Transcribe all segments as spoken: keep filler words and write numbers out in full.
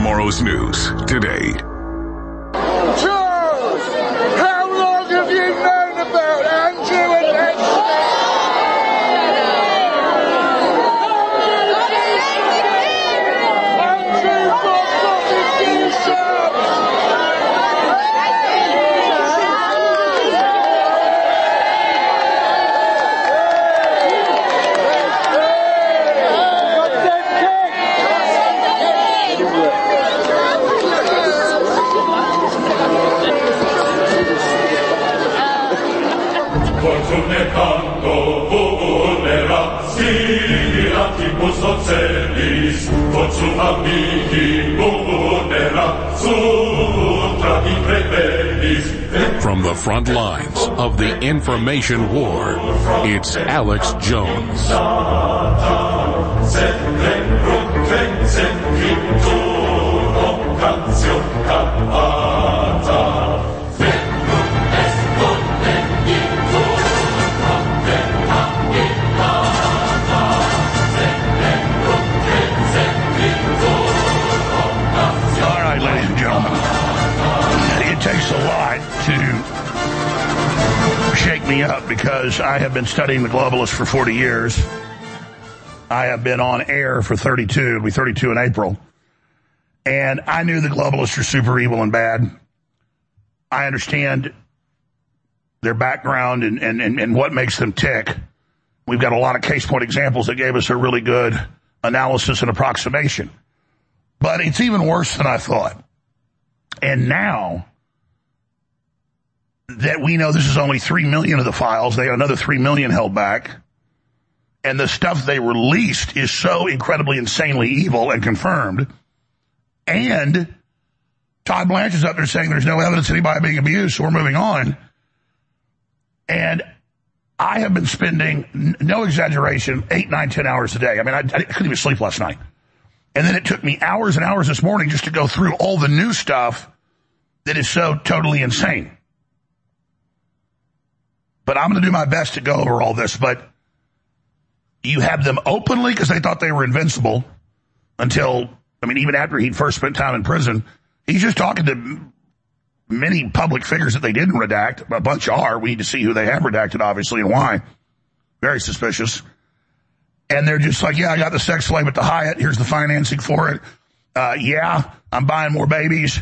tomorrow's news today. Charles, how long have you known about Andrew and Ashley? Andrew got fucking t-shirts! Fortune canto vulnera, siratimus ocelis, fortune amici vulnera, sutra in rebellis. From the front lines of the information war, it's Alex Jones. Me up because I have been studying the globalists for forty years. I have been on air for thirty-two. It'll be thirty-two in April. And I knew the globalists are super evil and bad. I understand their background and, and, and, and what makes them tick. We've got a lot of case point examples that gave us a really good analysis and approximation. But it's even worse than I thought. And now that we know this is only three million of the files, they have another three million held back, and the stuff they released is so incredibly insanely evil and confirmed, and Todd Blanche is up there saying there's no evidence of anybody being abused, so we're moving on. And I have been spending, no exaggeration, eight, nine, ten hours a day. I mean, I, I couldn't even sleep last night. And then it took me hours and hours this morning just to go through all the new stuff that is so totally insane. But I'm going to do my best to go over all this. But you have them openly because they thought they were invincible until, I mean, even after he first spent time in prison, he's just talking to many public figures that they didn't redact. A bunch are. We need to see who they have redacted, obviously, and why. Very suspicious. And they're just like, yeah, I got the sex slave at the Hyatt. Here's the financing for it. Uh, yeah, I'm buying more babies.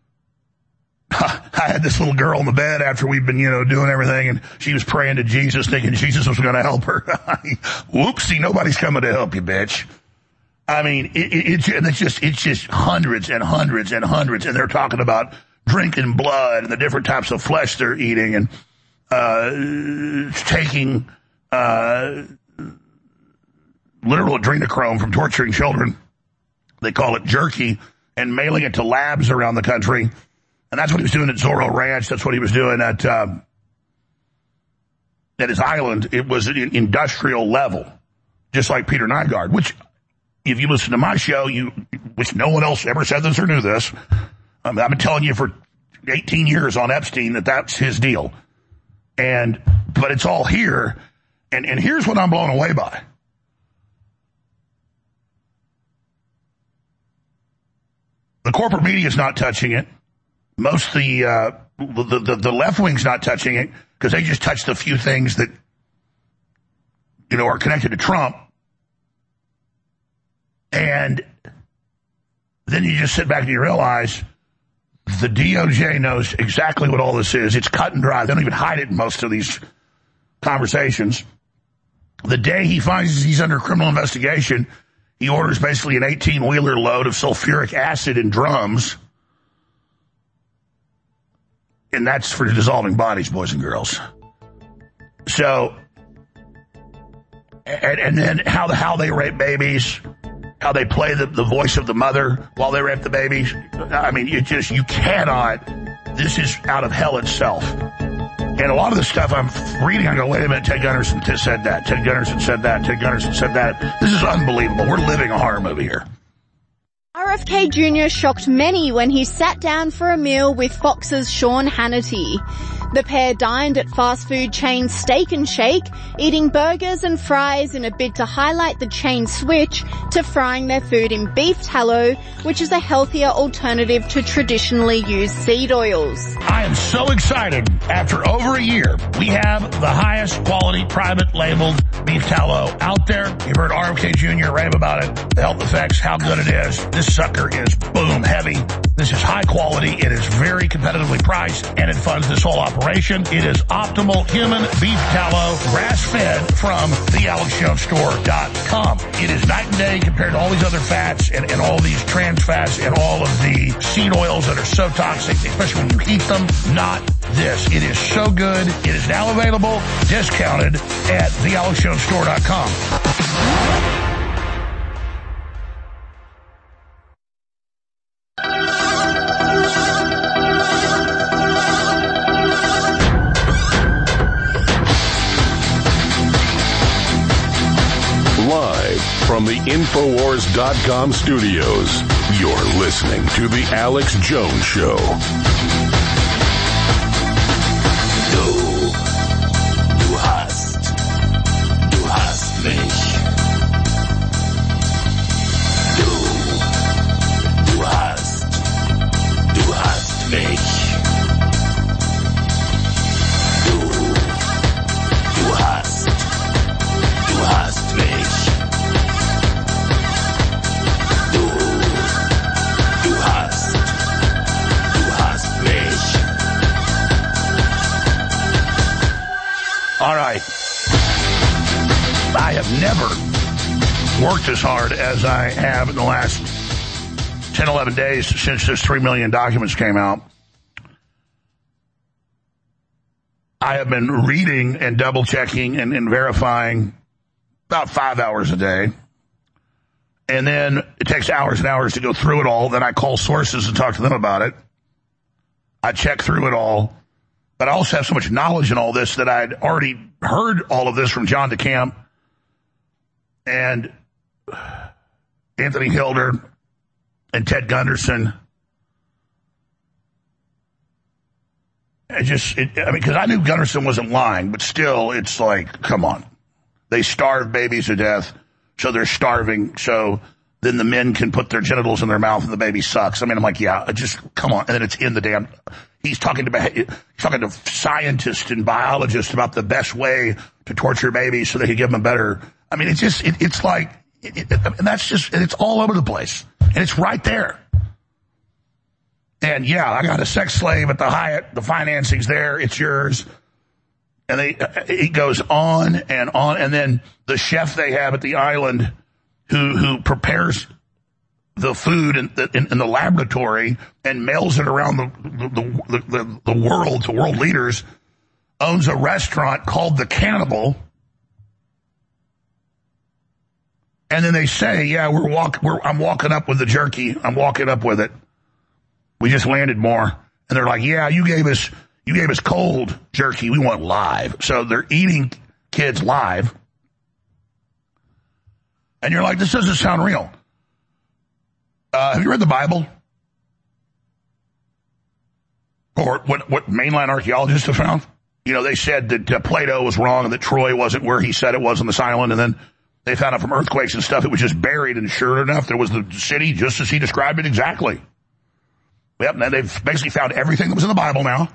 I had this little girl in the bed after we'd been, you know, doing everything, and she was praying to Jesus, thinking Jesus was going to help her. Whoopsie, nobody's coming to help you, bitch. I mean, it, it, it, it's just it's just hundreds and hundreds and hundreds, and they're talking about drinking blood and the different types of flesh they're eating, and uh, taking uh, literal adrenochrome from torturing children. They call it jerky, and mailing it to labs around the country. And that's what he was doing at Zorro Ranch. That's what he was doing at um, at his island. It was an industrial level, just like Peter Nygaard, which, if you listen to my show, you which no one else ever said this or knew this. Um, I've been telling you for eighteen years on Epstein that that's his deal. And but it's all here. And, and here's what I'm blown away by. The corporate media is not touching it. Most of the, uh, the, the, the left wing's not touching it because they just touch the few things that, you know, are connected to Trump. And then you just sit back and you realize the D O J knows exactly what all this is. It's cut and dry. They don't even hide it in most of these conversations. The day he finds he's under criminal investigation, he orders basically an eighteen-wheeler load of sulfuric acid in drums. And that's for dissolving bodies, boys and girls. So, and, and then how the, how they rape babies, how they play the, the voice of the mother while they rape the babies. I mean, you just, you cannot, this is out of hell itself. And a lot of the stuff I'm reading, I go, wait a minute, Ted Gunderson said that, Ted Gunderson said that, Ted Gunderson said that. This is unbelievable. We're living a horror movie here. R F K Junior shocked many when he sat down for a meal with Fox's Sean Hannity. The pair dined at fast food chain Steak and Shake, eating burgers and fries in a bid to highlight the chain's switch to frying their food in beef tallow, which is a healthier alternative to traditionally used seed oils. I am so excited. After over a year, we have the highest quality private labeled beef tallow out there. You've heard R F K Junior rave about it, the health effects, how good it is. This sucker is boom heavy. This is high quality. It is very competitively priced, and it funds this whole operation. It is optimal human beef tallow, grass-fed from the alex jones store dot com. It is night and day compared to all these other fats and, and all these trans fats and all of the seed oils that are so toxic, especially when you heat them. Not this. It is so good. It is now available, discounted at the alex jones store dot com. Live from the infowars dot com studios, you're listening to The Alex Jones Show. Du, du hast, du hast mich. Du, du hast, du hast mich. Du, du hast, du hast mich. Du, du hast, du hast mich. All right. I have never worked as hard as I have in the last ten, eleven days since this three million documents came out. I have been reading and double-checking and, and verifying about five hours a day. And then it takes hours and hours to go through it all. Then I call sources and talk to them about it. I check through it all. But I also have so much knowledge in all this that I'd already heard all of this from John DeCamp and Anthony Hilder and Ted Gunderson. I just, it, I mean, because I knew Gunderson wasn't lying, but still, it's like, come on. They starve babies to death, so they're starving, so then the men can put their genitals in their mouth and the baby sucks. I mean, I'm like, yeah, just, come on. And then it's in the damn, he's talking to, he's talking to scientists and biologists about the best way to torture babies so they can give them a better, I mean, it's just, it, it's like, it, it, and that's just, and it's all over the place. And it's right there. And yeah, I got a sex slave at the Hyatt, the financing's there, it's yours. And they, it goes on and on. And then the chef they have at the island who, who prepares the food in the, in, in the laboratory and mails it around the, the, the, the world to world leaders owns a restaurant called The Cannibal. And then they say, yeah, we're walk, we're, I'm walking up with the jerky. I'm walking up with it. We just landed more. And they're like, yeah, you gave us, you gave us cold jerky. We want live. So they're eating kids live. And you're like, this doesn't sound real. Uh, have you read the Bible? Or what, what mainline archaeologists have found? You know, they said that uh, Plato was wrong and that Troy wasn't where he said it was on this island. And then they found out from earthquakes and stuff, it was just buried. And sure enough, there was the city just as he described it exactly. Yep, and they've basically found everything that was in the Bible now.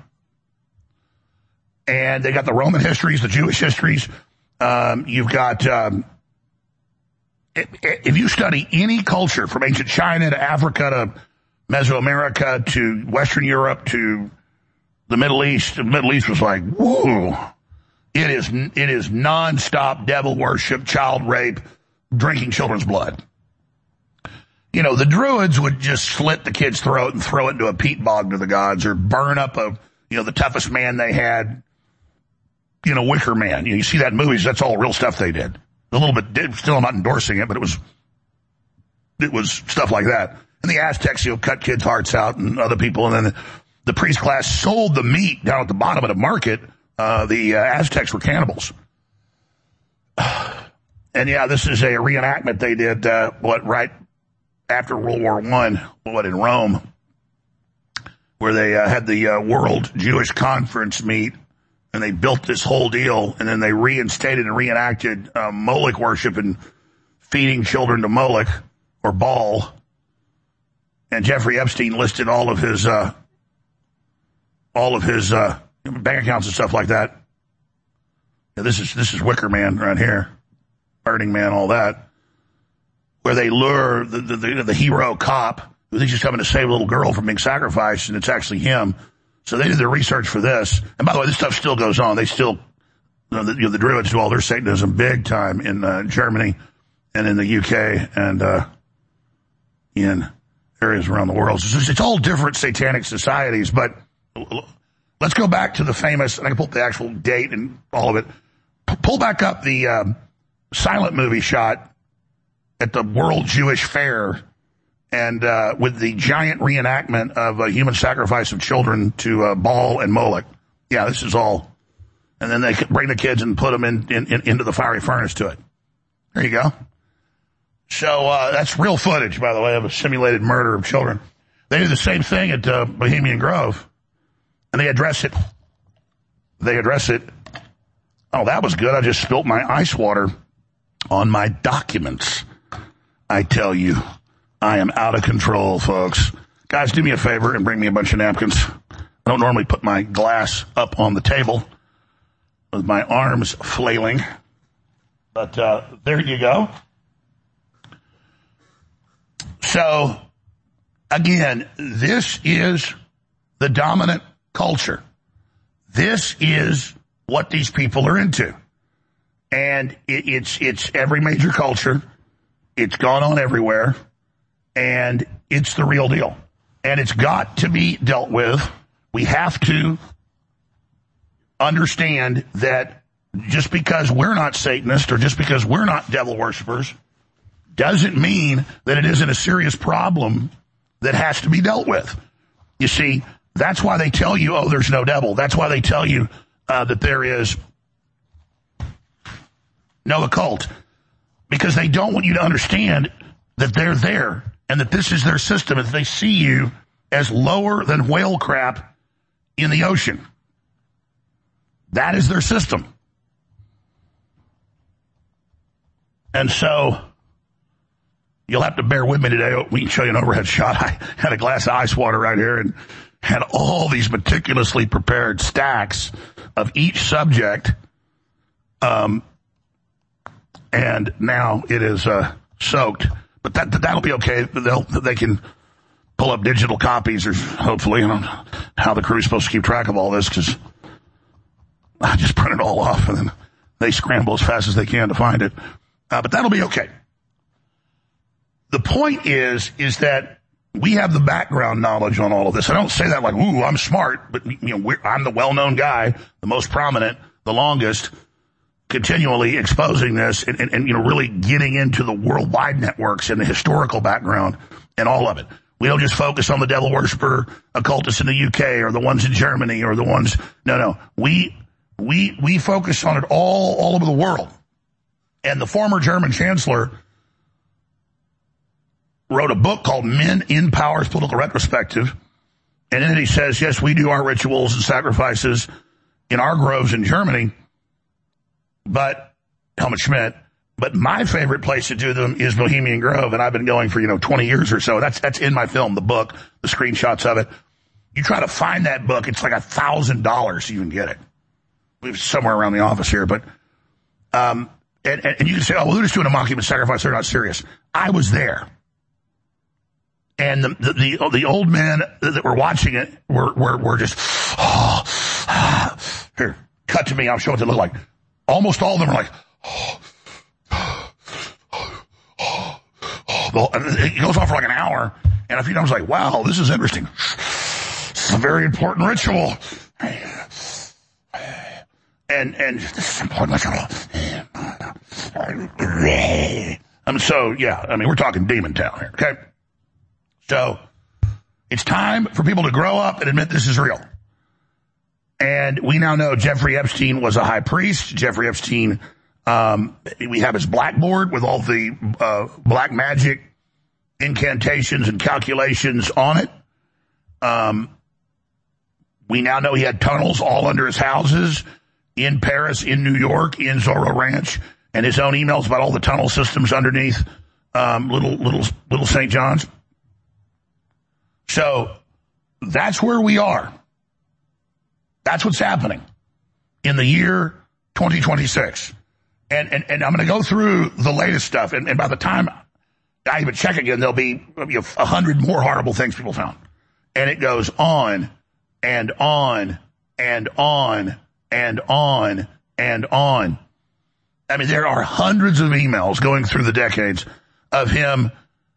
And they got the Roman histories, the Jewish histories. Um, you've got, um, if you study any culture from ancient China to Africa to Mesoamerica to Western Europe to the Middle East, the Middle East was like, whoa. It is, it is nonstop devil worship, child rape, drinking children's blood. You know, the Druids would just slit the kid's throat and throw it into a peat bog to the gods or burn up a, you know, the toughest man they had, you know, Wicker Man. You know, you see that in movies, that's all real stuff they did. A little bit, still I'm not endorsing it, but it was, it was stuff like that. And the Aztecs, you know, cut kids' hearts out and other people. And then the priest class sold the meat down at the bottom of the market. Uh, the uh, Aztecs were cannibals. And yeah, this is a reenactment they did, uh, what, right after World War One, what, in Rome, where they uh, had the uh, World Jewish Conference meet, and they built this whole deal, and then they reinstated and reenacted uh, Moloch worship and feeding children to Moloch or Baal. And Jeffrey Epstein listed all of his uh, all of his uh, bank accounts and stuff like that. Yeah, this is this is Wicker Man right here, Burning Man, all that, where they lure the the, the, the hero cop who thinks he's coming to save a little girl from being sacrificed, and it's actually him. So they did their research for this. And by the way, this stuff still goes on. They still, you know, the, you know, the Druids do all their Satanism big time in uh, Germany and in the U K and uh, in areas around the world. So it's, it's all different satanic societies, but let's go back to the famous, and I can pull up the actual date and all of it. P- pull back up the um, silent movie shot at the World Jewish Fair, and uh, with the giant reenactment of a human sacrifice of children to uh, Baal and Moloch. Yeah, this is all. And then they bring the kids and put them in, in, in into the fiery furnace to it. There you go. So uh, that's real footage, by the way, of a simulated murder of children. They do the same thing at uh, Bohemian Grove, and they address it. They address it. Oh, that was good. I just spilt my ice water on my documents. I tell you, I am out of control, folks. Guys, do me a favor and bring me a bunch of napkins. I don't normally put my glass up on the table with my arms flailing, but uh, there you go. So, again, this is the dominant culture. This is what these people are into. And it, it's it's every major culture. It's gone on everywhere. And it's the real deal. And it's got to be dealt with. We have to understand that just because we're not Satanists or just because we're not devil worshipers doesn't mean that it isn't a serious problem that has to be dealt with. You see, that's why they tell you, oh, there's no devil. That's why they tell you uh, that there is no occult. Because they don't want you to understand that they're there and that this is their system, and that they see you as lower than whale crap in the ocean. That is their system. And so you'll have to bear with me today. We can show you an overhead shot. I had a glass of ice water right here and had all these meticulously prepared stacks of each subject. Um, and now it is uh, soaked. But that, that'll be okay. They'll, they can pull up digital copies, or hopefully. I don't know how the crew's supposed to keep track of all this, because I just print it all off and then they scramble as fast as they can to find it. Uh, but that'll be okay. The point is, is that we have the background knowledge on all of this. I don't say that like, ooh, I'm smart, but you know, we're, I'm the well-known guy, the most prominent, the longest, continually exposing this and, and, and, you know, really getting into the worldwide networks and the historical background and all of it. We don't just focus on the devil worshiper occultists in the U K or the ones in Germany or the ones, no, no. We, we, we focus on it all, all over the world. And the former German chancellor wrote a book called Men in Power's Political Retrospective. And in it he says, yes, we do our rituals and sacrifices in our groves in Germany, but Helmut Schmidt, but my favorite place to do them is Bohemian Grove, and I've been going for, you know, twenty years or so. That's that's in my film, the book, the screenshots of it. You try to find that book, it's like a thousand dollars you can get it. It's somewhere around the office here, but um, and, and you can say, oh, well, they're just doing a mock human sacrifice. They're not serious. I was there. And the, the, the, the old men that were watching it were, were, were just, oh, ah. Here, cut to me. I'll show what they look like. Almost all of them are like, oh, oh, oh, oh. It goes on for like an hour. And a few times like, wow, this is interesting. It's a very important ritual. And, and this is important ritual. I mean, so, yeah, I mean, we're talking Demon Town here, okay? So it's time for people to grow up and admit this is real. And we now know Jeffrey Epstein was a high priest. Jeffrey Epstein, um, we have his blackboard with all the uh, black magic incantations and calculations on it. Um, We now know he had tunnels all under his houses in Paris, in New York, in Zorro Ranch, and his own emails about all the tunnel systems underneath um, little little little Saint John's. So that's where we are. That's what's happening in the year twenty twenty-six. And and, and I'm going to go through the latest stuff, and, and by the time I even check again, there'll be a hundred more horrible things people found. And it goes on and on and on and on and on. I mean, there are hundreds of emails going through the decades of him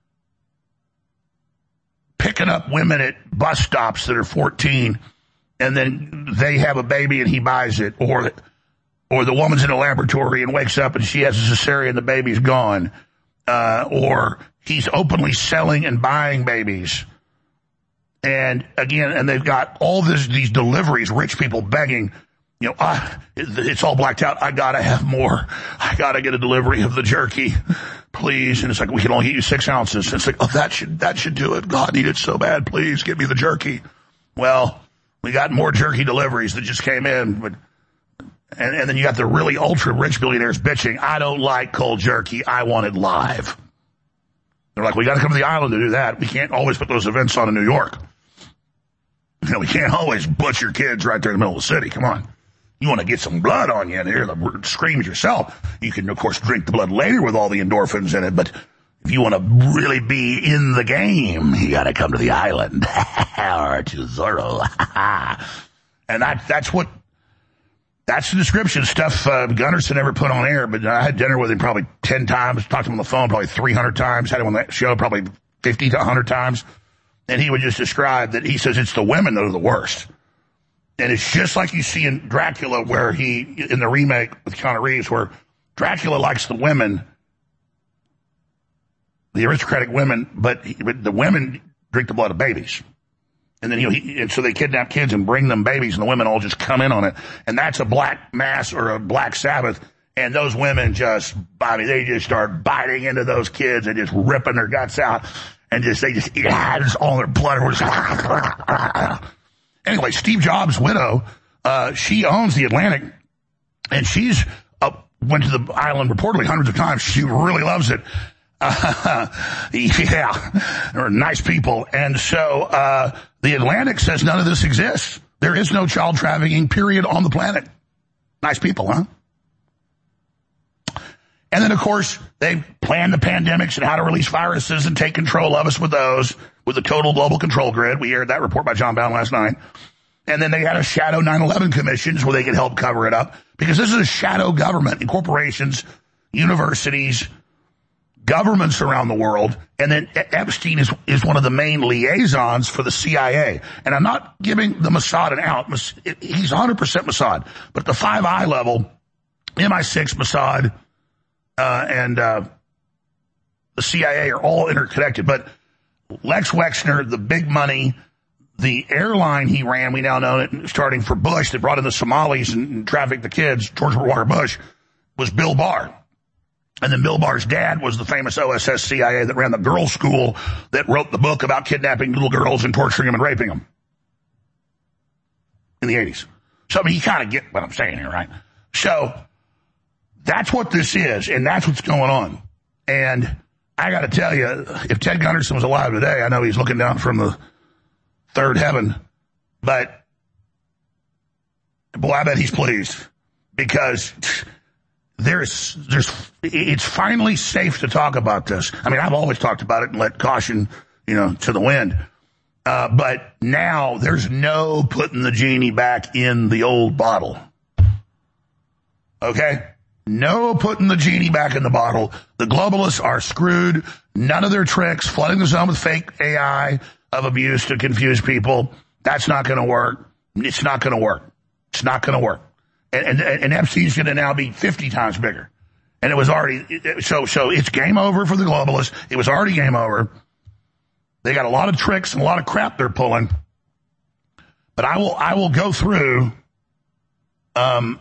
picking up women at bus stops that are fourteen, and then they have a baby and he buys it, or or the woman's in a laboratory and wakes up and she has a cesarean, the baby's gone, uh, or he's openly selling and buying babies. And again, and they've got all this, these deliveries, rich people begging, you know, ah, it's all blacked out. I gotta have more. I gotta get a delivery of the jerky, please. And it's like, we can only get you six ounces. And it's like, oh, that should, that should do it. God, need it so bad. Please get me the jerky. Well, we got more jerky deliveries that just came in, but, and, and then you got the really ultra rich billionaires bitching, I don't like cold jerky. I want it live. They're like, we gotta come to the island to do that. We can't always put those events on in New York. You know, we can't always butcher kids right there in the middle of the city. Come on. You want to get some blood on you and hear the screams yourself. You can, of course, drink the blood later with all the endorphins in it, but if you want to really be in the game, you got to come to the island or to Zorro. And that, that's what, that's the description. Stuff uh, Gunnarsson never put on air, but I had dinner with him probably ten times, talked to him on the phone probably three hundred times, had him on that show probably fifty to one hundred times. And he would just describe that he says it's the women that are the worst. And it's just like you see in Dracula, where he, in the remake with Keanu Reeves, where Dracula likes the women, the aristocratic women, but, he, but the women drink the blood of babies. And then, you know, he, and so they kidnap kids and bring them babies, and the women all just come in on it. And that's a black mass or a black Sabbath. And those women just, I mean, they just start biting into those kids and just ripping their guts out. And just, they just eat just all their blood. Anyway, Steve Jobs' widow, uh, she owns the Atlantic, and she's, uh, went to the island reportedly hundreds of times. She really loves it. Uh, yeah, they're nice people. And so, uh, the Atlantic says none of this exists. There is no child trafficking, period, on the planet. Nice people, huh? And then, of course, they planned the pandemics and how to release viruses and take control of us with those, with the total global control grid. We aired that report by John Bowne last night. And then they had a shadow nine eleven commissions where they could help cover it up, because this is a shadow government in corporations, universities, governments around the world. And then Epstein is, is one of the main liaisons for the C I A. And I'm not giving the Mossad an out. He's one hundred percent Mossad. But at the five I level, M I six, Mossad, Uh, and, uh, the C I A are all interconnected. But Lex Wexner, the big money, the airline he ran, we now know it, starting for Bush, that brought in the Somalis and, and trafficked the kids, George Walker Bush, was Bill Barr. And then Bill Barr's dad was the famous O S S C I A that ran the girls' school that wrote the book about kidnapping little girls and torturing them and raping them in the eighties. So, I mean, you kind of get what I'm saying here, right? So, that's what this is, and that's what's going on. And I got to tell you, if Ted Gunnarsson was alive today, I know he's looking down from the third heaven, but boy, I bet he's pleased, because there's, there's, it's finally safe to talk about this. I mean, I've always talked about it and let caution, you know, to the wind. Uh, but now there's no putting the genie back in the old bottle. Okay? No putting the genie back in the bottle. The globalists are screwed. None of their tricks, flooding the zone with fake A I of abuse to confuse people. That's not going to work. It's not going to work. It's not going to work. And, and, and Epstein's going to now be fifty times bigger. And it was already, so, so it's game over for the globalists. It was already game over. They got a lot of tricks and a lot of crap they're pulling. But I will, I will go through, um,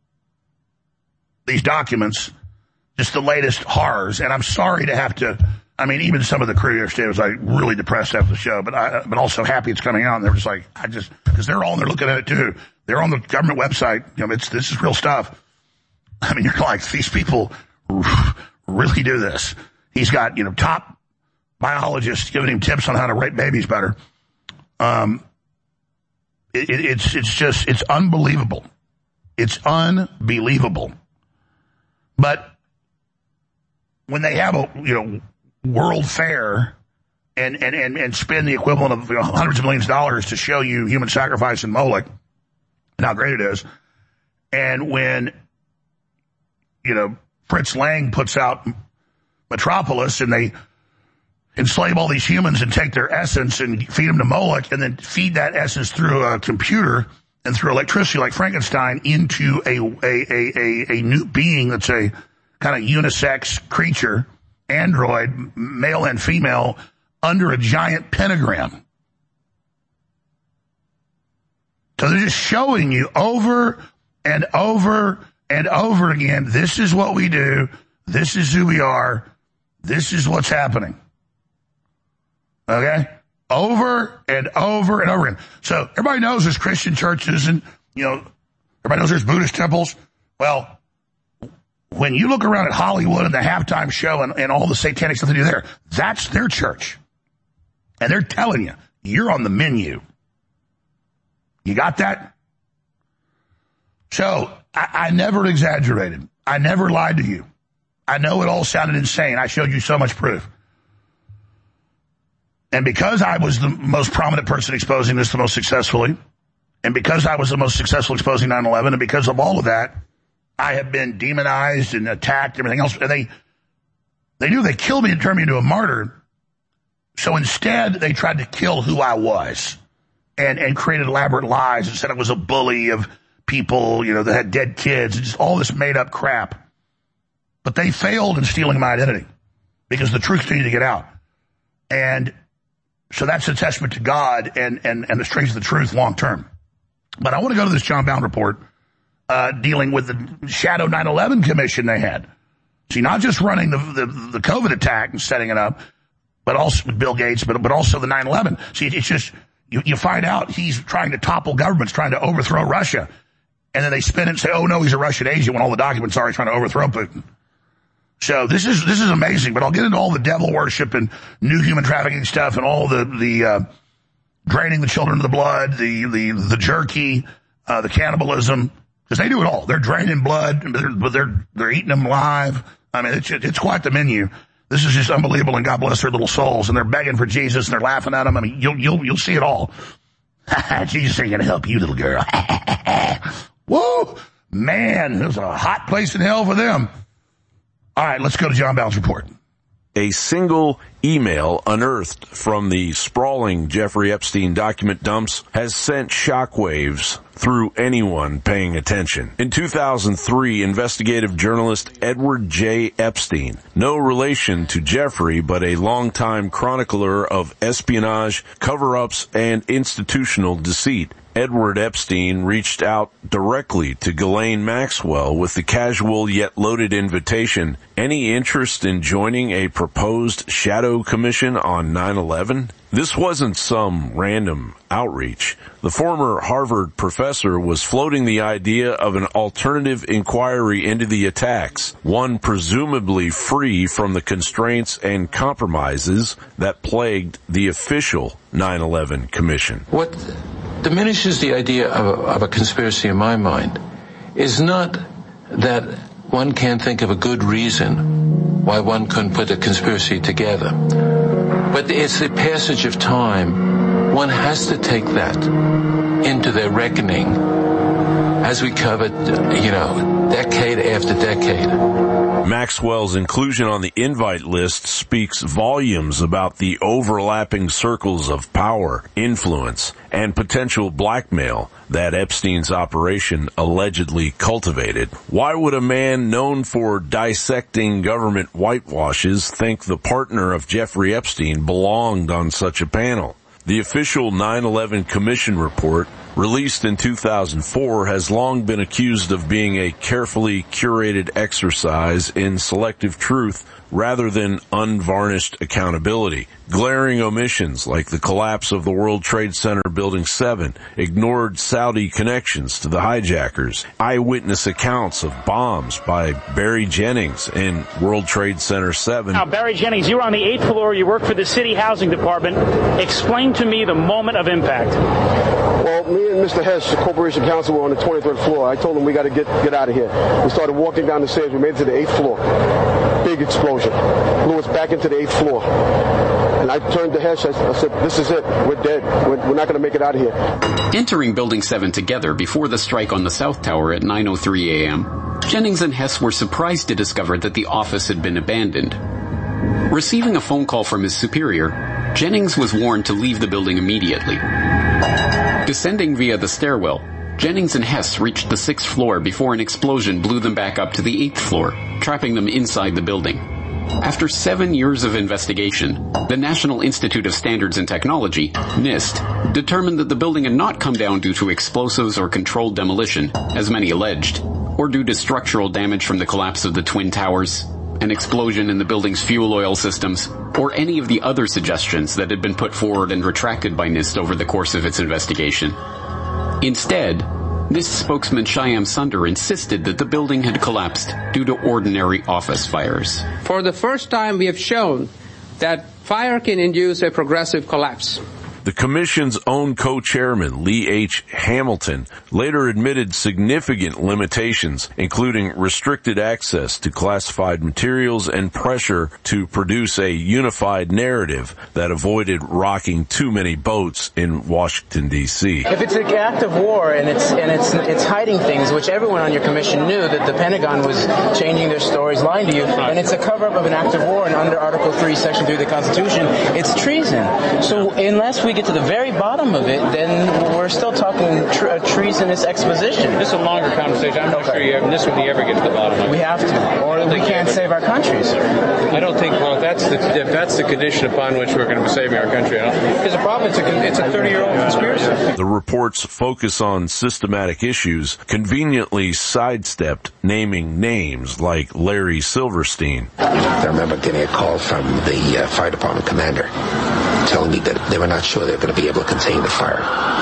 these documents, just the latest horrors. And I'm sorry to have to I mean, even some of the crew yesterday was like really depressed after the show, but I, but also happy it's coming out. And they're just like, I just, cause they're all, they're looking at it too. They're on the government website. You know, it's, this is real stuff. I mean, you're like, these people really do this. He's got, you know, top biologists giving him tips on how to rape babies better. Um, it, it, it's, it's just, it's unbelievable. It's unbelievable. But when they have a, you know, world fair and, and, and, and spend the equivalent of you know, hundreds of millions of dollars to show you human sacrifice in Moloch and how great it is. And when, you know, Fritz Lang puts out Metropolis and they enslave all these humans and take their essence and feed them to Moloch and then feed that essence through a computer and through electricity like Frankenstein into a, a, a, a, a new being that's a kind of unisex creature, android, male and female, under a giant pentagram. So they're just showing you over and over and over again, this is what we do, this is who we are, this is what's happening. Okay? Over and over and over again. So everybody knows there's Christian churches and, you know, everybody knows there's Buddhist temples. Well, when you look around at Hollywood and the halftime show and, and all the satanic stuff they do there, that's their church. And they're telling you, you're on the menu. You got that? So, I, I never exaggerated. I never lied to you. I know it all sounded insane. I showed you so much proof. And because I was the most prominent person exposing this the most successfully, and because I was the most successful exposing nine eleven, and because of all of that, I have been demonized and attacked, everything else. And they, they knew they killed me and turned me into a martyr. So instead, they tried to kill who I was and, and created elaborate lies and said I was a bully of people, you know, that had dead kids and just all this made up crap. But they failed in stealing my identity because the truth continued to get out. And so that's a testament to God and, and, and the strength of the truth long term. But I want to go to this John Bowne report. Uh, dealing with the shadow nine eleven commission they had. See, not just running the, the, the COVID attack and setting it up, but also with Bill Gates, but, but also the nine eleven. See, it's just, you, you find out he's trying to topple governments, trying to overthrow Russia. And then they spin it and say, oh no, he's a Russian agent when all the documents are he's trying to overthrow Putin. So this is, this is amazing, but I'll get into all the devil worship and new human trafficking stuff and all the, the, uh, draining the children of the blood, the, the, the jerky, uh, the cannibalism. Because they do it all. They're draining blood, but they're, they're eating them live. I mean, it's, it's quite the menu. This is just unbelievable, and God bless their little souls. And they're begging for Jesus, and they're laughing at him. I mean, you'll, you'll, you'll see it all. Jesus ain't gonna help you, little girl. Whoa! Man, it was a hot place in hell for them. All right, let's go to John Bowne's report. A single email unearthed from the sprawling Jeffrey Epstein document dumps has sent shockwaves through anyone paying attention. In two thousand three, investigative journalist Edward J. Epstein, no relation to Jeffrey, but a longtime chronicler of espionage, cover-ups, and institutional deceit, Edward Epstein reached out directly to Ghislaine Maxwell with the casual yet loaded invitation, any interest in joining a proposed shadow commission on nine eleven? This wasn't some random outreach. The former Harvard professor was floating the idea of an alternative inquiry into the attacks, one presumably free from the constraints and compromises that plagued the official nine eleven commission. What diminishes the idea of a, of a conspiracy in my mind is not that one can't think of a good reason why one couldn't put a conspiracy together, but it's the passage of time. One has to take that into their reckoning as we covered, you know, decade after decade. Maxwell's inclusion on the invite list speaks volumes about the overlapping circles of power, influence, and potential blackmail that Epstein's operation allegedly cultivated. Why would a man known for dissecting government whitewashes think the partner of Jeffrey Epstein belonged on such a panel? The official nine eleven Commission report released in two thousand four, has long been accused of being a carefully curated exercise in selective truth rather than unvarnished accountability. Glaring omissions like the collapse of the World Trade Center Building seven, ignored Saudi connections to the hijackers, eyewitness accounts of bombs by Barry Jennings in World Trade Center seven. Now, Barry Jennings, you were on the eighth floor, you work for the City Housing Department. Explain to me the moment of impact. Well, me and Mister Hess, the Corporation Counsel, were on the twenty-third floor. I told him we got to get get out of here. We started walking down the stairs. We made it to the eighth floor. Big explosion. Blew us back into the eighth floor. And I turned to Hess. I, I said, this is it. We're dead. We're, we're not going to make it out of here. Entering Building seven together before the strike on the South Tower at nine oh three a.m., Jennings and Hess were surprised to discover that the office had been abandoned. Receiving a phone call from his superior, Jennings was warned to leave the building immediately. Descending via the stairwell, Jennings and Hess reached the sixth floor before an explosion blew them back up to the eighth floor, trapping them inside the building. After seven years of investigation, the National Institute of Standards and Technology, NIST, determined that the building had not come down due to explosives or controlled demolition, as many alleged, or due to structural damage from the collapse of the Twin Towers, an explosion in the building's fuel oil systems, or any of the other suggestions that had been put forward and retracted by NIST over the course of its investigation. Instead, NIST spokesman Shyam Sunder insisted that the building had collapsed due to ordinary office fires. For the first time, we have shown that fire can induce a progressive collapse. The commission's own co-chairman, Lee H. Hamilton, later admitted significant limitations, including restricted access to classified materials and pressure to produce a unified narrative that avoided rocking too many boats in Washington, D C If it's an act of war and it's and it's it's hiding things, which everyone on your commission knew that the Pentagon was changing their stories, lying to you, and it's a cover-up of an act of war, and under Article three, Section three of the Constitution, it's treason. So unless we get to the very bottom of it, then we're still talking tr- a treasonous exposition. This is a longer conversation. I'm not okay. sure you ever, this would ever get to the bottom of it. We have to, or we can't save our countries. I don't think, well, if that's the, if that's the condition upon which we're going to be saving our country, I don't, there's a problem. It's a, it's a thirty-year-old conspiracy. The report's focus on systematic issues conveniently sidestepped naming names like Larry Silverstein. I remember getting a call from the uh, fire department commander telling me that they were not sure they were going to be able to contain the fire.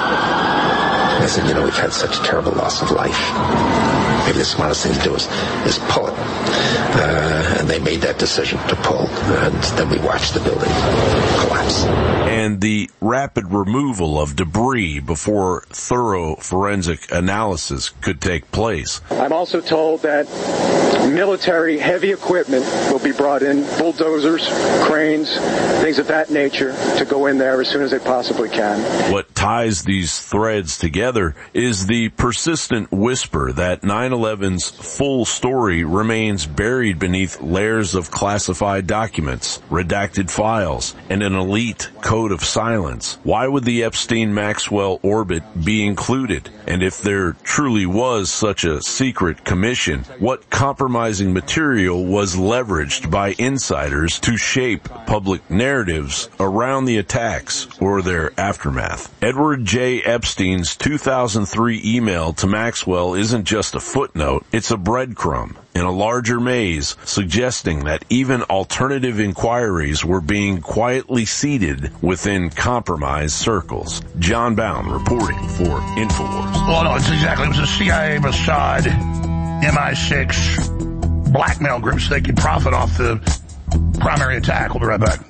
And I said, you know, we've had such a terrible loss of life. Maybe the smartest thing to do is, is pull it. Uh, and they made that decision to pull. And then we watched the building collapse. And the rapid removal of debris before thorough forensic analysis could take place. I'm also told that military heavy equipment will be brought in, bulldozers, cranes, things of that nature, to go in there as soon as they possibly can. What ties these threads together is the persistent whisper that nine eleven's full story remains buried beneath layers of classified documents, redacted files, and an elite code of silence. Why would the Epstein-Maxwell orbit be included? And if there truly was such a secret commission, what compromising material was leveraged by insiders to shape public narratives around the attacks or their aftermath? Edward J. Epstein's two thousand three email to Maxwell isn't just a footnote, it's a breadcrumb in a larger maze suggesting that even alternative inquiries were being quietly seeded within compromised circles. John Bound reporting for InfoWars. Well, no, it's exactly, it was a C I A, Mossad, M I six blackmail groups. They could profit off the primary attack. We'll be right back.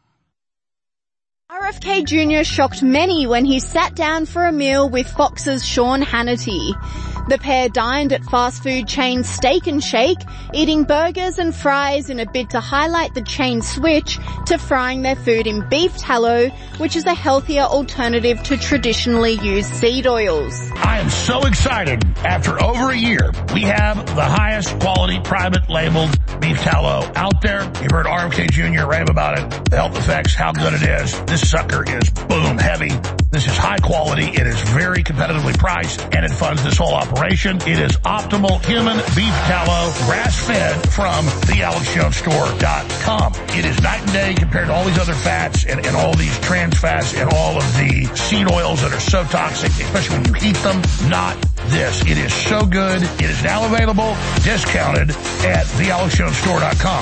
R F K Junior shocked many when he sat down for a meal with Fox's Sean Hannity. The pair dined at fast food chain Steak and Shake, eating burgers and fries in a bid to highlight the chain's switch to frying their food in beef tallow, which is a healthier alternative to traditionally used seed oils. I am so excited. After over a year, we have the highest quality private labeled beef tallow out there. You've heard R F K Junior rave about it, the health effects, how good it is. This is sucker is boom heavy. This is high quality. It is very competitively priced, and it funds this whole operation. It is optimal human beef tallow, grass-fed from the alex jones store dot com. It is night and day compared to all these other fats and, and all these trans fats and all of the seed oils that are so toxic, especially when you heat them. Not this. It is so good. It is now available, discounted at the alex jones store dot com.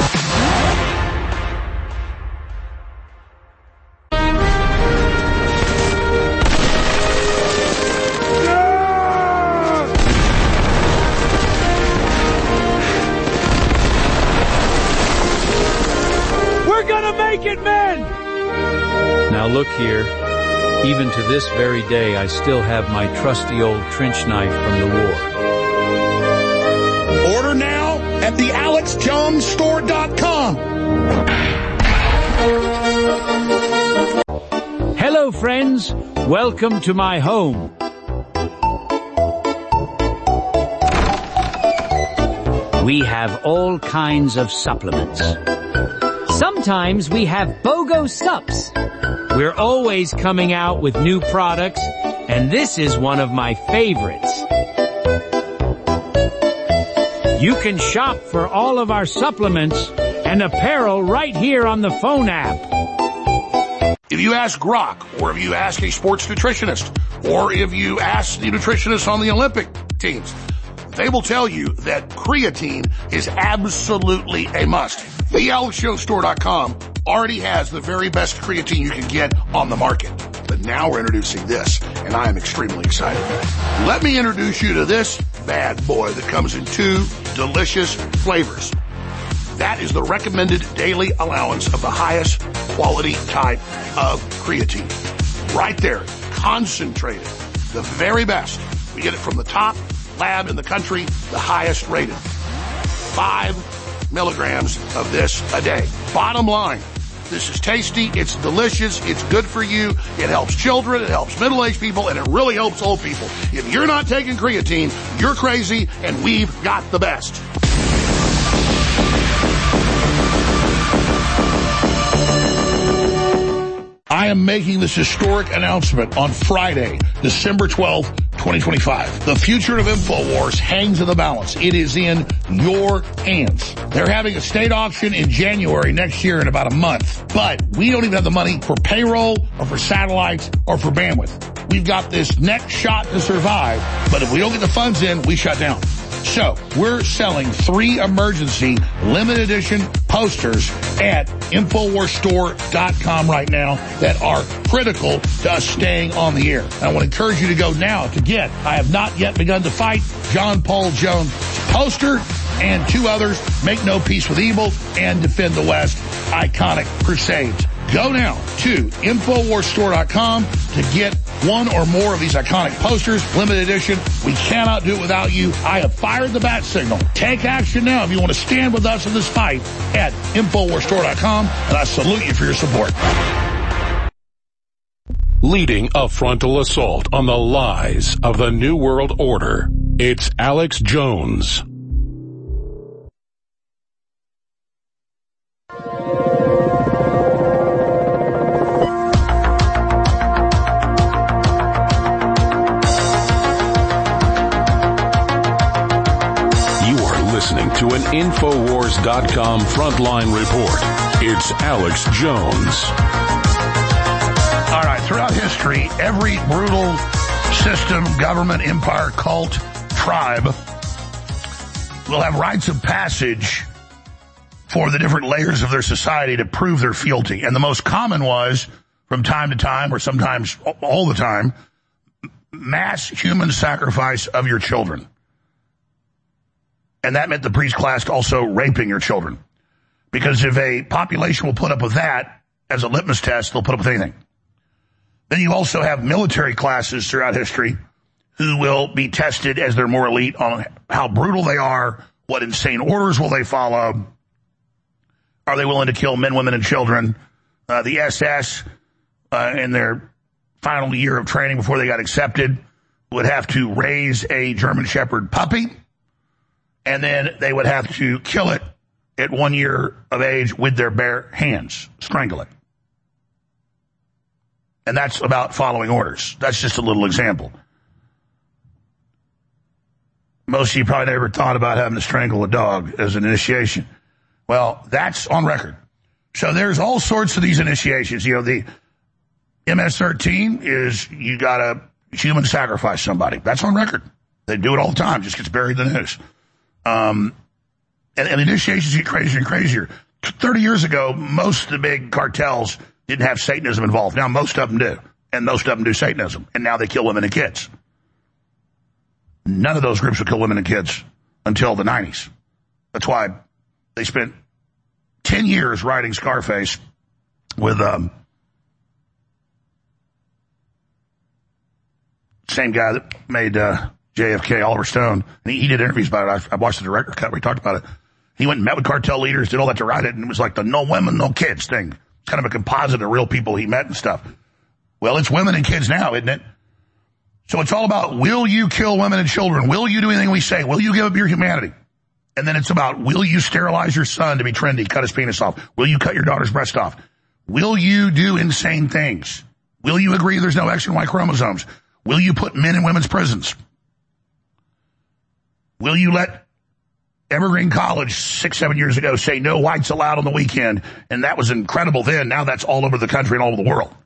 Now look here, even to this very day I still have my trusty old trench knife from the war. Order now at the alex jones store dot com. Hello friends, welcome to my home. We have all kinds of supplements. Sometimes we have BOGO Sups. We're always coming out with new products, and this is one of my favorites. You can shop for all of our supplements and apparel right here on the phone app. If you ask Grok, or if you ask a sports nutritionist, or if you ask the nutritionist on the Olympic teams, they will tell you that creatine is absolutely a must. the alex jones store dot com already has the very best creatine you can get on the market. But now we're introducing this, and I am extremely excited. Let me introduce you to this bad boy that comes in two delicious flavors. That is the recommended daily allowance of the highest quality type of creatine. Right there, concentrated, the very best. We get it from the top lab in the country, the highest rated. Five milligrams of this a day. Bottom line, this is tasty, it's delicious, it's good for you, it helps children, it helps middle-aged people, and it really helps old people. If you're not taking creatine, you're crazy, and we've got the best. I am making this historic announcement on Friday, December twelfth, twenty twenty-five. The future of InfoWars hangs in the balance. It is in your hands. They're having a state auction in January next year in about a month. But we don't even have the money for payroll or for satellites or for bandwidth. We've got this next shot to survive, but if we don't get the funds in, we shut down. So we're selling three emergency limited edition posters at infowars store dot com right now that are critical to us staying on the air. And I want to encourage you to go now to get I Have Not Yet Begun to Fight, John Paul Jones poster, and two others, Make No Peace with Evil and Defend the West, iconic crusades. Go now to infowars store dot com to get one or more of these iconic posters, limited edition. We cannot do it without you. I have fired the bat signal. Take action now if you want to stand with us in this fight at infowars store dot com, and I salute you for your support. Leading a frontal assault on the lies of the New World Order, it's Alex Jones. Listening to an infowars dot com frontline report. It's Alex Jones. All right, throughout history, every brutal system, government, empire, cult, tribe will have rites of passage for the different layers of their society to prove their fealty. And the most common was, from time to time, or sometimes all the time, mass human sacrifice of your children. And that meant the priest class also raping your children. Because if a population will put up with that as a litmus test, they'll put up with anything. Then you also have military classes throughout history who will be tested as they're more elite on how brutal they are, what insane orders will they follow, are they willing to kill men, women, and children. Uh, the S S, uh, in their final year of training before they got accepted, would have to raise a German Shepherd puppy. And then they would have to kill it at one year of age with their bare hands, strangle it. And that's about following orders. That's just a little example. Most of you probably never thought about having to strangle a dog as an initiation. Well, that's on record. So there's all sorts of these initiations. You know, the M S thirteen is you got to human sacrifice somebody. That's on record. They do it all the time. Just gets buried in the news. Um, and, and the initiations get crazier and crazier. thirty years ago, most of the big cartels didn't have Satanism involved. Now most of them do. And most of them do Satanism. And now they kill women and kids. None of those groups would kill women and kids until the nineties. That's why they spent ten years writing Scarface with um, same guy that made uh, J F K, Oliver Stone. And he, he did interviews about it. I, I watched the director cut where he talked about it. He went and met with cartel leaders, did all that to write it, and it was like the no women, no kids thing. It's kind of a composite of real people he met and stuff. Well, it's women and kids now, isn't it? So it's all about, will you kill women and children? Will you do anything we say? Will you give up your humanity? And then it's about, will you sterilize your son to be trendy, cut his penis off? Will you cut your daughter's breast off? Will you do insane things? Will you agree there's no X and Y chromosomes? Will you put men in women's prisons? Will you let Evergreen College six, seven years ago say no whites allowed on the weekend? And that was incredible then. Now that's all over the country and all over the world.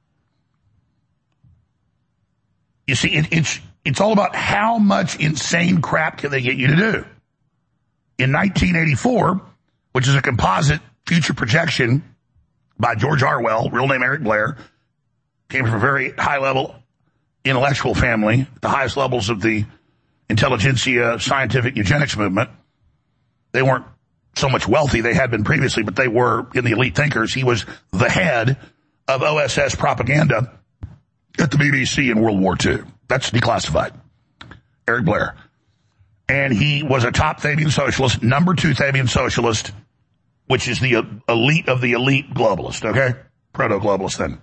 You see, it, it's it's all about how much insane crap can they get you to do. In nineteen eighty-four, which is a composite future projection by George Orwell, real name Eric Blair, came from a very high-level intellectual family, the highest levels of the intelligentsia scientific eugenics movement. They weren't so much wealthy, they had been previously, but they were in the elite thinkers. He was the head of O S S propaganda at the B B C in World War Two. That's declassified. Eric Blair. And he was a top Fabian socialist, number two Fabian socialist, which is the elite of the elite globalist, okay? Proto-globalist then.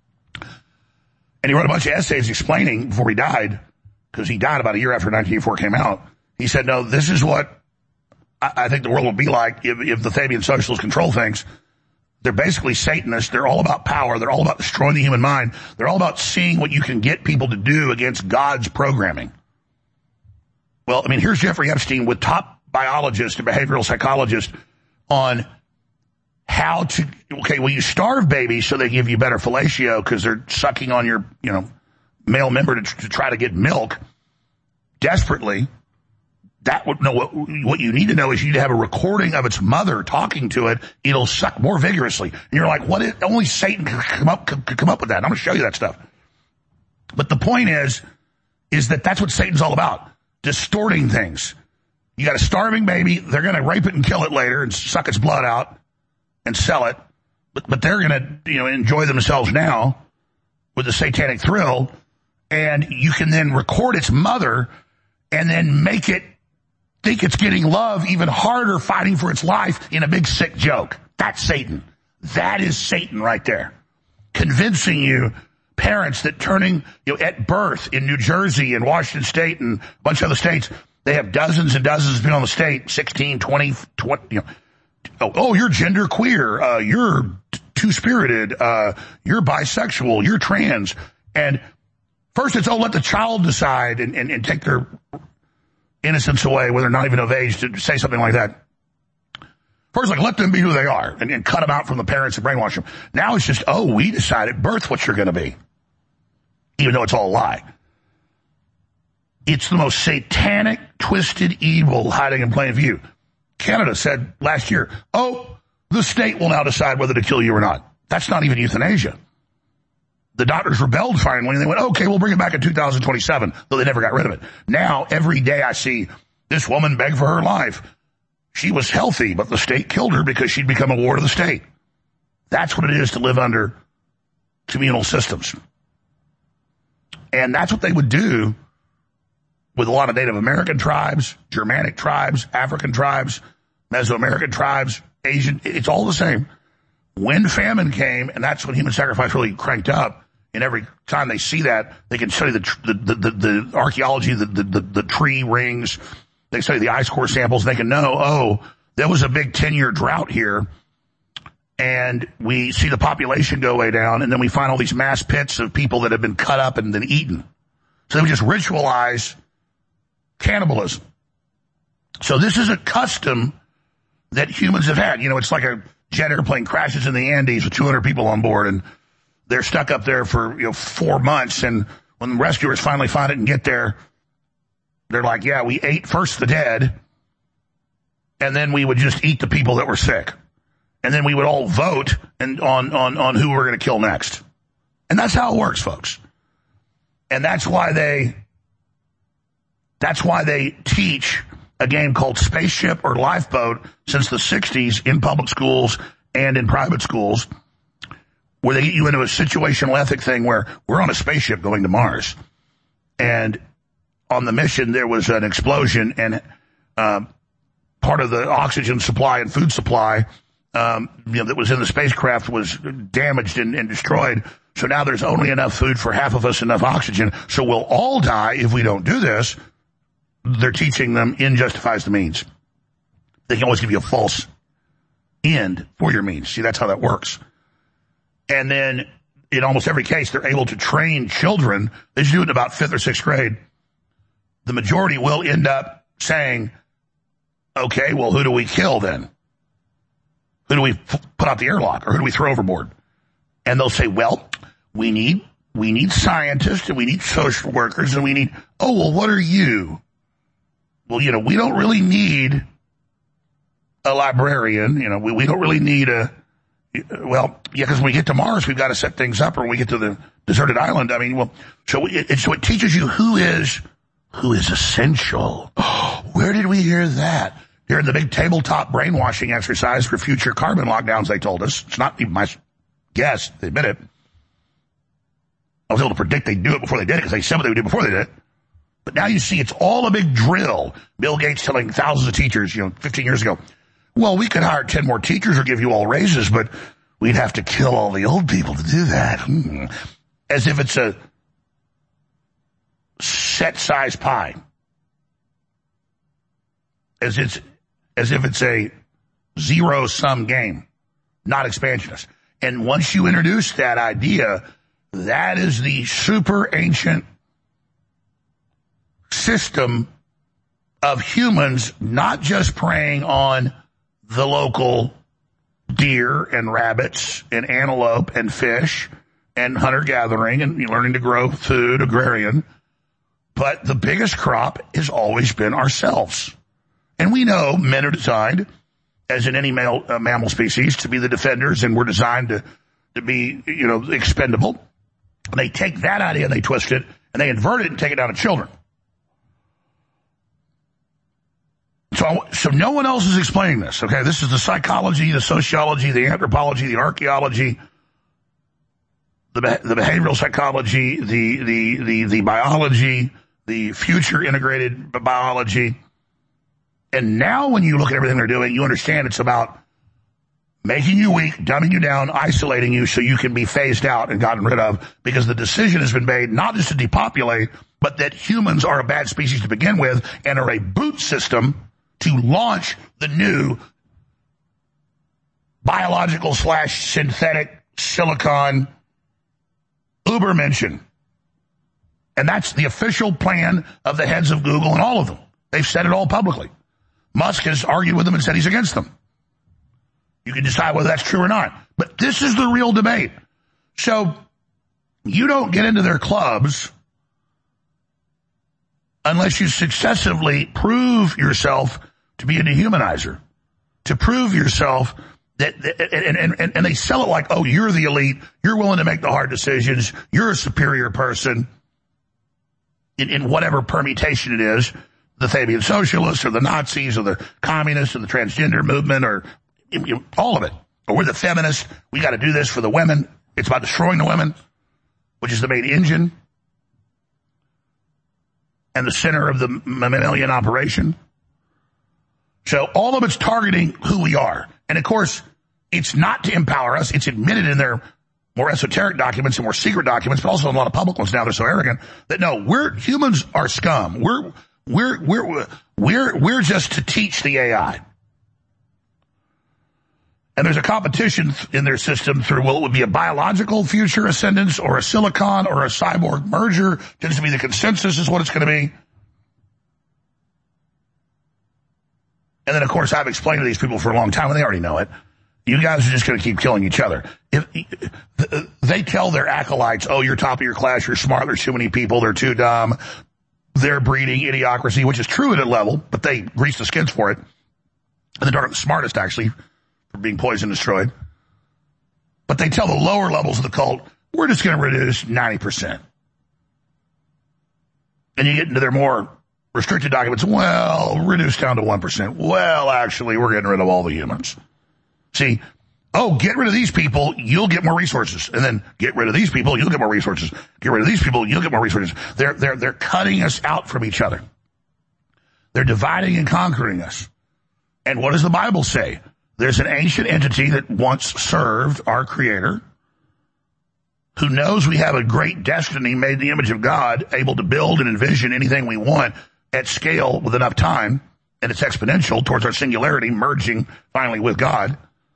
And he wrote a bunch of essays explaining, before he died, because he died about a year after nineteen eighty-four came out, he said, no, this is what I, I think the world will be like if, if the Fabian socialists control things. They're basically Satanists. They're all about power. They're all about destroying the human mind. They're all about seeing what you can get people to do against God's programming. Well, I mean, here's Jeffrey Epstein with top biologists and behavioral psychologists on how to, okay, well, you starve babies so they give you better fellatio because they're sucking on your, you know, male member to, to try to get milk desperately. That would know what, what you need to know is you need to have a recording of its mother talking to it. It'll suck more vigorously. And you're like, what is, only Satan could come up, could, could come up with that. And I'm going to show you that stuff. But the point is, is that that's what Satan's all about. Distorting things. You got a starving baby. They're going to rape it and kill it later and suck its blood out and sell it. But, but they're going to, you know, enjoy themselves now with the satanic thrill. And you can then record its mother and then make it think it's getting love even harder, fighting for its life in a big sick joke. That's Satan. That is Satan right there. Convincing you, parents, that turning, you know, at birth in New Jersey and Washington State and a bunch of other states, they have dozens and dozens of people on the state, sixteen, twenty, twenty, you know, oh, oh you're gender queer, uh, you're two-spirited, uh, you're bisexual, you're trans. And first it's, oh, let the child decide and, and, and take their innocence away when they're not even of age to say something like that. First, like, let them be who they are and, and cut them out from the parents and brainwash them. Now it's just, oh, we decide at birth what you're going to be, even though it's all a lie. It's the most satanic, twisted evil hiding in plain view. Canada said last year, oh, the state will now decide whether to kill you or not. That's not even euthanasia. The doctors rebelled finally, and they went, okay, we'll bring it back in two thousand twenty-seven, though they never got rid of it. Now, every day I see this woman beg for her life. She was healthy, but the state killed her because she'd become a ward of the state. That's what it is to live under communal systems. And that's what they would do with a lot of Native American tribes, Germanic tribes, African tribes, Mesoamerican tribes, Asian. It's all the same. When famine came, and that's when human sacrifice really cranked up, and every time they see that, they can study the the the, the, the archaeology, the, the, the, the tree rings, they study the ice core samples, and they can know, oh, there was a big ten-year drought here, and we see the population go way down, and then we find all these mass pits of people that have been cut up and then eaten. So we just ritualize cannibalism. So this is a custom that humans have had. You know, it's like a jet airplane crashes in the Andes with two hundred people on board, and they're stuck up there for, you know, four months. And when the rescuers finally find it and get there, they're like, yeah, we ate first the dead, and then we would just eat the people that were sick. And then we would all vote and on, on, on who we're going to kill next. And that's how it works, folks. And that's why they, that's why they teach a game called Spaceship or Lifeboat since the sixties in public schools and in private schools, where they get you into a situational ethic thing where we're on a spaceship going to Mars. And on the mission, there was an explosion, and uh, part of the oxygen supply and food supply um, you know, that was in the spacecraft was damaged and, and destroyed. So now there's only enough food for half of us, enough oxygen. So we'll all die if we don't do this. They're teaching them end justifies the means. They can always give you a false end for your means. See, that's how that works. And then in almost every case, they're able to train children. They should do it in about fifth or sixth grade. The majority will end up saying, okay, well, who do we kill then? Who do we f- put out the airlock, or who do we throw overboard? And they'll say, well, we need, we need scientists, and we need social workers, and we need, oh, well, what are you? Well, you know, we don't really need a librarian. You know, we, we don't really need a, well, yeah, because when we get to Mars, we've got to set things up, or when we get to the deserted island. I mean, well, so it, it, so it teaches you who is, who is essential. Where did we hear that? Here, the big tabletop brainwashing exercise for future carbon lockdowns, they told us. It's not even my guess. They admit it. I was able to predict they'd do it before they did it, because they said what they would do before they did it. But now you see it's all a big drill. Bill Gates telling thousands of teachers, you know, fifteen years ago, well, we could hire ten more teachers or give you all raises, but we'd have to kill all the old people to do that. Hmm. As if it's a set size pie. As it's, as if it's a zero sum game, not expansionist. And once you introduce that idea, that is the super ancient system of humans not just preying on the local deer and rabbits and antelope and fish and hunter-gathering and learning to grow food, agrarian, but the biggest crop has always been ourselves. And we know men are designed, as in any male, uh, mammal species, to be the defenders, and we're designed to, to be, you know, expendable. And they take that idea and they twist it, and they invert it and take it down to children. So, so no one else is explaining this, okay? This is the psychology, the sociology, the anthropology, the archaeology, the, the behavioral psychology, the, the, the, the biology, the future integrated biology. And now when you look at everything they're doing, you understand it's about making you weak, dumbing you down, isolating you so you can be phased out and gotten rid of, because the decision has been made not just to depopulate, but that humans are a bad species to begin with and are a boot system to launch the new biological slash synthetic silicon Ubermensch. And that's the official plan of the heads of Google and all of them. They've said it all publicly. Musk has argued with them and said he's against them. You can decide whether that's true or not. But this is the real debate. So you don't get into their clubs unless you successively prove yourself to be a dehumanizer, to prove yourself that, and, and, and, and they sell it like, oh, you're the elite, you're willing to make the hard decisions, you're a superior person in, in whatever permutation it is, the Fabian socialists or the Nazis or the communists or the transgender movement or you know, all of it. Or we're the feminists, we got to do this for the women. It's about destroying the women, which is the main engine and the center of the mammalian operation. So all of it's targeting who we are. And of course, it's not to empower us. It's admitted in their more esoteric documents and more secret documents, but also in a lot of public ones now. They're so arrogant that no, we're humans are scum. We're, we're, we're, we're, we're just to teach the A I. And there's a competition in their system through, well, it would be a biological future ascendance or a silicon or a cyborg merger. Tends to be the consensus is what it's going to be. And then, of course, I've explained to these people for a long time, and they already know it. You guys are just going to keep killing each other. If they tell their acolytes, oh, you're top of your class, you're smart, there's too many people, they're too dumb, they're breeding idiocracy, which is true at a level, but they grease the skids for it. And they're the smartest, actually, for being poisoned and destroyed. But they tell the lower levels of the cult, we're just going to reduce ninety percent. And you get into their more restricted documents, well, reduce down to one percent. Well, actually, we're getting rid of all the humans. See, oh, get rid of these people, you'll get more resources. And then get rid of these people, you'll get more resources. Get rid of these people, you'll get more resources. They're, they're, they're cutting us out from each other. They're dividing and conquering us. And what does the Bible say? There's an ancient entity that once served our Creator, who knows we have a great destiny made in the image of God, able to build and envision anything we want at scale with enough time, and it's exponential towards our singularity, merging finally with God.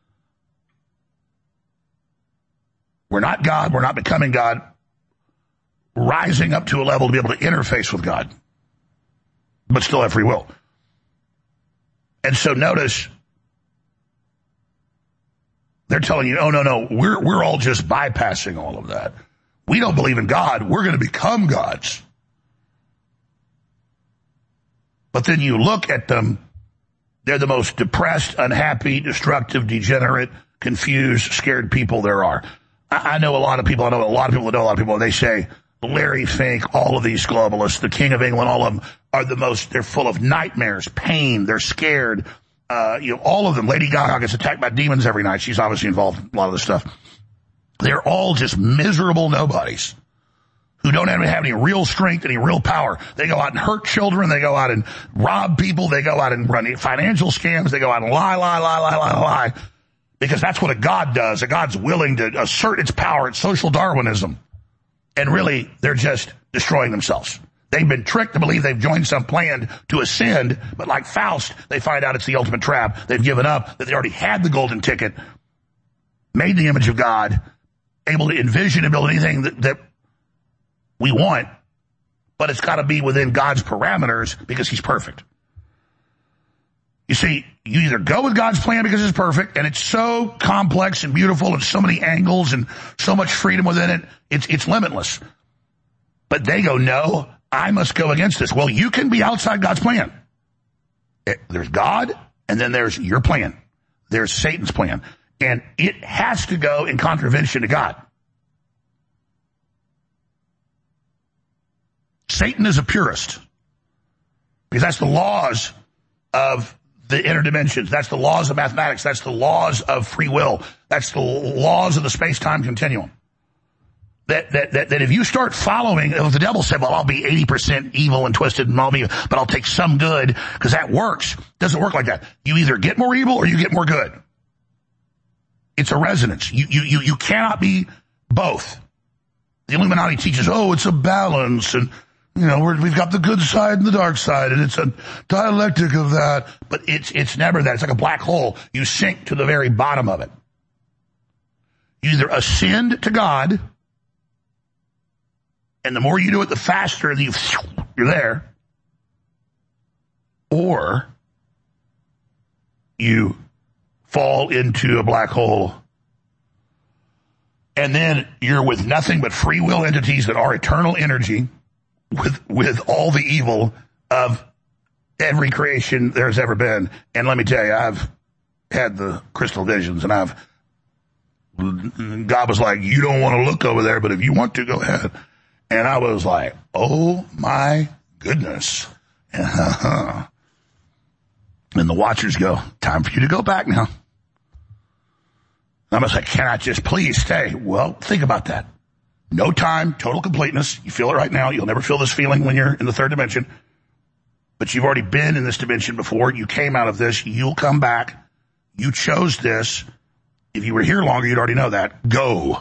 We're not God. We're not becoming God. Rising up to a level to be able to interface with God, but still have free will. And so notice, they're telling you, oh, no, no, we're, we're all just bypassing all of that. We don't believe in God. We're going to become gods. But then you look at them, they're the most depressed, unhappy, destructive, degenerate, confused, scared people there are. I, I know a lot of people, I know a lot of people that know a lot of people, and they say, Larry Fink, all of these globalists, the King of England, all of them are the most, they're full of nightmares, pain, they're scared. Uh, you know, all of them. Lady Gaga gets attacked by demons every night. She's obviously involved in a lot of this stuff. They're all just miserable nobodies who don't have any real strength, any real power. They go out and hurt children. They go out and rob people. They go out and run financial scams. They go out and lie, lie, lie, lie, lie, lie. Because that's what a God does. A God's willing to assert its power. It's social Darwinism. And really, they're just destroying themselves. They've been tricked to believe they've joined some plan to ascend, but like Faust, they find out it's the ultimate trap. They've given up, that they already had the golden ticket, made the image of God, able to envision and build anything that, that we want, but it's got to be within God's parameters because he's perfect. You see, you either go with God's plan because it's perfect, and it's so complex and beautiful and so many angles and so much freedom within it, it's, it's limitless. But they go, no, I must go against this. Well, you can be outside God's plan. There's God, and then there's your plan. There's Satan's plan. And it has to go in contravention to God. Satan is a purist, because that's the laws of the inner dimensions. That's the laws of mathematics. That's the laws of free will. That's the laws of the space-time continuum. That, that, that, that if you start following, if the devil said, well, I'll be eighty percent evil and twisted and I'll be, but I'll take some good because that works. Doesn't work like that. You either get more evil or you get more good. It's a resonance. You, you, you, you cannot be both. The Illuminati teaches, oh, it's a balance, and, you know, we're, we've got the good side and the dark side, and it's a dialectic of that, but it's, it's never that. It's like a black hole. You sink to the very bottom of it. You either ascend to God, and the more you do it, the faster you, you're there. Or you fall into a black hole, and then you're with nothing but free will entities that are eternal energy with, with all the evil of every creation there's ever been. And let me tell you, I've had the crystal visions, and I've, God was like, you don't want to look over there, but if you want to, go ahead. And I was like, oh my goodness. And the watchers go, time for you to go back now. I was like, can I just please stay? Well, think about that. No time, total completeness. You feel it right now. You'll never feel this feeling when you're in the third dimension. But you've already been in this dimension before. You came out of this. You'll come back. You chose this. If you were here longer, you'd already know that. Go.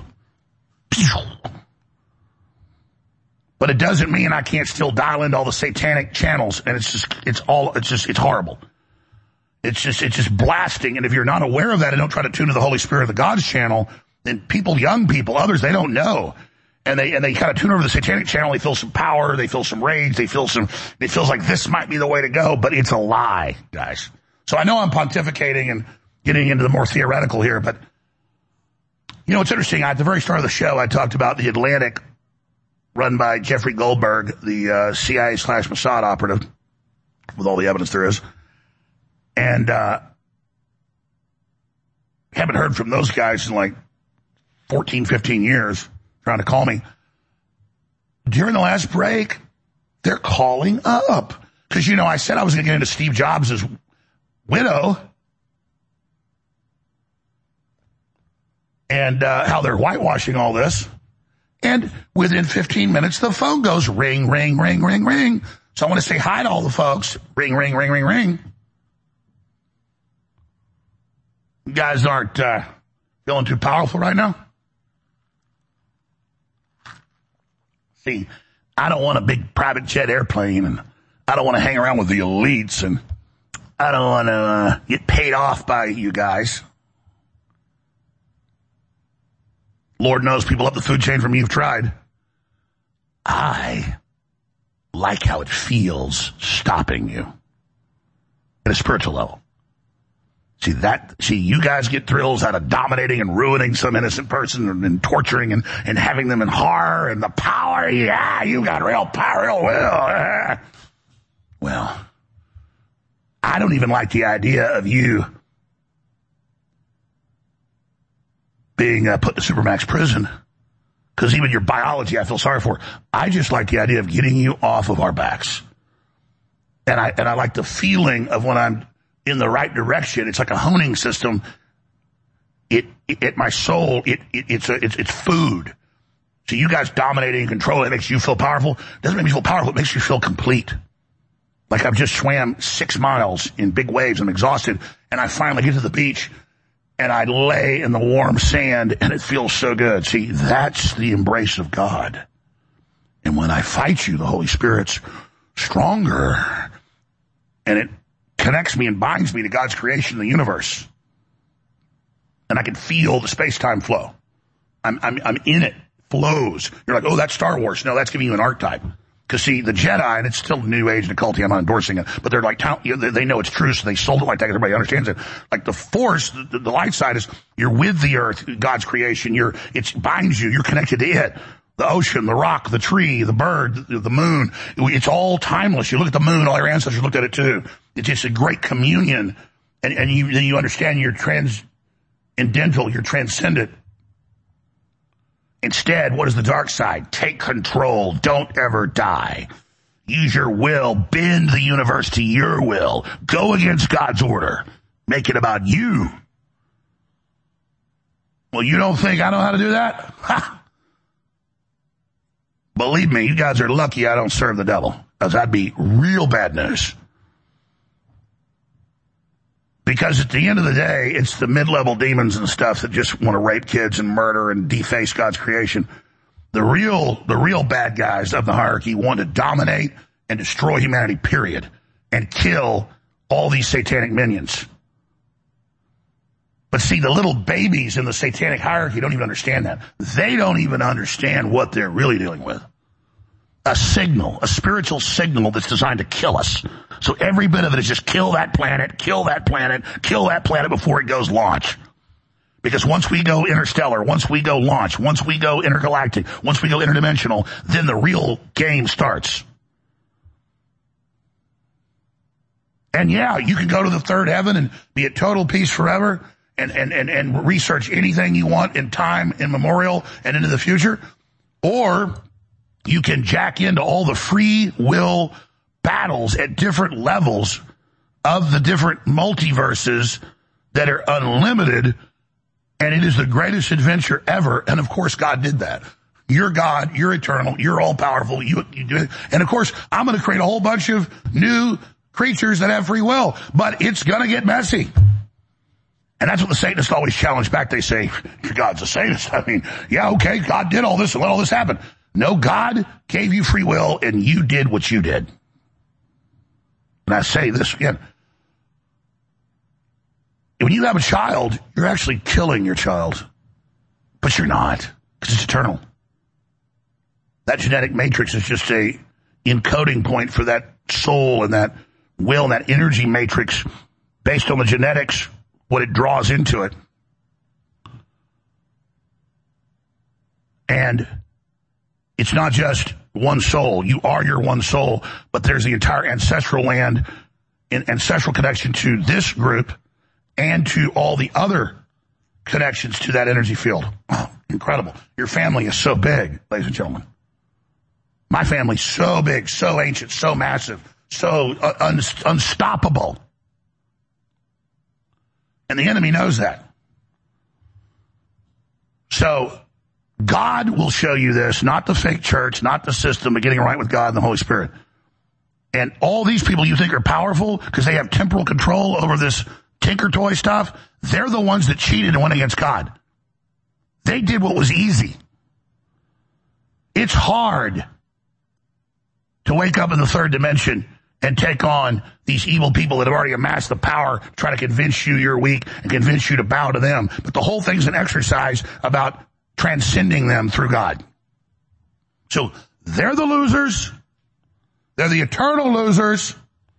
But it doesn't mean I can't still dial into all the satanic channels, and it's just, it's all, it's just, it's horrible. It's just, it's just blasting. And if you're not aware of that and don't try to tune to the Holy Spirit of the God's channel, then people, young people, others, they don't know. And they, and they kind of tune over the satanic channel. They feel some power. They feel some rage. They feel some, it feels like this might be the way to go, but it's a lie, guys. So I know I'm pontificating and getting into the more theoretical here, but you know, it's interesting. At the very start of the show, I talked about the Atlantic run by Jeffrey Goldberg, the uh, C I A slash Mossad operative, with all the evidence there is. And uh haven't heard from those guys in like fourteen, fifteen years, trying to call me. During the last break, they're calling up. Because, you know, I said I was going to get into Steve Jobs' widow. And uh, how they're whitewashing all this. And within fifteen minutes, the phone goes ring, ring, ring, ring, ring. So I want to say hi to all the folks. Ring, ring, ring, ring, ring. You guys aren't uh, feeling too powerful right now? See, I don't want a big private jet airplane, and I don't want to hang around with the elites, and I don't want to uh, get paid off by you guys. Lord knows people up the food chain from me have tried. I like how it feels stopping you at a spiritual level. See that, see, you guys get thrills out of dominating and ruining some innocent person and, and torturing and, and having them in horror and the power. Yeah, you got real power, real will. Yeah. Well, I don't even like the idea of you being uh, put to Supermax prison, because even your biology I feel sorry for. I just like the idea of getting you off of our backs. And I and I like the feeling of when I'm in the right direction. It's like a honing system. It, it, it my soul, it, it it's a, it's it's food. So you guys dominating and controlling, it makes you feel powerful. It doesn't make me feel powerful, it makes you feel complete. Like I've just swam six miles in big waves, I'm exhausted, and I finally get to the beach, and I lay in the warm sand, and it feels so good. See, that's the embrace of God. And when I fight you, the Holy Spirit's stronger, and it connects me and binds me to God's creation, the universe. And I can feel the space-time flow. I'm, I'm, I'm in it. Flows. You're like, oh, that's Star Wars. No, that's giving you an archetype. Because, see, the Jedi, and it's still New Age and occulty, I'm not endorsing it, but they're like, they know it's true, so they sold it like that, everybody understands it. Like the Force, the, the light side is, you're with the earth, God's creation, you're, it binds you, you're connected to it. The ocean, the rock, the tree, the bird, the, the moon, it's all timeless. You look at the moon, all your ancestors looked at it too. It's just a great communion, and, and you, then you understand you're transcendental, you're transcendent. Instead, what is the dark side? Take control. Don't ever die. Use your will. Bend the universe to your will. Go against God's order. Make it about you. Well, you don't think I know how to do that? Ha! Believe me, you guys are lucky I don't serve the devil, because that'd be real bad news. Because at the end of the day, it's the mid-level demons and stuff that just want to rape kids and murder and deface God's creation. The real, the real bad guys of the hierarchy want to dominate and destroy humanity, period, and kill all these satanic minions. But see, the little babies in the satanic hierarchy don't even understand that. They don't even understand what they're really dealing with. A signal, a spiritual signal that's designed to kill us. So every bit of it is just kill that planet, kill that planet, kill that planet before it goes launch. Because once we go interstellar, once we go launch, once we go intergalactic, once we go interdimensional, then the real game starts. And yeah, you can go to the third heaven and be at total peace forever and, and, and, and research anything you want in time immemorial and into the future. Or you can jack into all the free will battles at different levels of the different multiverses that are unlimited, and it is the greatest adventure ever. And of course, God did that. You're God, you're eternal, you're all powerful, you, you do it. And of course, I'm going to create a whole bunch of new creatures that have free will, but it's going to get messy. And that's what the Satanists always challenge back. They say, God's a Satanist. I mean, yeah, okay, God did all this and let all this happen. No, God gave you free will, and you did what you did. And I say this again. when you have a child, you're actually killing your child. But you're not, because it's eternal. That genetic matrix is just a encoding point for that soul and that will and that energy matrix based on the genetics, what it draws into it. And it's not just one soul. You are your one soul, but there's the entire ancestral land and ancestral connection to this group and to all the other connections to that energy field. Oh, incredible. Your family is so big, ladies and gentlemen. My family's so big, so ancient, so massive, so uh, un- unstoppable. And the enemy knows that. So God will show you this, not the fake church, not the system, but getting right with God and the Holy Spirit. And all these people you think are powerful because they have temporal control over this tinker toy stuff, they're the ones that cheated and went against God. They did what was easy. It's hard to wake up in the third dimension and take on these evil people that have already amassed the power, try to convince you you're weak and convince you to bow to them. But the whole thing's an exercise about transcending them through God. So they're the losers. They're the eternal losers.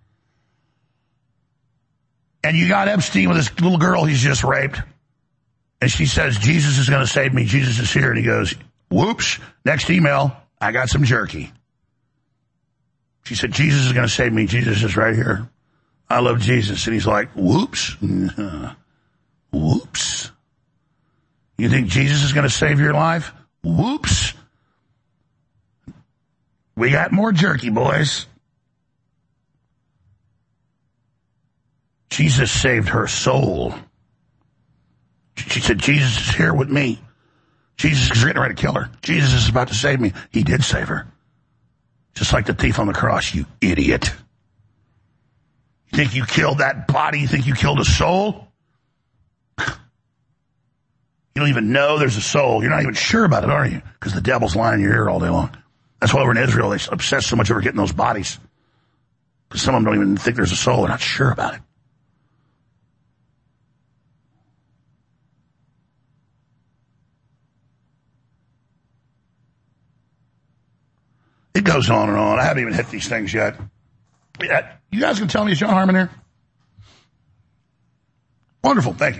And you got Epstein with this little girl he's just raped. And she says, Jesus is going to save me. Jesus is here. And he goes, whoops, next email, I got some jerky. She said, Jesus is going to save me. Jesus is right here. I love Jesus. And he's like, whoops. Whoops. You think Jesus is going to save your life? Whoops. We got more jerky, boys. Jesus saved her soul. She said, Jesus is here with me. Jesus is getting ready to kill her. Jesus is about to save me. He did save her. Just like the thief on the cross, you idiot. You think you killed that body? You think you killed a soul? You don't even know there's a soul. You're not even sure about it, are you? Because the devil's lying in your ear all day long. That's why over in Israel, they obsess so much over getting those bodies. Because some of them don't even think there's a soul. They're not sure about it. It goes on and on. I haven't even hit these things yet. You guys can tell me, is John Harmon here? Wonderful. Thank you.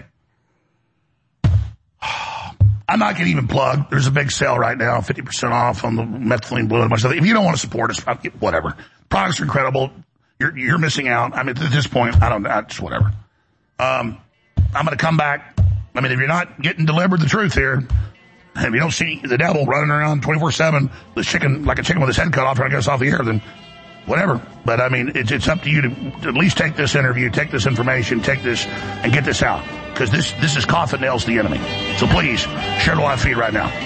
I'm not going to even plug. There's a big sale right now, fifty percent off on the methylene blue and a bunch of stuff. If you don't want to support us, whatever. Products are incredible. You're, you're missing out. I mean, at this point, I don't know. Just whatever. Um, I'm going to come back. I mean, if you're not getting delivered the truth here, if you don't see the devil running around twenty-four seven, the chicken, like a chicken with his head cut off trying to get us off the air, then whatever. But I mean, it's, it's up to you to, to at least take this interview, take this information, take this, and get this out. Because this, this is coffin nails to the enemy. So please, share the live feed right now.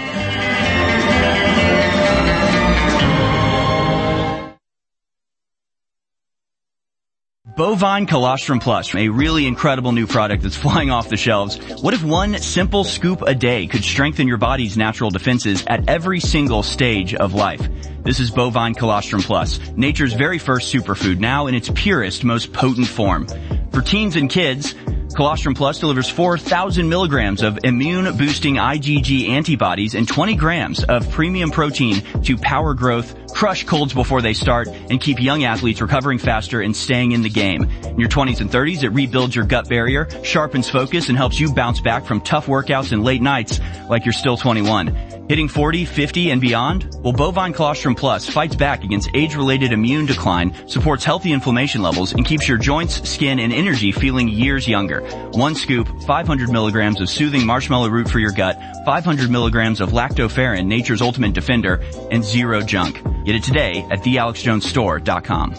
Bovine Colostrum Plus, a really incredible new product that's flying off the shelves. What if one simple scoop a day could strengthen your body's natural defenses at every single stage of life? This is Bovine Colostrum Plus, nature's very first superfood, now in its purest, most potent form. For teens and kids, Colostrum Plus delivers four thousand milligrams of immune-boosting IgG antibodies and twenty grams of premium protein to power growth, crush colds before they start, and keep young athletes recovering faster and staying in the game. In your twenties and thirties, it rebuilds your gut barrier, sharpens focus, and helps you bounce back from tough workouts and late nights like you're still twenty-one. Hitting forty, fifty, and beyond? Well, Bovine Colostrum Plus fights back against age-related immune decline, supports healthy inflammation levels, and keeps your joints, skin, and energy feeling years younger. One scoop, five hundred milligrams of soothing marshmallow root for your gut, five hundred milligrams of lactoferrin, nature's ultimate defender, and zero junk. Get it today at the alex jones store dot com.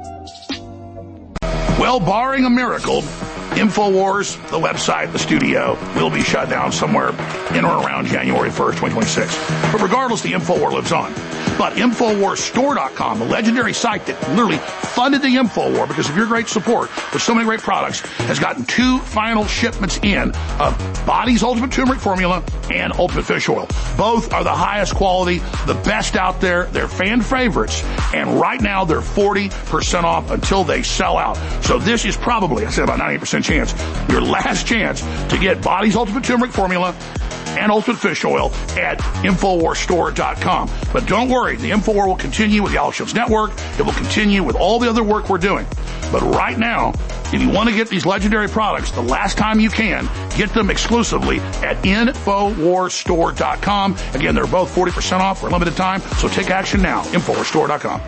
Well, barring a miracle, InfoWars, the website, the studio, will be shut down somewhere in or around January first, twenty twenty-six. But regardless, the InfoWar lives on. But InfoWars Store dot com, the legendary site that literally funded the InfoWar because of your great support with so many great products, has gotten two final shipments in of Body's Ultimate Turmeric Formula and Ultimate Fish Oil. Both are the highest quality, the best out there. They're fan favorites. And right now they're forty percent off until they sell out. So this is probably, I said about ninety percent chance, your last chance to get Body's Ultimate Turmeric Formula and Ultimate Fish Oil at InfoWars Store dot com. But don't worry, the InfoWar will continue with the Alex Jones Network. It will continue with all the other work we're doing. But right now, if you want to get these legendary products, the last time you can, get them exclusively at InfoWars Store dot com. Again, they're both forty percent off for a limited time, so take action now. InfoWars Store dot com.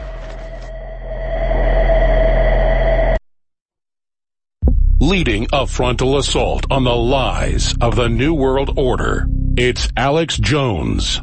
Leading a frontal assault on the lies of the New World Order, it's Alex Jones.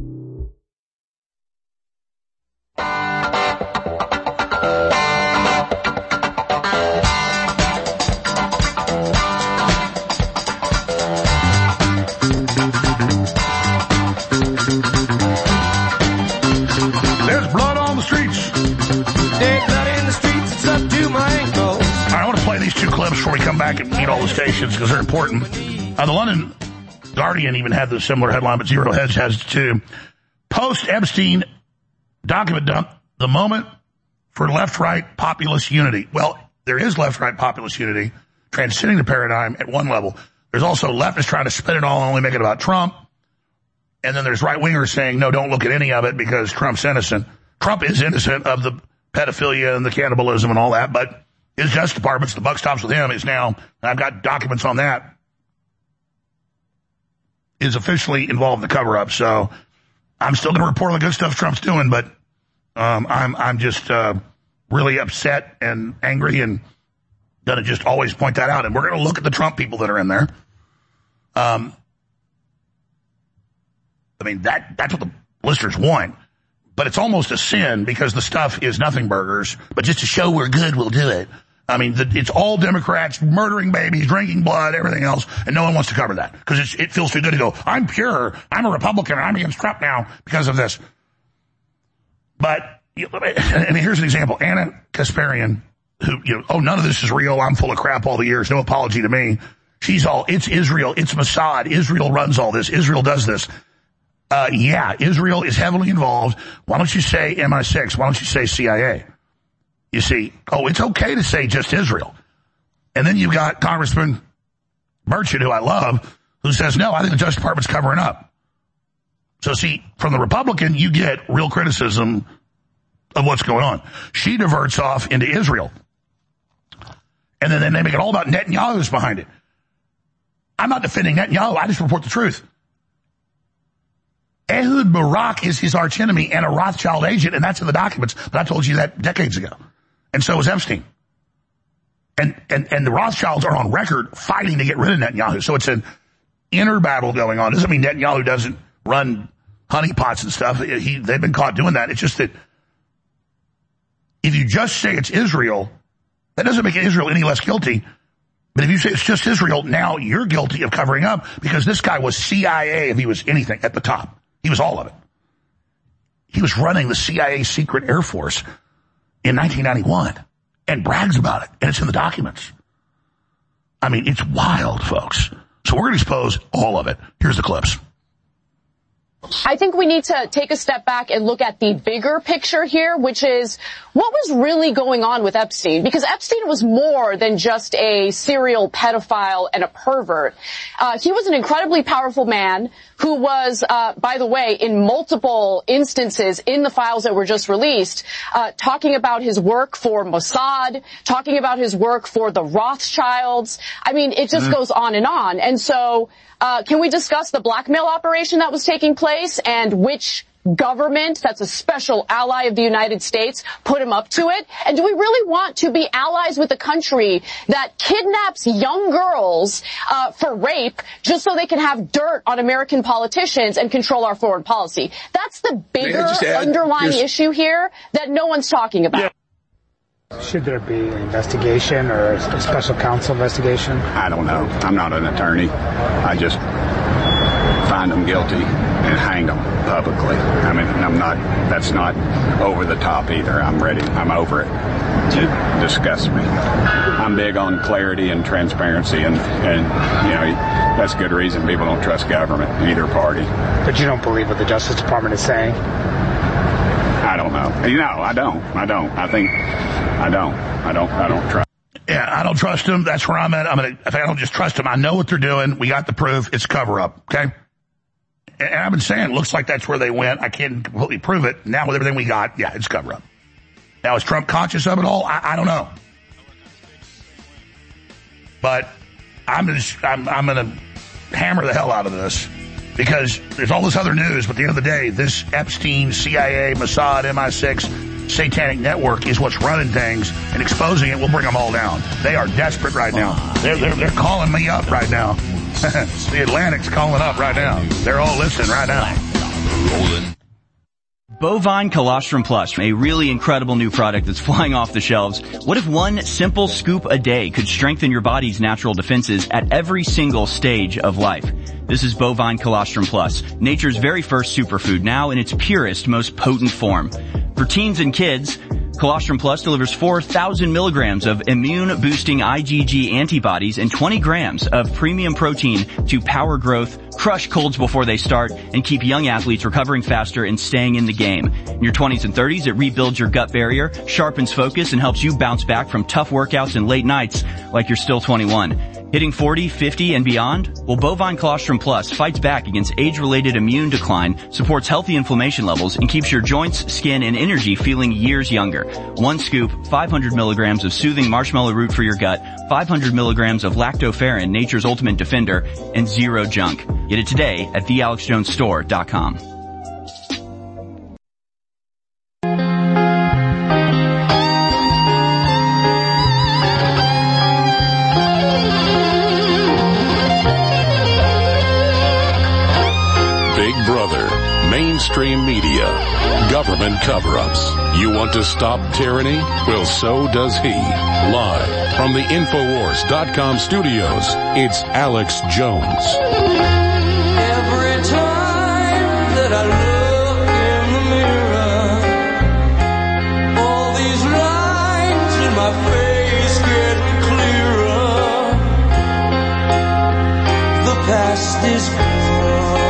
There's blood on the streets. There's blood in the streets, it's up to my ankles. I want to play these two clips before we come back and eat all the stations because they're important. Uh, the London Guardian even had the similar headline, but Zero Hedge has it too. Post-Epstein document dump, the moment for left-right populist unity. Well, there is left-right populist unity, transcending the paradigm at one level. There's also leftists trying to spin it all and only make it about Trump. And then there's right-wingers saying, no, don't look at any of it because Trump's innocent. Trump is innocent of the pedophilia and the cannibalism and all that, but his Justice Department's, the buck stops with him, is now, and I've got documents on that, is officially involved in the cover-up. So I'm still going to report on the good stuff Trump's doing, but um, I'm I'm just uh, really upset and angry and going to just always point that out. And we're going to look at the Trump people that are in there. Um, I mean, that that's what the listeners want. But it's almost a sin because the stuff is nothing burgers. But just to show we're good, we'll do it. I mean, the, it's all Democrats murdering babies, drinking blood, everything else, and no one wants to cover that because it feels too good to go, I'm pure, I'm a Republican, I'm against Trump now because of this. But, and here's an example. Anna Kasparian, who, you know, oh, none of this is real, I'm full of crap all the years, no apology to me. She's all, it's Israel, it's Mossad, Israel runs all this, Israel does this. Uh, yeah, Israel is heavily involved. Why don't you say M I six? Why don't you say C I A? You see, oh, it's okay to say just Israel. And then you've got Congressman Merchant, who I love, who says, no, I think the Justice Department's covering up. So see, from the Republican, you get real criticism of what's going on. She diverts off into Israel. And then, then they make it all about Netanyahu's behind it. I'm not defending Netanyahu. I just report the truth. Ehud Barak is his archenemy and a Rothschild agent, and that's in the documents. But I told you that decades ago. And so was Epstein. And, and, and the Rothschilds are on record fighting to get rid of Netanyahu. So it's an inner battle going on. Doesn't mean Netanyahu doesn't run honeypots and stuff. He, they've been caught doing that. It's just that if you just say it's Israel, that doesn't make Israel any less guilty. But if you say it's just Israel, now you're guilty of covering up because this guy was C I A if he was anything at the top. He was all of it. He was running the C I A secret Air Force in nineteen ninety-one and brags about it. And it's in the documents. I mean, it's wild, folks. So we're going to expose all of it. Here's the clips. I think we need to take a step back and look at the bigger picture here, which is what was really going on with Epstein? Because Epstein was more than just a serial pedophile and a pervert. Uh, he was an incredibly powerful man who was, uh, by the way, in multiple instances in the files that were just released, uh, talking about his work for Mossad, talking about his work for the Rothschilds. I mean, it just mm-hmm. goes on and on. And so, uh, can we discuss the blackmail operation that was taking place and which government that's a special ally of the United States put him up to it? And do we really want to be allies with a country that kidnaps young girls uh, for rape just so they can have dirt on American politicians and control our foreign policy? That's the bigger underlying issue here that no one's talking about. Yeah. Should there be an investigation or a special counsel investigation? I don't know. I'm not an attorney. I just find them guilty and hang them publicly. I mean, I'm not, that's not over the top either. I'm ready. I'm over it. It disgusts me. I'm big on clarity and transparency, and, and you know, that's good reason people don't trust government, either party. But you don't believe what the Justice Department is saying? I don't know. You know, I don't. I don't. I think I don't. I don't. I don't trust. Yeah, I don't trust them. That's where I'm at. I'm gonna. I don't just trust them. I know what they're doing. We got the proof. It's cover up. Okay. And I've been saying, it looks like that's where they went. I can't completely prove it. Now with everything we got, yeah, it's cover up. Now is Trump conscious of it all? I, I don't know. But I'm just. I'm. I'm gonna hammer the hell out of this. Because there's all this other news, but at the end of the day, this Epstein, C I A, Mossad, M I six, satanic network is what's running things, and exposing it will bring them all down. They are desperate right now. They're, they're, they're calling me up right now. The Atlantic's calling up right now. They're all listening right now. Bovine Colostrum Plus, a really incredible new product that's flying off the shelves. What if one simple scoop a day could strengthen your body's natural defenses at every single stage of life? This is Bovine Colostrum Plus, nature's very first superfood, now in its purest, most potent form. For teens and kids, Colostrum Plus delivers four thousand milligrams of immune-boosting I G G antibodies and twenty grams of premium protein to power growth, crush colds before they start, and keep young athletes recovering faster and staying in the game. In your twenties and thirties, it rebuilds your gut barrier, sharpens focus, and helps you bounce back from tough workouts and late nights like you're still twenty-one. Hitting forty, fifty, and beyond? Well, Bovine Colostrum Plus fights back against age-related immune decline, supports healthy inflammation levels, and keeps your joints, skin, and energy feeling years younger. One scoop, five hundred milligrams of soothing marshmallow root for your gut, five hundred milligrams of lactoferrin, nature's ultimate defender, and zero junk. Get it today at the alex jones store dot com. Mainstream media, government cover-ups. You want to stop tyranny? Well, so does he. Live from the Infowars dot com studios, it's Alex Jones. Every time that I look in the mirror, all these lines in my face get clearer. The past is gone.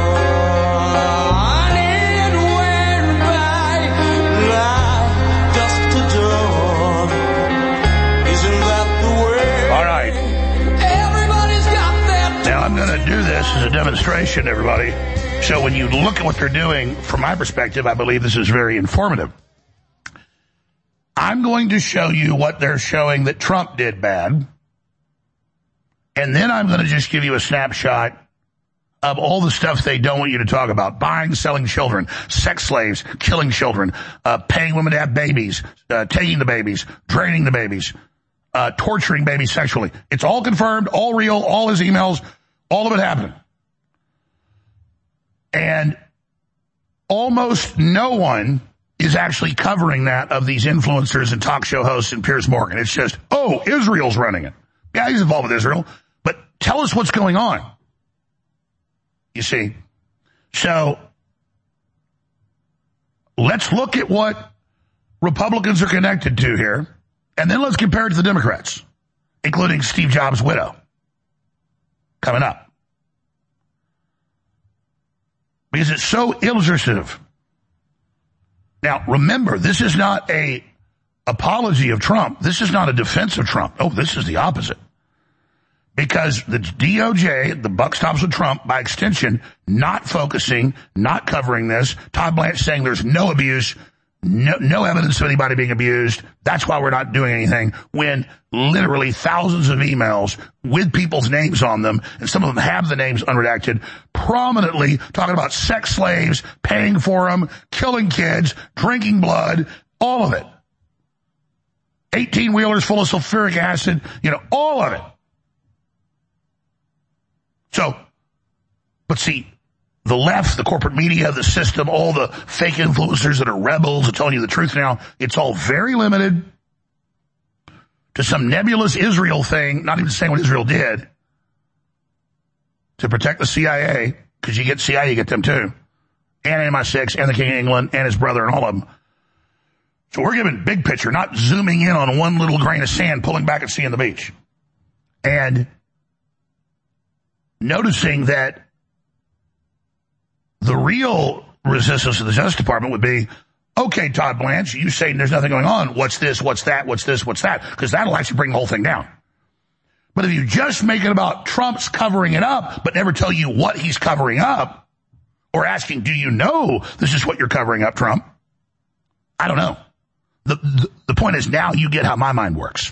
I'm going to do this as a demonstration, everybody. So when you look at what they're doing, from my perspective, I believe this is very informative. I'm going to show you what they're showing that Trump did bad. And then I'm going to just give you a snapshot of all the stuff they don't want you to talk about. Buying, selling children, sex slaves, killing children, uh, paying women to have babies, uh, taking the babies, draining the babies, uh, torturing babies sexually. It's all confirmed, all real, all his emails. All of it happening. And almost no one is actually covering that of these influencers and talk show hosts and Piers Morgan. It's just, oh, Israel's running it. Yeah, he's involved with Israel. But tell us what's going on. You see? So let's look at what Republicans are connected to here. And then let's compare it to the Democrats, including Steve Jobs' widow. Coming up. Because it's so illustrative. Now, remember, this is not a apology of Trump. This is not a defense of Trump. Oh, this is the opposite. Because the D O J, the buck stops with Trump, by extension, not focusing, not covering this. Todd Blanche saying there's no abuse, no, no evidence of anybody being abused. That's why we're not doing anything, when literally thousands of emails with people's names on them, and some of them have the names unredacted, prominently talking about sex slaves, paying for them, killing kids, drinking blood, all of it. eighteen-wheelers full of sulfuric acid, you know, all of it. So, but see, the left, the corporate media, the system, all the fake influencers that are rebels are telling you the truth now, it's all very limited to some nebulous Israel thing, not even saying what Israel did to protect the C I A because you get C I A, you get them too, and M I six, and the King of England, and his brother, and all of them. So we're giving big picture, not zooming in on one little grain of sand, pulling back and seeing the beach. And noticing that the real resistance of the Justice Department would be, okay, Todd Blanche, you say there's nothing going on. What's this? What's that? What's this? What's that? Because that'll actually bring the whole thing down. But if you just make it about Trump's covering it up, but never tell you what he's covering up, or asking, do you know this is what you're covering up, Trump? I don't know. The, the, the point is, now you get how my mind works.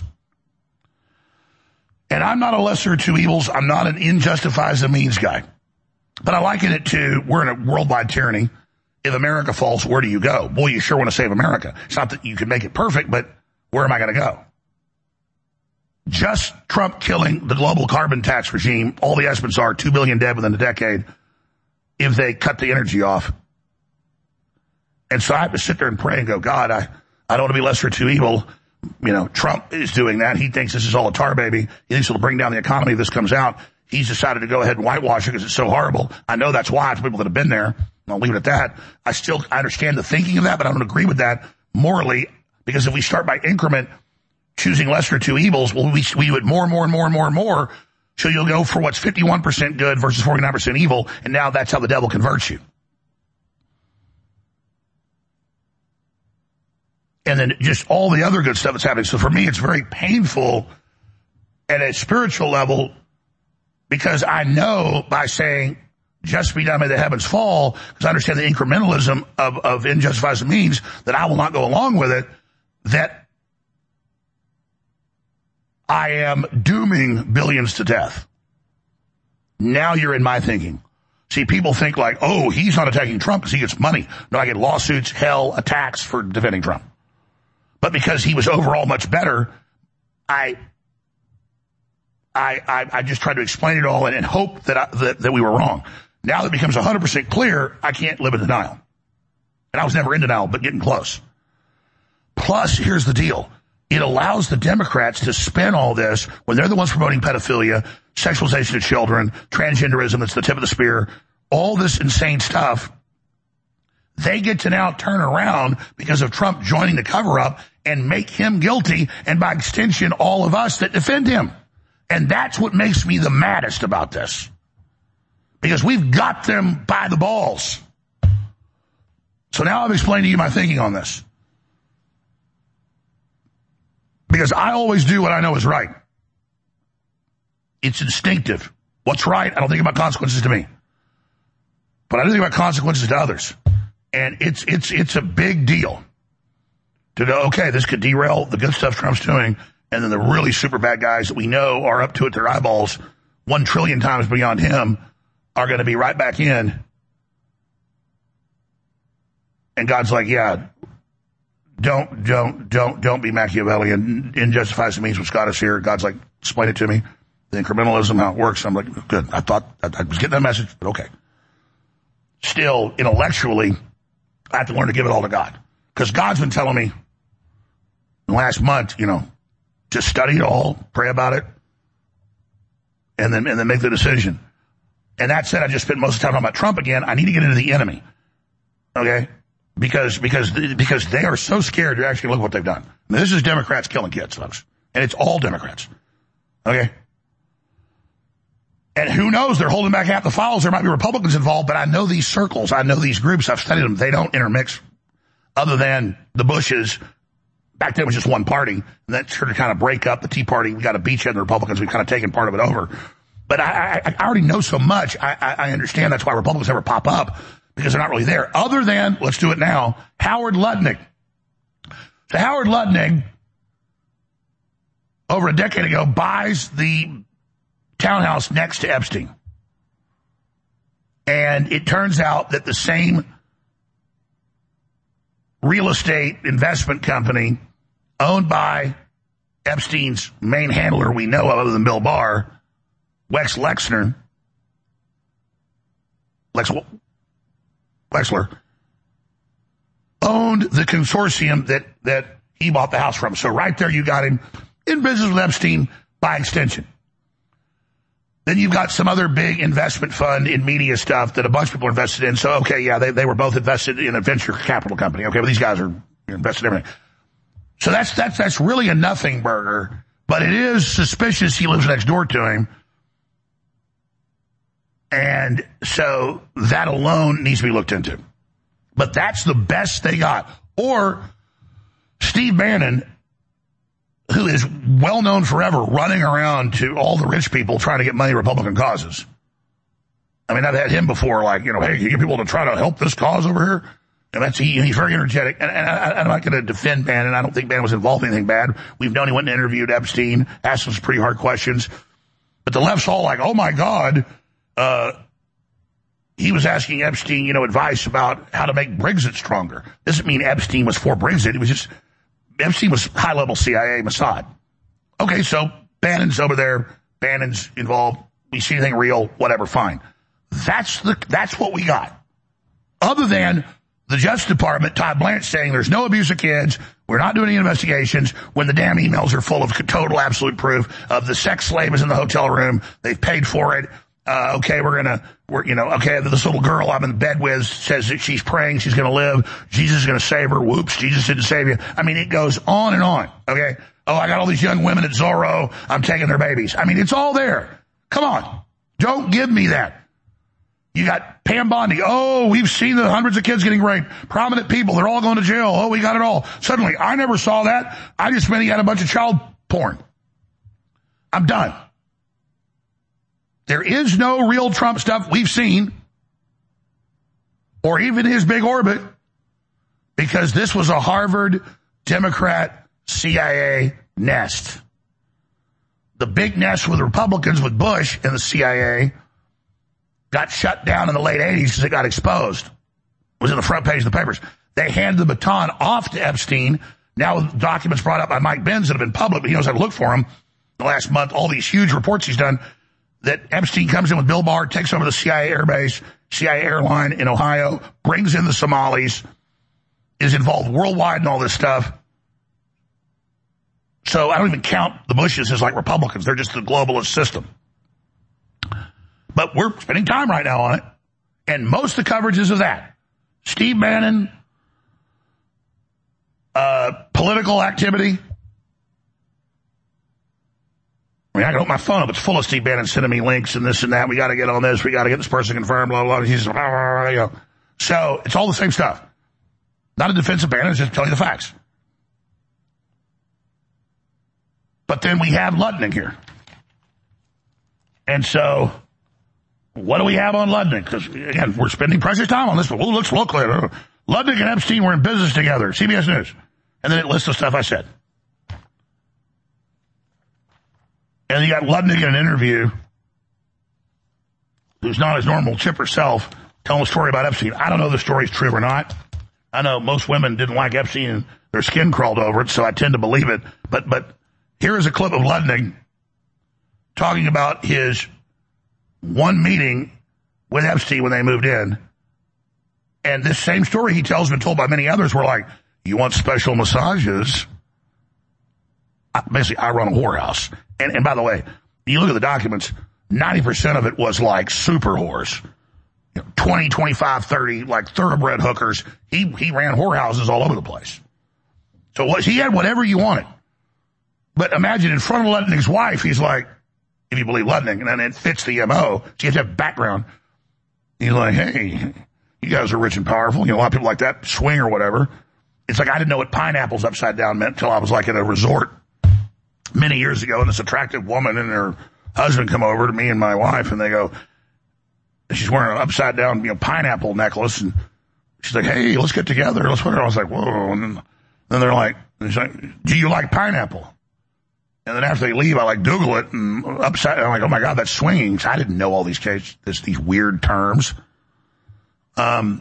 And I'm not a lesser of two evils. I'm not an in justifies the means guy. But I liken it to, we're in a worldwide tyranny. If America falls, where do you go? Boy, you sure want to save America. It's not that you can make it perfect, but where am I going to go? Just Trump killing the global carbon tax regime, all the estimates are two billion dead within a decade if they cut the energy off. And so I have to sit there and pray and go, God, I, I don't want to be lesser of two evil. You know, Trump is doing that. He thinks this is all a tar baby. He thinks it'll bring down the economy if this comes out. He's decided to go ahead and whitewash it because it's so horrible. I know that's why, for people that have been there. I'll leave it at that. I still I understand the thinking of that, but I don't agree with that morally, because if we start by increment choosing lesser of two evils, well, we, we do it more and more and more and more and more. So you'll go for what's fifty-one percent good versus forty-nine percent evil, and now that's how the devil converts you. And then just all the other good stuff that's happening. So for me, it's very painful at a spiritual level, because I know by saying, just be done, may the heavens fall, because I understand the incrementalism of, of injustifies the means, that I will not go along with it, that I am dooming billions to death. Now you're in my thinking. See, people think like, oh, he's not attacking Trump because he gets money. No, I get lawsuits, hell, attacks for defending Trump. But because he was overall much better, I... I, I, I just tried to explain it all and, and hope that, I, that that we were wrong. Now that it becomes one hundred percent clear, I can't live in denial. And I was never in denial, but getting close. Plus, here's the deal. It allows the Democrats to spin all this when they're the ones promoting pedophilia, sexualization of children, transgenderism, that's the tip of the spear, all this insane stuff. They get to now turn around because of Trump joining the cover-up and make him guilty, and by extension, all of us that defend him. And that's what makes me the maddest about this. Because we've got them by the balls. So now I've explained to you my thinking on this. Because I always do what I know is right. It's instinctive. What's right, I don't think about consequences to me. But I do think about consequences to others. And it's it's it's a big deal to go, okay, this could derail the good stuff Trump's doing. And then the really super bad guys that we know are up to it, their eyeballs, one trillion times beyond him, are going to be right back in. And God's like, yeah, don't, don't, don't, don't be Machiavellian. Injustifies the means what's got us here. God's like, explain it to me. The incrementalism, how it works. I'm like, good. I thought, I, I was getting that message, but okay. Still, intellectually, I have to learn to give it all to God. Because God's been telling me in the last month, you know, just study it all, pray about it, and then and then make the decision. And that said, I just spent most of the time talking about Trump again. I need to get into the enemy, okay? Because because because they are so scared to actually look what they've done. Now, this is Democrats killing kids, folks, and it's all Democrats, okay? And who knows? They're holding back half the files. There might be Republicans involved, but I know these circles. I know these groups. I've studied them. They don't intermix, other than the Bushes. Back then it was just one party, and that started to kind of break up the Tea Party. We got a beachhead in the Republicans. We've kind of taken part of it over. But I, I, I already know so much. I, I, I understand that's why Republicans never pop up, because they're not really there. Other than, let's do it now, Howard Lutnick. So Howard Lutnick, over a decade ago, buys the townhouse next to Epstein. And it turns out that the same real estate investment company owned by Epstein's main handler we know of, other than Bill Barr, Wex Lexner, Lex Wexler, owned the consortium that, that he bought the house from. So right there you got him in business with Epstein by extension. Then you've got some other big investment fund in media stuff that a bunch of people are invested in. So, okay, yeah, they, they were both invested in a venture capital company. Okay, but these guys are invested in everything. So that's, that's, that's really a nothing burger, but it is suspicious he lives next door to him. And so that alone needs to be looked into. But that's the best they got. Or Steve Bannon, who is well known forever running around to all the rich people trying to get money to Republican causes. I mean, I've had him before, like, you know, hey, can you get people to try to help this cause over here? And that's, he, he's very energetic. And, and I, I'm not going to defend Bannon. I don't think Bannon was involved in anything bad. We've known he went and interviewed Epstein, asked him some pretty hard questions. But the left's all like, oh my God, uh, he was asking Epstein, you know, advice about how to make Brexit stronger. Doesn't mean Epstein was for Brexit. It was just, Epstein was high-level C I A, Mossad. Okay, so Bannon's over there. Bannon's involved. We see anything real, whatever, fine. That's the, that's what we got. Other than the Justice Department, Todd Blanche saying there's no abuse of kids, we're not doing any investigations, when the damn emails are full of total absolute proof of the sex slave is in the hotel room, they've paid for it. Uh, okay, we're gonna, we're, you know, okay, this little girl I'm in bed with says that she's praying she's gonna live. Jesus is gonna save her. Whoops, Jesus didn't save you. I mean, it goes on and on, okay? Oh, I got all these young women at Zorro. I'm taking their babies. I mean, it's all there. Come on. Don't give me that. You got Pam Bondi. Oh, we've seen the hundreds of kids getting raped. Prominent people. They're all going to jail. Oh, we got it all. Suddenly, I never saw that. I just meant he had a bunch of child porn. I'm done. There is no real Trump stuff we've seen, or even his big orbit, because this was a Harvard Democrat C I A nest. The big nest with Republicans with Bush and the C I A got shut down in the late eighties because it got exposed. It was in the front page of the papers. They handed the baton off to Epstein. Now documents brought up by Mike Benz that have been public, but he knows how to look for them. The last month, all these huge reports he's done, that Epstein comes in with Bill Barr, takes over the C I A airbase, C I A airline in Ohio, brings in the Somalis, is involved worldwide in all this stuff. So I don't even count the Bushes as like Republicans. They're just the globalist system. But we're spending time right now on it. And most of the coverage is of that. Steve Bannon, uh, political activity. I mean, I can open my phone up. It's full of Steve Bannon sending me links and this and that. We got to get on this. We got to get this person confirmed, blah, blah, blah. He's, blah, you know. So it's all the same stuff. Not a defense of Bannon, it's just telling you the facts. But then we have Lutnick here. And so what do we have on Lutnick? Because, again, we're spending precious time on this, but let's look later. Lutnick and Epstein were in business together. C B S News. And then it lists the stuff I said. And you got Lutnick in an interview, who's not his normal chipper self, telling a story about Epstein. I don't know if the story's true or not. I know most women didn't like Epstein and their skin crawled over it, so I tend to believe it. But but here is a clip of Lutnick talking about his one meeting with Epstein when they moved in. And this same story he tells, been told by many others, were like, you want special massages? Basically, I run a whorehouse. And, and by the way, you look at the documents, ninety percent of it was like super whores. You know, twenty, twenty-five, thirty, like thoroughbred hookers. He, he ran whorehouses all over the place. So what, he had whatever you wanted. But imagine in front of Lutnick's wife, he's like, if you believe Lutnick, and then it fits the M O, so you have to have background. He's like, hey, you guys are rich and powerful. You know, a lot of people like that swing or whatever. It's like I didn't know what pineapples upside down meant until I was like at a resort many years ago, and this attractive woman and her husband come over to me and my wife, and they go, she's wearing an upside down, you know, pineapple necklace, and she's like, hey, let's get together. Let's put her. I was like, whoa. And then, then they're like, like, do you like pineapple? And then after they leave, I like Google it and upside. I'm like, oh my God, that's swinging. So I didn't know all these cases, this, these weird terms. Um,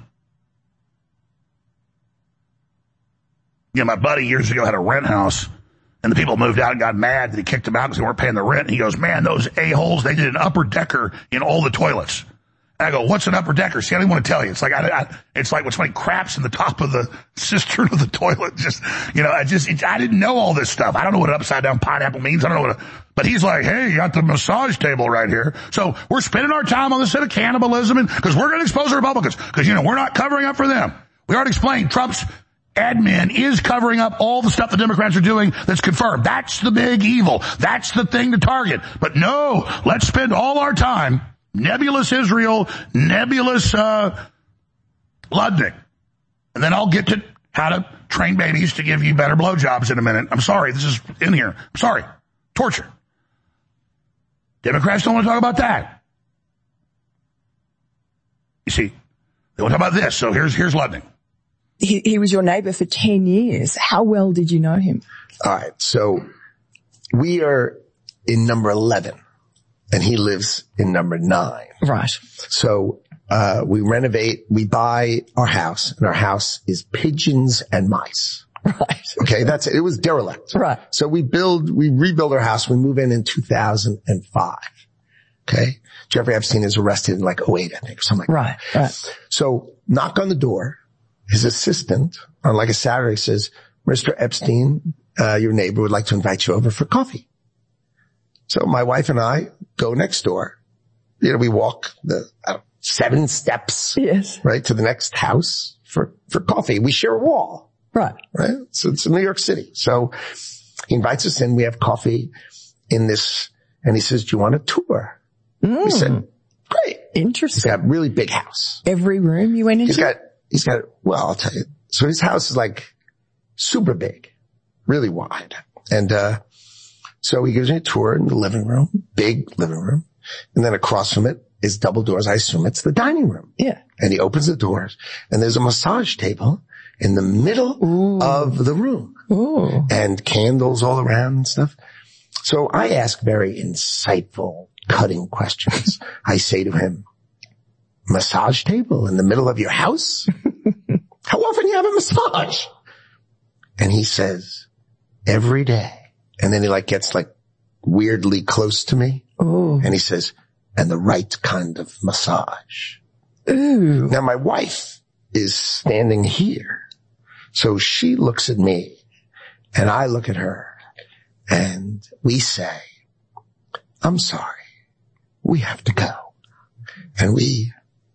you know, my buddy years ago had a rent house, and the people moved out and got mad that he kicked them out because they weren't paying the rent. And he goes, man, those a-holes, they did an upper decker in all the toilets. And I go, what's an upper decker? See, I didn't want to tell you. It's like, I, I, it's like when somebody craps in the top of the cistern of the toilet. Just, you know, I just, it, I didn't know all this stuff. I don't know what an upside down pineapple means. I don't know what a, but he's like, hey, you got the massage table right here. So we're spending our time on the set of cannibalism and, cause we're going to expose the Republicans. Cause, you know, we're not covering up for them. We already explained Trump's admin is covering up all the stuff the Democrats are doing that's confirmed. That's the big evil. That's the thing to target. But no, let's spend all our time, nebulous Israel, nebulous, uh, Ludnick. And then I'll get to how to train babies to give you better blowjobs in a minute. I'm sorry, this is in here. I'm sorry. Torture. Democrats don't want to talk about that. You see, they want to talk about this. So here's, here's Ludnick. He, he was your neighbor for ten years. How well did you know him? All right. So we are in number eleven and he lives in number nine. Right. So, uh, we renovate, we buy our house and our house is pigeons and mice. Right. Okay. That's it. It was derelict. Right. So we build, we rebuild our house. We move in in two thousand five. Okay. Jeffrey Epstein is arrested in like oh eight, I think, or something like right, that. Right. So knock on the door. His assistant on like a Saturday says, Mister Epstein, uh, your neighbor would like to invite you over for coffee. So my wife and I go next door. You know, we walk the uh, seven steps. Yes. Right to the next house for, for coffee. We share a wall. Right. Right. So it's in New York City. So he invites us in. We have coffee in this and he says, do you want a tour? Mm. We said, great. Interesting. He's got a really big house. Every room you went into? He's got, he's got, well, I'll tell you. So his house is like super big, really wide. And, uh, so he gives me a tour in the living room, big living room. And then across from it is double doors. I assume it's the dining room. Yeah. And he opens the doors and there's a massage table in the middle Ooh. Of the room. Ooh. And candles all around and stuff. So I ask very insightful, cutting questions. I say to him, massage table in the middle of your house? How often do you have a massage? And he says, every day. And then he like gets like weirdly close to me. Ooh. And he says, and the right kind of massage. Ooh. Now my wife is standing here. So she looks at me and I look at her and we say, I'm sorry. We have to go. And we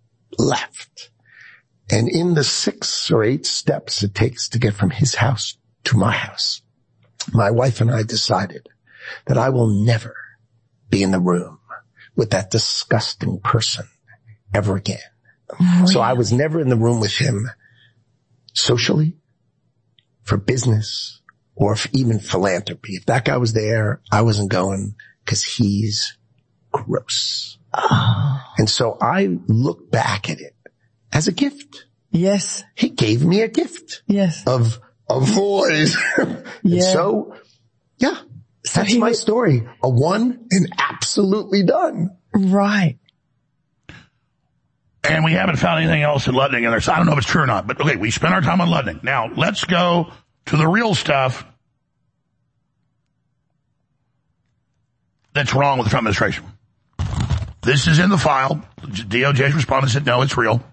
left. And in the six or eight steps it takes to get from his house to my house, my wife and I decided that I will never be in the room with that disgusting person ever again. Really? So I was never in the room with him socially, for business, or for even philanthropy. If that guy was there, I wasn't going because he's gross. Oh. And so I look back at it as a gift. Yes. He gave me a gift. Yes. Of avoid. Yeah. So, yeah, so that's my was... story. A one and absolutely done. Right. And we haven't found anything else in Ludnick in there, so I don't know if it's true or not. But okay, we spent our time on Ludnick. Now, let's go to the real stuff that's wrong with the Trump administration. This is in the file. D O J's respondent said, no, it's real.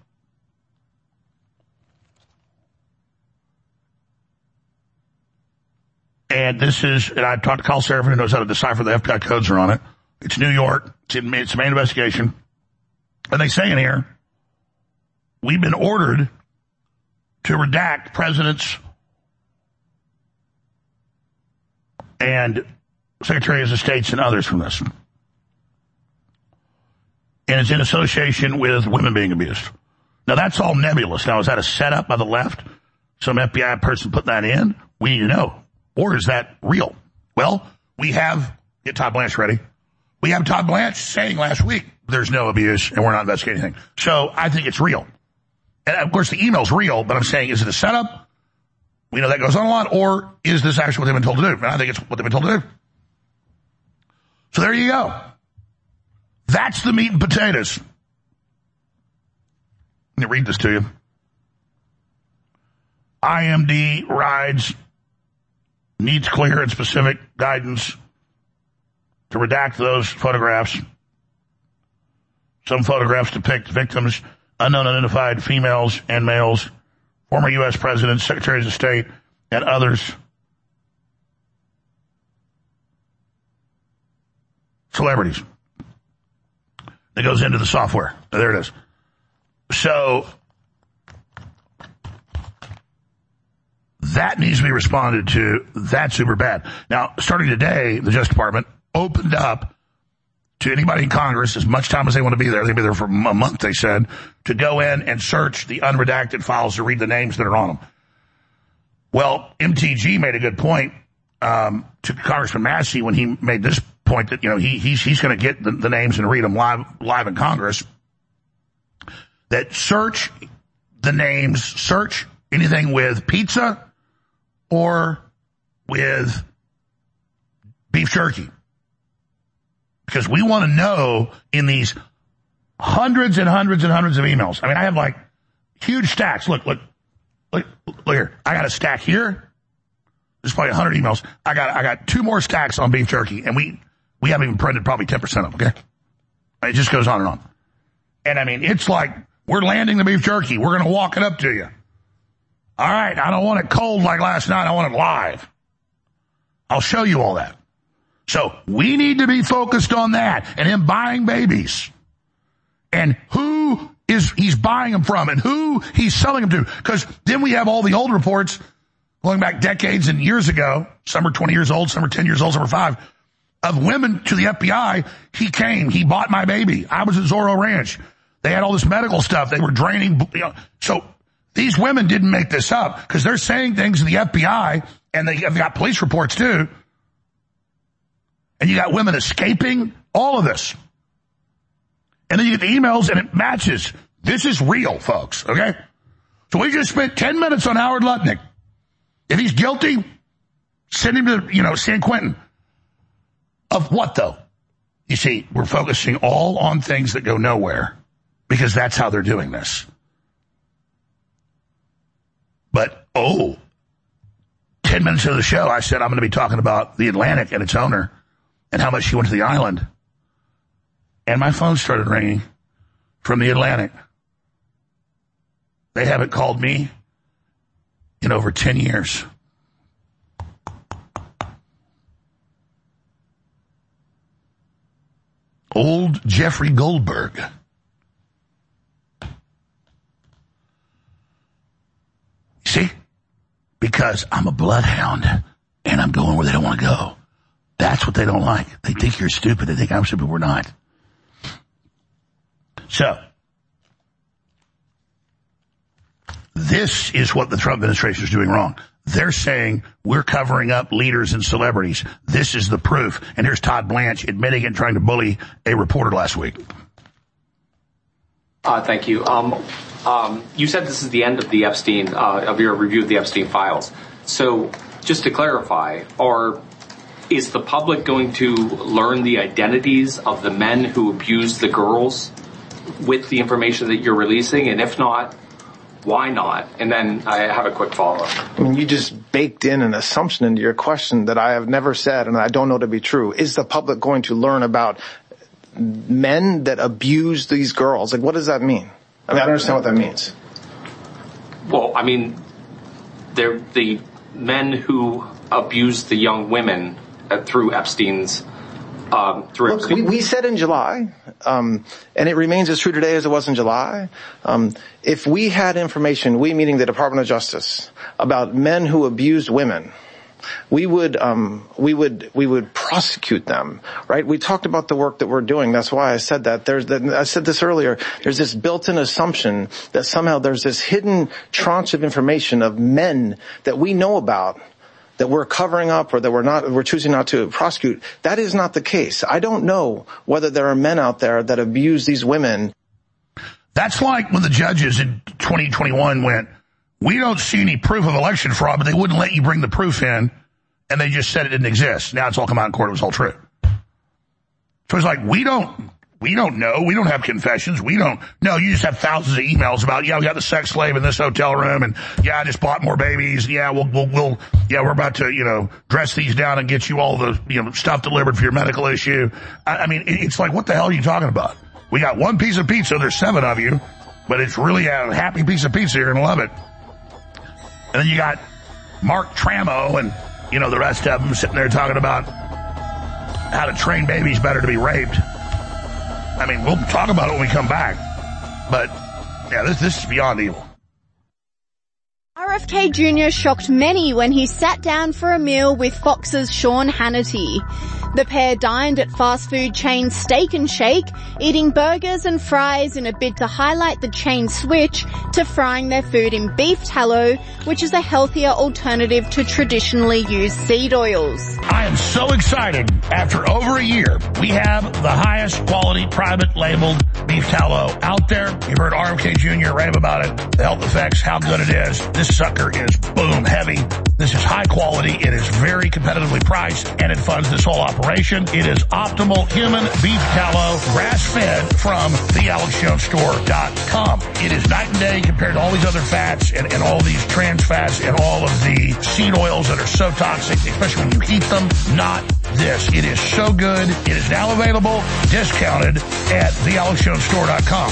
And this is, and I talked to Carl Serafin, who knows how to decipher the F B I codes are on it. It's New York. It's, in, it's a main investigation. And they say in here, we've been ordered to redact presidents and secretaries of states and others from this. And it's in association with women being abused. Now, that's all nebulous. Now, is that a setup by the left? Some F B I person put that in? We need to know. Or is that real? Well, we have, get Todd Blanche ready. We have Todd Blanche saying last week, there's no abuse and we're not investigating anything. So I think it's real. And of course the email's real, but I'm saying, is it a setup? We know that goes on a lot. Or is this actually what they've been told to do? And I think it's what they've been told to do. So there you go. That's the meat and potatoes. Let me read this to you. I M D rides needs clear and specific guidance to redact those photographs. Some photographs depict victims, unknown identified females and males, former U S presidents, secretaries of state, and others. Celebrities. It goes into the software. There it is. So that needs to be responded to. That's super bad. Now, starting today, the Justice Department opened up to anybody in Congress, as much time as they want to be there, they'll be there for a month, they said, to go in and search the unredacted files to read the names that are on them. Well, M T G made a good point um, to Congressman Massey when he made this point that, you know, he he's he's going to get the, the names and read them live live in Congress. That search the names, search anything with pizza or with beef jerky. Because we want to know in these hundreds and hundreds and hundreds of emails. I mean, I have like huge stacks. Look, look, look, look here. I got a stack here. There's probably a hundred emails. I got, I got two more stacks on beef jerky, and we, we haven't even printed probably ten percent of them, okay? It just goes on and on. And I mean, it's like, we're landing the beef jerky. We're going to walk it up to you. All right. I don't want it cold like last night. I want it live. I'll show you all that. So we need to be focused on that and him buying babies and who is he's buying them from and who he's selling them to. Because then we have all the old reports going back decades and years ago. Some are twenty years old, some are ten years old, some are five, of women to the F B I. He came, he bought my baby. I was at Zorro Ranch. They had all this medical stuff. They were draining. You know, so these women didn't make this up because they're saying things to the F B I, and they have got police reports too. And you got women escaping, all of this. And then you get the emails and it matches. This is real, folks, okay? So we just spent ten minutes on Howard Lutnick. If he's guilty, send him to, you know, San Quentin. Of what, though? You see, we're focusing all on things that go nowhere because that's how they're doing this. But, oh, ten minutes into the show, I said I'm going to be talking about the Atlantic and its owner and how much she went to the island. And my phone started ringing from the Atlantic. They haven't called me in over ten years. Old Jeffrey Goldberg. See? Because I'm a bloodhound and I'm going where they don't want to go. That's what they don't like. They think you're stupid. They think I'm stupid. We're not. So, this is what the Trump administration is doing wrong. They're saying we're covering up leaders and celebrities. This is the proof. And here's Todd Blanche admitting and trying to bully a reporter last week. Uh, thank you. Um, um, you said this is the end of the Epstein, uh, of your review of the Epstein files. So, just to clarify, are is the public going to learn the identities of the men who abused the girls with the information that you're releasing? And if not, why not? And then I have a quick follow-up. I mean, you just baked in an assumption into your question that I have never said and I don't know to be true. Is the public going to learn about men that abuse these girls? Like, what does that mean? I mean, I don't understand what that means. Well, I mean, they're the men who abused the young women uh, through Epstein's Um, Look, we, we said in July, um, and it remains as true today as it was in July, um, if we had information, we meaning the Department of Justice, about men who abused women, we would, um, we would, we would prosecute them, right? We talked about the work that we're doing. That's why I said that. There's that, I said this earlier. There's this built-in assumption that somehow there's this hidden tranche of information of men that we know about that we're covering up or that we're not, we're choosing not to prosecute. That is not the case. I don't know whether there are men out there that abuse these women. That's like when the judges in twenty twenty-one went, we don't see any proof of election fraud, but they wouldn't let you bring the proof in, and they just said it didn't exist. Now it's all come out in court. It was all true. So it's like, we don't, we don't know. We don't have confessions. We don't, no, you just have thousands of emails about, yeah, we got the sex slave in this hotel room, and yeah, I just bought more babies. Yeah, we'll, we'll, we'll, yeah, we're about to, you know, dress these down and get you all the, you know, stuff delivered for your medical issue. I, I mean, it, it's like, what the hell are you talking about? We got one piece of pizza. There's seven of you, but it's really a happy piece of pizza. You're going to love it. And then you got Mark Tramo and, you know, the rest of them sitting there talking about how to train babies better to be raped. I mean, we'll talk about it when we come back. But, yeah, this, this is beyond evil. R F K Junior shocked many when he sat down for a meal with Fox's Sean Hannity. The pair dined at fast food chain Steak and Shake, eating burgers and fries in a bid to highlight the chain's switch to frying their food in beef tallow, which is a healthier alternative to traditionally used seed oils. I am so excited. After over a year, we have the highest quality private labeled beef tallow out there. You've heard R F K Junior rave about it, the health effects, how good it is. This sucker is boom heavy. This is high quality. It is very competitively priced, and it funds this whole operation. It is optimal human beef tallow, grass-fed from the alex jones store dot com. It is night and day compared to all these other fats and, and all these trans fats and all of the seed oils that are so toxic, especially when you heat them. Not this. It is so good. It is now available, discounted at the alex jones store dot com.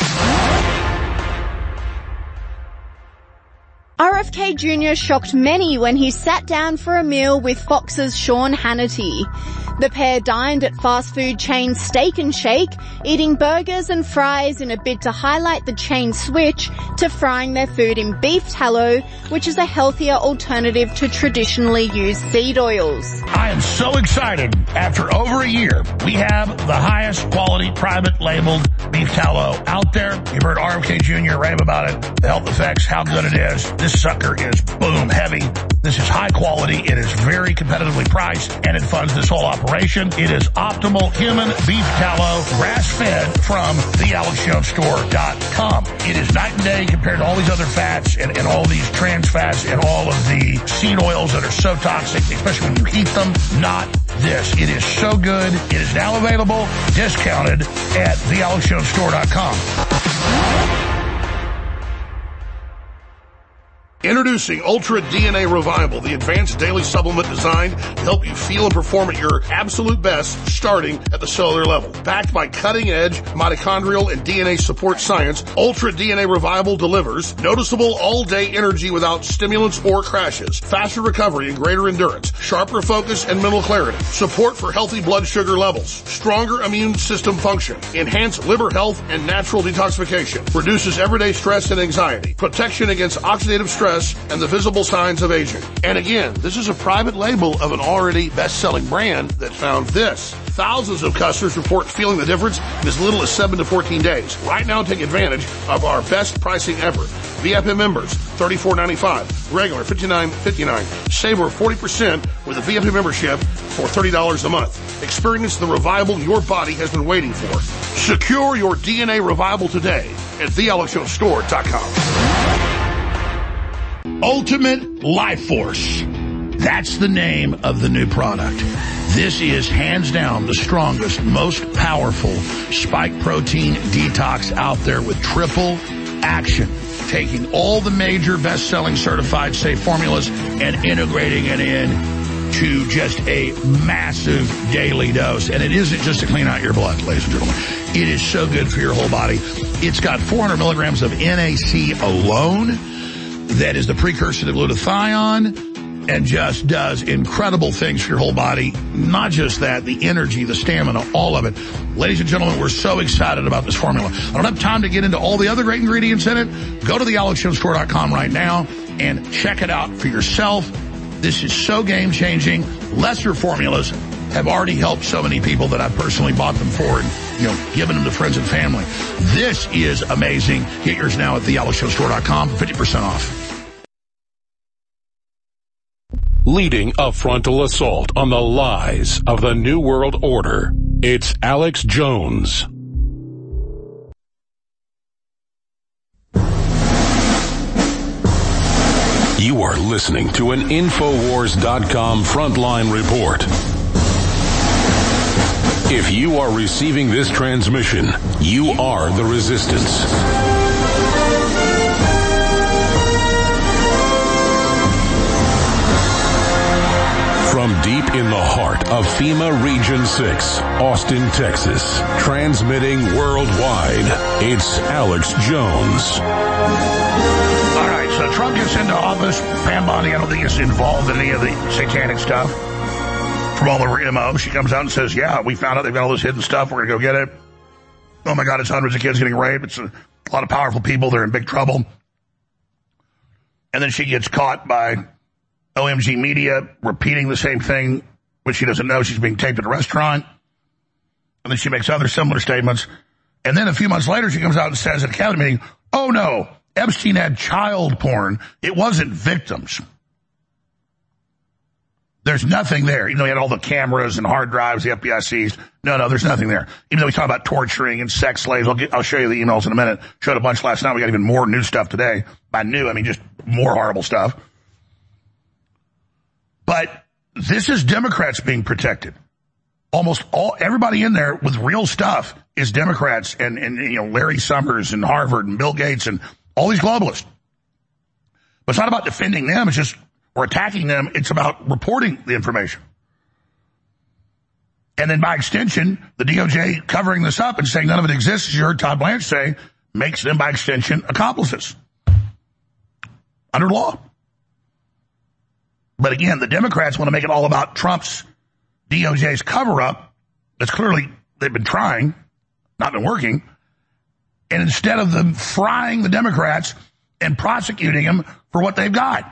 R F K Junior shocked many when he sat down for a meal with Fox's Sean Hannity. The pair dined at fast food chain Steak and Shake, eating burgers and fries in a bid to highlight the chain's switch to frying their food in beef tallow, which is a healthier alternative to traditionally used seed oils. I am so excited. After over a year, we have the highest quality private labeled beef tallow out there. You've heard R F K Junior rave about it, the health effects, how good it is. This sucker is boom heavy. This is high quality. It is very competitively priced, and it funds this whole operation. It is optimal human beef tallow, grass-fed from the alex jones store dot com. It is night and day compared to all these other fats and, and all these trans fats and all of the seed oils that are so toxic, especially when you heat them. Not this. It is so good. It is now available, discounted at the alex jones store dot com. Introducing Ultra D N A Revival, the advanced daily supplement designed to help you feel and perform at your absolute best, starting at the cellular level. Backed by cutting-edge mitochondrial and D N A support science, Ultra D N A Revival delivers noticeable all-day energy without stimulants or crashes, faster recovery and greater endurance, sharper focus and mental clarity, support for healthy blood sugar levels, stronger immune system function, enhanced liver health and natural detoxification, reduces everyday stress and anxiety, protection against oxidative stress, and the visible signs of aging. And again, this is a private label of an already best-selling brand that found this. Thousands of customers report feeling the difference in as little as seven to fourteen days. Right now, take advantage of our best pricing ever. V I P members, thirty-four ninety-five. Regular, fifty-nine fifty-nine. Save over forty percent with a V I P membership for thirty dollars a month. Experience the revival your body has been waiting for. Secure your D N A revival today at the alex jones store dot com. Ultimate Life Force. That's the name of the new product. This is hands down the strongest, most powerful spike protein detox out there with triple action. Taking all the major best-selling certified safe formulas and integrating it in to just a massive daily dose. And it isn't just to clean out your blood, ladies and gentlemen. It is so good for your whole body. It's got four hundred milligrams of N A C alone. That is the precursor to glutathione and just does incredible things for your whole body. Not just that, the energy, the stamina, all of it. Ladies and gentlemen, we're so excited about this formula. I don't have time to get into all the other great ingredients in it. Go to the alex jones store dot com right now and check it out for yourself. This is so game-changing. Lesser formulas have already helped so many people that I've personally bought them for and, you know, given them to friends and family. This is amazing. Get yours now at the alex jones store dot com for fifty percent off. Leading a frontal assault on the lies of the New World Order, it's Alex Jones. You are listening to an Infowars dot com frontline report. If you are receiving this transmission, you are the resistance. From deep in the heart of FEMA Region six, Austin, Texas. Transmitting worldwide, it's Alex Jones. All right, so Trump gets into office. Pam Bondi, I don't think is involved in any of the satanic stuff. From all over M O, she comes out and says, yeah, we found out they've got all this hidden stuff. We're going to go get it. Oh, my God, it's hundreds of kids getting raped. It's a, a lot of powerful people. They're in big trouble. And then she gets caught by O M G Media repeating the same thing, which she doesn't know. She's being taped at a restaurant. And then she makes other similar statements. And then a few months later, she comes out and says at a cabinet meeting, oh, no, Epstein had child porn. It wasn't victims. There's nothing there. Even though he had all the cameras and hard drives the F B I seized. No, no, there's nothing there. Even though we talk about torturing and sex slaves. I'll, get, I'll show you the emails in a minute. Showed a bunch last night. We got even more new stuff today. By new, I mean just more horrible stuff. But this is Democrats being protected. Almost all, everybody in there with real stuff is Democrats and, and, you know, Larry Summers and Harvard and Bill Gates and all these globalists. But it's not about defending them. It's just, or attacking them. It's about reporting the information. And then by extension, the D O J covering this up and saying none of it exists, as you heard Todd Blanche say, makes them by extension accomplices under law. But again, the Democrats want to make it all about Trump's D O J's cover-up. That's clearly, they've been trying, not been working. And instead of them frying the Democrats and prosecuting them for what they've got.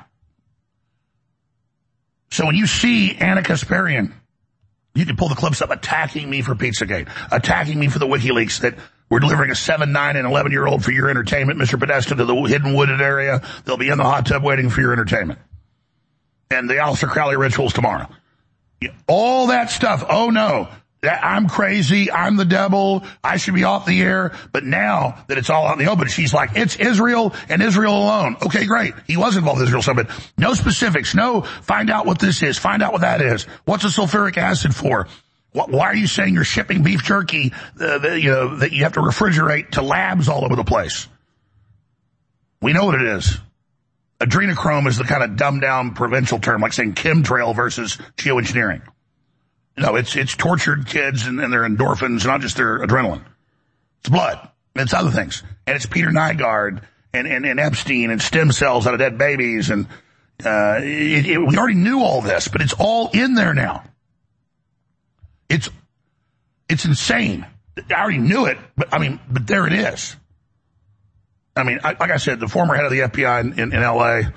So when you see Anna Kasparian, you can pull the clips up attacking me for Pizzagate, attacking me for the WikiLeaks that we're delivering a seven, nine, and eleven-year-old for your entertainment, Mister Podesta, to the hidden wooded area. They'll be in the hot tub waiting for your entertainment. And the Aleister Crowley rituals tomorrow. All that stuff. Oh, no. I'm crazy. I'm the devil. I should be off the air. But now that it's all out in the open, she's like, it's Israel and Israel alone. Okay, great. He was involved with Israel, so, but no specifics. No, find out what this is. Find out what that is. What's the sulfuric acid for? Why are you saying you're shipping beef jerky, uh, that, you know, that you have to refrigerate to labs all over the place? We know what it is. Adrenochrome is the kind of dumbed down provincial term, like saying chemtrail versus geoengineering. No, it's it's tortured kids and, and their endorphins, not just their adrenaline. It's blood. It's other things. And it's Peter Nygaard and, and, and Epstein and stem cells out of dead babies. And uh, it, it, we already knew all this, but it's all in there now. It's it's insane. I already knew it, but I mean, but there it is. I mean, I, like I said, the former head of the F B I in, in, in L A,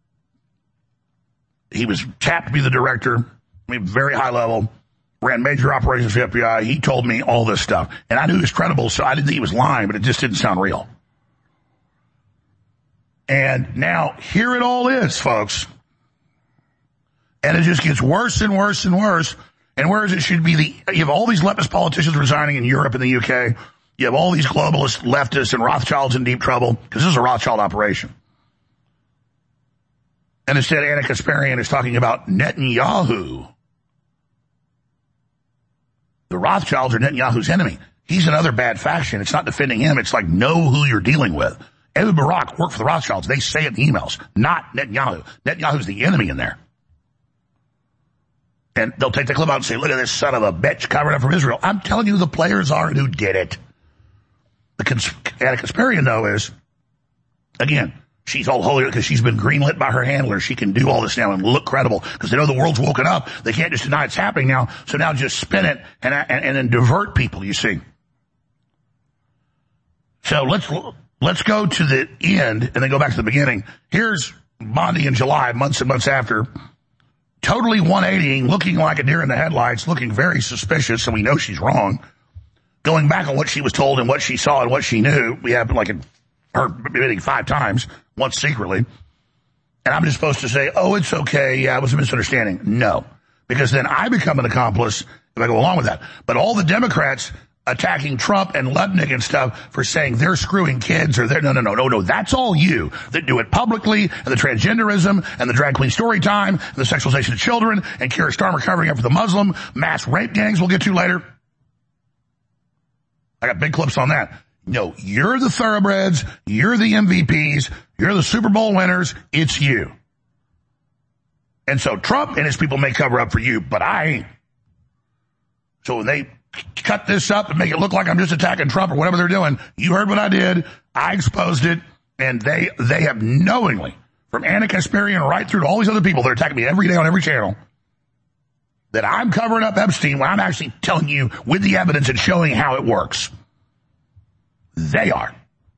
he was tapped to be the director. I mean, very high level. Ran major operations for the F B I. He told me all this stuff. And I knew he was credible, so I didn't think he was lying, but it just didn't sound real. And now, here it all is, folks. And it just gets worse and worse and worse. And whereas it should be the, you have all these leftist politicians resigning in Europe and the U K. You have all these globalist leftists and Rothschilds in deep trouble, because this is a Rothschild operation. And instead, Anna Kasparian is talking about Netanyahu. The Rothschilds are Netanyahu's enemy. He's another bad faction. It's not defending him. It's like, know who you're dealing with. Ehud Barak worked for the Rothschilds. They say it in the emails, not Netanyahu. Netanyahu's the enemy in there. And they'll take the clip out and say, look at this son of a bitch covering up from Israel. I'm telling you, the players are who did it. The cons- Anna Kasparian, though, is, again, she's all holy because she's been greenlit by her handler. She can do all this now and look credible because they know the world's woken up. They can't just deny it's happening now. So now just spin it and, and, and then divert people, you see. So let's, let's go to the end and then go back to the beginning. Here's Bondi in July, months and months after, totally one eightying, looking like a deer in the headlights, looking very suspicious, and we know she's wrong. Going back on what she was told and what she saw and what she knew, we have like her admitting five times, once secretly. And I'm just supposed to say, oh, it's okay, yeah, it was a misunderstanding. No. Because then I become an accomplice if I go along with that. But all the Democrats attacking Trump and Lubnik and stuff for saying they're screwing kids or they're, no, no, no, no, no, that's all you that do it publicly, and the transgenderism and the drag queen story time and the sexualization of children and Keir Starmer covering up for the Muslim mass rape gangs we'll get to later. I got big clips on that. No, you're the thoroughbreds, you're the M V Ps, you're the Super Bowl winners, it's you. And so Trump and his people may cover up for you, but I ain't. So when they cut this up and make it look like I'm just attacking Trump or whatever they're doing, you heard what I did. I exposed it, and they they have knowingly, from Anna Kasparian right through to all these other people that are attacking me every day on every channel, that I'm covering up Epstein when I'm actually telling you with the evidence and showing how it works. They are.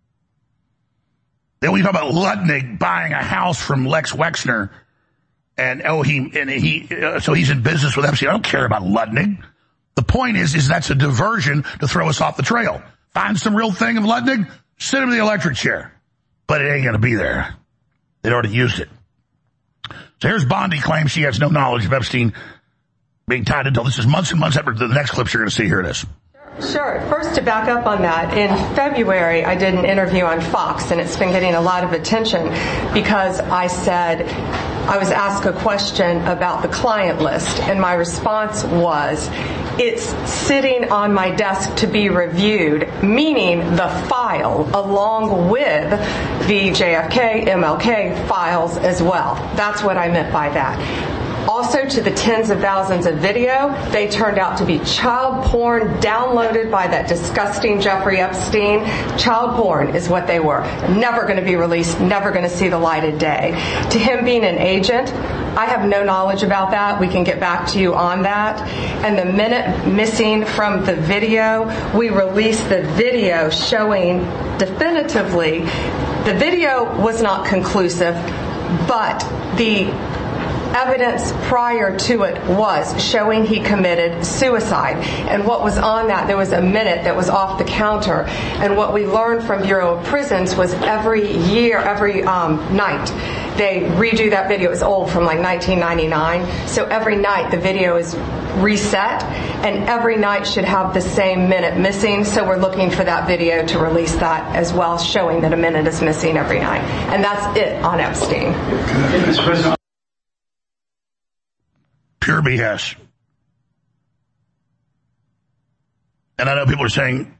Then we talk about Lutnick buying a house from Lex Wexner, and oh, he and he uh, so he's in business with Epstein. I don't care about Lutnick. The point is, is that's a diversion to throw us off the trail. Find some real thing of Lutnick, sit him in the electric chair, but it ain't going to be there. They'd already used it. So here's Bondi claims she has no knowledge of Epstein being tied until this is months and months after the next clips you're going to see. Here it is. Sure. First, to back up on that, in February, I did an interview on Fox, and it's been getting a lot of attention because I said, I was asked a question about the client list, and my response was, it's sitting on my desk to be reviewed, meaning the file, along with the J F K, M L K files as well. That's what I meant by that. Also, to the tens of thousands of video, they turned out to be child porn downloaded by that disgusting Jeffrey Epstein. Child porn is what they were. Never going to be released, never going to see the light of day. To him being an agent, I have no knowledge about that. We can get back to you on that. And the minute missing from the video, we released the video showing definitively the video was not conclusive, but the evidence prior to it was showing he committed suicide. And what was on that, there was a minute that was off the counter. And what we learned from Bureau of Prisons was every year, every um, night, they redo that video. It's old, from like nineteen ninety-nine. So every night the video is reset, and every night should have the same minute missing. So we're looking for that video to release that as well, showing that a minute is missing every night. And that's it on Epstein. Pure B S. And I know people are saying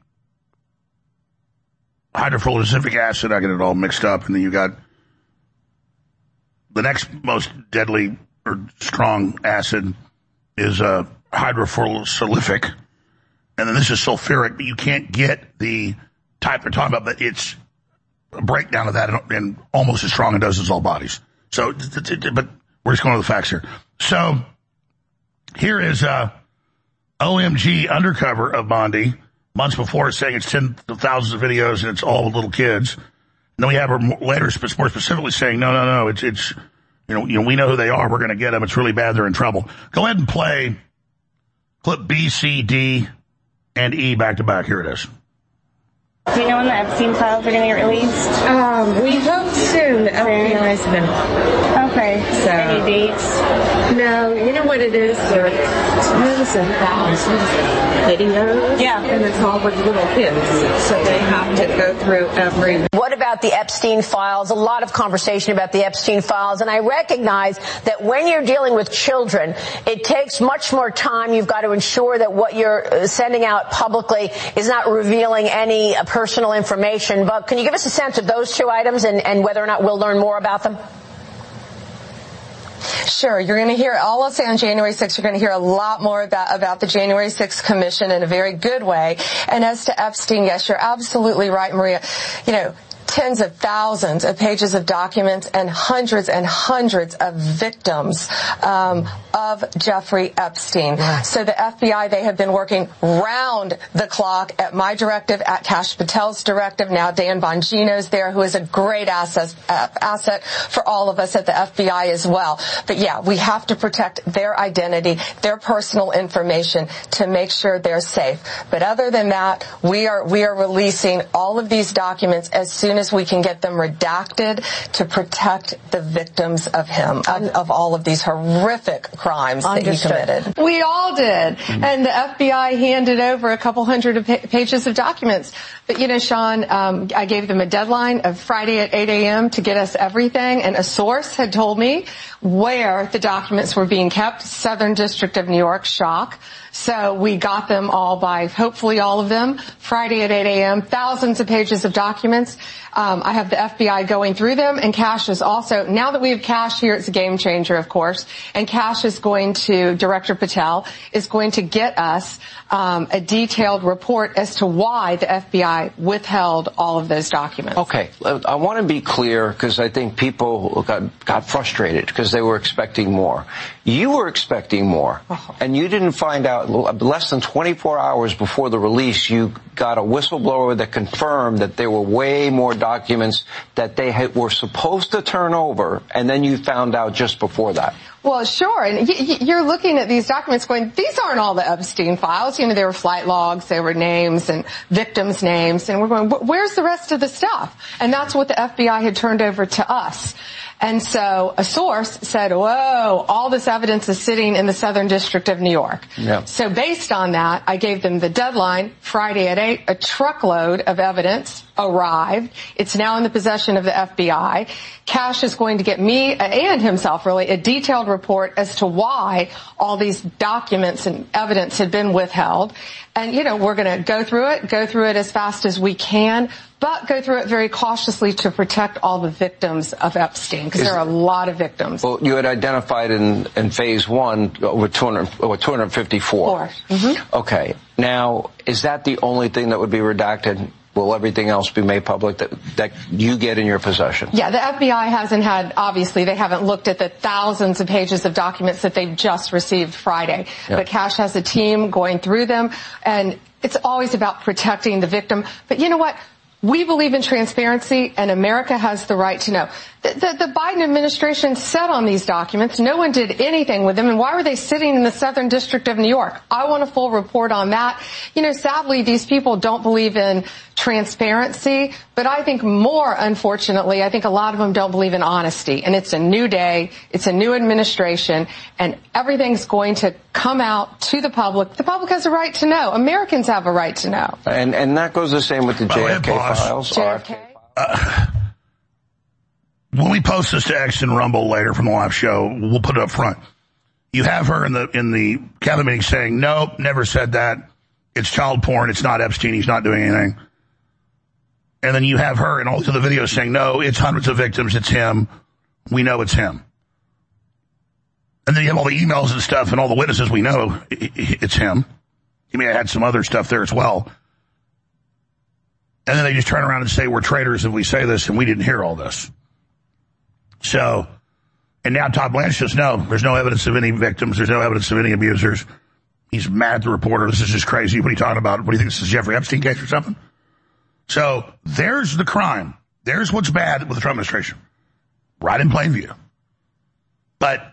hydrofluorosilicic acid, I get it all mixed up, and then you got the next most deadly or strong acid is uh, hydrofluorosilicic, and then this is sulfuric, but you can't get the type they're talking about, but it's a breakdown of that and, and almost as strong and does as all bodies. So, but we're just going to the facts here. So, here is uh, O M G undercover of Bondi, months before, saying it's tens of thousands of videos and it's all little kids. And then we have her later more specifically saying, no, no, no, it's, it's you know, you know, we know who they are. We're going to get them. It's really bad. They're in trouble. Go ahead and play clip B, C, D, and E back to back. Here it is. Do you know when the Epstein files are going to get released? Um, we hope soon. The F B I's been. Okay. So. Any dates? No. You know what it is? There's tens of thousands of videos. Yeah. And it's all with little kids. So they have to go through every. What about the Epstein files? A lot of conversation about the Epstein files. And I recognize that when you're dealing with children, it takes much more time. You've got to ensure that what you're sending out publicly is not revealing any personal information. But can you give us a sense of those two items and, and whether or not we'll learn more about them? Sure. You're going to hear, all I'll say on January sixth, you're going to hear a lot more about, about the January sixth Commission in a very good way. And as to Epstein, yes, you're absolutely right, Maria. You know, tens of thousands of pages of documents and hundreds and hundreds of victims um, of Jeffrey Epstein. Right. So the F B I, they have been working round the clock at my directive, at Kash Patel's directive. Now Dan Bongino's there, who is a great asset, uh, asset for all of us at the F B I as well. But yeah, we have to protect their identity, their personal information to make sure they're safe. But other than that, we are we are releasing all of these documents as soon as we can get them redacted to protect the victims of him, of, of all of these horrific crimes Understood. that he committed. We all did. Mm-hmm. And the F B I handed over a couple hundred of pa- pages of documents. But, you know, Sean, um, I gave them a deadline of Friday at eight a.m. to get us everything. And a source had told me where the documents were being kept. Southern District of New York, shock. So we got them all by, hopefully all of them, Friday at eight a.m., thousands of pages of documents. Um, I have the F B I going through them, and Kash is also, now that we have Kash here, it's a game changer, of course, and Kash is going to, Director Patel is going to get us um, a detailed report as to why the F B I withheld all of those documents. Okay, I want to be clear because I think people got, got frustrated because they were expecting more. You were expecting more, oh. and you didn't find out less than twenty-four hours before the release. You got a whistleblower that confirmed that there were way more documents that they had, were supposed to turn over, and then you found out just before that. Well, sure. And you're looking at these documents going, these aren't all the Epstein files. You know, there were flight logs, there were names and victims' names. And we're going, where's the rest of the stuff? And that's what the F B I had turned over to us. And so a source said, whoa, all this evidence is sitting in the Southern District of New York. Yeah. So based on that, I gave them the deadline, Friday at eight, a truckload of evidence arrived. It's now in the possession of the F B I. Kash is going to get me and himself really a detailed report as to why all these documents and evidence had been withheld. And, you know, we're going to go through it, go through it as fast as we can, but go through it very cautiously to protect all the victims of Epstein, because there are a lot of victims. Well, you had identified in, in phase one over two hundred, over two hundred fifty-four. Mm-hmm. Okay. Now, is that the only thing that would be redacted? Will everything else be made public that, that you get in your possession? Yeah, the F B I hasn't had, obviously, they haven't looked at the thousands of pages of documents that they've just received Friday. Yeah. But Kash has a team going through them, and it's always about protecting the victim. But you know what? We believe in transparency, and America has the right to know. The, the, the Biden administration sat on these documents. No one did anything with them. And why were they sitting in the Southern District of New York? I want a full report on that. You know, sadly, these people don't believe in transparency. But I think more, unfortunately, I think a lot of them don't believe in honesty. And it's a new day. It's a new administration. And everything's going to come out to the public. The public has a right to know. Americans have a right to know. And, and that goes the same with the J F K files. J F K? Uh, when we post this to X and Rumble later from the live show, we'll put it up front. You have her in the in the cabinet meeting saying, nope, never said that. It's child porn. It's not Epstein. He's not doing anything. And then you have her in all of the videos saying, no, it's hundreds of victims. It's him. We know it's him. And then you have all the emails and stuff and all the witnesses. We know it's him. He may have had some other stuff there as well. And then they just turn around and say, we're traitors if we say this, and we didn't hear all this. So, and now Todd Blanche says, no, there's no evidence of any victims. There's no evidence of any abusers. He's mad at the reporter. This is just crazy. What are you talking about? What do you think? This is Jeffrey Epstein case or something? So there's the crime. There's what's bad with the Trump administration. Right in plain view. But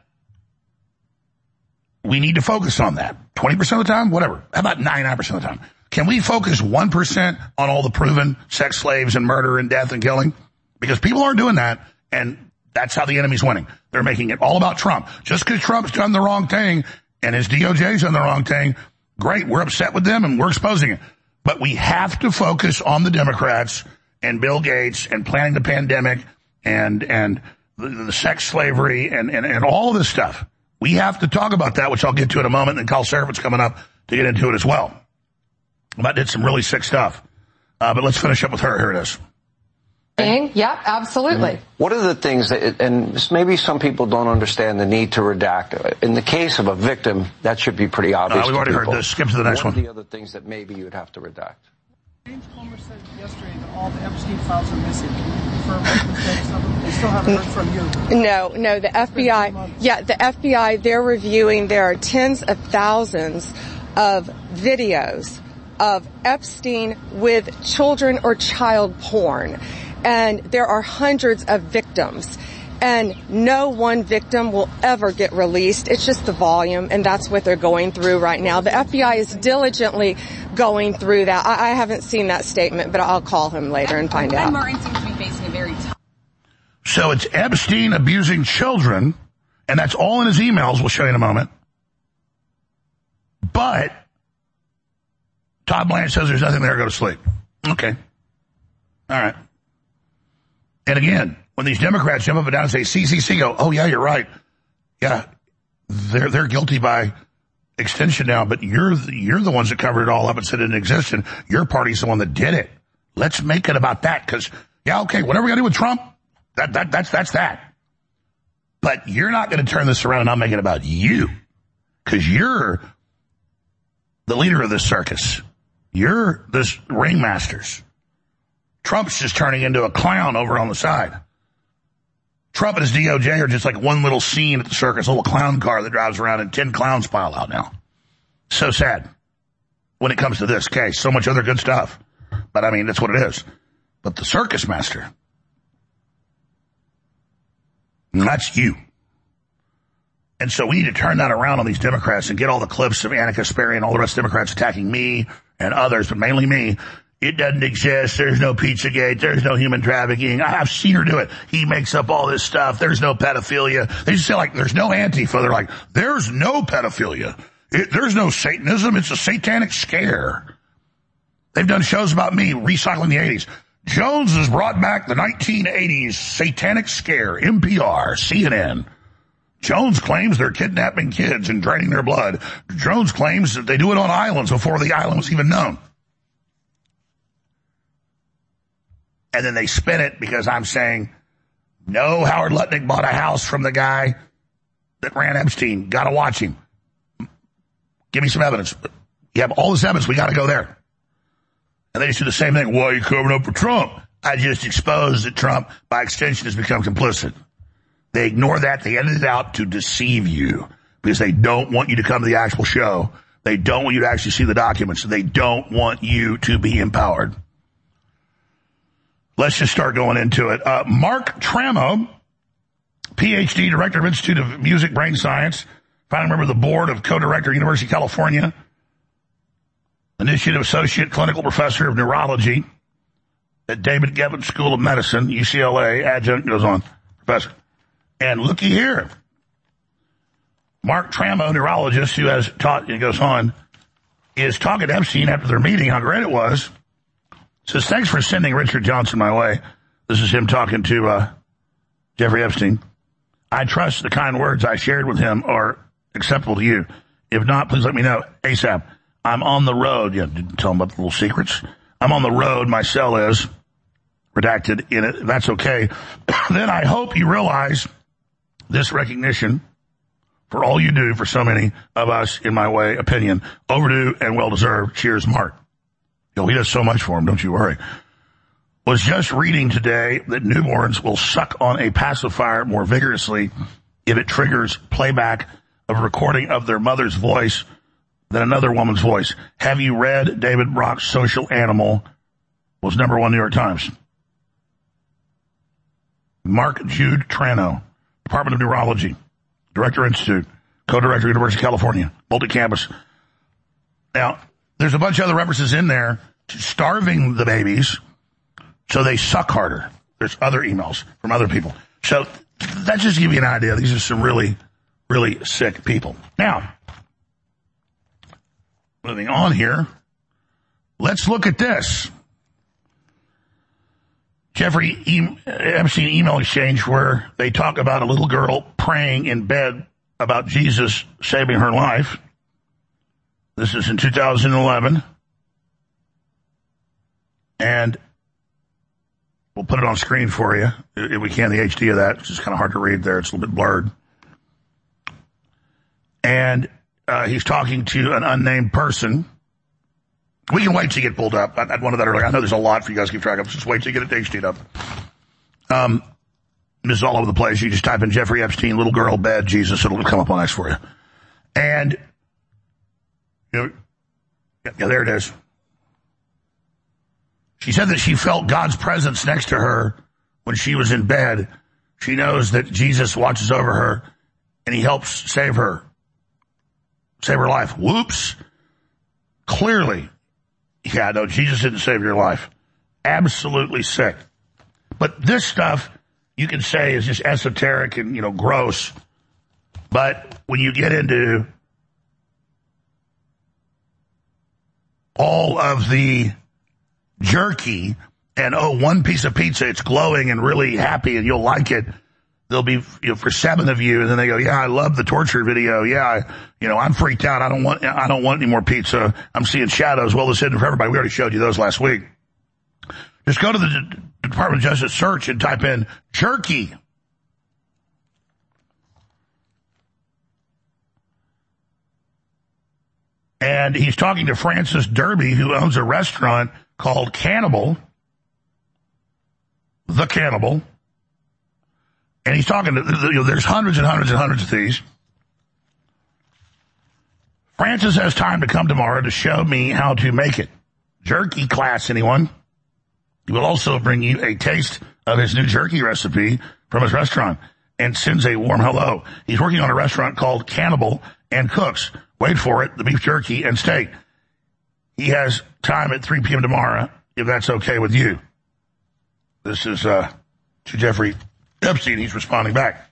we need to focus on that. twenty percent of the time? Whatever. How about ninety-nine percent of the time? Can we focus one percent on all the proven sex slaves and murder and death and killing? Because people aren't doing that, and that's how the enemy's winning. They're making it all about Trump. Just because Trump's done the wrong thing and his D O J's done the wrong thing, great, we're upset with them and we're exposing it. But we have to focus on the Democrats and Bill Gates and planning the pandemic and and the, the sex slavery and, and, and all of this stuff. We have to talk about that, which I'll get to in a moment, and Carl Serafin's coming up to get into it as well. I did some really sick stuff. Uh, but let's finish up with her. Here it is. Yeah, absolutely. What are the things that, and maybe some people don't understand the need to redact. In the case of a victim, that should be pretty obvious. Uh, we've already people. heard this. Skip to the next one. one. What are the other things that maybe you would have to redact? James Comer said yesterday that all the Epstein files are missing. Can you confirm that? They still haven't heard from you. No, no, the F B I, yeah, the F B I, they're reviewing, there are tens of thousands of videos of Epstein with children or child porn. And there are hundreds of victims. And no one victim will ever get released. It's just the volume, and that's what they're going through right now. The F B I is diligently going through that. I, I haven't seen that statement, but I'll call him later and find out. And Martin seems to be facing a very tough... So it's Epstein abusing children, and that's all in his emails. We'll show you in a moment. But Todd Blanche says there's nothing there. Go to sleep. Okay. All right. And again, when these Democrats jump up and down and say, C C C, go, oh, yeah, you're right. Yeah, they're they're guilty by extension now, but you're you're the ones that covered it all up and said it didn't exist, and your party's the one that did it. Let's make it about that, because Yeah, okay, whatever we got to do with Trump, that, that, that's, that's that. But you're not going to turn this around and not make it about you. Because you're the leader of this circus. You're this ringmasters. Trump's just turning into a clown over on the side. Trump and his D O J are just like one little scene at the circus, a little clown car that drives around and ten clowns pile out now. So sad when it comes to this case. So much other good stuff. But I mean, that's what it is. But the circus master, that's you. And so we need to turn that around on these Democrats and get all the clips of Anna Kasparian and all the rest of Democrats attacking me and others, but mainly me. It doesn't exist. There's no Pizzagate. There's no human trafficking. I've seen her do it. He makes up all this stuff. There's no pedophilia. They just say like, there's no Antifa. They're like, there's no pedophilia. It, there's no Satanism. It's a satanic scare. They've done shows about me recycling the eighties. Jones has brought back the nineteen eighties satanic scare. N P R, C N N. Jones claims they're kidnapping kids and draining their blood. Jones claims that they do it on islands before the island was even known. And then they spin it because I'm saying, no, Howard Lutnick bought a house from the guy that ran Epstein. Got to watch him. Give me some evidence. You have all this evidence. We got to go there. And they just do the same thing. Why are you covering up for Trump? I just exposed that Trump, by extension, has become complicit. They ignore that. They edit it out to deceive you because they don't want you to come to the actual show. They don't want you to actually see the documents. They don't want you to be empowered. Let's just start going into it. Uh, Mark Tramo, P H D, Director of Institute of Music Brain Science, founding member of the board of co-director, University of California, Initiative Associate Clinical Professor of Neurology at David Gevin School of Medicine, U C L A, adjunct, goes on, professor. And looky here, Mark Tramo, neurologist who has taught, it goes on, is talking to Epstein after their meeting, how great it was. Says, thanks for sending Richard Johnson my way. This is him talking to uh, Jeffrey Epstein. I trust the kind words I shared with him are acceptable to you. If not, please let me know ASAP. I'm on the road. Yeah, didn't tell him about the little secrets. I'm on the road. My cell is redacted in it. That's okay. Then I hope you realize this recognition for all you do for so many of us, in my way, opinion, overdue and well-deserved. Cheers, Mark. Yo, he does so much for him, don't you worry. Was just reading today that newborns will suck on a pacifier more vigorously if it triggers playback of a recording of their mother's voice than another woman's voice. Have you read David Brock's Social Animal? Was number one New York Times. Mark Jude Trano, Department of Neurology, Director Institute, Co-Director, University of California, multi-campus. Now, there's a bunch of other references in there to starving the babies so they suck harder. There's other emails from other people. So that just gives you an idea. These are some really, really sick people. Now, moving on here, let's look at this. Jeffrey e- Epstein email exchange where they talk about a little girl praying in bed about Jesus saving her life. This is in two thousand eleven. And we'll put it on screen for you if we can, the H D of that. It's just kind of hard to read there. It's a little bit blurred. And uh, he's talking to an unnamed person. We can wait till you get pulled up. I, I wanted that earlier. I know there's a lot for you guys to keep track of. Just wait till you get it H D'd up. Um, this is all over the place. You just type in Jeffrey Epstein, little girl, bed, Jesus. It'll come up on X for you. And, you know, yeah, there it is. She said that she felt God's presence next to her when she was in bed. She knows that Jesus watches over her and he helps save her, save her life. Whoops. Clearly. Yeah, no, Jesus didn't save your life. Absolutely sick. But this stuff you can say is just esoteric and, you know, gross. But when you get into all of the jerky and, oh, one piece of pizza, it's glowing and really happy and you'll like it. There'll be, you know, for seven of you, and then they go, yeah, I love the torture video. Yeah, I, you know, I'm freaked out. I don't want, I don't want any more pizza. I'm seeing shadows. Well, it's hidden for everybody. We already showed you those last week. Just go to the D- Department of Justice search and type in jerky. And he's talking to Francis Derby, who owns a restaurant called Cannibal. The Cannibal. And he's talking to, you know, there's hundreds and hundreds and hundreds of these. Francis has time to come tomorrow to show me how to make it. Jerky class, anyone? He will also bring you a taste of his new jerky recipe from his restaurant and sends a warm hello. He's working on a restaurant called Cannibal and cooks, wait for it, the beef jerky and steak. He has time at three p.m. tomorrow, if that's okay with you. This is uh, to Jeffrey Epstein. He's responding back.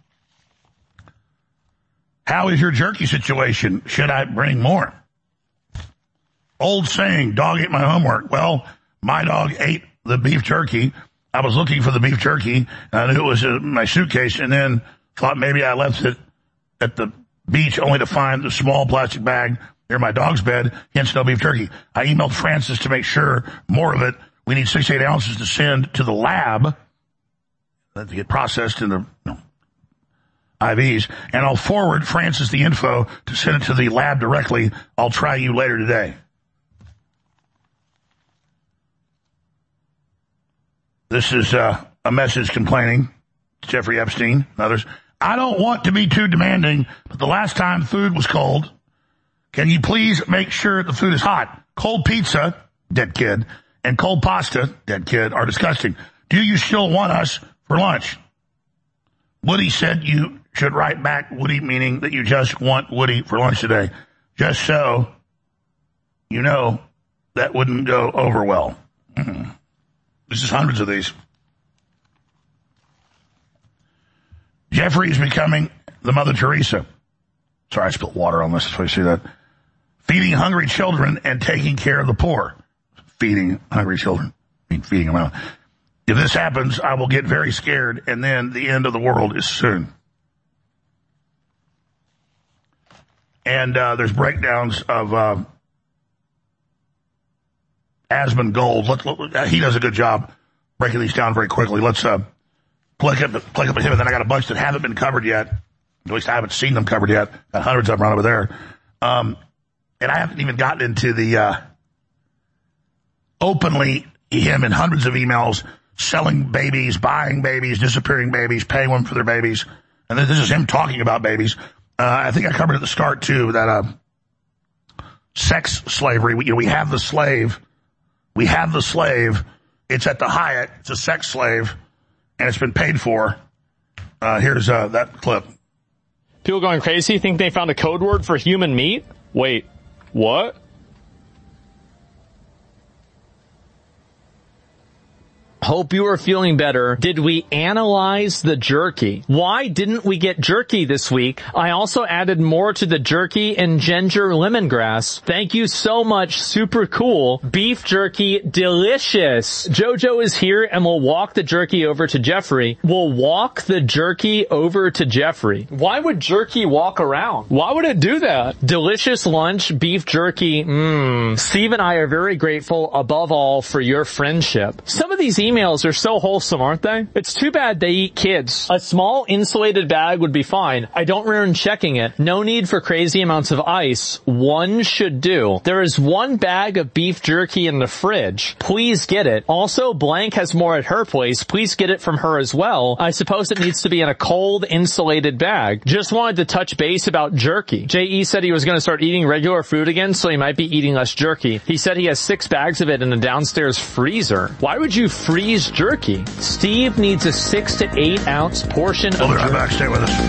How is your jerky situation? Should I bring more? Old saying, dog ate my homework. Well, my dog ate the beef jerky. I was looking for the beef jerky, and I knew it was in my suitcase, and then thought maybe I left it at the beach only to find the small plastic bag near my dog's bed, hence no beef jerky. I emailed Francis to make sure more of it. We need six to eight ounces to send to the lab to get processed in the you know, I Vs, and I'll forward Francis the info to send it to the lab directly. I'll try you later today. This is uh, a message complaining to Jeffrey Epstein and others. I don't want to be too demanding, but the last time food was cold, can you please make sure the food is hot? Cold pizza, dead kid, and cold pasta, dead kid, are disgusting. Do you still want us for lunch? Woody said you should write back, Woody, meaning that you just want Woody for lunch today. Just so you know that wouldn't go over well. Mm-hmm. This is hundreds of these. Jeffrey is becoming the Mother Teresa. Sorry, I spilled water on this. That's why you see that. Feeding hungry children and taking care of the poor. Feeding hungry children. I mean, feeding them out. If this happens, I will get very scared, and then the end of the world is soon. And uh, there's breakdowns of uh, Asmund Gold. Let's, let, he does a good job breaking these down very quickly. Let's uh, click up, click up at him, and then I got a bunch that haven't been covered yet. At least I haven't seen them covered yet. Got hundreds of them right over there. Um, and I haven't even gotten into the uh, openly him in hundreds of emails selling babies, buying babies, disappearing babies, paying them for their babies. And this is him talking about babies. Uh, I think I covered at the start, too, that uh, sex slavery, we, you know, we have the slave. We have the slave. It's at the Hyatt. It's a sex slave, and it's been paid for. Uh, here's uh, that clip. People going crazy think they found a code word for human meat? Wait, what? Hope you are feeling better. Did we analyze the jerky? Why didn't we get jerky this week? I also added more to the jerky and ginger lemongrass. Thank you so much. Super cool. Beef jerky, delicious. Jojo is here and we'll walk the jerky over to Jeffrey. We'll walk the jerky over to Jeffrey. Why would jerky walk around? Why would it do that? Delicious lunch, beef jerky. Mmm. Steve and I are very grateful above all for your friendship. Some of these emails Emails are so wholesome, aren't they? It's too bad they eat kids. A small insulated bag would be fine. I don't ruin checking it. No need for crazy amounts of ice. One should do. There is one bag of beef jerky in the fridge. Please get it. Also, Blank has more at her place. Please get it from her as well. I suppose it needs to be in a cold, insulated bag. Just wanted to touch base about jerky. J E said he was going to start eating regular food again, so he might be eating less jerky. He said he has six bags of it in a downstairs freezer. Why would you freeze jerky? Steve needs a six to eight ounce portion of jerky. We'll be right back. Stay with us.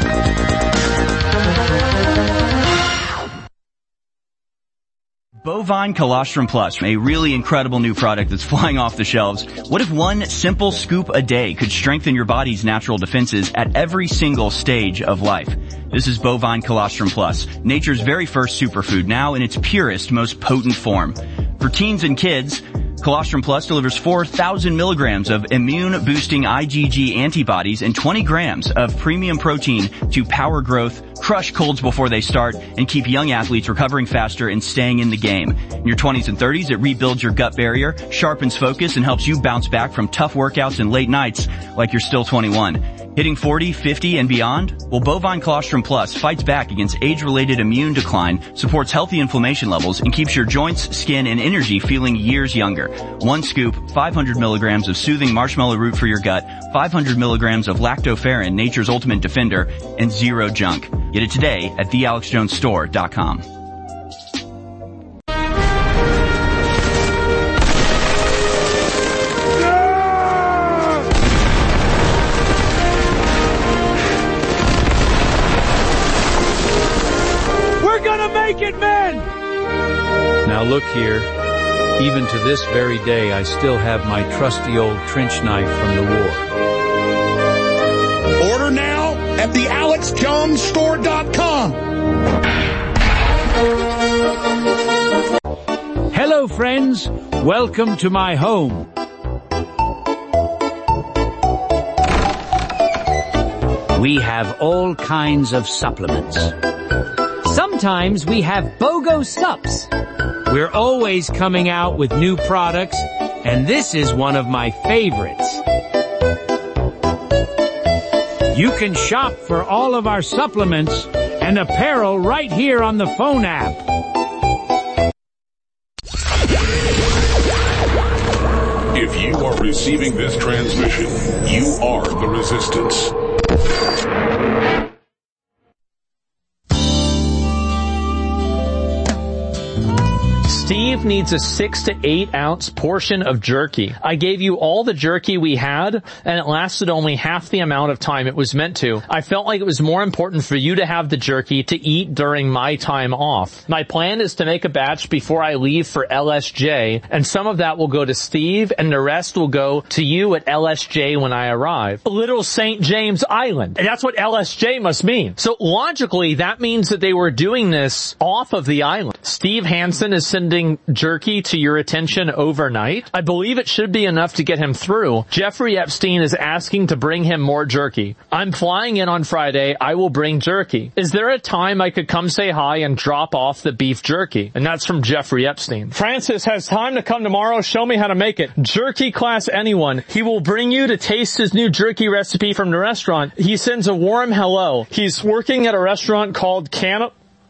Bovine Colostrum Plus, a really incredible new product that's flying off the shelves. What if one simple scoop a day could strengthen your body's natural defenses at every single stage of life? This is Bovine Colostrum Plus, nature's very first superfood, now in its purest, most potent form. For teens and kids, Colostrum Plus delivers four thousand milligrams of immune-boosting IgG antibodies and twenty grams of premium protein to power growth, crush colds before they start, and keep young athletes recovering faster and staying in the game. In your twenties and thirties, it rebuilds your gut barrier, sharpens focus, and helps you bounce back from tough workouts and late nights like you're still twenty-one. Hitting forty, fifty, and beyond? Well, Bovine Colostrum Plus fights back against age-related immune decline, supports healthy inflammation levels, and keeps your joints, skin, and energy feeling years younger. One scoop, five hundred milligrams of soothing marshmallow root for your gut, five hundred milligrams of lactoferrin, nature's ultimate defender, and zero junk. Get it today at the alex jones store dot com. Make it, men! Now look here. Even to this very day, I still have my trusty old trench knife from the war. Order now at the alex jones store dot com. Hello, friends. Welcome to my home. We have all kinds of supplements. Sometimes we have BOGO Sups. We're always coming out with new products, and this is one of my favorites. You can shop for all of our supplements and apparel right here on the phone app. If you are receiving this transmission, you are the resistance. Steve needs a six to eight ounce portion of jerky. I gave you all the jerky we had, and it lasted only half the amount of time it was meant to. I felt like it was more important for you to have the jerky to eat during my time off. My plan is to make a batch before I leave for L S J, and some of that will go to Steve, and the rest will go to you at L S J when I arrive. Little Saint James Island. And that's what L S J must mean. So logically, that means that they were doing this off of the island. Steve Hansen is sending jerky to your attention overnight. I believe it should be enough to get him through. Jeffrey Epstein is asking to bring him more jerky. I'm flying in on Friday. I will bring jerky. Is there a time I could come say hi and drop off the beef jerky? And that's from Jeffrey Epstein. Francis has time to come tomorrow. Show me how to make it. Jerky class anyone. He will bring you to taste his new jerky recipe from the restaurant. He sends a warm hello. He's working at a restaurant called Can...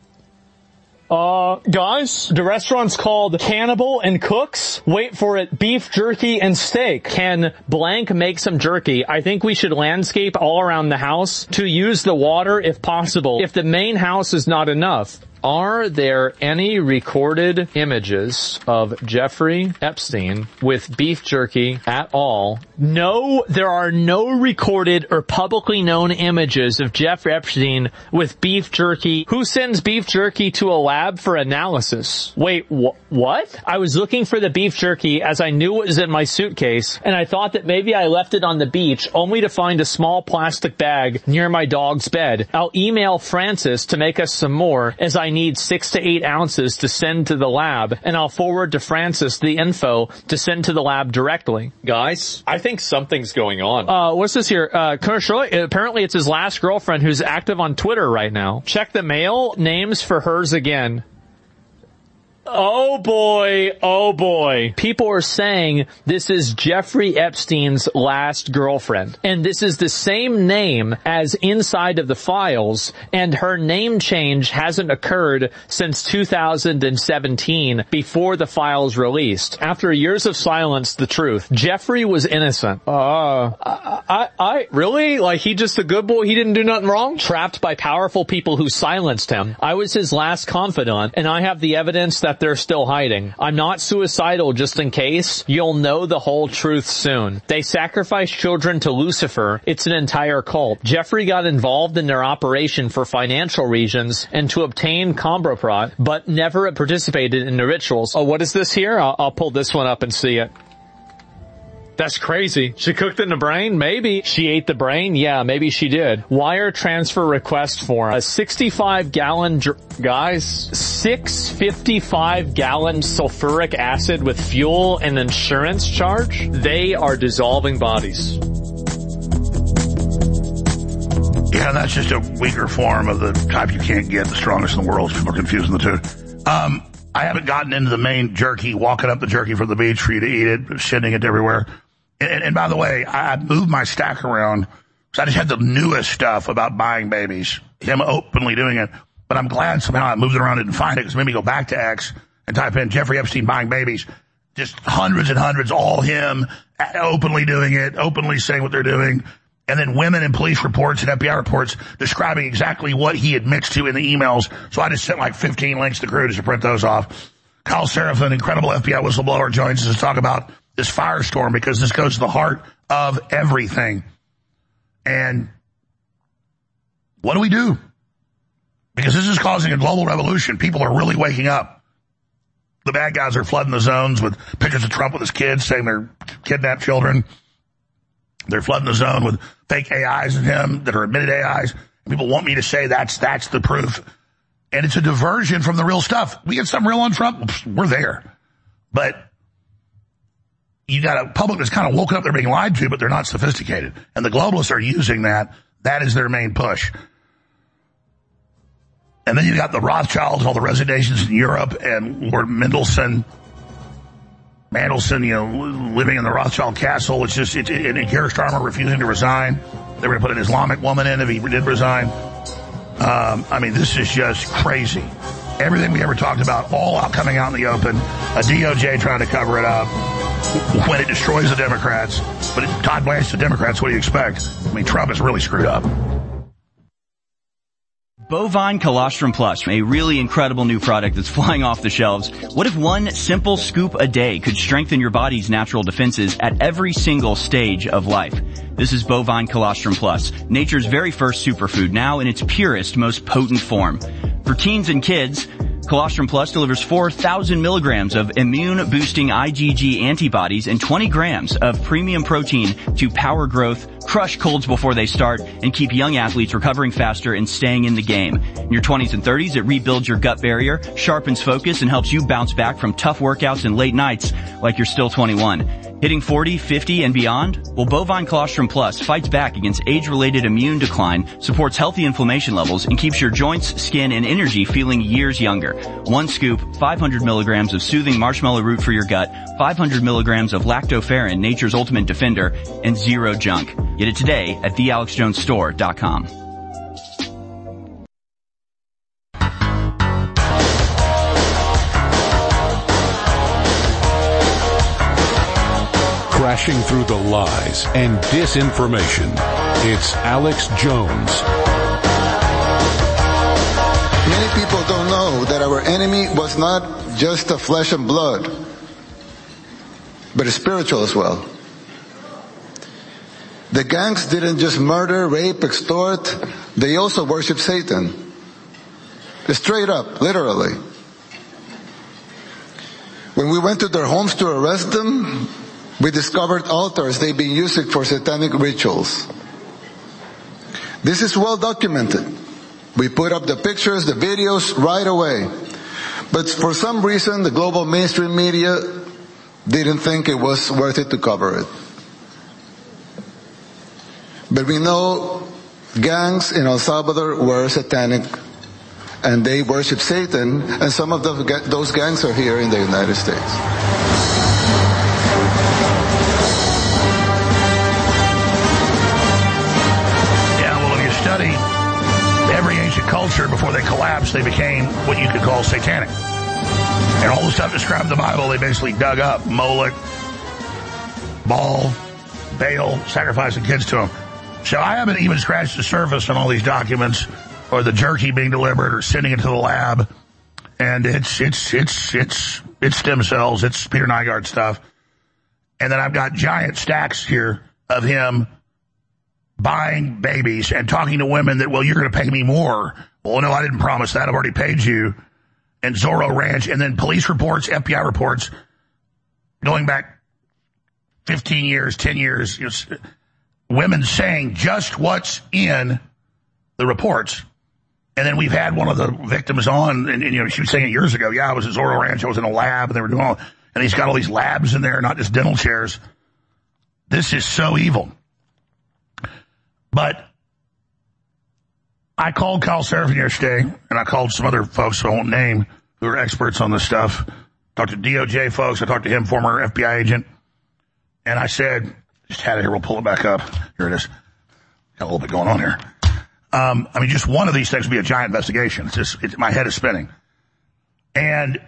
Uh, guys, the restaurant's called Cannibal and Cooks. Wait for it. Beef jerky and steak. Can blank make some jerky? I think we should landscape all around the house to use the water if possible. If the main house is not enough. Are there any recorded images of Jeffrey Epstein with beef jerky at all? No, there are no recorded or publicly known images of Jeffrey Epstein with beef jerky. Who sends beef jerky to a lab for analysis? Wait, wh- what? I was looking for the beef jerky as I knew it was in my suitcase, and I thought that maybe I left it on the beach only to find a small plastic bag near my dog's bed. I'll email Francis to make us some more, as I need six to eight ounces to send to the lab, and I'll forward to Francis the info to send to the lab directly. Guys, I think something's going on. Uh, what's this here? Uh, commercial? Apparently it's his last girlfriend who's active on Twitter right now. Check the mail. Names for hers again. Oh boy, oh boy. People are saying this is Jeffrey Epstein's last girlfriend. And this is the same name as inside of the files, and her name change hasn't occurred since two thousand seventeen, before the files released. After years of silence, the truth. Jeffrey was innocent. Uh, I, I, I, really? Like, he just a good boy? He didn't do nothing wrong? Trapped by powerful people who silenced him. I was his last confidant, and I have the evidence that they're still hiding. I'm not suicidal, just in case. You'll know the whole truth soon. They sacrificed children to Lucifer. It's an entire cult. Jeffrey got involved in their operation for financial reasons and to obtain Combraprat, but never participated in the rituals. Oh, what is this here? I'll, I'll pull this one up and see it. That's crazy. She cooked in the brain? Maybe. She ate the brain? Yeah, maybe she did. Wire transfer request form. A sixty-five gallon, dr- guys, six fifty-five gallon sulfuric acid with fuel and insurance charge? They are dissolving bodies. Yeah, that's just a weaker form of the type you can't get, the strongest in the world. People are confusing the two. Um, I haven't gotten into the main jerky, walking up the jerky from the beach for you to eat it, sending it everywhere. And, and by the way, I moved my stack around because I just had the newest stuff about buying babies, him openly doing it. But I'm glad somehow I moved it around and didn't find it because it made me go back to X and type in Jeffrey Epstein buying babies. Just hundreds and hundreds, all him openly doing it, openly saying what they're doing. And then women in police reports and F B I reports describing exactly what he admits to in the emails. So I just sent like fifteen links to crew to print those off. Kyle Seraphin, incredible F B I whistleblower, joins us to talk about this firestorm because this goes to the heart of everything. And what do we do? Because this is causing a global revolution. People are really waking up. The bad guys are flooding the zones with pictures of Trump with his kids saying they're kidnapped children. They're flooding the zone with fake A Is of him that are admitted A Is. People want me to say that's that's the proof. And it's a diversion from the real stuff. We get something real on Trump, we're there. But you got a public that's kind of woken up, they're being lied to, but they're not sophisticated. And the globalists are using that. That is their main push. And then you got the Rothschilds and all the resignations in Europe and Lord Mendelsohn, Mandelson, you know, living in the Rothschild castle. It's just, it, it, and Keir Starmer refusing to resign. They were going to put an Islamic woman in if he did resign. Um, I mean, this is just crazy. Everything we ever talked about, all out coming out in the open. A D O J trying to cover it up when it destroys the Democrats. But it, Todd Blanche, the Democrats, what do you expect? I mean, Trump is really screwed up. Bovine Colostrum Plus, a really incredible new product that's flying off the shelves. What if one simple scoop a day could strengthen your body's natural defenses at every single stage of life? This is Bovine Colostrum Plus, nature's very first superfood, now in its purest, most potent form. For teens and kids, Colostrum Plus delivers four thousand milligrams of immune-boosting I G G antibodies and twenty grams of premium protein to power growth, crush colds before they start, and keep young athletes recovering faster and staying in the game. In your twenties and thirties, it rebuilds your gut barrier, sharpens focus, and helps you bounce back from tough workouts and late nights like you're still twenty-one. Hitting forty, fifty, and beyond? Well, Bovine Colostrum Plus fights back against age-related immune decline, supports healthy inflammation levels, and keeps your joints, skin, and energy feeling years younger. One scoop, five hundred milligrams of soothing marshmallow root for your gut, five hundred milligrams of lactoferrin, nature's ultimate defender, and zero junk. Get it today at the alex jones store dot com. Crashing through the lies and disinformation. It's Alex Jones. Many people don't know that our enemy was not just a flesh and blood, but spiritual as well. The gangs didn't just murder, rape, extort, they also worship Satan. Straight up, literally. When we went to their homes to arrest them, we discovered altars they've been using for satanic rituals. This is well documented. We put up the pictures, the videos right away. But for some reason, the global mainstream media didn't think it was worth it to cover it. But we know gangs in El Salvador were satanic and they worship Satan, and some of the, those gangs are here in the United States. Every ancient culture, before they collapsed, they became what you could call satanic. And all the stuff described in the Bible, they basically dug up. Moloch, Baal, Baal, sacrificing kids to them. So I haven't even scratched the surface on all these documents, or the jerky being delivered, or sending it to the lab. And it's, it's, it's, it's, it's stem cells. It's Peter Nygaard stuff. And then I've got giant stacks here of him buying babies and talking to women that, well, you're going to pay me more. Well, no, I didn't promise that. I've already paid you. And Zorro Ranch, and then police reports, F B I reports, going back fifteen years, ten years, you know, women saying just what's in the reports. And then we've had one of the victims on, and, and you know, she was saying it years ago, yeah, I was at Zorro Ranch, I was in a lab, and they were doing all, and he's got all these labs in there, not just dental chairs. This is so evil. But I called Kyle Seraphin yesterday, and I called some other folks who I won't name, who are experts on this stuff. Talked to D O J folks, I talked to him, former F B I agent, and I said, just had it here, we'll pull it back up. Here it is. Got a little bit going on here. Um, I mean, just one of these things would be a giant investigation. It's just, it's, my head is spinning. And,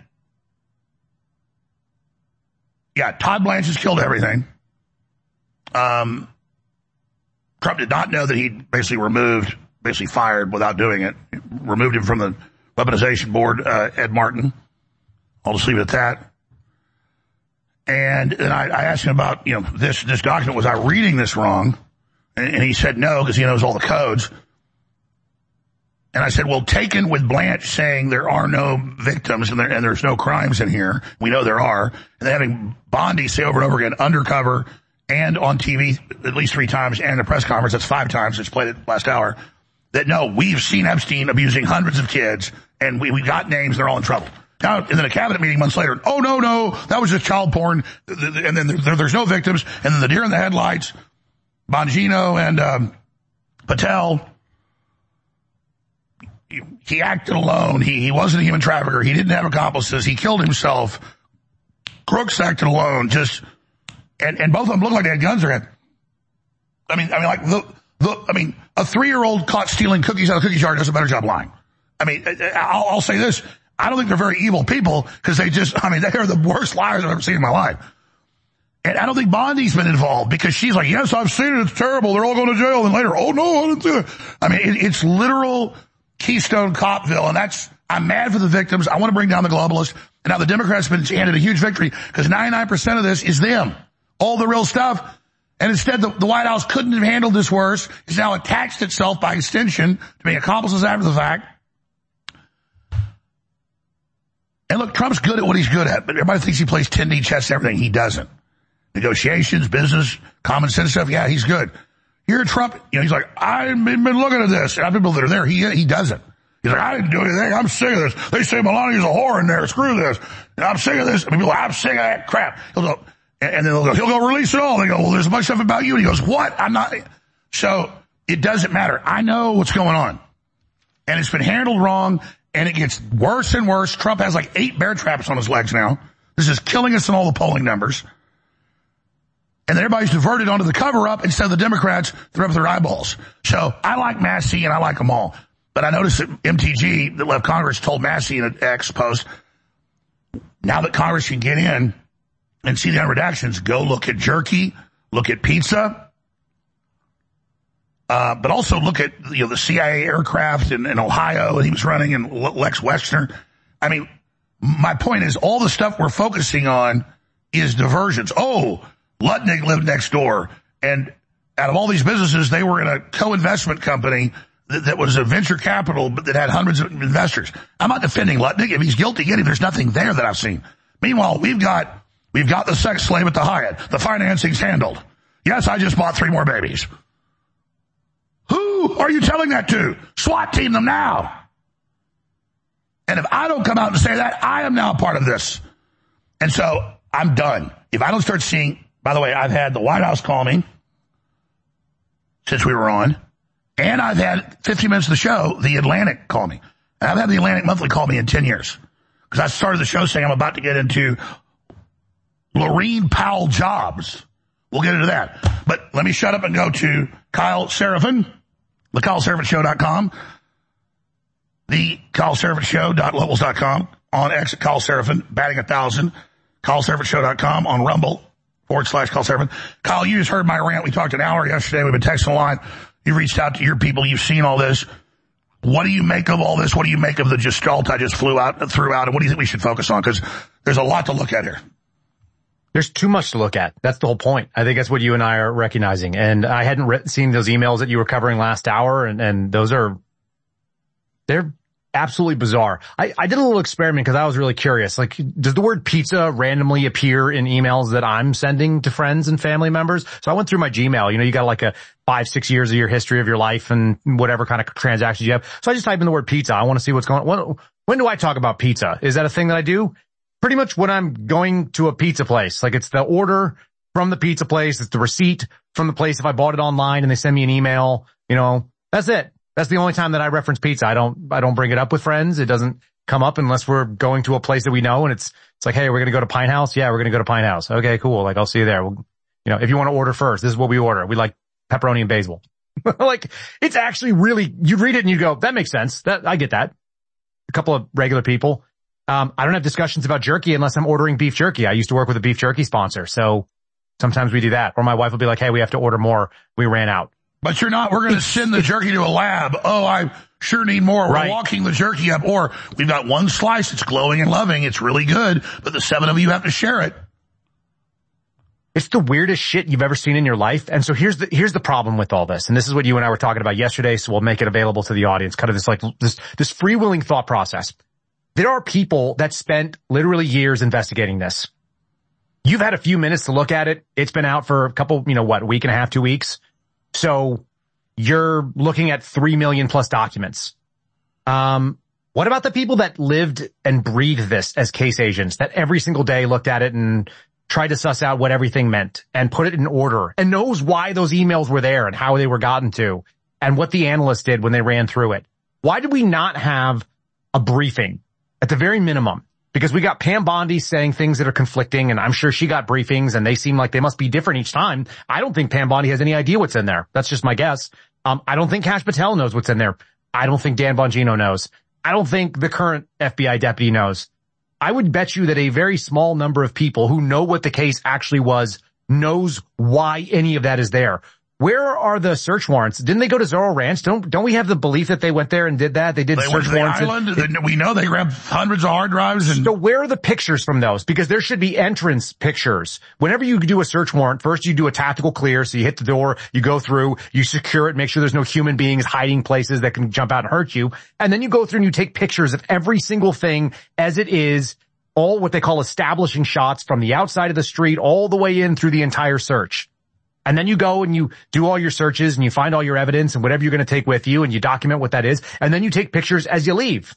yeah, Todd Blanchard killed everything. Um, Trump did not know that he basically removed, basically fired without doing it. Removed him from the weaponization board, uh, Ed Martin. I'll just leave it at that. And then I, I asked him about, you know, this, this document. Was I reading this wrong? And, and he said no, because he knows all the codes. And I said, well, taken with Blanche saying there are no victims and, there, and there's no crimes in here. We know there are. And then having Bondi say over and over again, undercover and on T V at least three times and a press conference, that's five times, it's played it last hour, that no, we've seen Epstein abusing hundreds of kids and we, we got names, they're all in trouble. Now, and then a cabinet meeting months later, oh, no, no, that was just child porn. And then there, there's no victims. And then the deer in the headlights, Bongino and um, Patel, he acted alone. He, he wasn't a human trafficker. He didn't have accomplices. He killed himself. Crooks acted alone. Just, and, and both of them looked like they had guns in their head. I mean, I mean, like the, the, I mean, a three-year-old caught stealing cookies out of a cookie jar does a better job lying. I mean, I'll, I'll say this. I don't think they're very evil people because they just, I mean, they are the worst liars I've ever seen in my life. And I don't think Bondi's been involved because she's like, yes, I've seen it. It's terrible. They're all going to jail. And later, oh, no, I didn't see it. I mean, it, it's literal Keystone Copville. And that's, I'm mad for the victims. I want to bring down the globalists. And now the Democrats have been handed a huge victory because ninety-nine percent of this is them. All the real stuff. And instead, the, the White House couldn't have handled this worse. It's now attached itself by extension to being accomplices after the fact. And look, Trump's good at what he's good at, but everybody thinks he plays ten D chess and everything. He doesn't. Negotiations, business, common sense stuff, yeah, he's good. Here, Trump, you know, he's like, I've been looking at this. And I have people that are there. He he doesn't. He's like, I didn't do anything. I'm sick of this. They say Melania's a whore in there. Screw this. And I'm sick of this. And people are like, I'm sick of that crap. He'll go, and, and then they'll go, he'll go release it all. They go, well, there's a bunch of stuff about you. And he goes, what? I'm not. So it doesn't matter. I know what's going on. And it's been handled wrong. And it gets worse and worse. Trump has like eight bear traps on his legs now. This is killing us in all the polling numbers. And then everybody's diverted onto the cover-up instead of the Democrats threw up their eyeballs. So I like Massey and I like them all. But I noticed that M T G, that left Congress, told Massey in an X post, now that Congress can get in and see the redactions, go look at jerky, look at pizza, Uh, but also look at, you know, the C I A aircraft in, in Ohio that he was running and Lex Wexner. I mean, my point is all the stuff we're focusing on is diversions. Oh, Lutnick lived next door. And out of all these businesses, they were in a co-investment company that, that was a venture capital, but that had hundreds of investors. I'm not defending Lutnick. If he's guilty, get him. There's nothing there that I've seen. Meanwhile, we've got, we've got the sex slave at the Hyatt. The financing's handled. Yes, I just bought three more babies. Who are you telling that to? SWAT team them now. And if I don't come out and say that, I am now part of this. And so I'm done. If I don't start seeing, by the way, I've had the White House call me since we were on, and I've had fifty minutes of the show, the Atlantic call me. And I've had the Atlantic Monthly call me in ten years. Because I started the show saying I'm about to get into Laurene Powell jobs. We'll get into that. But let me shut up and go to Kyle Seraphin. The Kyle Seraphin Show dot com, the Kyle Seraphin Show dot locals dot com, on X at Kyle Seraphin, batting a thousand, Kyle Seraphin Show dot com, on Rumble, forward slash Kyle Seraphin. Kyle, you just heard my rant. We talked an hour yesterday. We've been texting a lot. You reached out to your people. You've seen all this. What do you make of all this? What do you make of the gestalt I just flew out, threw out? And what do you think we should focus on? Because there's a lot to look at here. There's too much to look at. That's the whole point. I think that's what you and I are recognizing. And I hadn't re- seen those emails that you were covering last hour, and, and those are, they're absolutely bizarre. I, I did a little experiment because I was really curious. Like, does the word pizza randomly appear in emails that I'm sending to friends and family members? So I went through my Gmail. You know, you got like a five, six years of your history of your life and whatever kind of transactions you have. So I just type in the word pizza. I want to see what's going on. When, when do I talk about pizza? Is that a thing that I do? Pretty much when I'm going to a pizza place. Like, it's the order from the pizza place. It's the receipt from the place if I bought it online and they send me an email. You know, that's it. That's the only time that I reference pizza. I don't, I don't bring it up with friends. It doesn't come up unless we're going to a place that we know and it's, it's like, hey, we're going to go to Pine House. Yeah, we're going to go to Pine House. Okay, cool. Like, I'll see you there. We'll, you know, if you want to order first, this is what we order. We like pepperoni and basil. Like, it's actually really, you read it and you go, that makes sense. That, I get that. A couple of regular people. Um, I don't have discussions about jerky unless I'm ordering beef jerky. I used to work with a beef jerky sponsor. So sometimes we do that. Or my wife will be like, hey, we have to order more. We ran out. But you're not, we're going to send the jerky to a lab. Oh, I sure need more. We're right. walking the jerky up. Or we've got one slice. It's glowing and loving. It's really good. But the seven of you have to share it. It's the weirdest shit you've ever seen in your life. And so here's the, here's the problem with all this. And this is what you and I were talking about yesterday. So we'll make it available to the audience. Kind of this like, this, this freewheeling thought process. There are people that spent literally years investigating this. You've had a few minutes to look at it. It's been out for a couple, you know what, a week and a half, two weeks. So you're looking at three million plus documents. Um, what about the people that lived and breathed this as case agents, that every single day looked at it and tried to suss out what everything meant and put it in order and knows why those emails were there and how they were gotten to and what the analysts did when they ran through it? Why did we not have a briefing at the very minimum? Because we got Pam Bondi saying things that are conflicting, and I'm sure she got briefings, and they seem like they must be different each time. I don't think Pam Bondi has any idea what's in there. That's just my guess. Um, I don't think Kash Patel knows what's in there. I don't think Dan Bongino knows. I don't think the current F B I deputy knows. I would bet you that a very small number of people who know what the case actually was knows why any of that is there. Where are the search warrants? Didn't they go to Zorro Ranch? Don't don't we have the belief that they went there and did that? They did they search went to the warrants. Island. And, we know they grabbed hundreds of hard drives. And so where are the pictures from those? Because there should be entrance pictures. Whenever you do a search warrant, first you do a tactical clear. So you hit the door, you go through, you secure it, make sure there's no human beings hiding places that can jump out and hurt you. And then you go through and you take pictures of every single thing as it is, all what they call establishing shots from the outside of the street all the way in through the entire search. And then you go and you do all your searches and you find all your evidence and whatever you're going to take with you and you document what that is. And then you take pictures as you leave.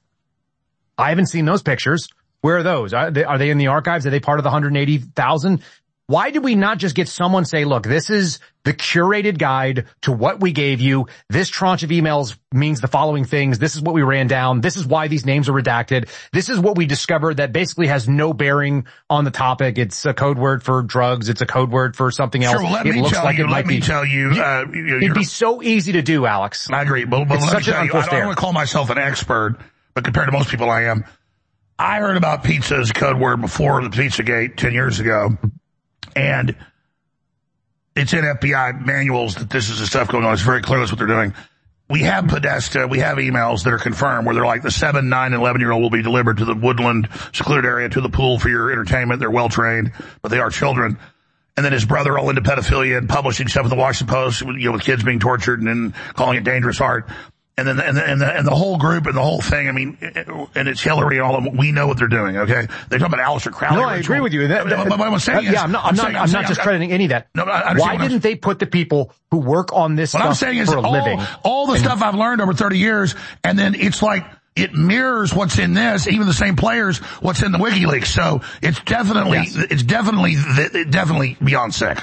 I haven't seen those pictures. Where are those? Are they, are they in the archives? Are they part of the one hundred eighty thousand? Why did we not just get someone say, look, this is the curated guide to what we gave you. This tranche of emails means the following things. This is what we ran down. This is why these names are redacted. This is what we discovered that basically has no bearing on the topic. It's a code word for drugs. It's a code word for something else. Sure, well, let it me looks tell like you, it might let me be. tell you, uh, you It'd be so easy to do, Alex. I agree. But, but it's let such me tell an you, I unforced don't error. want to call myself an expert, but compared to most people I am. I heard about pizza as a code word before the Pizzagate ten years ago. And it's in F B I manuals that this is the stuff going on. It's very clear that's what they're doing. We have Podesta, we have emails that are confirmed where they're like the seven, nine, and eleven year old will be delivered to the woodland secluded area, to the pool for your entertainment. They're well trained, but they are children. And then his brother all into pedophilia and publishing stuff in the Washington Post, you know, with kids being tortured and then calling it dangerous art. And then, and the, and the, and the whole group and the whole thing, I mean, and it's Hillary and all of them, we know what they're doing, okay? They're talking about Aleister Crowley. No, I agree with you. That, that, but what I'm saying is, yeah, I'm not, I'm not, saying, I'm saying, not discrediting any of that. No, I Why didn't they put the people who work on this what stuff I'm saying is for a all, living? all the and, stuff I've learned over thirty years, and then it's like, it mirrors what's in this, even the same players, what's in the WikiLeaks. So it's definitely, yes. it's definitely, definitely beyond sick.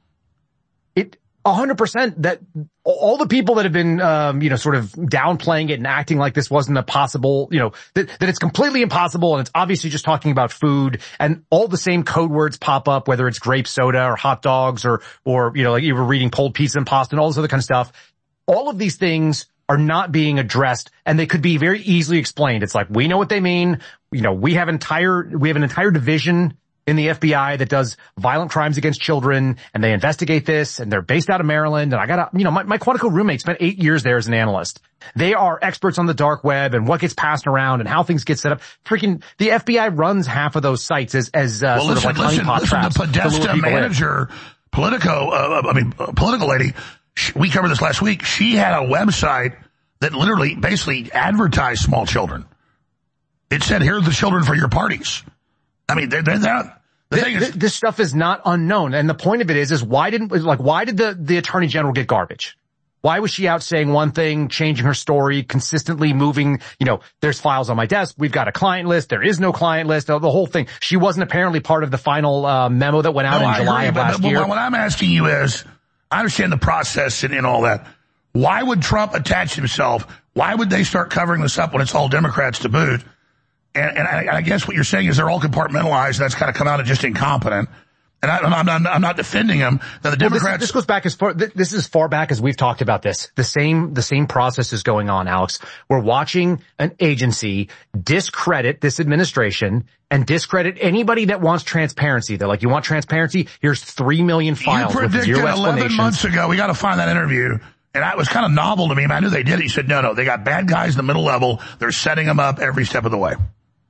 It, A hundred percent that all the people that have been, um, you know, sort of downplaying it and acting like this wasn't a possible, you know, that, that it's completely impossible and it's obviously just talking about food and all the same code words pop up, whether it's grape soda or hot dogs or, or, you know, like you were reading cold pizza and pasta and all this other kind of stuff. All of these things are not being addressed and they could be very easily explained. It's like, we know what they mean. You know, we have entire, we have an entire division in the F B I that does violent crimes against children, and they investigate this, and they're based out of Maryland, and I got a, you know, my, my Quantico roommate spent eight years there as an analyst. They are experts on the dark web and what gets passed around and how things get set up. Freaking, the F B I runs half of those sites as, as, uh, well, sort listen, of like listen, honeypot listen, traps. The Podesta manager, in. Politico, uh, I mean, uh, political lady, she, we covered this last week, she had a website that literally basically advertised small children. It said, here are the children for your parties. I mean, they're, they're not, the this, thing is, this stuff is not unknown. And the point of it is, is why didn't, like, why did the, the attorney general get garbage? Why was she out saying one thing, changing her story, consistently moving, you know, there's files on my desk, we've got a client list, there is no client list, the whole thing. She wasn't apparently part of the final uh, memo that went out no, in I July agree, of but, last but, year. But what I'm asking you is, I understand the process and, and all that. Why would Trump attach himself? Why would they start covering this up when it's all Democrats to boot? And, and I, I guess what you're saying is they're all compartmentalized, and that's kind of come out of just incompetent. And I, I'm, not, I'm not defending him. That the Democrats. Well, this, this goes back as far. This is as far back as we've talked about this. The same, the same process is going on, Alex. We're watching an agency discredit this administration and discredit anybody that wants transparency. They're like, you want transparency? Here's three million files You with predicted zero eleven explanations. months ago. We got to find that interview. And that was kind of novel to me. I knew they did it. He said, no, no, they got bad guys in the middle level. They're setting them up every step of the way.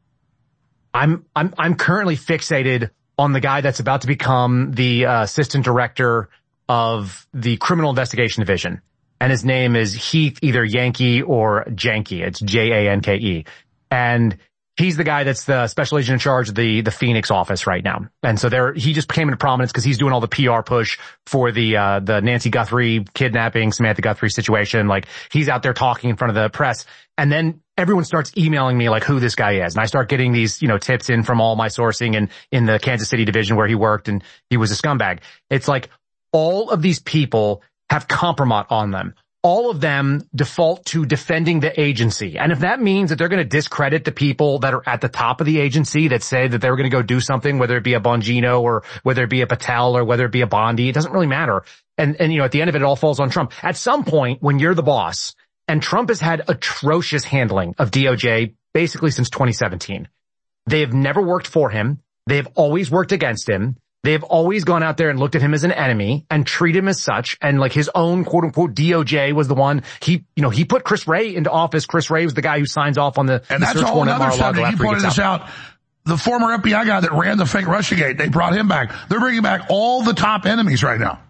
I'm, I'm, I'm currently fixated on the guy that's about to become the uh, assistant director of the Criminal Investigation Division. And his name is Heath, either Yankee or Janke. It's J A N K E. And he's the guy that's the special agent in charge of the, the Phoenix office right now. And so there, he just came into prominence because he's doing all the P R push for the, uh, the Nancy Guthrie kidnapping, Samantha Guthrie situation. Like, he's out there talking in front of the press. And then everyone starts emailing me like who this guy is. And I start getting these, you know, tips in from all my sourcing and in the Kansas City division where he worked, and he was a scumbag. It's like all of these people have compromise on them. All of them default to defending the agency. And if that means that they're going to discredit the people that are at the top of the agency that say that they were going to go do something, whether it be a Bongino or whether it be a Patel or whether it be a Bondi, it doesn't really matter. And, and, you know, at the end of it, it all falls on Trump. At some point, when you're the boss, and Trump has had atrocious handling of D O J basically since twenty seventeen. They have never worked for him. They have always worked against him. They have always gone out there and looked at him as an enemy and treat him as such. And like his own quote unquote D O J was the one he, you know, he put Chris Wray into office. Chris Wray was the guy who signs off on the, and the that's search all warrant at another Mar-a-Lago subject. You pointed this out. out. The former F B I guy that ran the fake Russiagate, they brought him back. They're bringing back all the top enemies right now.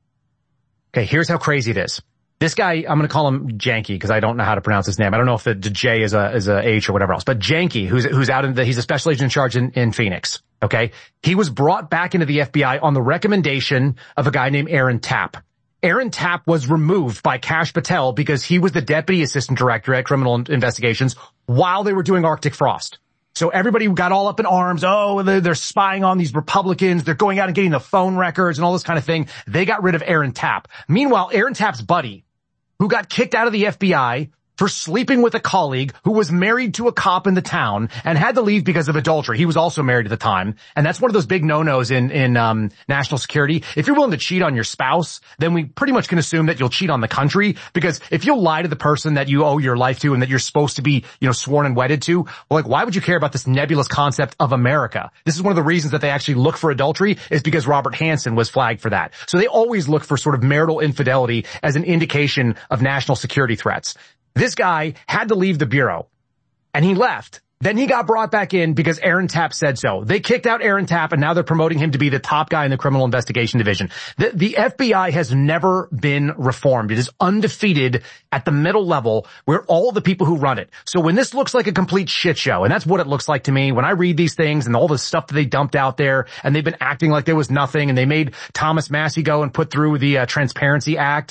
Okay, here's how crazy it is. This guy, I'm going to call him Janke because I don't know how to pronounce his name. I don't know if the, the J is a is a H or whatever else. But Janke, who's who's out in the, he's a special agent in charge in, in Phoenix. Okay, he was brought back into the F B I on the recommendation of a guy named Aaron Tapp. Aaron Tapp was removed by Kash Patel because he was the deputy assistant director at Criminal Investigations while they were doing Arctic Frost. So everybody got all up in arms. Oh, they're, they're spying on these Republicans. They're going out and getting the phone records and all this kind of thing. They got rid of Aaron Tapp. Meanwhile, Aaron Tapp's buddy, who got kicked out of the F B I for sleeping with a colleague who was married to a cop in the town and had to leave because of adultery. He was also married at the time. And that's one of those big no-nos in, in, um, national security. If you're willing to cheat on your spouse, then we pretty much can assume that you'll cheat on the country, because if you'll lie to the person that you owe your life to and that you're supposed to be, you know, sworn and wedded to, well, like, why would you care about this nebulous concept of America? This is one of the reasons that they actually look for adultery, is because Robert Hansen was flagged for that. So they always look for sort of marital infidelity as an indication of national security threats. This guy had to leave the Bureau, and he left. Then he got brought back in because Aaron Tapp said so. They kicked out Aaron Tapp, and now they're promoting him to be the top guy in the Criminal Investigation Division. The, the F B I has never been reformed. It is undefeated at the middle level, where all the people who run it. So when this looks like a complete shit show, and that's what it looks like to me when I read these things and all the stuff that they dumped out there, and they've been acting like there was nothing, and they made Thomas Massie go and put through the uh, Transparency Act.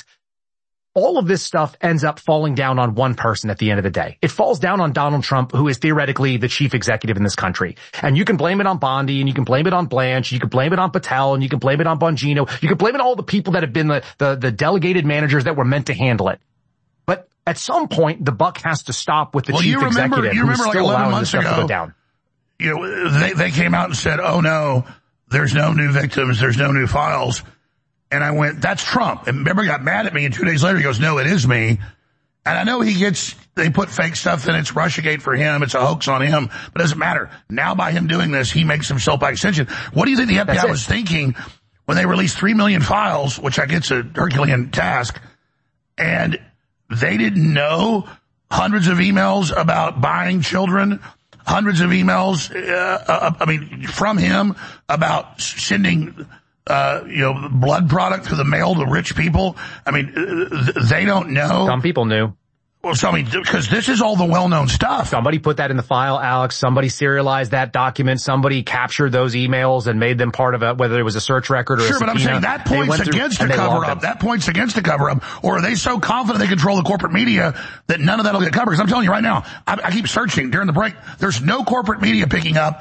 All of this stuff ends up falling down on one person at the end of the day. It falls down on Donald Trump, who is theoretically the chief executive in this country. And you can blame it on Bondi, and you can blame it on Blanche, you can blame it on Patel, and you can blame it on Bongino. You can blame it on all the people that have been the, the, the delegated managers that were meant to handle it. But at some point, the buck has to stop with the well, chief you remember, executive you remember who's like still eleven allowing months this stuff ago, to go down. You know, they, they came out and said, oh no, there's no new victims, there's no new files. And I went, that's Trump. And remember, he got mad at me, and two days later he goes, no, it is me. And I know he gets, they put fake stuff in, it's Russiagate for him, it's a hoax on him, but it doesn't matter. Now by him doing this, he makes himself by extension. What do you think the F B I was thinking when they released three million files, which I guess a Herculean task, and they didn't know hundreds of emails about buying children, hundreds of emails, uh, uh, I mean, from him about sending Uh, you know, blood product through the mail to rich people. I mean, they don't know. Some people knew. Well, so I mean, because this is all the well-known stuff. Somebody put that in the file, Alex. Somebody serialized that document. Somebody captured those emails and made them part of a, whether it was a search record or sure, a subpoena. But I'm saying that points against a cover-up. That points against a cover-up. Or are they so confident they control the corporate media that none of that will get covered? Because I'm telling you right now, I, I keep searching during the break. There's no corporate media picking up.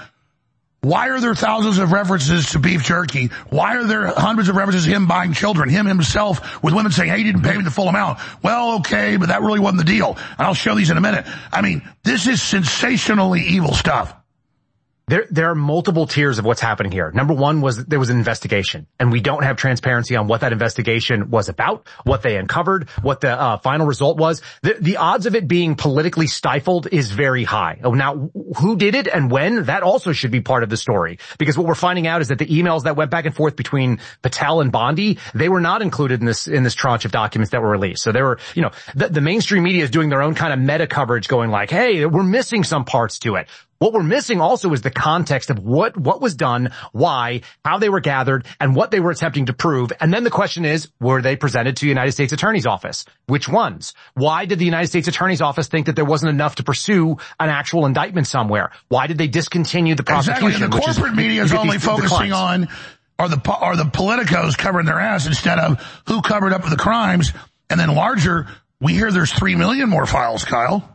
Why are there thousands of references to beef jerky? Why are there hundreds of references to him buying children, him himself, with women saying, hey, he didn't pay me the full amount? Well, okay, but that really wasn't the deal. And I'll show these in a minute. I mean, this is sensationally evil stuff. There, there are multiple tiers of what's happening here. Number one was there was an investigation, and we don't have transparency on what that investigation was about, what they uncovered, what the uh, final result was. The, the odds of it being politically stifled is very high. Oh, now, who did it and when? That also should be part of the story, because what we're finding out is that the emails that went back and forth between Patel and Bondi, they were not included in this in this tranche of documents that were released. So there were, you know, the, the mainstream media is doing their own kind of meta coverage, going like, hey, we're missing some parts to it. What we're missing also is the context of what, what was done, why, how they were gathered, and what they were attempting to prove. And then the question is, were they presented to the United States Attorney's Office? Which ones? Why did the United States Attorney's Office think that there wasn't enough to pursue an actual indictment somewhere? Why did they discontinue the prosecution? Exactly. And the corporate is, media is only focusing on are the, are the politicos covering their ass instead of who covered up the crimes. And then larger, we hear there's three million more files, Kyle.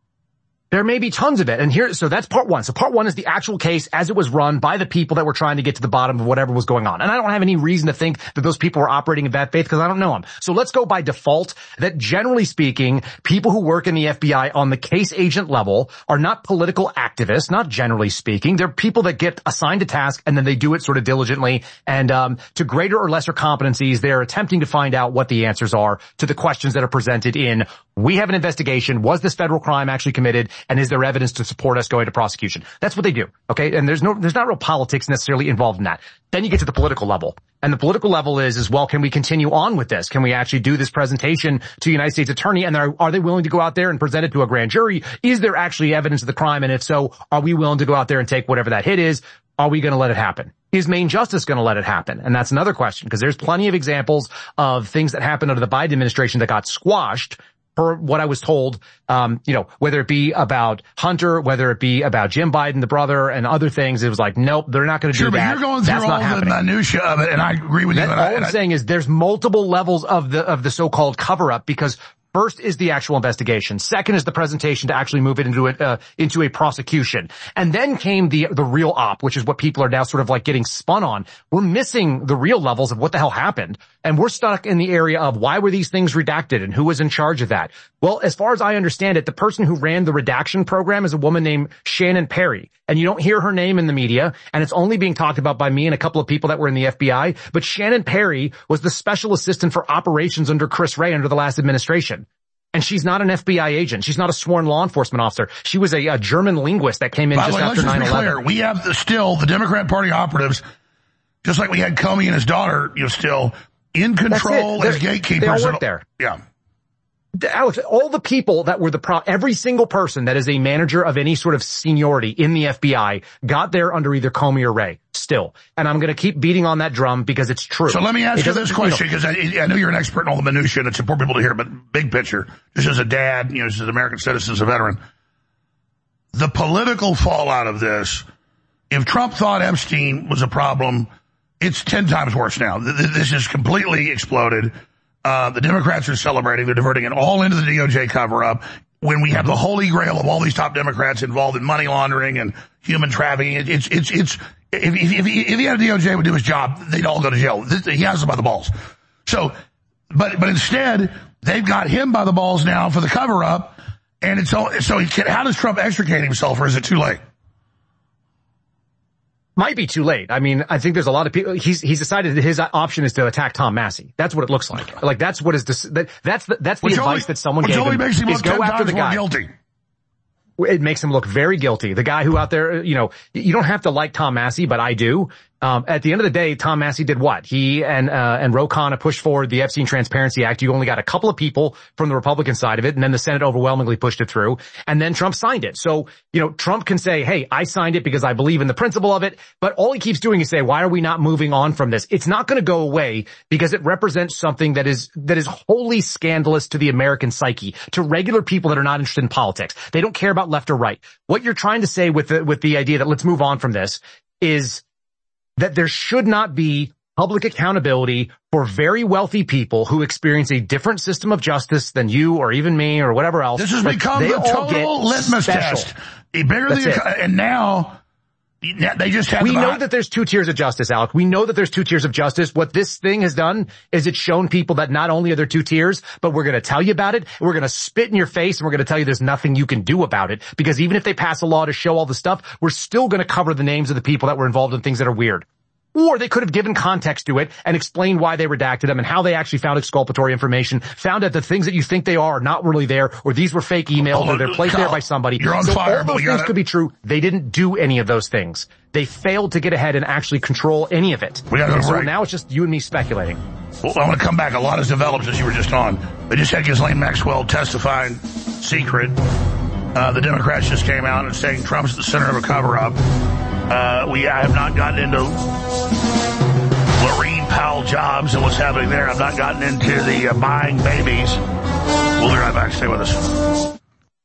There may be tons of it. And here, so that's part one. So part one is the actual case as it was run by the people that were trying to get to the bottom of whatever was going on. And I don't have any reason to think that those people were operating in bad faith because I don't know them. So let's go by default that generally speaking, people who work in the F B I on the case agent level are not political activists, not generally speaking. They're people that get assigned a task and then they do it sort of diligently. And um to greater or lesser competencies, they're attempting to find out what the answers are to the questions that are presented in, we have an investigation. Was this federal crime actually committed? And is there evidence to support us going to prosecution? That's what they do. Okay. And there's no, there's not real politics necessarily involved in that. Then you get to the political level. And the political level is, is well, can we continue on with this? Can we actually do this presentation to the United States Attorney? And are, are they willing to go out there and present it to a grand jury? Is there actually evidence of the crime? And if so, are we willing to go out there and take whatever that hit is? Are we going to let it happen? Is Main Justice going to let it happen? And that's another question, because there's plenty of examples of things that happened under the Biden administration that got squashed. Per what I was told, um, you know, whether it be about Hunter, whether it be about Jim Biden, the brother, and other things, it was like, nope, they're not going to sure, do that. Sure, but you're going through That's all not the happening. minutia of it, and I agree with that, you. All I, I'm I, saying is there's multiple levels of the of the so-called cover-up, because first is the actual investigation. Second is the presentation to actually move it into a, uh, into a prosecution. And then came the, the real op, which is what people are now sort of like getting spun on. We're missing the real levels of what the hell happened. And we're stuck in the area of why were these things redacted and who was in charge of that? Well, as far as I understand it, the person who ran the redaction program is a woman named Shannon Perry. And you don't hear her name in the media, and it's only being talked about by me and a couple of people that were in the F B I. But Shannon Perry was the special assistant for operations under Chris Wray under the last administration. And she's not an F B I agent. She's not a sworn law enforcement officer. She was a, a German linguist that came in By just the way, after let's just nine be eleven. clear. We have the, still the Democrat Party operatives, just like we had Comey and his daughter, you know, still in control as gatekeepers. They all work there. Yeah. Alex, all the people that were the pro, every single person that is a manager of any sort of seniority in the F B I got there under either Comey or Wray still. And I'm going to keep beating on that drum because it's true. So let me ask it you this question, you know, because I, I know you're an expert in all the minutiae and it's important for people to hear, but big picture, just as a dad, you know, as an American citizen, as a veteran, the political fallout of this, if Trump thought Epstein was a problem, it's ten times worse now. This is completely exploded. Uh, the Democrats are celebrating. They're diverting it all into the D O J cover-up. When we have the holy grail of all these top Democrats involved in money laundering and human trafficking, it, it's, it's, it's, if, if, if, he, if he had a D O J would do his job, they'd all go to jail. He has them by the balls. So, but, but instead, they've got him by the balls now for the cover-up. And it's all, so he can, how does Trump extricate himself, or is it too late? Might be too late. I mean, I think there's a lot of people. He's he's decided that his option is to attack Tom Massey. That's what it looks like. Like that's what is that, that's the, that's the which advice only, that someone which gave only him. Makes him is look go after the guy. Guilty. It makes him look very guilty. The guy who out there, you know, you don't have to like Tom Massey, but I do. Um, at the end of the day, Tom Massie did what? He and, uh, and Ro Khanna pushed forward the Epstein Transparency Act. You only got a couple of people from the Republican side of it, and then the Senate overwhelmingly pushed it through, and then Trump signed it. So, you know, Trump can say, hey, I signed it because I believe in the principle of it, but all he keeps doing is say, why are we not moving on from this? It's not going to go away because it represents something that is, that is wholly scandalous to the American psyche, to regular people that are not interested in politics. They don't care about left or right. What you're trying to say with the, with the idea that let's move on from this is that there should not be public accountability for very wealthy people who experience a different system of justice than you or even me or whatever else. This has become the total litmus special. test. Bigger than the, and now they just have. We the, know that there's two tiers of justice, Alec. We know that there's two tiers of justice. What this thing has done is it's shown people that not only are there two tiers, but we're going to tell you about it. We're going to spit in your face, and we're going to tell you there's nothing you can do about it. Because even if they pass a law to show all the stuff, we're still going to cover the names of the people that were involved in things that are weird. Or they could have given context to it and explained why they redacted them and how they actually found exculpatory information, found out the things that you think they are are not really there, or these were fake emails, or they're placed there by somebody. You're on so fire, all those but things gotta... could be true. They didn't do any of those things. They failed to get ahead and actually control any of it. We gotta go so right. now it's just you and me speculating. Well, I want to come back. A lot has developed as you were just on. They just had Ghislaine Maxwell testifying secret. Uh, the Democrats just came out and saying Trump's the center of a cover-up. Uh, we have not gotten into Laureen Powell jobs and what's happening there. I've not gotten into the uh, buying babies. We'll be right back. Stay with us.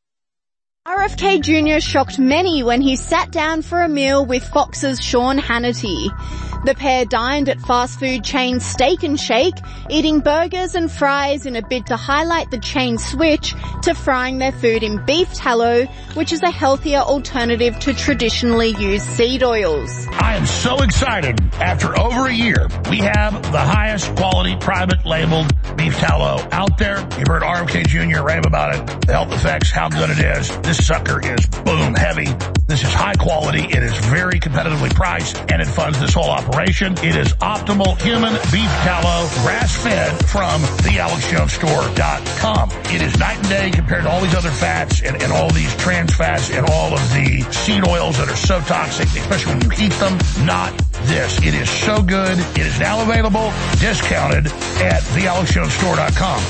R F K Junior shocked many when he sat down for a meal with Fox's Sean Hannity. The pair dined at fast food chain Steak and Shake, eating burgers and fries in a bid to highlight the chain's switch to frying their food in beef tallow, which is a healthier alternative to traditionally used seed oils. I am so excited. After over a year, we have the highest quality private labeled beef tallow out there. You've heard R F K Junior rave about it, the health effects, how good it is. This sucker is boom heavy. This is high quality. It is very competitively priced, and it funds this whole operation. It is optimal human beef tallow, grass-fed from the alex jones store dot com. It is night and day compared to all these other fats and, and all these trans fats and all of the seed oils that are so toxic, especially when you heat them. Not this. It is so good. It is now available, discounted at the alex jones store dot com.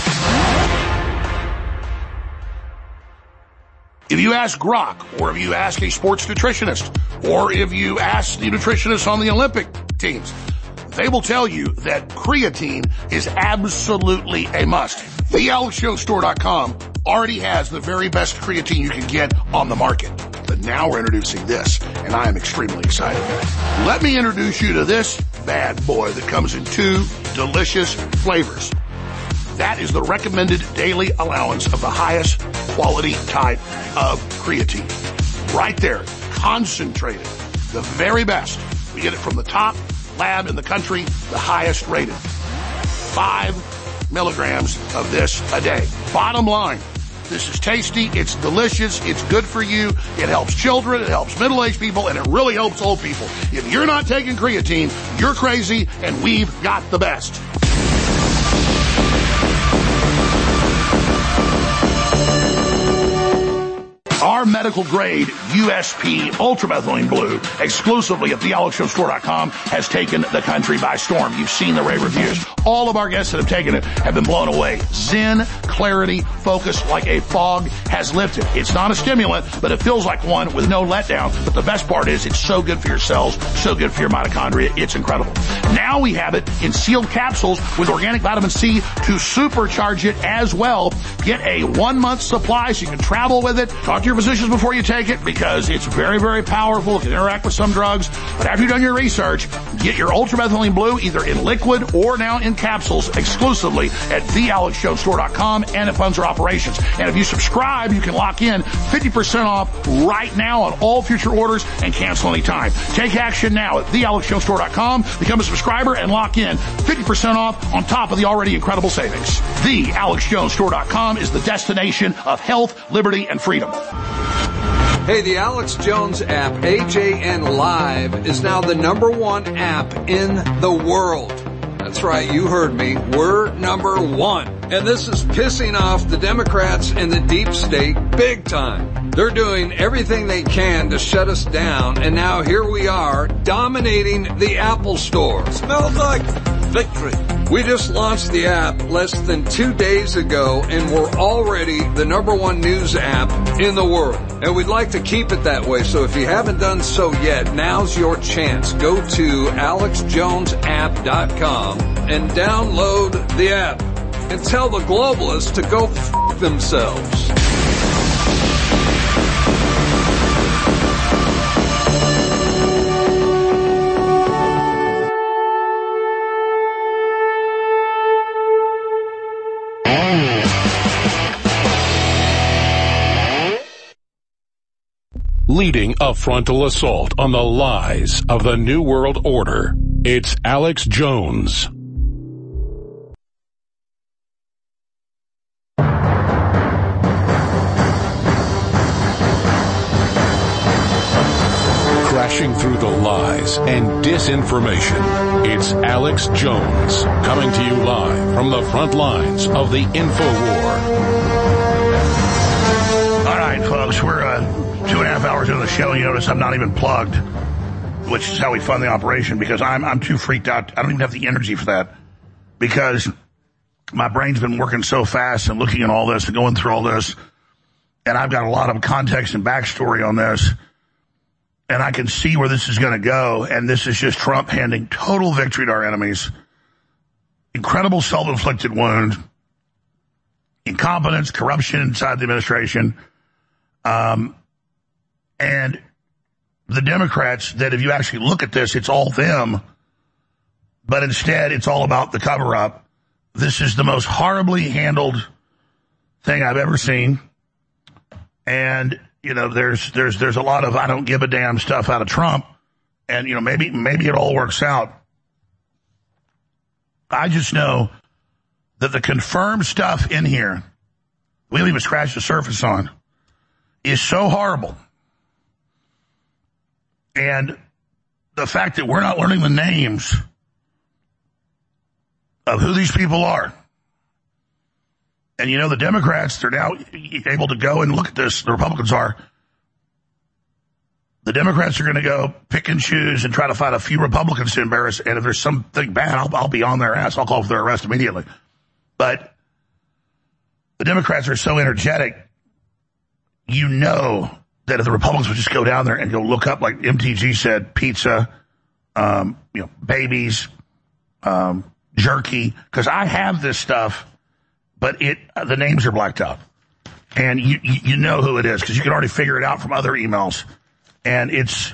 If you ask Grok, or if you ask a sports nutritionist, or if you ask the nutritionist on the Olympic teams, they will tell you that creatine is absolutely a must. the alex jones store dot com already has the very best creatine you can get on the market. But now we're introducing this, and I am extremely excited. Let me introduce you to this bad boy that comes in two delicious flavors. That is the recommended daily allowance of the highest quality type of creatine. Right there, concentrated, the very best. We get it from the top lab in the country, the highest rated. Five milligrams of this a day. Bottom line, this is tasty, it's delicious, it's good for you, it helps children, it helps middle-aged people, and it really helps old people. If you're not taking creatine, you're crazy, and we've got the best. Our medical grade U S P Ultramethylene Blue, exclusively at the alex jones store dot com, has taken the country by storm. You've seen the rave reviews. All of our guests that have taken it have been blown away. Zen, clarity, focus like a fog has lifted. It's not a stimulant, but it feels like one with no letdown. But the best part is it's so good for your cells, so good for your mitochondria. It's incredible. Now we have it in sealed capsules with organic vitamin C to supercharge it as well. Get a one-month supply so you can travel with it. Talk to your physicians before you take it because it's very, very powerful. It can interact with some drugs. But after you've done your research, get your Ultramethylene Blue either in liquid or now in capsules exclusively at the alex jones store dot com, and it funds our operations. And if you subscribe, you can lock in fifty percent off right now on all future orders and cancel anytime. Take action now at the alex jones store dot com. Become a subscriber and lock in fifty percent off on top of the already incredible savings. the alex jones store dot com is the destination of health, liberty, and freedom. Hey, the Alex Jones app, A J N Live, is now the number one app in the world. That's right, you heard me. We're number one. And this is pissing off the Democrats and the deep state big time. They're doing everything they can to shut us down, and now here we are dominating the Apple Store. Smells like victory. We just launched the app less than two days ago, and we're already the number one news app in the world. And we'd like to keep it that way, so if you haven't done so yet, now's your chance. Go to alex jones app dot com and download the app. And tell the globalists to go f*** themselves. Leading a frontal assault on the lies of the New World Order, it's Alex Jones. Crashing through the lies and disinformation, it's Alex Jones, coming to you live from the front lines of the InfoWar. All right, folks, we're uh, two and a half hours into the show. You notice I'm not even plugged, which is how we fund the operation, because I'm I'm too freaked out. I don't even have the energy for that, because my brain's been working so fast and looking at all this and going through all this, and I've got a lot of context and backstory on this. And I can see where this is going to go, and this is just Trump handing total victory to our enemies. Incredible self-inflicted wound, incompetence, corruption inside the administration, um, and the Democrats that if you actually look at this, it's all them, but instead it's all about the cover-up. This is the most horribly handled thing I've ever seen, and you know, there's, there's, there's a lot of I don't give a damn stuff out of Trump. And, you know, maybe, maybe it all works out. I just know that the confirmed stuff in here, we haven't even scratched the surface on, is so horrible. And the fact that we're not learning the names of who these people are. And, you know, the Democrats, they're now able to go and look at this. The Republicans are. The Democrats are going to go pick and choose and try to find a few Republicans to embarrass. And if there's something bad, I'll, I'll be on their ass. I'll call for their arrest immediately. But the Democrats are so energetic, you know that if the Republicans would just go down there and go look up, like M T G said, pizza, um, you know, babies, um, jerky, because I have this stuff. But it, the names are blacked out. And you, you, you know who it is, because you can already figure it out from other emails. And it's,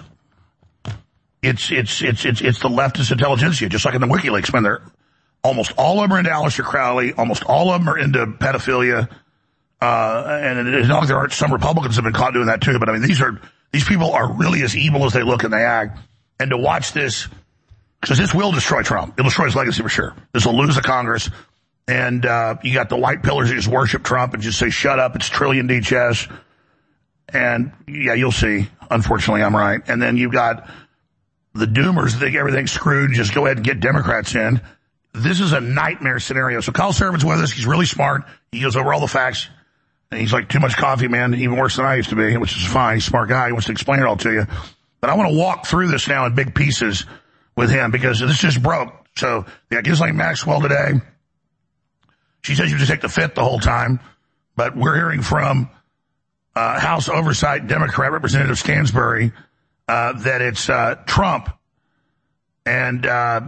it's, it's, it's, it's, it's the leftist intelligentsia, just like in the WikiLeaks, man. They're, almost all of them are into Aleister Crowley. Almost all of them are into pedophilia. Uh, and it's not like there aren't some Republicans have been caught doing that too. But I mean, these are, these people are really as evil as they look and they act. And to watch this, because this will destroy Trump. It'll destroy his legacy for sure. This will lose the Congress. And, uh, you got the white pillars that just worship Trump and just say, shut up, it's trillion D chess. And yeah, you'll see. Unfortunately, I'm right. And then you've got the doomers that think everything's screwed and just go ahead and get Democrats in. This is a nightmare scenario. So Kyle Servin's with us. He's really smart. He goes over all the facts. And he's like, too much coffee, man, even worse than I used to be, which is fine. He's a smart guy. He wants to explain it all to you. But I want to walk through this now in big pieces with him because this just broke. So yeah, Ghislaine Maxwell today, she says you just take the fifth the whole time, but we're hearing from uh, House Oversight Democrat Representative Stansbury uh, that it's uh, Trump and uh,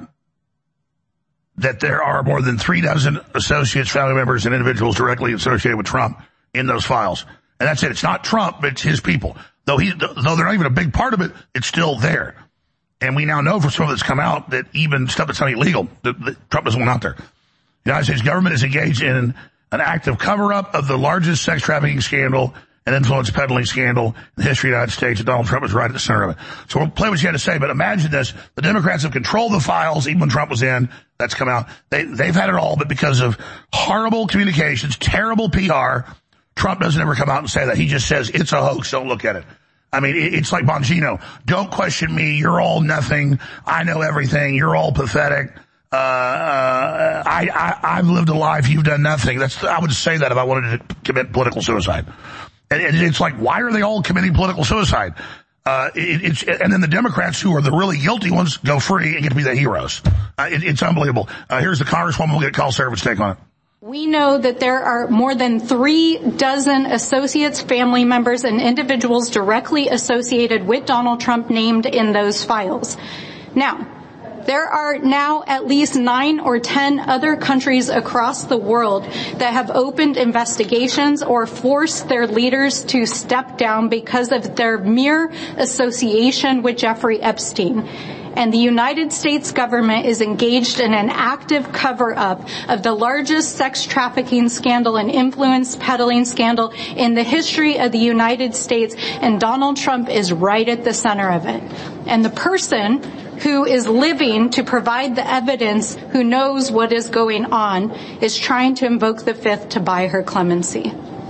that there are more than three dozen associates, family members, and individuals directly associated with Trump in those files. And that's it. It's not Trump, but it's his people. Though he, though they're not even a big part of it, it's still there. And we now know from some of that's come out that even stuff that's not illegal, that, that Trump doesn't want out there. The United States government is engaged in an active cover-up of the largest sex trafficking scandal and influence peddling scandal in the history of the United States, and Donald Trump was right at the center of it. So we'll play what you had to say, but imagine this. The Democrats have controlled the files, even when Trump was in. That's come out. They, they've had it all, but because of horrible communications, terrible P R, Trump doesn't ever come out and say that. He just says, it's a hoax, don't look at it. I mean, it's like Bongino. Don't question me. You're all nothing. I know everything. You're all pathetic. uh, uh, I, I, I've lived a life, you've done nothing. That's, I would say that if I wanted to commit political suicide. And, and it's like, why are they all committing political suicide? Uh, it, it's, and then the Democrats who are the really guilty ones go free and get to be the heroes. Uh, it, it's unbelievable. Uh, here's the Congresswoman. We'll get Carl Sarafin's take on it. We know that there are more than three dozen associates, family members, and individuals directly associated with Donald Trump named in those files. Now, there are now at least nine or ten other countries across the world that have opened investigations or forced their leaders to step down because of their mere association with Jeffrey Epstein. And the United States government is engaged in an active cover-up of the largest sex trafficking scandal and influence peddling scandal in the history of the United States, and Donald Trump is right at the center of it. And the person who is living to provide the evidence, who knows what is going on, is trying to invoke the Fifth to buy her clemency.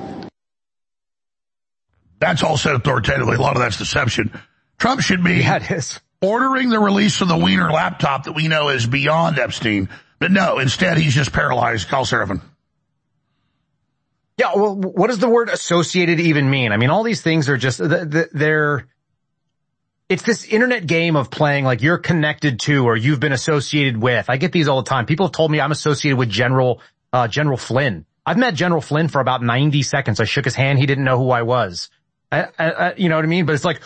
That's all said authoritatively. A lot of that's deception. Trump should be yeah, it is. ordering the release of the Wiener laptop that we know is beyond Epstein. But no, instead he's just paralyzed. Carl Sarafin. Yeah, well, what does the word associated even mean? I mean, all these things are just, they're, it's this internet game of playing like you're connected to or you've been associated with. I get these all the time. People have told me I'm associated with General, uh, General Flynn. I've met General Flynn for about ninety seconds. I shook his hand. He didn't know who I was. I, I, I, you know what I mean? But it's like,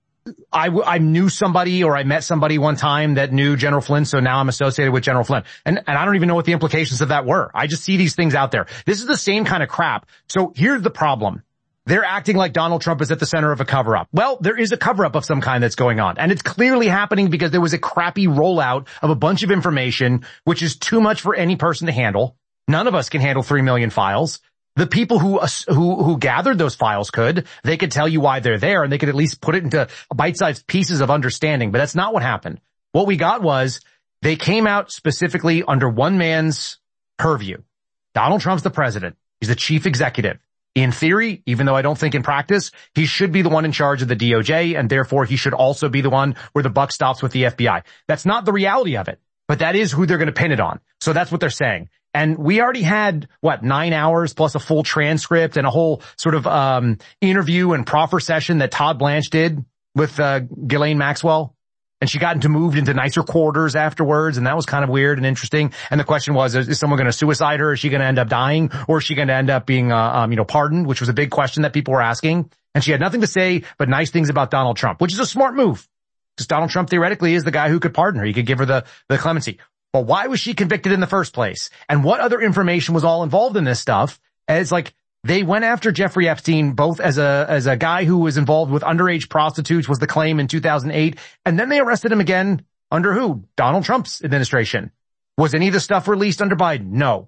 I, I knew somebody or I met somebody one time that knew General Flynn, so now I'm associated with General Flynn. And, and I don't even know what the implications of that were. I just see these things out there. This is the same kind of crap. So here's the problem. They're acting like Donald Trump is at the center of a cover-up. Well, there is a cover-up of some kind that's going on. And it's clearly happening because there was a crappy rollout of a bunch of information, which is too much for any person to handle. None of us can handle three million files. The people who, who, who gathered those files could. They could tell you why they're there, and they could at least put it into bite-sized pieces of understanding. But that's not what happened. What we got was they came out specifically under one man's purview. Donald Trump's the president. He's the chief executive. In theory, even though I don't think in practice, he should be the one in charge of the D O J, and therefore he should also be the one where the buck stops with the F B I. That's not the reality of it, but that is who they're going to pin it on. So that's what they're saying. And we already had, what, nine hours plus a full transcript and a whole sort of um interview and proffer session that Todd Blanche did with uh Ghislaine Maxwell. And she got into moved into nicer quarters afterwards, and that was kind of weird and interesting. And the question was, is, is someone going to suicide her? Is she going to end up dying? Or is she going to end up being, uh, um, you know, pardoned, which was a big question that people were asking. And she had nothing to say but nice things about Donald Trump, which is a smart move. Because Donald Trump theoretically is the guy who could pardon her. He could give her the, the clemency. But why was she convicted in the first place? And what other information was all involved in this stuff? And it's like, they went after Jeffrey Epstein both as a, as a guy who was involved with underage prostitutes was the claim in two thousand eight. And then they arrested him again under who? Donald Trump's administration. Was any of the stuff released under Biden? No.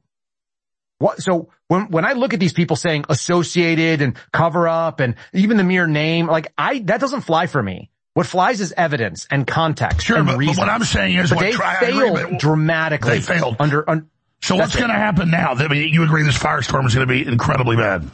What, so when, when I look at these people saying associated and cover up and even the mere name, like I, that doesn't fly for me. What flies is evidence and context. Sure, and but, but what I'm saying is but what they try, failed agree, dramatically. They failed. Under, un, So what's going to happen now? I mean, you agree this firestorm is going to be incredibly bad.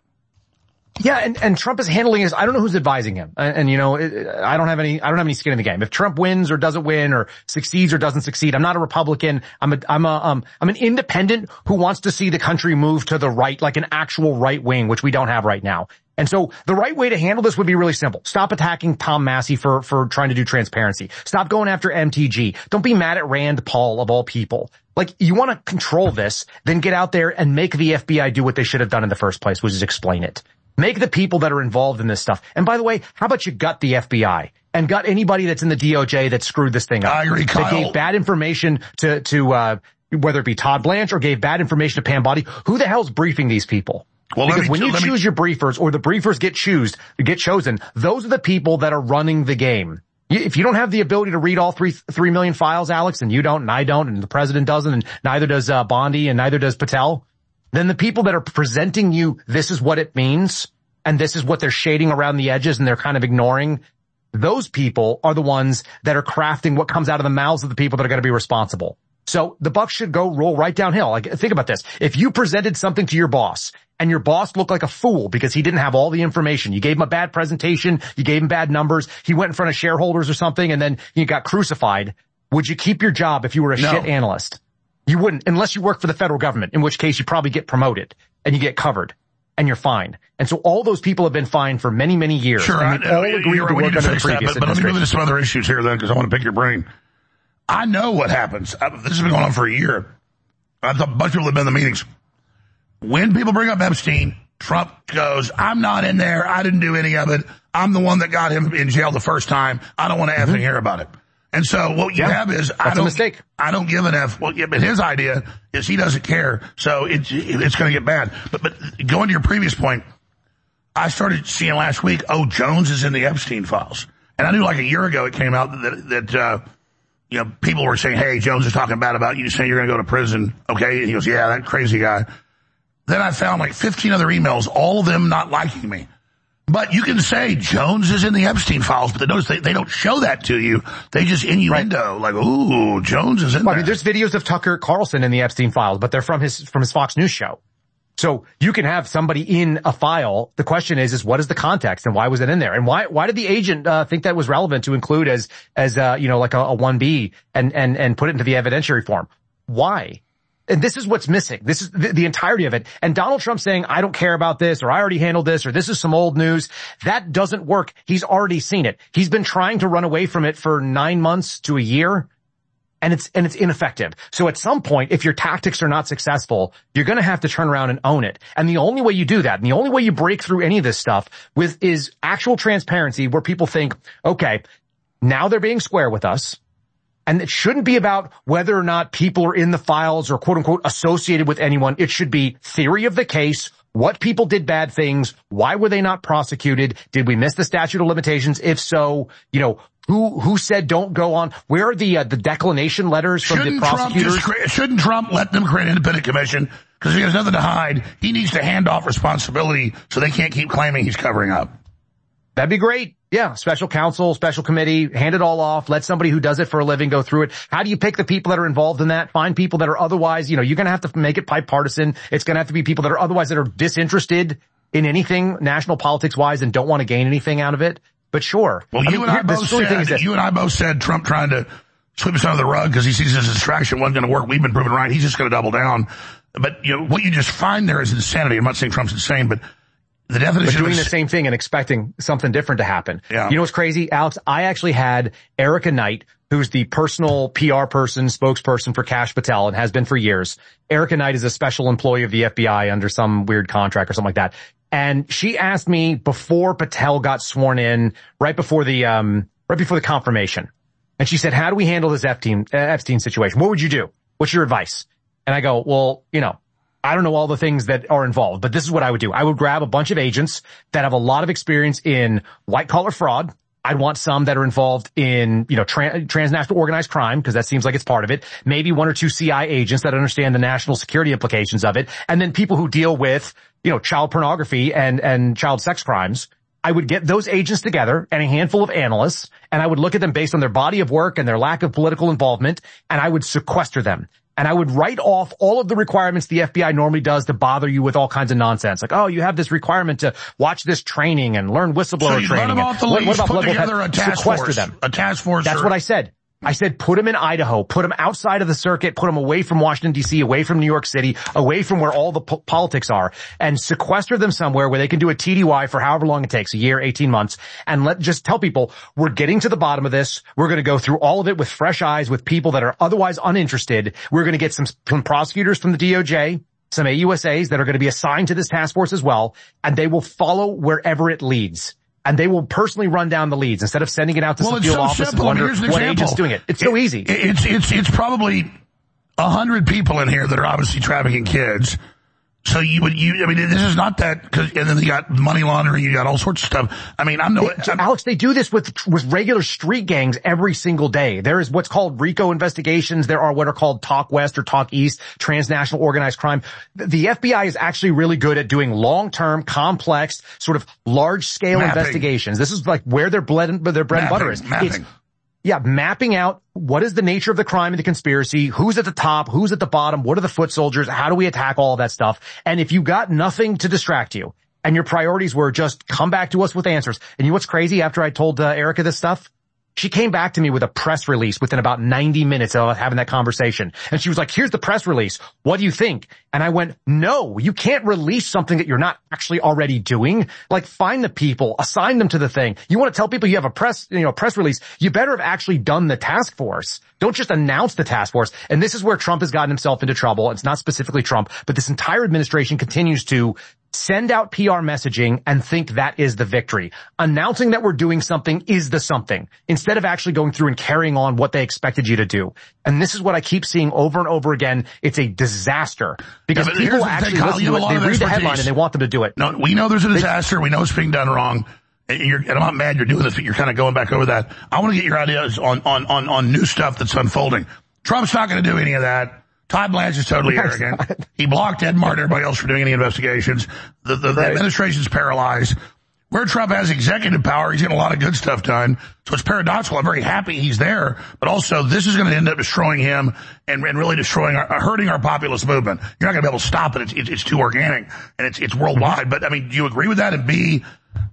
Yeah, and, and Trump is handling this. I don't know who's advising him. And, and you know, it, I don't have any, I don't have any skin in the game. If Trump wins or doesn't win or succeeds or doesn't succeed, I'm not a Republican. I'm a, I'm a, um, I'm an independent who wants to see the country move to the right, like an actual right wing, which we don't have right now. And so the right way to handle this would be really simple. Stop attacking Tom Massey for, for trying to do transparency. Stop going after M T G. Don't be mad at Rand Paul of all people. Like, you want to control this, then get out there and make the F B I do what they should have done in the first place, which is explain it. Make the people that are involved in this stuff. And by the way, how about you gut the F B I and gut anybody that's in the D O J that screwed this thing up? I agree, Kyle. That gave bad information to, to, uh, whether it be Todd Blanche or gave bad information to Pam Bondi. Who the hell's briefing these people? Well, because when you choose me... your briefers or the briefers get choose, get chosen, those are the people that are running the game. If you don't have the ability to read all three, three million files, Alex, and you don't, and I don't, and the president doesn't, and neither does, uh, Bondi, and neither does Patel, then the people that are presenting you, this is what it means, and this is what they're shading around the edges, and they're kind of ignoring, those people are the ones that are crafting what comes out of the mouths of the people that are going to be responsible. So the buck should go roll right downhill. Like, think about this. If you presented something to your boss and your boss looked like a fool because he didn't have all the information, you gave him a bad presentation, you gave him bad numbers, he went in front of shareholders or something, and then you got crucified, would you keep your job if you were a No. shit analyst? You wouldn't, unless you work for the federal government, in which case you probably get promoted and you get covered and you're fine. And so all those people have been fined for many, many years. Sure, and I, all I, agreed you're to right, we work need to under the fix that, previous but, but let me move administration. into some other issues here then, because I want to pick your brain. I know what happens. I, this has been going on for a year. A bunch of people have been in the meetings. When people bring up Epstein, Trump goes, I'm not in there. I didn't do any of it. I'm the one that got him in jail the first time. I don't want to effing hear about it. And so what you Yeah, have is, I that's a don't, mistake. I don't give an F. Well, yeah, but his idea is he doesn't care. So it's, it's going to get bad. But, but going to your previous point, I started seeing last week, oh, Jones is in the Epstein files. And I knew like a year ago it came out that, that, uh, you know, people were saying, hey, Jones is talking bad about you, saying you're going to go to prison. Okay. And he goes, yeah, that crazy guy. Then I found like fifteen other emails, all of them not liking me. But you can say Jones is in the Epstein files, but they notice they, they don't show that to you. They just innuendo, like, ooh, Jones is in Well, there. I mean, there's videos of Tucker Carlson in the Epstein files, but they're from his, from his Fox News show. So you can have somebody in a file. The question is, is what is the context and why was it in there? And why, why did the agent, uh, think that was relevant to include as, as, uh, you know, like a, a one B and, and, and put it into the evidentiary form? Why? And this is what's missing. This is the, the entirety of it. And Donald Trump saying, I don't care about this, or I already handled this, or this is some old news. That doesn't work. He's already seen it. He's been trying to run away from it for nine months to a year. And it's, and it's ineffective. So at some point, if your tactics are not successful, you're going to have to turn around and own it. And the only way you do that, and the only way you break through any of this stuff with is actual transparency where people think, okay, now they're being square with us. And it shouldn't be about whether or not people are in the files or quote unquote associated with anyone. It should be theory of the case. What people did bad things? Why were they not prosecuted? Did we miss the statute of limitations? If so, you know, who, who said don't go on? Where are the, uh, the declination letters from shouldn't the prosecutors? Trump just cre- shouldn't Trump let them create an independent commission? Because he has nothing to hide. He needs to hand off responsibility so they can't keep claiming he's covering up. That'd be great. Yeah. Special counsel, special committee, hand it all off. Let somebody who does it for a living go through it. How do you pick the people that are involved in that? Find people that are otherwise, you know, you're going to have to make it bipartisan. It's going to have to be people that are otherwise that are disinterested in anything national politics wise and don't want to gain anything out of it. But sure. Well, I you mean, and I here- the both story thing is said, this. you and I both said Trump trying to sweep us under the rug because he sees this as a distraction wasn't going to work. We've been proven right. He's just going to double down. But, you know, what you just find there is insanity. I'm not saying Trump's insane, but the definition But doing of the same thing and expecting something different to happen. Yeah. You know what's crazy, Alex? I actually had Erica Knight, who's the personal P R person, spokesperson for Kash Patel and has been for years. Erica Knight is a special employee of the F B I under some weird contract or something like that. And she asked me before Patel got sworn in, right before the, um, right before the confirmation. And she said, how do we handle this Epstein, uh, Epstein situation? What would you do? What's your advice? And I go, well, you know, I don't know all the things that are involved, but this is what I would do. I would grab a bunch of agents that have a lot of experience in white collar fraud. I'd want some that are involved in, you know, tra- transnational organized crime, because that seems like it's part of it. Maybe one or two C I agents that understand the national security implications of it. And then people who deal with, you know, child pornography and, and child sex crimes. I would get those agents together and a handful of analysts, and I would look at them based on their body of work and their lack of political involvement, and I would sequester them. And I would write off all of the requirements the F B I normally does to bother you with all kinds of nonsense. Like, oh, you have this requirement to watch this training and learn whistleblower So you let training. them off the What- leash, what about put level together head? a task Sequester force. them. A task force. That's or- what I said. I said, put them in Idaho, put them outside of the circuit, put them away from Washington, D C, away from New York City, away from where all the po- politics are, and sequester them somewhere where they can do a T D Y for however long it takes, a year, eighteen months, and let just tell people, we're getting to the bottom of this. We're going to go through all of it with fresh eyes, with people that are otherwise uninterested. We're going to get some, some prosecutors from the D O J, some A U S As that are going to be assigned to this task force as well, and they will follow wherever it leads. And they will personally run down the leads instead of sending it out to Well, some it's field so office and simple. I mean, wonder here's an what example. agent's doing it. It's so It- easy. It's, it's, it's probably a hundred people in here that are obviously trafficking kids. So you would, you, I mean, this is not that, cause, and then you got money laundering, you got all sorts of stuff. I mean, I'm no, They- Alex, they do this with, with regular street gangs every single day. There is what's called RICO investigations. There are what are called Talk West or Talk East, transnational organized crime. The, the F B I is actually really good at doing long-term, complex, sort of large-scale Mapping. investigations. This is like where their bread and, their bread and butter is. Mapping, It's, mapping. yeah, mapping out what is the nature of the crime and the conspiracy, who's at the top, who's at the bottom, what are the foot soldiers, how do we attack all of that stuff. And if you got nothing to distract you, and your priorities were just come back to us with answers. And you know what's crazy after I told uh, Erica this stuff? She came back to me with a press release within about ninety minutes of having that conversation. And she was like, here's the press release. What do you think? And I went, no, you can't release something that you're not actually already doing. Like, find the people, assign them to the thing. You want to tell people you have a press, you know, press release. You better have actually done the task force. Don't just announce the task force. And this is where Trump has gotten himself into trouble. It's not specifically Trump, but this entire administration continues to send out P R messaging and think that is the victory. Announcing that we're doing something is the something, instead of actually going through and carrying on what they expected you to do. And this is what I keep seeing over and over again. It's a disaster because yeah, people actually thing, listen to it, they read the headline and they want them to do it. No, we know there's a disaster. We know it's being done wrong. And, you're, and I'm not mad you're doing this, but you're kind of going back over that. I want to get your ideas on, on, on, on new stuff that's unfolding. Trump's not going to do any of that. Todd Blanche is totally arrogant. He blocked Ed Martin and everybody else from doing any investigations. The, the, the administration's paralyzed. Where Trump has executive power, he's getting a lot of good stuff done. So it's paradoxical. I'm very happy he's there, but also this is going to end up destroying him and, and really destroying, our, hurting our populist movement. You're not going to be able to stop it. It's, it's, it's too organic and it's, it's worldwide. But I mean, do you agree with that? And B,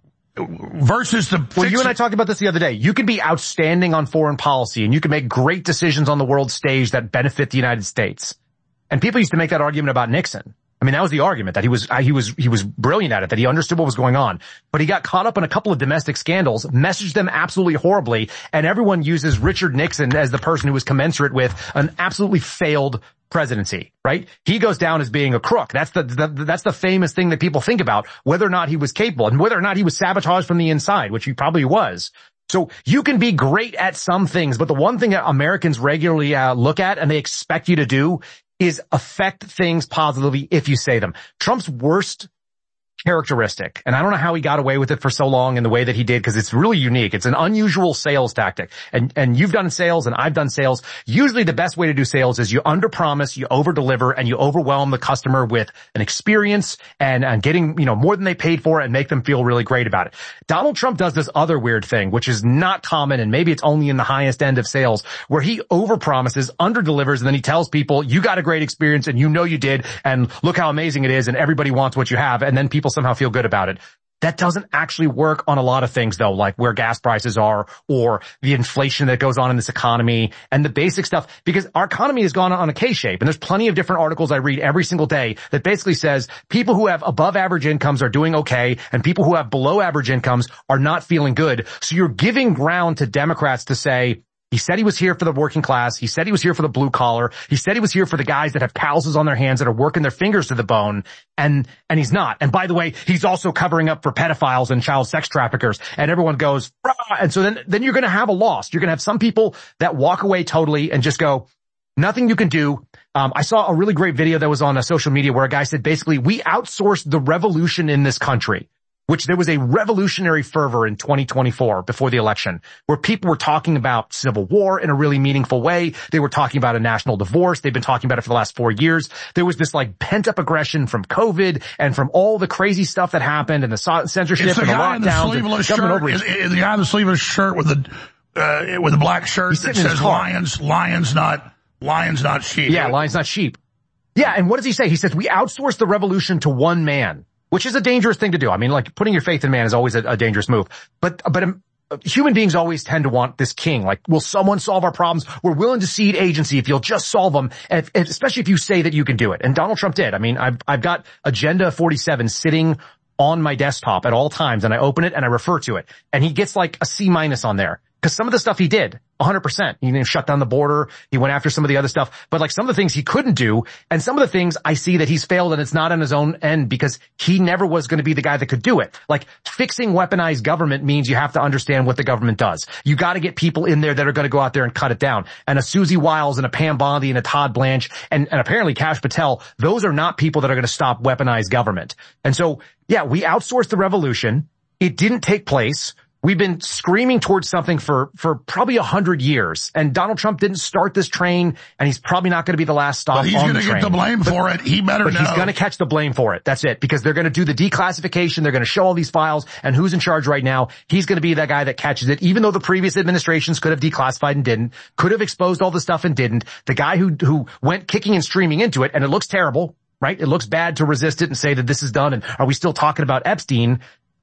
versus the... Well, you and I talked about this the other day. You can be outstanding on foreign policy and you can make great decisions on the world stage that benefit the United States. And people used to make that argument about Nixon. I mean, that was the argument, that he was, he was, he was brilliant at it, that he understood what was going on. But he got caught up in a couple of domestic scandals, messaged them absolutely horribly, and everyone uses Richard Nixon as the person who was commensurate with an absolutely failed presidency, right? He goes down as being a crook. That's the, the, that's the famous thing that people think about, whether or not he was capable and whether or not he was sabotaged from the inside, which he probably was. So you can be great at some things, but the one thing that Americans regularly uh, look at and they expect you to do is affect things positively if you say them. Trump's worst characteristic, and I don't know how he got away with it for so long in the way that he did, because it's really unique. It's an unusual sales tactic. And, and you've done sales and I've done sales. Usually the best way to do sales is you underpromise, you overdeliver, and you overwhelm the customer with an experience and, and getting, you know, more than they paid for and make them feel really great about it. Donald Trump does this other weird thing, which is not common, and maybe it's only in the highest end of sales, where he overpromises, underdelivers, and then he tells people, you got a great experience and you know you did, and look how amazing it is, and everybody wants what you have, and then people somehow feel good about it. That doesn't actually work on a lot of things, though, like where gas prices are or the inflation that goes on in this economy and the basic stuff, because our economy has gone on a K-shape. And there's plenty of different articles I read every single day that basically says people who have above average incomes are doing okay and people who have below average incomes are not feeling good. So you're giving ground to Democrats to say, he said he was here for the working class. He said he was here for the blue collar. He said he was here for the guys that have calluses on their hands that are working their fingers to the bone. And, and he's not. And by the way, he's also covering up for pedophiles and child sex traffickers. And everyone goes, Rah! And so then, then you're going to have a loss. You're going to have some people that walk away totally and just go, nothing you can do. Um, I saw a really great video that was on uh, social media where a guy said basically, we outsourced the revolution in this country. Which there was a revolutionary fervor in twenty twenty-four before the election where people were talking about civil war in a really meaningful way. They were talking about a national divorce. They've been talking about it for the last four years. There was this like pent up aggression from COVID and from all the crazy stuff that happened and the censorship it's the and the guy lockdowns. In the sleeveless shirt, is, is the guy in the sleeveless shirt with the, uh, with the black shirt that says lions, lions, not, lions, not sheep. Yeah, lions, not sheep. Yeah. And what does he say? He says, we outsourced the revolution to one man. Which is a dangerous thing to do. I mean, like, putting your faith in man is always a, a dangerous move. But, but um, human beings always tend to want this king. Like, will someone solve our problems? We're willing to cede agency if you'll just solve them, if, if, especially if you say that you can do it. And Donald Trump did. I mean, I've, I've got Agenda forty-seven sitting on my desktop at all times, and I open it and I refer to it. And he gets like a C minus on there. Because some of the stuff he did, one hundred percent. He didn't shut down the border. He went after some of the other stuff. But like some of the things he couldn't do, and some of the things I see that he's failed and it's not on his own end because he never was going to be the guy that could do it. Like fixing weaponized government means you have to understand what the government does. You got to get people in there that are going to go out there and cut it down. And a Susie Wiles and a Pam Bondi and a Todd Blanche and, and apparently Kash Patel, those are not people that are going to stop weaponized government. And so, yeah, we outsourced the revolution. It didn't take place. We've been screaming towards something for, for probably a hundred years. And Donald Trump didn't start this train, and he's probably not going to be the last stop on the train. But he's going to get the blame for it. He better know. But he's going to catch the blame for it. That's it. Because they're going to do the declassification. They're going to show all these files. And who's in charge right now? He's going to be that guy that catches it. Even though the previous administrations could have declassified and didn't, could have exposed all the stuff and didn't. The guy who, who went kicking and streaming into it, and it looks terrible, right? It looks bad to resist it and say that this is done. And are we still talking about Epstein?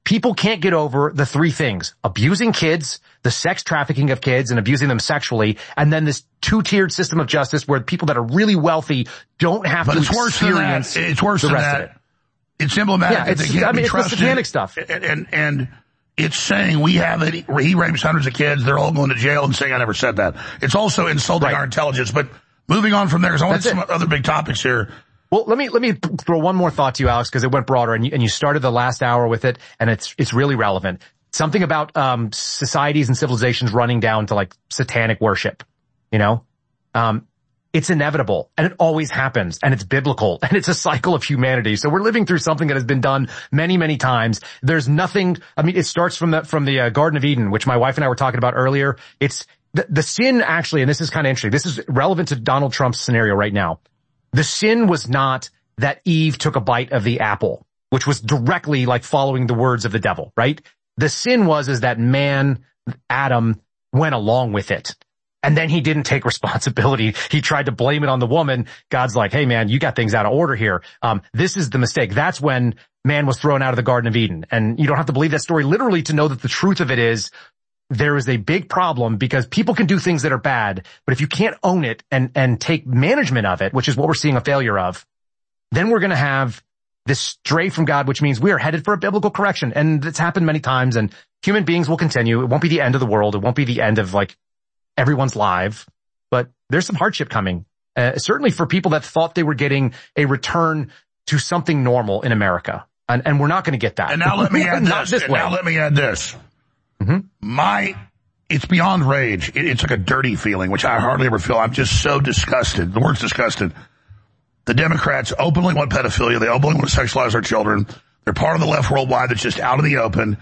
people can't get over the three things: abusing kids, the sex trafficking of kids and abusing them sexually, and then this two-tiered system of justice where people that are really wealthy don't have but to it's worse experience than that. It's worse the than rest that. of it. It's emblematic. Yeah, it's, they can't I mean, be it's trusted. the satanic stuff. And, and, and it's saying we have it, he rapes hundreds of kids, they're all going to jail, and saying I never said that. It's also insulting right. our intelligence. But moving on from there, because I want some other big topics here. Well, let me, let me throw one more thought to you, Alex, because it went broader, and you, and you started the last hour with it, and it's, it's really relevant. Something about, um, societies and civilizations running down to like satanic worship, you know? Um, it's inevitable, and it always happens, and it's biblical, and it's a cycle of humanity. So we're living through something that has been done many, many times. There's nothing, I mean, it starts from the, from the uh, Garden of Eden, which my wife and I were talking about earlier. It's, the, the sin actually, and this is kind of interesting, this is relevant to Donald Trump's scenario right now. The sin was not that Eve took a bite of the apple, which was directly like following the words of the devil, right? The sin was, is that man, Adam, went along with it. And then he didn't take responsibility. He tried to blame it on the woman. God's like, hey man, you got things out of order here. Um, this is the mistake. That's when man was thrown out of the Garden of Eden. And you don't have to believe that story literally to know that the truth of it is there is a big problem, because people can do things that are bad, but if you can't own it and, and take management of it, which is what we're seeing a failure of, then we're going to have this stray from God, which means we are headed for a biblical correction. And it's happened many times, and human beings will continue. It won't be the end of the world. It won't be the end of like everyone's life, but there's some hardship coming. Uh, certainly for people that thought they were getting a return to something normal in America. And, and we're not going to get that. And now let me add this. this and way. now let me add this. Mm-hmm. My, it's beyond rage. It, it's like a dirty feeling, which I hardly ever feel. I'm just so disgusted. The word's disgusted. The Democrats openly want pedophilia. They openly want to sexualize our children. They're part of the left worldwide that's just out in the open.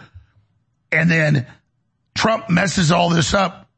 And then Trump messes all this up.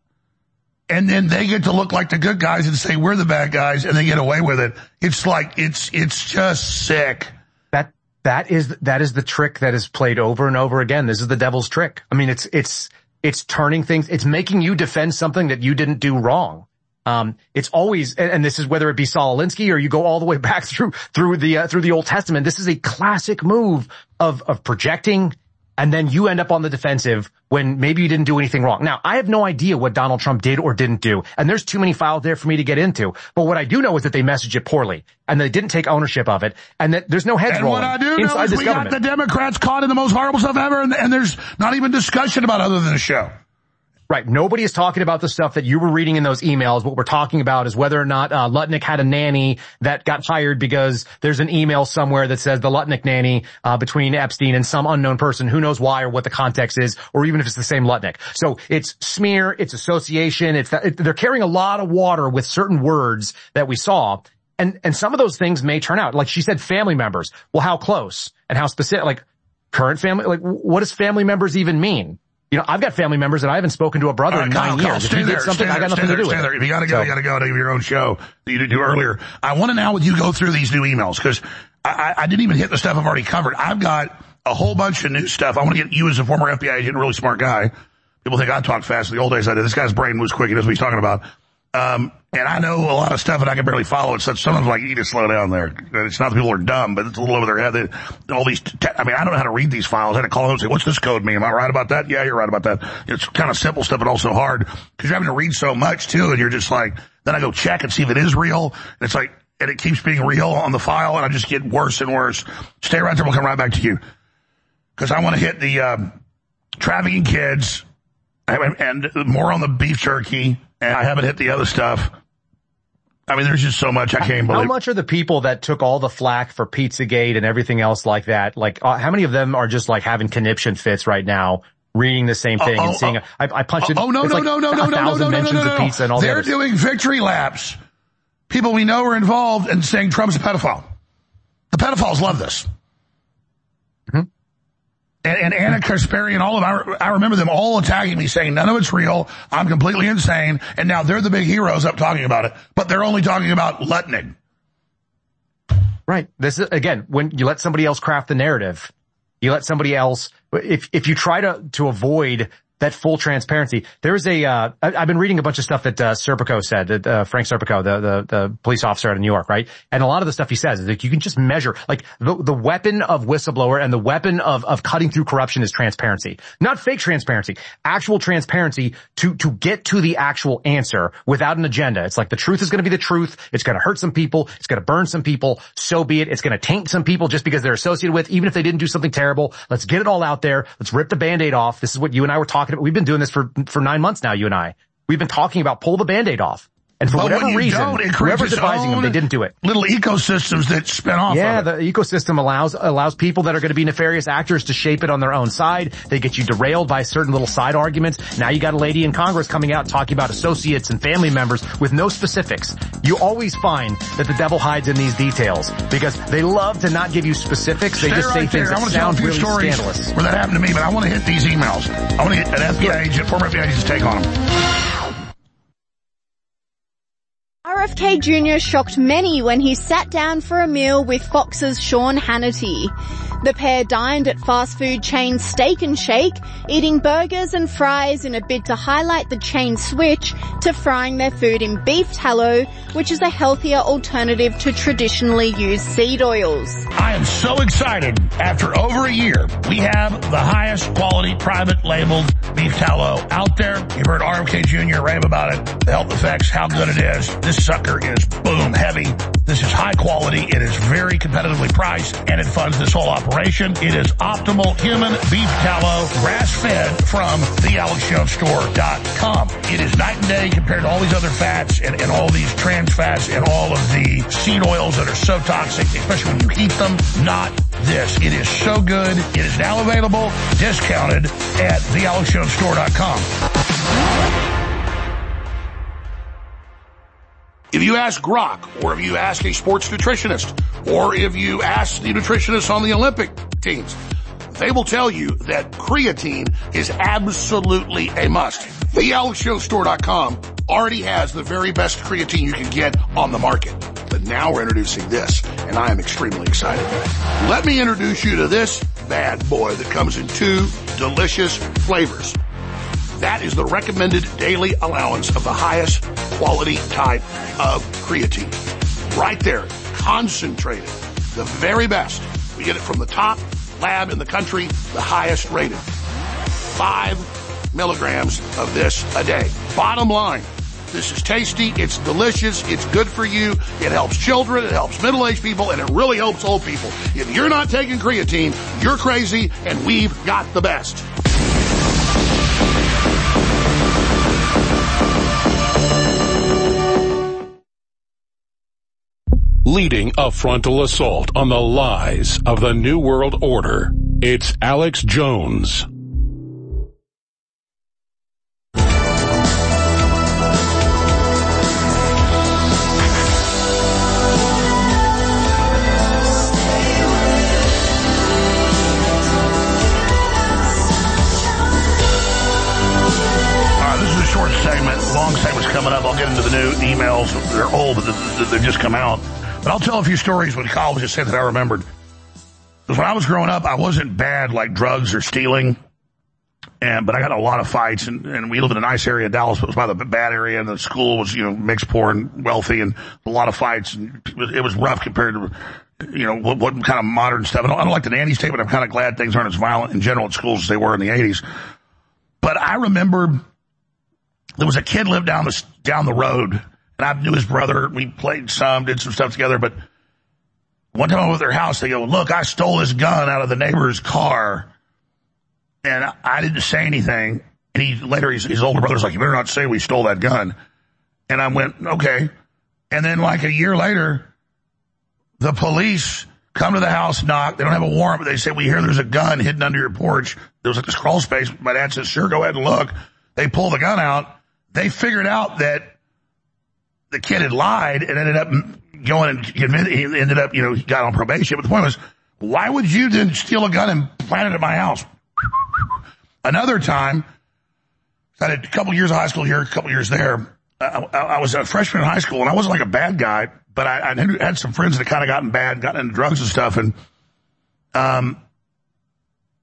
And then they get to look like the good guys and say we're the bad guys, and they get away with it. It's like, it's, it's just sick. That, that is, that is the trick that is played over and over again. This is the devil's trick. I mean, it's, it's, it's turning things, it's making you defend something that you didn't do wrong. Um, it's always, and, and this is whether it be Saul Alinsky or you go all the way back through, through the, uh, through the Old Testament. This is a classic move of, of projecting, and then you end up on the defensive when maybe you didn't do anything wrong. Now, I have no idea what Donald Trump did or didn't do, and there's too many files there for me to get into. But what I do know is that they messaged it poorly, and they didn't take ownership of it, and that there's no heads and rolling what I do know is we government. got the Democrats caught in the most horrible stuff ever, and, and there's not even discussion about it other than the show. Right. Nobody is talking about the stuff that you were reading in those emails. What we're talking about is whether or not uh, Lutnick had a nanny that got hired because there's an email somewhere that says the Lutnick nanny uh, between Epstein and some unknown person. Who knows why or what the context is, or even if it's the same Lutnick. So it's smear, it's association, it's that, it, they're carrying a lot of water with certain words that we saw. And, and some of those things may turn out. Like she said, family members. Well, how close and how specific? Like current family, like what does family members even mean? You know, I've got family members that I haven't spoken to a brother right, in nine Kyle, years. Kyle, if you did something, there, I got nothing there, to do with there. it. If you gotta go, so, you gotta go to your own show that you didn't do earlier. I want to now with you go through these new emails, because I, I didn't even hit the stuff I've already covered. I've got a whole bunch of new stuff. I want to get you as a former F B I agent, a really smart guy. People think I talk fast. In the old days I did. This guy's brain moves quick. He knows what he's talking about. Um, and I know a lot of stuff and I can barely follow it. So sometimes like, you need to slow down there. It's not that people are dumb, but it's a little over their head. They, all these, te- I mean, I don't know how to read these files. I had to call them and say, what's this code mean? Am I right about that? Yeah, you're right about that. It's kind of simple stuff, but also hard because you're having to read so much too. And you're just like, then I go check and see if it is real. And it's like, and it keeps being real on the file. And I just get worse and worse. Stay right there. We'll come right back to you. Cause I want to hit the, um, trafficking kids and, and more on the beef jerky. And I haven't hit the other stuff. I mean, there's just so much I can't believe. How much are the people that took all the flack for Pizzagate and everything else like that? Like, uh, how many of them are just like having conniption fits right now, reading the same thing oh, and oh, seeing? Oh, I, I punched it. Oh no, no, like no, no, no, no, no, no, no, no, no, no. Pizza and all They're the doing victory laps. People we know are involved and saying Trump's a pedophile. The pedophiles love this. Mm-hmm. And, and Anna Kasparian, all of our, I remember them all attacking me saying none of it's real. I'm completely insane. And now they're the big heroes up talking about it, but they're only talking about Lutnick. Right. This is, again, when you let somebody else craft the narrative, you let somebody else, if, if you try to, to avoid that full transparency. There is a, uh, I, I've been reading a bunch of stuff that, uh, Serpico said, that, uh, Frank Serpico, the, the, the police officer out of New York, right? And a lot of the stuff he says is that you can just measure, like, the, the weapon of whistleblower and the weapon of, of cutting through corruption is transparency. Not fake transparency, actual transparency to, to get to the actual answer without an agenda. It's like the truth is going to be the truth. It's going to hurt some people. It's going to burn some people. So be it. It's going to taint some people just because they're associated with, even if they didn't do something terrible. Let's get it all out there. Let's rip the Band-Aid off. This is what you and I were talking about. We've been doing this for, for nine months now, you and I. We've been talking about pull the Band-Aid off. And for but whatever reason, whoever's advising them, they didn't do it. Little ecosystems that spin off Yeah, of it. the ecosystem allows allows people that are going to be nefarious actors to shape it on their own side. They get you derailed by certain little side arguments. Now you got a lady in Congress coming out talking about associates and family members with no specifics. You always find that the devil hides in these details because they love to not give you specifics. They Stay just say right things there. I that want to tell a sound few really stories scandalous. where that happened to me, but I want to hit these emails. I want to get an F B I agent, former F B I agent's take on them. R F K Junior shocked many when he sat down for a meal with Fox's Sean Hannity. The pair dined at fast food chain Steak and Shake, eating burgers and fries in a bid to highlight the chain's switch to frying their food in beef tallow, which is a healthier alternative to traditionally used seed oils. I am so excited. After over a year, we have the highest quality private labeled beef tallow out there. You've heard R F K Junior rave about it, the health effects, how good it is. This sucker is boom heavy. This is high quality. It is very competitively priced, and it funds this whole operation. It is optimal human beef tallow, grass-fed from the alex jones store dot com. It is night and day compared to all these other fats and, and all these trans fats and all of the seed oils that are so toxic, especially when you heat them. Not this. It is so good. It is now available, discounted at the alex jones store dot com. If you ask Grok, or if you ask a sports nutritionist, or if you ask the nutritionist on the Olympic teams, they will tell you that creatine is absolutely a must. the alex jones store dot com already has the very best creatine you can get on the market. But now we're introducing this, and I am extremely excited. Let me introduce you to this bad boy that comes in two delicious flavors. That is the recommended daily allowance of the highest quality type of creatine. Right there, concentrated, the very best. We get it from the top lab in the country, the highest rated. Five milligrams of this a day. Bottom line, this is tasty, it's delicious, it's good for you, it helps children, it helps middle-aged people, and it really helps old people. If you're not taking creatine, you're crazy, and we've got the best. Leading a frontal assault on the lies of the New World Order, it's Alex Jones. Segment, long segment's coming up. I'll get into the new emails. They're old, but they've just come out. But I'll tell a few stories when Kyle just said that I remembered. Because when I was growing up, I wasn't bad like drugs or stealing. And, but I got a lot of fights, and, and we lived in a nice area in Dallas, but it was by the bad area, and the school was, you know, mixed, poor, and wealthy, and a lot of fights. And it was, it was rough compared to, you know, what, what kind of modern stuff. I don't, I don't like the nanny state, but I'm kind of glad things aren't as violent in general at schools as they were in the eighties. But I remember there was a kid lived down the, down the road, and I knew his brother. We played some, did some stuff together, but one time I was at their house, they go, look, I stole this gun out of the neighbor's car, and I, I didn't say anything. And he later, his, his older brother's like, you better not say we stole that gun. And I went, okay. And then like a year later, the police come to the house, knock. They don't have a warrant, but they say, we hear there's a gun hidden under your porch. There was like this crawl space. My dad says, sure, go ahead and look. They pull the gun out. They figured out that the kid had lied and ended up going and he ended up, you know, he got on probation. But the point was, why would you then steal a gun and plant it at my house? Another time, I had a couple years of high school here, a couple years there. I, I, I was a freshman in high school, and I wasn't like a bad guy, but I, I had some friends that had kind of gotten bad, gotten into drugs and stuff. And um,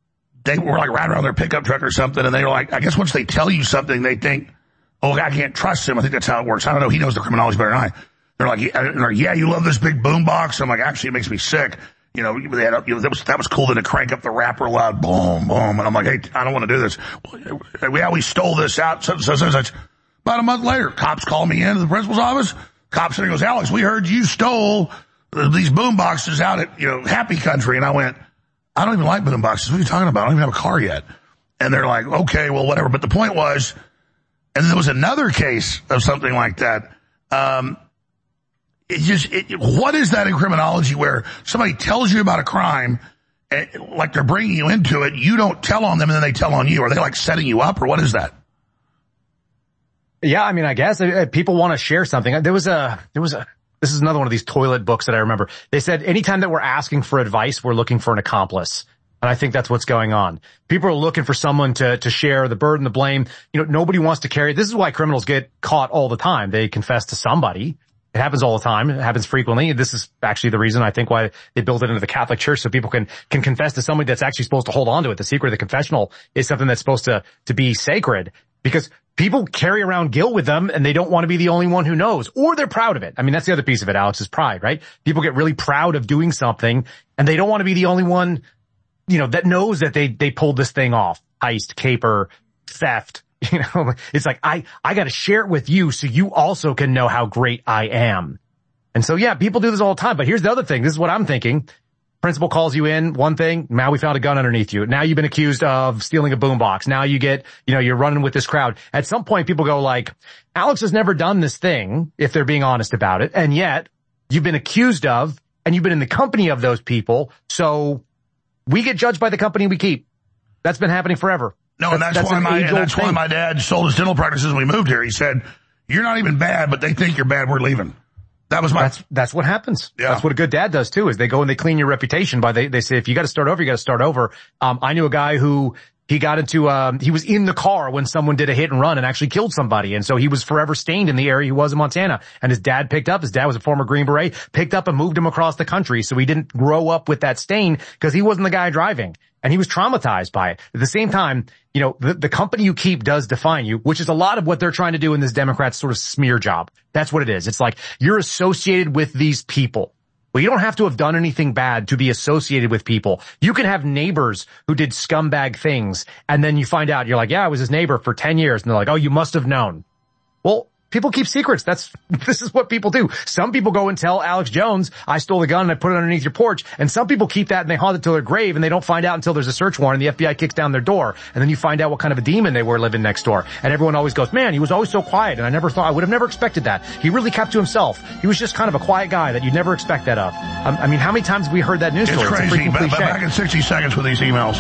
they were like riding around their pickup truck or something, and they were like, I guess once they tell you something, they think, oh, I can't trust him. I think that's how it works. I don't know. He knows the criminology better than I. They're like, yeah, they're like, yeah, you love this big boom box. I'm like, actually, it makes me sick. You know, they had, you know, that was, that was cool then to crank up the rapper loud, boom, boom. And I'm like, hey, I don't want to do this. Well, yeah, we stole this out. So, so, so, such. About a month later, cops call me into the principal's office. Cops and he goes, Alex, we heard you stole these boom boxes out at, you know, Happy Country. And I went, I don't even like boom boxes. What are you talking about? I don't even have a car yet. And they're like, okay, well, whatever. But the point was, and there was another case of something like that. Um, it just, it, what is that in criminology where somebody tells you about a crime, and, like they're bringing you into it, you don't tell on them and then they tell on you? Are they like setting you up or what is that? Yeah, I mean, I guess uh, people want to share something. There was a, there was a, this is another one of these toilet books that I remember. They said anytime that we're asking for advice, we're looking for an accomplice. And I think that's what's going on. People are looking for someone to, to share the burden, the blame. You know, nobody wants to carry. This is why criminals get caught all the time. They confess to somebody. It happens all the time. It happens frequently. This is actually the reason I think why they built it into the Catholic Church, so people can, can confess to somebody that's actually supposed to hold on to it. The secret of the confessional is something that's supposed to, to be sacred, because people carry around guilt with them and they don't want to be the only one who knows, or they're proud of it. I mean, that's the other piece of it, Alex, is pride, right? People get really proud of doing something and they don't want to be the only one, you know, that knows that they, they pulled this thing off. Heist, caper, theft. You know, it's like, I, I gotta share it with you so you also can know how great I am. And so, yeah, people do this all the time. But here's the other thing. This is what I'm thinking. Principal calls you in, one thing, now we found a gun underneath you. Now you've been accused of stealing a boombox. Now you get, you know, you're running with this crowd. At some point, people go like, Alex has never done this thing, if they're being honest about it. And yet, you've been accused of, and you've been in the company of those people. So we get judged by the company we keep. That's been happening forever. No, and that's, that's why my and that's why my dad sold his dental practices when we moved here. He said, "You're not even bad, but they think you're bad. We're leaving." That was my. That's that's what happens. Yeah. That's what a good dad does too. Is they go and they clean your reputation by they they say if you got to start over, you got to start over. Um, I knew a guy who he got into um he was in the car when someone did a hit and run and actually killed somebody, and so he was forever stained in the area he was in Montana. And his dad picked up. His dad was a former Green Beret. Picked up and moved him across the country, so he didn't grow up with that stain because he wasn't the guy driving. And he was traumatized by it. At the same time, you know, the, the company you keep does define you, which is a lot of what they're trying to do in this Democrat sort of smear job. That's what it is. It's like, you're associated with these people. Well, you don't have to have done anything bad to be associated with people. You can have neighbors who did scumbag things, and then you find out, you're like, yeah, I was his neighbor for ten years. And they're like, oh, you must have known. Well, people keep secrets. That's, this is what people do. Some people go and tell Alex Jones, I stole the gun and I put it underneath your porch. And some people keep that and they haunt it to their grave and they don't find out until there's a search warrant and the F B I kicks down their door. And then you find out what kind of a demon they were living next door. And everyone always goes, man, he was always so quiet. And I never thought, I would have never expected that. He really kept to himself. He was just kind of a quiet guy that you'd never expect that of. Um, I mean, how many times have we heard that news it's story? Crazy. It's a freaking cliche. Back in sixty seconds with these emails.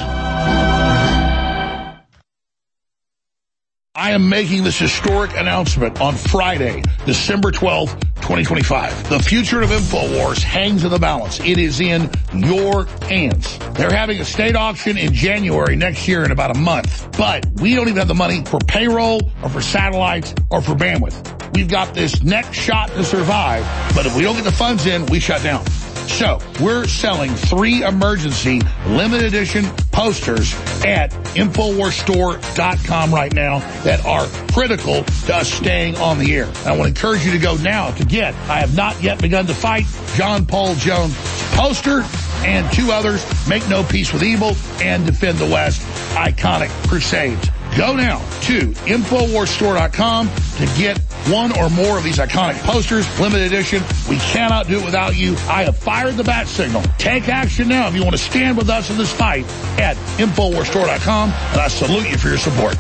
I am making this historic announcement on Friday, December twelfth, twenty twenty-five. The future of InfoWars hangs in the balance. It is in your hands. They're having a state auction in January next year in about a month. But we don't even have the money for payroll or for satellites or for bandwidth. We've got this next shot to survive, but if we don't get the funds in, we shut down. So we're selling three emergency limited edition posters at Infowars Store dot com right now that are critical to us staying on the air. I want to encourage you to go now to get I Have Not Yet Begun to Fight, John Paul Jones poster, and two others, Make No Peace with Evil and Defend the West, Iconic Crusades. Go now to Infowars Store dot com to get one or more of these iconic posters, limited edition. We cannot do it without you. I have fired the bat signal. Take action now if you want to stand with us in this fight at Infowars Store dot com, and I salute you for your support.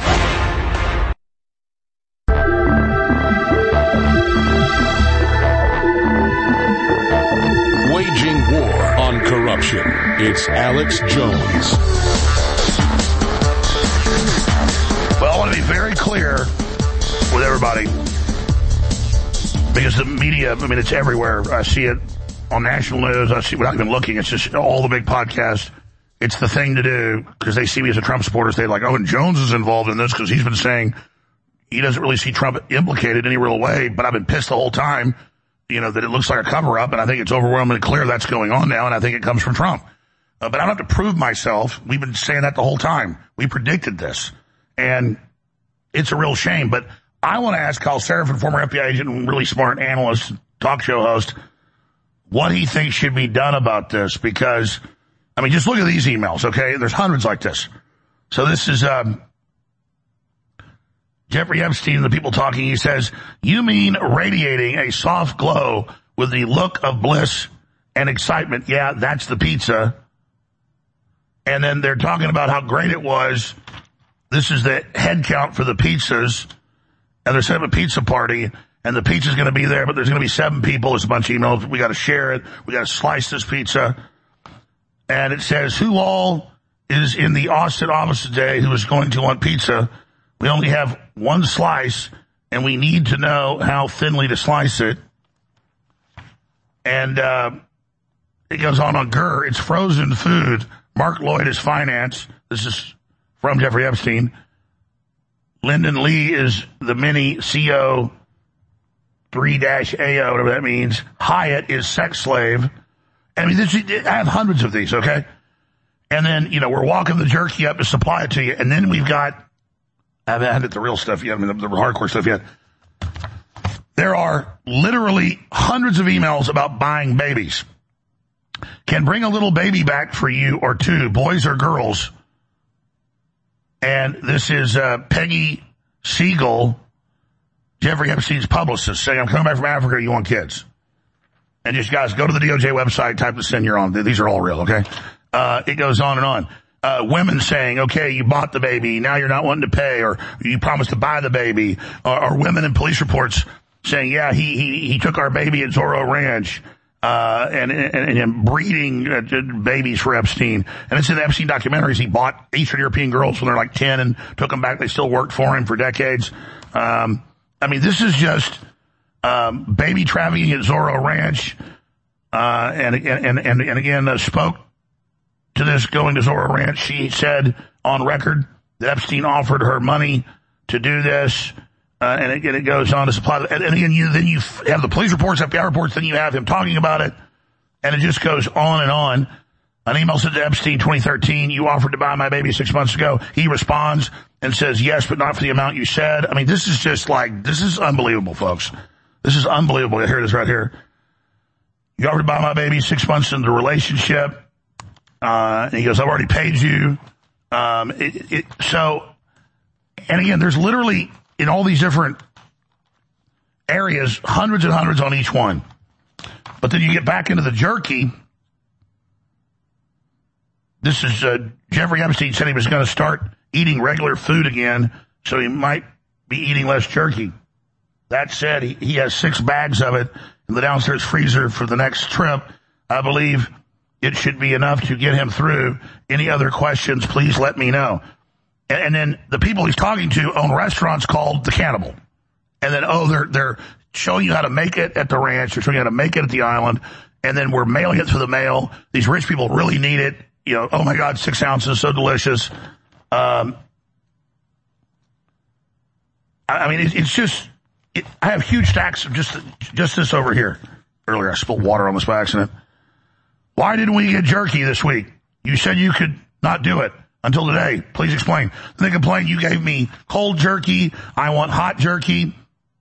Waging war on corruption. It's Alex Jones. Well, I want to be very clear with everybody, because the media, I mean, it's everywhere. I see it on national news. I see, without even looking, it's just all the big podcasts. It's the thing to do because they see me as a Trump supporter. They're like, oh, and Jones is involved in this because he's been saying he doesn't really see Trump implicated in any real way. But I've been pissed the whole time, you know, that it looks like a cover up. And I think it's overwhelmingly clear that's going on now. And I think it comes from Trump. Uh, but I don't have to prove myself. We've been saying that the whole time. We predicted this. And it's a real shame. But I want to ask Kyle Seraphin, former F B I agent and really smart analyst, talk show host, what he thinks should be done about this. Because, I mean, just look at these emails, okay? There's hundreds like this. So this is um, Jeffrey Epstein, the people talking. He says, you mean radiating a soft glow with the look of bliss and excitement. Yeah, that's the pizza. And then they're talking about how great it was. This is the head count for the pizzas. And they're setting up a pizza party. And the pizza's going to be there, but there's going to be seven people. There's a bunch of emails. We got to share it. We got to slice this pizza. And it says, who all is in the Austin office today who is going to want pizza? We only have one slice, and we need to know how thinly to slice it. And uh it goes on on G R R. It's frozen food. Mark Lloyd is finance. This is from Jeffrey Epstein. Lyndon Lee is the mini C O three dash A O, whatever that means. Hyatt is sex slave. I mean, this, I have hundreds of these, okay? And then, you know, we're walking the jerky up to supply it to you. And then we've got, I haven't had it, the real stuff yet. I mean, the, the hardcore stuff yet. There are literally hundreds of emails about buying babies. Can bring a little baby back for you or two, boys or girls. And this is uh, Peggy Siegel, Jeffrey Epstein's publicist, saying, I'm coming back from Africa, you want kids. And just, guys, go to the D O J website, type the sin you're on. These are all real, okay? Uh, it goes on and on. Uh, women saying, okay, you bought the baby, now you're not wanting to pay, or you promised to buy the baby. Or, or women in police reports saying, yeah, he, he, he took our baby at Zorro Ranch, uh, and, and, and breeding uh, babies for Epstein. And it's in the Epstein documentaries. He bought Eastern European girls when they're like ten and took them back. They still worked for him for decades. Um, I mean, this is just, um, baby trafficking at Zorro Ranch. Uh, and, and, and, and again, uh, spoke to this going to Zorro Ranch. She said on record that Epstein offered her money to do this. Uh, and, it, and it goes on to supply, and, and again, you, then you have the police reports, F B I reports, then you have him talking about it, and it just goes on and on. An email said to Epstein, twenty thirteen, you offered to buy my baby six months ago. He responds and says, yes, but not for the amount you said. I mean, this is just like, this is unbelievable, folks. This is unbelievable. Here it is right here. You offered to buy my baby six months into the relationship. Uh, and he goes, I've already paid you. Um, it, it, so, and again, there's literally, in all these different areas, hundreds and hundreds on each one. But then you get back into the jerky. This is, uh, Jeffrey Epstein said he was going to start eating regular food again, so he might be eating less jerky. That said, he, he has six bags of it in the downstairs freezer for the next trip. I believe it should be enough to get him through. Any other questions, please let me know. And then the people he's talking to own restaurants called The Cannibal. And then, oh, they're, they're showing you how to make it at the ranch. They're showing you how to make it at the island. And then we're mailing it through the mail. These rich people really need it. You know, oh my God, six ounces, so delicious. Um, I, I mean, it, it's just, it, I have huge stacks of just, just this over here. Earlier, I spilled water on this by accident. Why didn't we get jerky this week? You said you could not do it. Until today, please explain. They complain you gave me cold jerky. I want hot jerky.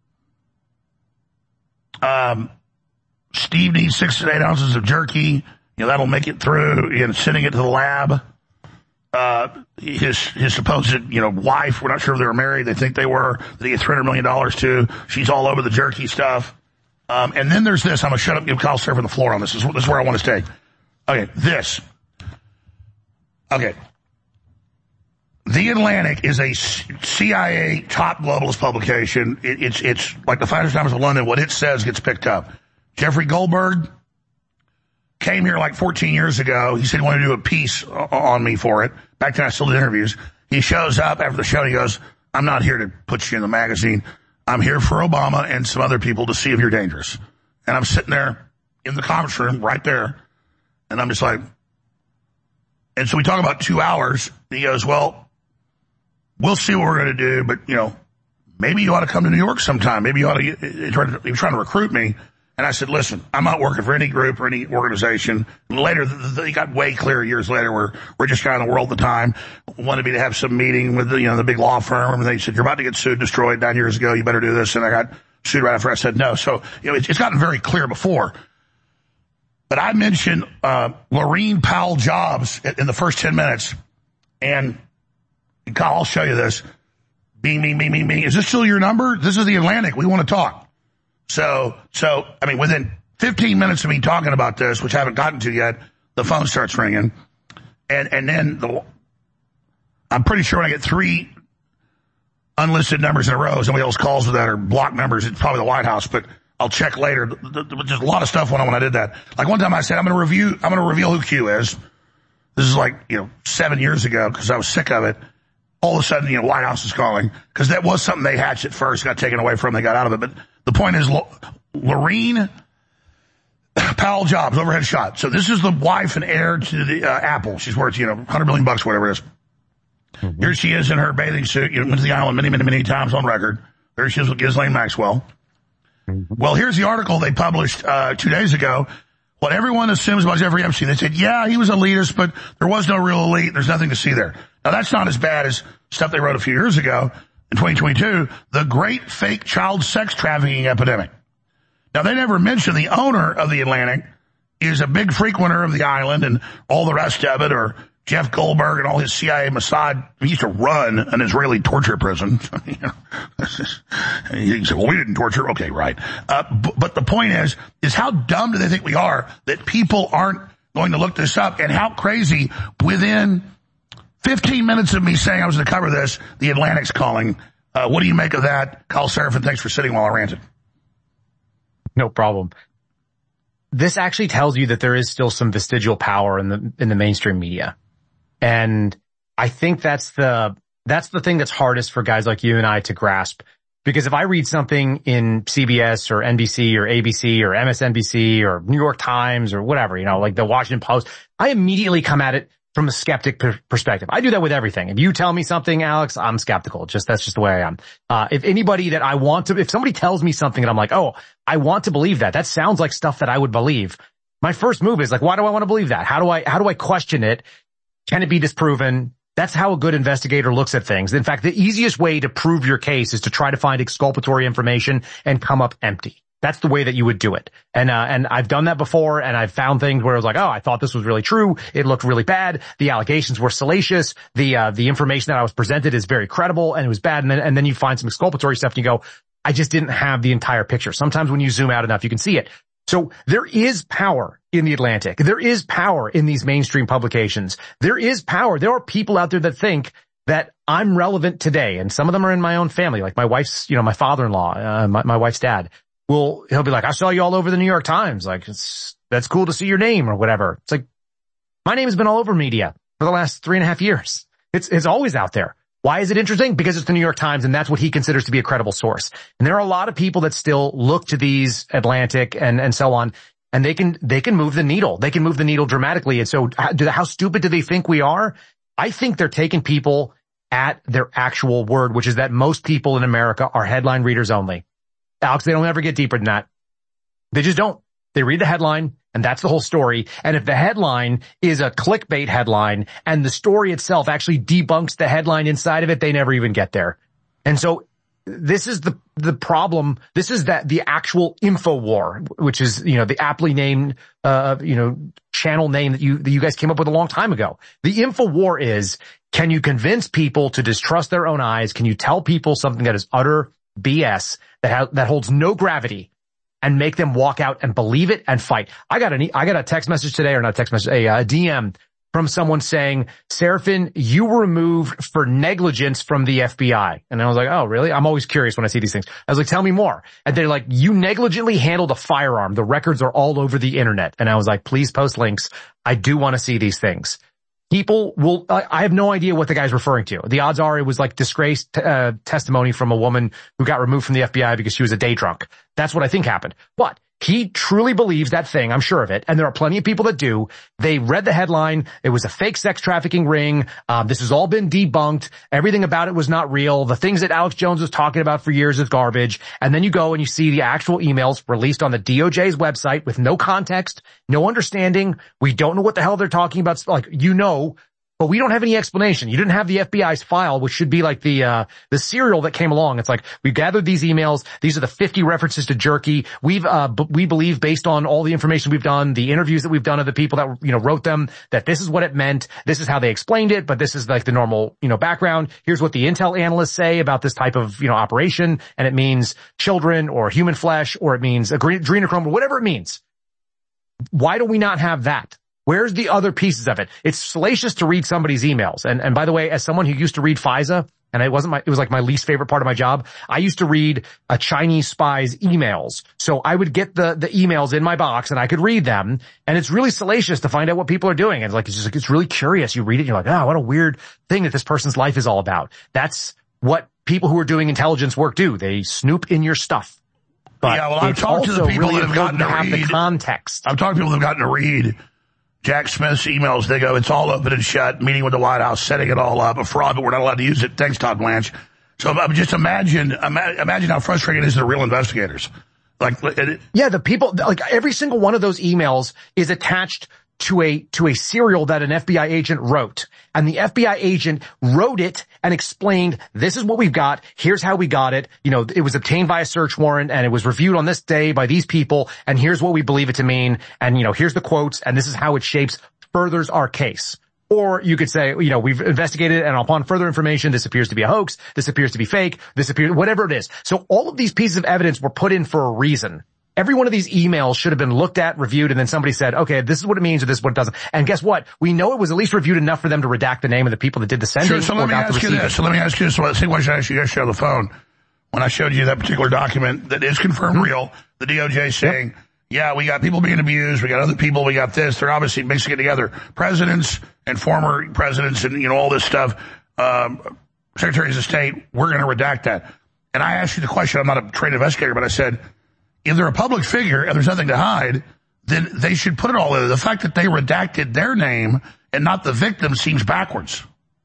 Um, Steve needs six to eight ounces of jerky. You know, that'll make it through. You know, sending it to the lab. Uh, his, his supposed, you know, wife, we're not sure if they were married. They think they were. They get three hundred million dollars to. She's all over the jerky stuff. Um, and then there's this. I'm going to shut up and give Kyle Seraphin the floor on this. This is, this is where I want to stay. Okay, this. Okay. The Atlantic is a C I A top globalist publication. It, it's it's like the Financial Times of London. What it says gets picked up. Jeffrey Goldberg came here like fourteen years ago. He said he wanted to do a piece on me for it. Back then I still did interviews. He shows up after the show and he goes, I'm not here to put you in the magazine. I'm here for Obama and some other people to see if you're dangerous. And I'm sitting there in the conference room right there. And I'm just like, and so we talk about two hours. And he goes, well, we'll see what we're going to do, but, you know, maybe you ought to come to New York sometime. Maybe you ought to, he was trying to recruit me. And I said, listen, I'm not working for any group or any organization. And later, they got way clear years later where we're just kind of in the world at the time. Wanted me to have some meeting with the, you know, the big law firm. And they said, you're about to get sued, destroyed nine years ago. You better do this. And I got sued right after I said no. So, you know, it's, it's gotten very clear before. But I mentioned, uh, Laurene Powell Jobs in the first ten minutes. And Kyle, I'll show you this. Bing, bing, bing, bing, bing. Is this still your number? This is the Atlantic. We want to talk. So, so, I mean, within fifteen minutes of me talking about this, which I haven't gotten to yet, the phone starts ringing. And, and then the, I'm pretty sure when I get three unlisted numbers in a row, somebody else calls with that or block numbers, it's probably the White House, but I'll check later. Just a lot of stuff went on when I did that. Like one time I said, I'm going to review, I'm going to reveal who Q is. This is like, you know, seven years ago because I was sick of it. All of a sudden, you know, White House is calling because that was something they hatched at first, got taken away from them, they got out of it. But the point is, Laurene Powell Jobs, overhead shot. So this is the wife and heir to the uh, Apple. She's worth, you know, one hundred million bucks, whatever it is. Mm-hmm. Here she is in her bathing suit. You know, went to the island many, many, many times on record. There she is with Ghislaine Maxwell. Mm-hmm. Well, here's the article they published uh, two days ago. What everyone assumes about Jeffrey Epstein. They said, yeah, he was elitist, but there was no real elite. There's nothing to see there. Now, that's not as bad as stuff they wrote a few years ago in twenty twenty-two, the great fake child sex trafficking epidemic. Now, they never mentioned the owner of the Atlantic is a big frequenter of the island and all the rest of it, or Jeff Goldberg and all his C I A Mossad. He used to run an Israeli torture prison. you know, he said, well, we didn't torture. Okay, right. Uh, b- but the point is, is how dumb do they think we are that people aren't going to look this up, and how crazy within fifteen minutes of me saying I was going to cover this, the Atlantic's calling. Uh, what do you make of that? Kyle Seraphin, thanks for sitting while I ranted. No problem. This actually tells you that there is still some vestigial power in the, in the mainstream media. And I think that's the, that's the thing that's hardest for guys like you and I to grasp. Because if I read something in C B S or N B C or A B C or M S N B C or New York Times or whatever, you know, like the Washington Post, I immediately come at it from a skeptic per- perspective. I do that with everything. If you tell me something, Alex, I'm skeptical. Just, that's just the way I am. Uh, if anybody that I want to, if somebody tells me something and I'm like, oh, I want to believe that, that sounds like stuff that I would believe. My first move is like, why do I want to believe that? How do I, how do I question it? Can it be disproven? That's how a good investigator looks at things. In fact, the easiest way to prove your case is to try to find exculpatory information and come up empty. That's the way that you would do it. And, uh, and I've done that before, and I've found things where I was like, oh, I thought this was really true. It looked really bad. The allegations were salacious. The, uh, the information that I was presented is very credible, and it was bad. And then, and then you find some exculpatory stuff and you go, I just didn't have the entire picture. Sometimes when you zoom out enough, you can see it. So there is power in the Atlantic. There is power in these mainstream publications. There is power. There are people out there that think that I'm relevant today, and some of them are in my own family, like my wife's, you know, my father-in-law, uh, my, my wife's dad. Well, he'll be like, I saw you all over the New York Times. Like, it's, that's cool to see your name or whatever. It's like, my name has been all over media for the last three and a half years. It's, it's always out there. Why is it interesting? Because it's the New York Times, and that's what he considers to be a credible source. And there are a lot of people that still look to these Atlantic and, and so on, and they can, they can move the needle. They can move the needle dramatically. And so how, do, how stupid do they think we are? I think they're taking people at their actual word, which is that most people in America are headline readers only. Alex, they don't ever get deeper than that. They just don't. They read the headline, and that's the whole story. And if the headline is a clickbait headline and the story itself actually debunks the headline inside of it, they never even get there. And so this is the the problem. This is that the actual info war, which is, you know, the aptly named, uh, you know, channel name that you that you guys came up with a long time ago. The info war is, can you convince people to distrust their own eyes? Can you tell people something that is utter B S that ha- that holds no gravity, and make them walk out and believe it and fight? I got an I got a text message today, or not a text message, a, a D M from someone saying, Seraphin, you were removed for negligence from the F B I. And I was like, oh, really? I'm always curious when I see these things. I was like, tell me more. And they're like, you negligently handled a firearm. The records are all over the internet. And I was like, please post links. I do want to see these things. People will, I, I have no idea what the guy's referring to. The odds are it was like disgraced uh, testimony from a woman who got removed from the F B I because she was a day drunk. That's what I think happened. But he truly believes that thing. I'm sure of it. And there are plenty of people that do. They read the headline. It was a fake sex trafficking ring. Um, this has all been debunked. Everything about it was not real. The things that Alex Jones was talking about for years is garbage. And then you go and you see the actual emails released on the D O J's website with no context, no understanding. We don't know what the hell they're talking about. Like, you know, but we don't have any explanation. You didn't have the F B I's file, which should be like the, uh, the serial that came along. It's like, we gathered these emails. These are the fifty references to jerky. We've, uh, b- we believe based on all the information we've done, the interviews that we've done of the people that, you know, wrote them, that this is what it meant. This is how they explained it, but this is like the normal, you know, background. Here's what the intel analysts say about this type of, you know, operation. And it means children or human flesh, or it means adrenochrome, or whatever it means. Why do we not have that? Where's the other pieces of it? It's salacious to read somebody's emails. And, and by the way, as someone who used to read FISA, and it wasn't my, it was like my least favorite part of my job, I used to read a Chinese spy's emails. So I would get the, the emails in my box and I could read them. And it's really salacious to find out what people are doing. And it's like, it's just, it's really curious. You read it and you're like, oh, what a weird thing that this person's life is all about. That's what people who are doing intelligence work do. They snoop in your stuff. But yeah, well, I've talked to the people really that have gotten to, to have read the context. I've talked to people that have gotten to read Jack Smith's emails. They go, it's all open and shut, meeting with the White House, setting it all up, a fraud, but we're not allowed to use it. Thanks, Todd Blanche. So just imagine, imagine how frustrating it is to the real investigators. Like, it, yeah, the people, like every single one of those emails is attached to a, to a serial that an F B I agent wrote. And the F B I agent wrote it and explained, this is what we've got. Here's how we got it. You know, it was obtained by a search warrant and it was reviewed on this day by these people. And here's what we believe it to mean. And, you know, here's the quotes and this is how it shapes, furthers our case. Or you could say, you know, we've investigated and upon further information, this appears to be a hoax. This appears to be fake. This appears, whatever it is. So all of these pieces of evidence were put in for a reason. Every one of these emails should have been looked at, reviewed, and then somebody said, okay, this is what it means or this is what it doesn't. And guess what? We know it was at least reviewed enough for them to redact the name of the people that did the sending. Sure, so let me ask you this. So let me ask you this. The same question I asked you yesterday on the phone when I showed you that particular document that is confirmed mm-hmm. real. The D O J saying, yep. yeah, we got people being abused. We got other people. We got this. They're obviously mixing it together. Presidents and former presidents and, you know, all this stuff. Um, secretaries of state, we're going to redact that. And I asked you the question. I'm not a trained investigator, but I said, if they're a public figure and there's nothing to hide, then they should put it all in. The fact that they redacted their name and not the victim seems backwards.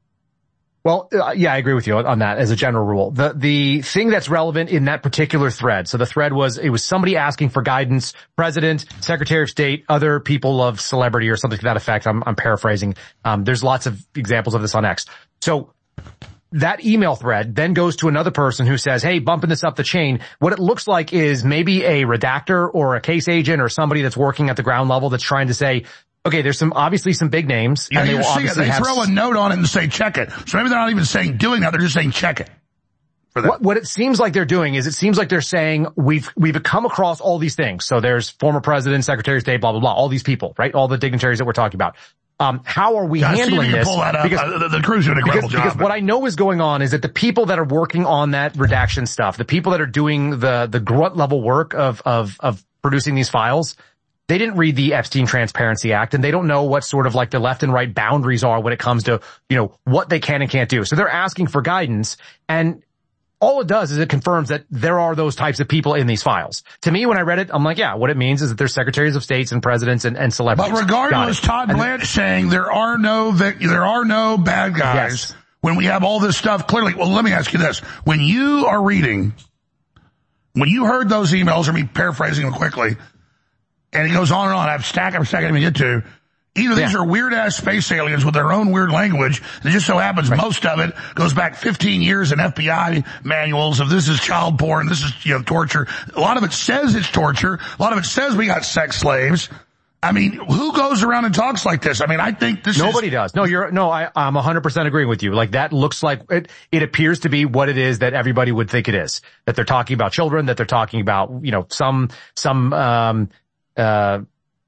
Well, uh, yeah, I agree with you on that as a general rule. The, the thing that's relevant in that particular thread, so the thread was, it was somebody asking for guidance, president, secretary of state, other people of celebrity or something to that effect. I'm, I'm paraphrasing. Um, there's lots of examples of this on X. So, that email thread then goes to another person who says, hey, bumping this up the chain. What it looks like is maybe a redactor or a case agent or somebody that's working at the ground level that's trying to say, okay, there's some, obviously some big names. Yeah, and they you will see obviously it. They have throw a note on it and say, check it. So maybe they're not even saying doing that. They're just saying, check it. For what, what it seems like they're doing is it seems like they're saying we've, we've come across all these things. So there's former president, secretary of state, blah, blah, blah, all these people, right? All the dignitaries that we're talking about. Um, how are we yeah, handling this? Pull that up. Because, uh, the, the crew's doing an incredible because, job. Because what I know is going on is that the people that are working on that redaction stuff, the people that are doing the, the grunt level work of, of, of producing these files, they didn't read the Epstein Transparency Act and they don't know what sort of like the left and right boundaries are when it comes to, you know, what they can and can't do. So they're asking for guidance, and all it does is it confirms that there are those types of people in these files. To me, when I read it, I'm like, yeah, what it means is that there's secretaries of states and presidents and, and celebrities. But regardless, Todd Blanche saying there are no there are no bad guys yes. when we have all this stuff clearly. Well, let me ask you this. When you are reading, when you heard those emails, or me paraphrasing them quickly, and it goes on and on, I have a stack of stack I didn't even get to, either these yeah. are weird-ass space aliens with their own weird language, and it just so happens right. most of it goes back fifteen years in F B I manuals of this is child porn, this is, you know, torture. A lot of it says it's torture. A lot of it says we got sex slaves. I mean, who goes around and talks like this? I mean, I think this Nobody is... does. No, you're, no, I, I'm one hundred percent agreeing with you. Like, that looks like, it, it appears to be what it is that everybody would think it is. That they're talking about children, that they're talking about, you know, some, some, um, uh,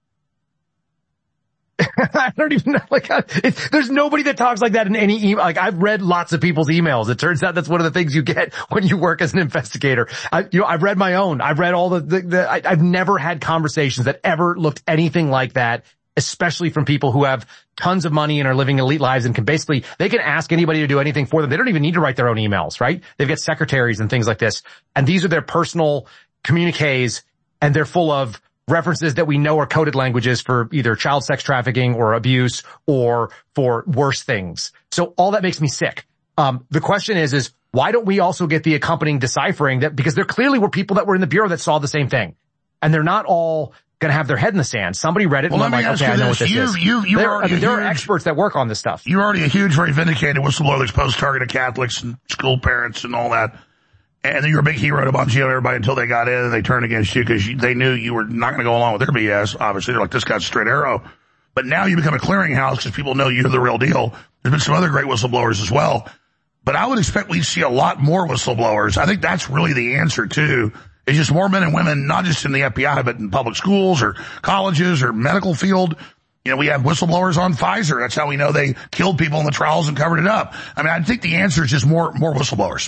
I don't even know, like, it, there's nobody that talks like that in any email. Like, I've read lots of people's emails. It turns out that's one of the things you get when you work as an investigator. I, you know, I've read my own. I've read all the, the, the I, I've never had conversations that ever looked anything like that, especially from people who have tons of money and are living elite lives and can basically, they can ask anybody to do anything for them. They don't even need to write their own emails, right? They've got secretaries and things like this. And these are their personal communiques. and they're full of references that we know are coded languages for either child sex trafficking or abuse or for worse things. So all that makes me sick. Um, the question is, is why don't we also get the accompanying deciphering that, because there clearly were people that were in the Bureau that saw the same thing. And they're not all going to have their head in the sand. Somebody read it well, and I'm like, okay, I know what this you, is. You, you there, are I mean, there huge, are experts that work on this stuff. You're already a huge, very vindicated whistleblower that's supposed to target Catholics and school parents and all that. And then you're a big hero to bunch of everybody until they got in and they turned against you because they knew you were not going to go along with their B S. Obviously, they're like, this guy's a straight arrow. But now you become a clearinghouse because people know you're the real deal. There's been some other great whistleblowers as well. But I would expect we'd see a lot more whistleblowers. I think that's really the answer, too. It's just more men and women, not just in the F B I, but in public schools or colleges or medical field. You know, we have whistleblowers on Pfizer. That's how we know they killed people in the trials and covered it up. I mean, I think the answer is just more, more whistleblowers.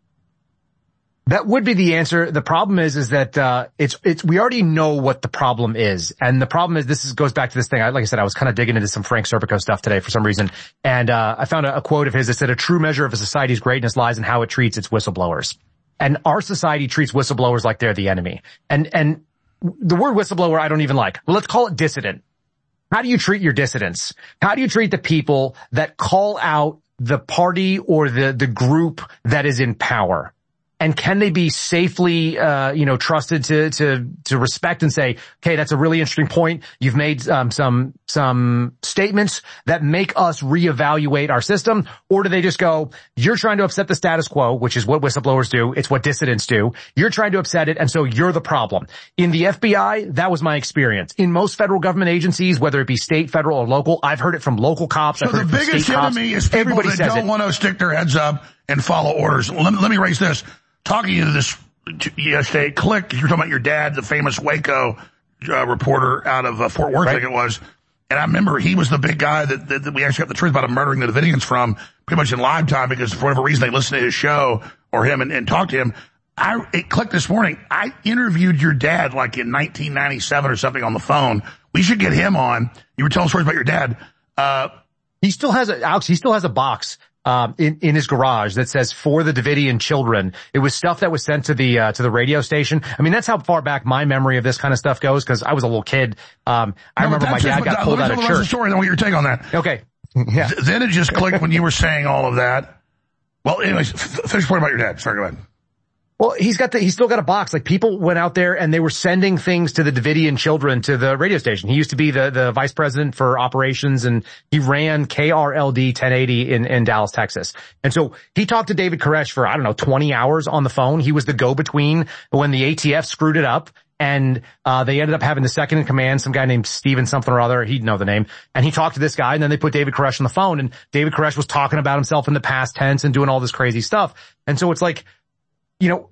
That would be the answer. The problem is, is that, uh, it's, it's, we already know what the problem is. And the problem is, this is, goes back to this thing. I, like I said, I was kind of digging into some Frank Serpico stuff today for some reason. And, uh, I found a, a quote of his that said, a true measure of a society's greatness lies in how it treats its whistleblowers. And our society treats whistleblowers like they're the enemy. And, and the word whistleblower I don't even like. Well, let's call it dissident. How do you treat your dissidents? How do you treat the people that call out the party or the, the group that is in power? And can they be safely, uh, you know, trusted to, to, to respect and say, okay, that's a really interesting point. You've made, um, some, some statements that make us reevaluate our system. Or do they just go, you're trying to upset the status quo, which is what whistleblowers do. It's what dissidents do. You're trying to upset it. And so you're the problem. In the F B I, that was my experience. In most federal government agencies, whether it be state, federal, or local, I've heard it from local cops. So I've heard the it from biggest state cops. enemy is people Everybody that says don't it. want to stick their heads up and follow orders. Let me, let me raise this. Talking to this yesterday, Click, you're talking about your dad, the famous Waco uh, reporter out of uh, Fort Worth, right. I think it was. And I remember he was the big guy that, that, that we actually got the truth about him murdering the Davidians from pretty much in live time because for whatever reason they listened to his show or him and, and talked to him. I it clicked this morning. I interviewed your dad like in nineteen ninety-seven or something on the phone. We should get him on. You were telling stories about your dad. Uh, he still has a, Alex, he still has a box. Um, in, in his garage that says for the Davidian children. It was stuff that was sent to the, uh, to the radio station. I mean, that's how far back my memory of this kind of stuff goes because I was a little kid. Um, I no, remember my dad got pulled out of church. The story, then what your take on that. Okay. Yeah. Th- then it just clicked when you were saying all of that. Well, anyways, f- finish the point about your dad. Sorry, go ahead. Well, he's got the, he's still got a box. Like people went out there and they were sending things to the Davidian children to the radio station. He used to be the, the vice president for operations and he ran K R L D ten eighty in, in Dallas, Texas. And so he talked to David Koresh for, I don't know, twenty hours on the phone. He was the go-between when the A T F screwed it up. And, uh, they ended up having the second in command, some guy named Steven something or other. He'd know the name. And he talked to this guy and then they put David Koresh on the phone and David Koresh was talking about himself in the past tense and doing all this crazy stuff. And so it's like, you know,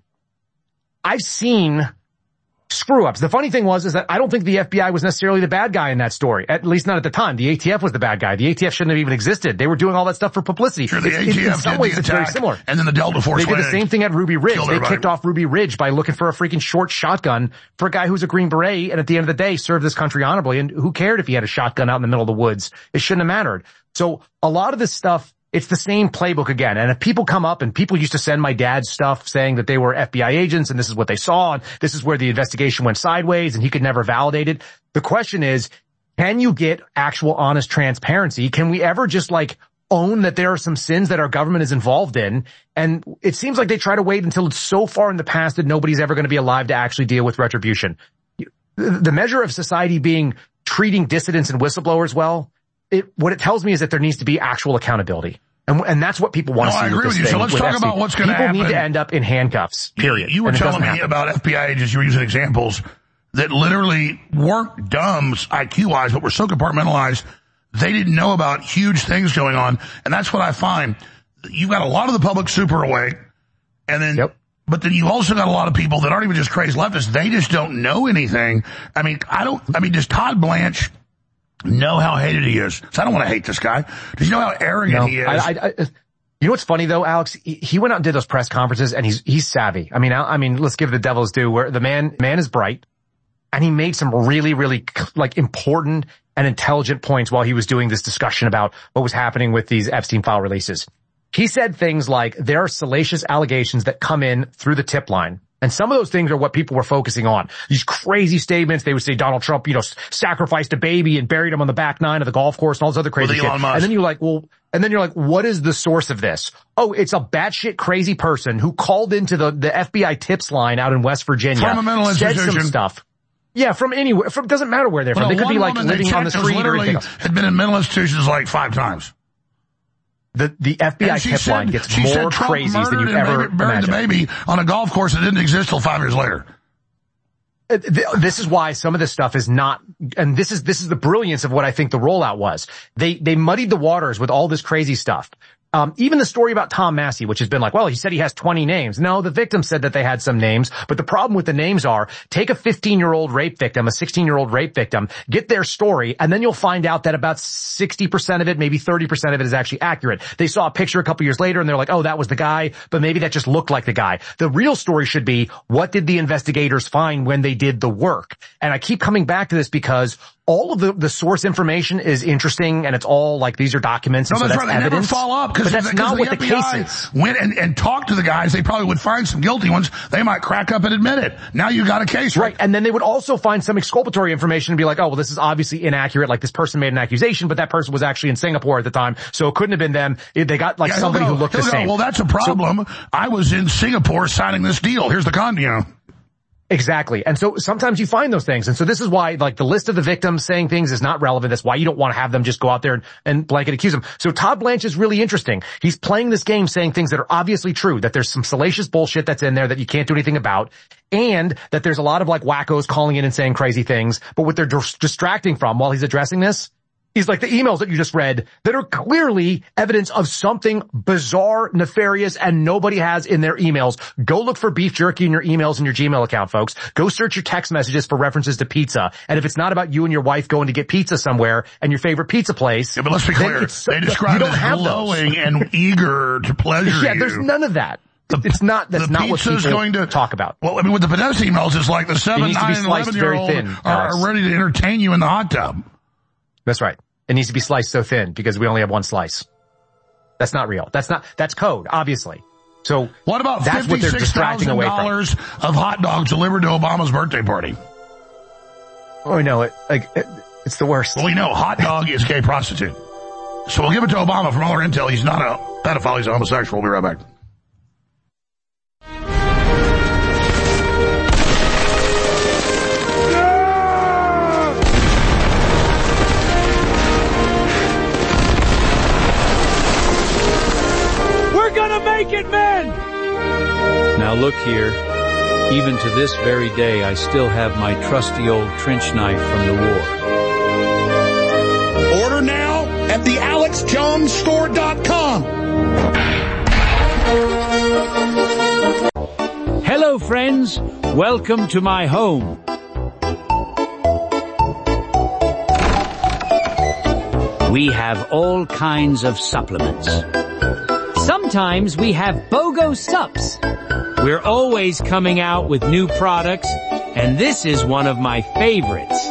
I've seen screw ups. The funny thing was is that I don't think the F B I was necessarily the bad guy in that story. At least not at the time. The A T F was the bad guy. The A T F shouldn't have even existed. They were doing all that stuff for publicity. Sure, the it's, A T F in some did ways the it's very attack, similar. And then the Delta Force They did the same thing at Ruby Ridge. They everybody. kicked off Ruby Ridge by looking for a freaking short shotgun for a guy who's a Green Beret and at the end of the day served this country honorably. And who cared if he had a shotgun out in the middle of the woods? It shouldn't have mattered. So a lot of this stuff, it's the same playbook again. And if people come up and people used to send my dad stuff saying that they were F B I agents and this is what they saw and this is where the investigation went sideways and he could never validate it. The question is, can you get actual honest transparency? Can we ever just like own that there are some sins that our government is involved in? And it seems like they try to wait until it's so far in the past that nobody's ever going to be alive to actually deal with retribution. The measure of society being treating dissidents and whistleblowers well, It, what it tells me is that there needs to be actual accountability. And, and that's what people want no, to see. I agree with, with you. So let's talk F C. About what's going to happen. People need to end up in handcuffs, period. You, you were and telling me happen. about F B I agents, you were using examples that literally weren't dumb I Q-wise, but were so compartmentalized, they didn't know about huge things going on. And that's what I find. You've got a lot of the public super awake, and then, yep. but then you've also got a lot of people that aren't even just crazy leftists. They just don't know anything. I mean, I don't, I mean, does Todd Blanche know how hated he is? So I don't want to hate this guy. Does he know how arrogant no, he is? I, I, I, you know what's funny though, Alex? He, he went out and did those press conferences and he's, he's savvy. I mean, I, I mean, let's give the devil's due where the man, man is bright and he made some really, really like important and intelligent points while he was doing this discussion about what was happening with these Epstein file releases. He said things like there are salacious allegations that come in through the tip line. And some of those things are what people were focusing on. These crazy statements. They would say Donald Trump, you know, sacrificed a baby and buried him on the back nine of the golf course and all this other crazy shit. And then you're like, well, and then you're like, what is the source of this? Oh, it's a batshit crazy person who called into the, the F B I tips line out in West Virginia. From a mental said institution. some stuff. Yeah, from anywhere. From, doesn't matter where they're from. Well, they could be like living on the street or anything else. Had been in mental institutions like five times. The the F B I tip said, line gets she more said Trump crazy than you and ever baby, buried imagined. the baby on a golf course that didn't exist till five years later. This is why some of this stuff is not, and this is, this is the brilliance of what I think the rollout was. They, they muddied the waters with all this crazy stuff. Um, even the story about Tom Massey, which has been like, well, he said he has twenty names. No, the victim said that they had some names, but the problem with the names are, take a fifteen-year-old rape victim, a sixteen-year-old rape victim, get their story, and then you'll find out that about sixty percent of it, maybe thirty percent of it is actually accurate. They saw a picture a couple years later and they're like, oh, that was the guy, but maybe that just looked like the guy. The real story should be, what did the investigators find when they did the work? And I keep coming back to this because all of the, the source information is interesting, and it's all like, these are documents, and no, so that's that's right. They evidence. Never follow up because that's the, not the what the F B I case is. Went and, and talked to the guys. They probably would find some guilty ones. They might crack up and admit it. Now you got a case, right? And then they would also find some exculpatory information and be like, oh, well, this is obviously inaccurate. Like, this person made an accusation, but that person was actually in Singapore at the time, so it couldn't have been them. They got like yeah, somebody go, who looked the go, same. Well, that's a problem. So, I was in Singapore signing this deal. Here's the con, you know. Exactly. And so sometimes you find those things. And so this is why, like, the list of the victims saying things is not relevant. That's why you don't want to have them just go out there and, and blanket accuse them. So Todd Blanche is really interesting. He's playing this game saying things that are obviously true, that there's some salacious bullshit that's in there that you can't do anything about, and that there's a lot of, like, wackos calling in and saying crazy things. But what they're dis- distracting from while he's addressing this is like the emails that you just read that are clearly evidence of something bizarre, nefarious, and nobody has in their emails. Go look for beef jerky in your emails and your Gmail account, folks. Go search your text messages for references to pizza. And if it's not about you and your wife going to get pizza somewhere and your favorite pizza place, yeah, but let's be clear, they describe it as glowing and eager to pleasure yeah, you. there's none of that. The, it's not, that's not what people going to talk about. Well, I mean, with the Podesta emails, it's like the seven, nine, and eleven year old are, are ready to entertain you in the hot tub. That's right. It needs to be sliced so thin because we only have one slice. That's not real. That's not, that's code, obviously. So what about that's what they're distracting away from. fifty-six thousand dollars of hot dogs delivered to Obama's birthday party? Oh, no, it, like, it, it's the worst. Well, we know hot dog is gay prostitute. So we'll give it to Obama. From all our intel, he's not a pedophile, he's a homosexual. We'll be right back. Make it, men! Now look here. Even to this very day, I still have my trusty old trench knife from the war. Order now at the alex jones store dot com. Hello, friends. Welcome to my home. We have all kinds of supplements. Sometimes we have BOGO Sups. We're always coming out with new products, and this is one of my favorites.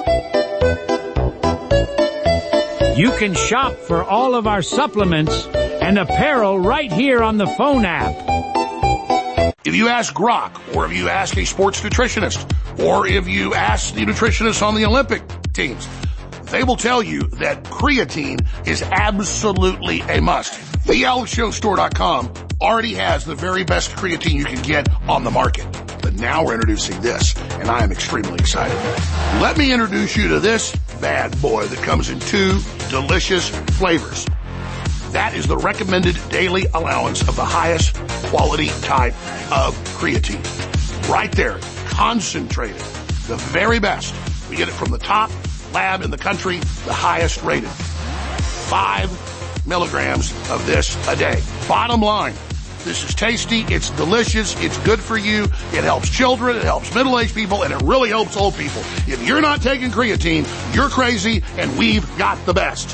You can shop for all of our supplements and apparel right here on the phone app. If you ask Grok, or if you ask a sports nutritionist, or if you ask the nutritionists on the Olympic teams, they will tell you that creatine is absolutely a must. the alex jones store dot com already has the very best creatine you can get on the market. But now we're introducing this, and I am extremely excited. Let me introduce you to this bad boy that comes in two delicious flavors. That is the recommended daily allowance of the highest quality type of creatine. Right there, concentrated, the very best. We get it from the top lab in the country, the highest rated. Five milligrams of this a day. Bottom line, this is tasty, it's delicious, it's good for you, it helps children, it helps middle-aged people, and it really helps old people. If you're not taking creatine, you're crazy, and we've got the best.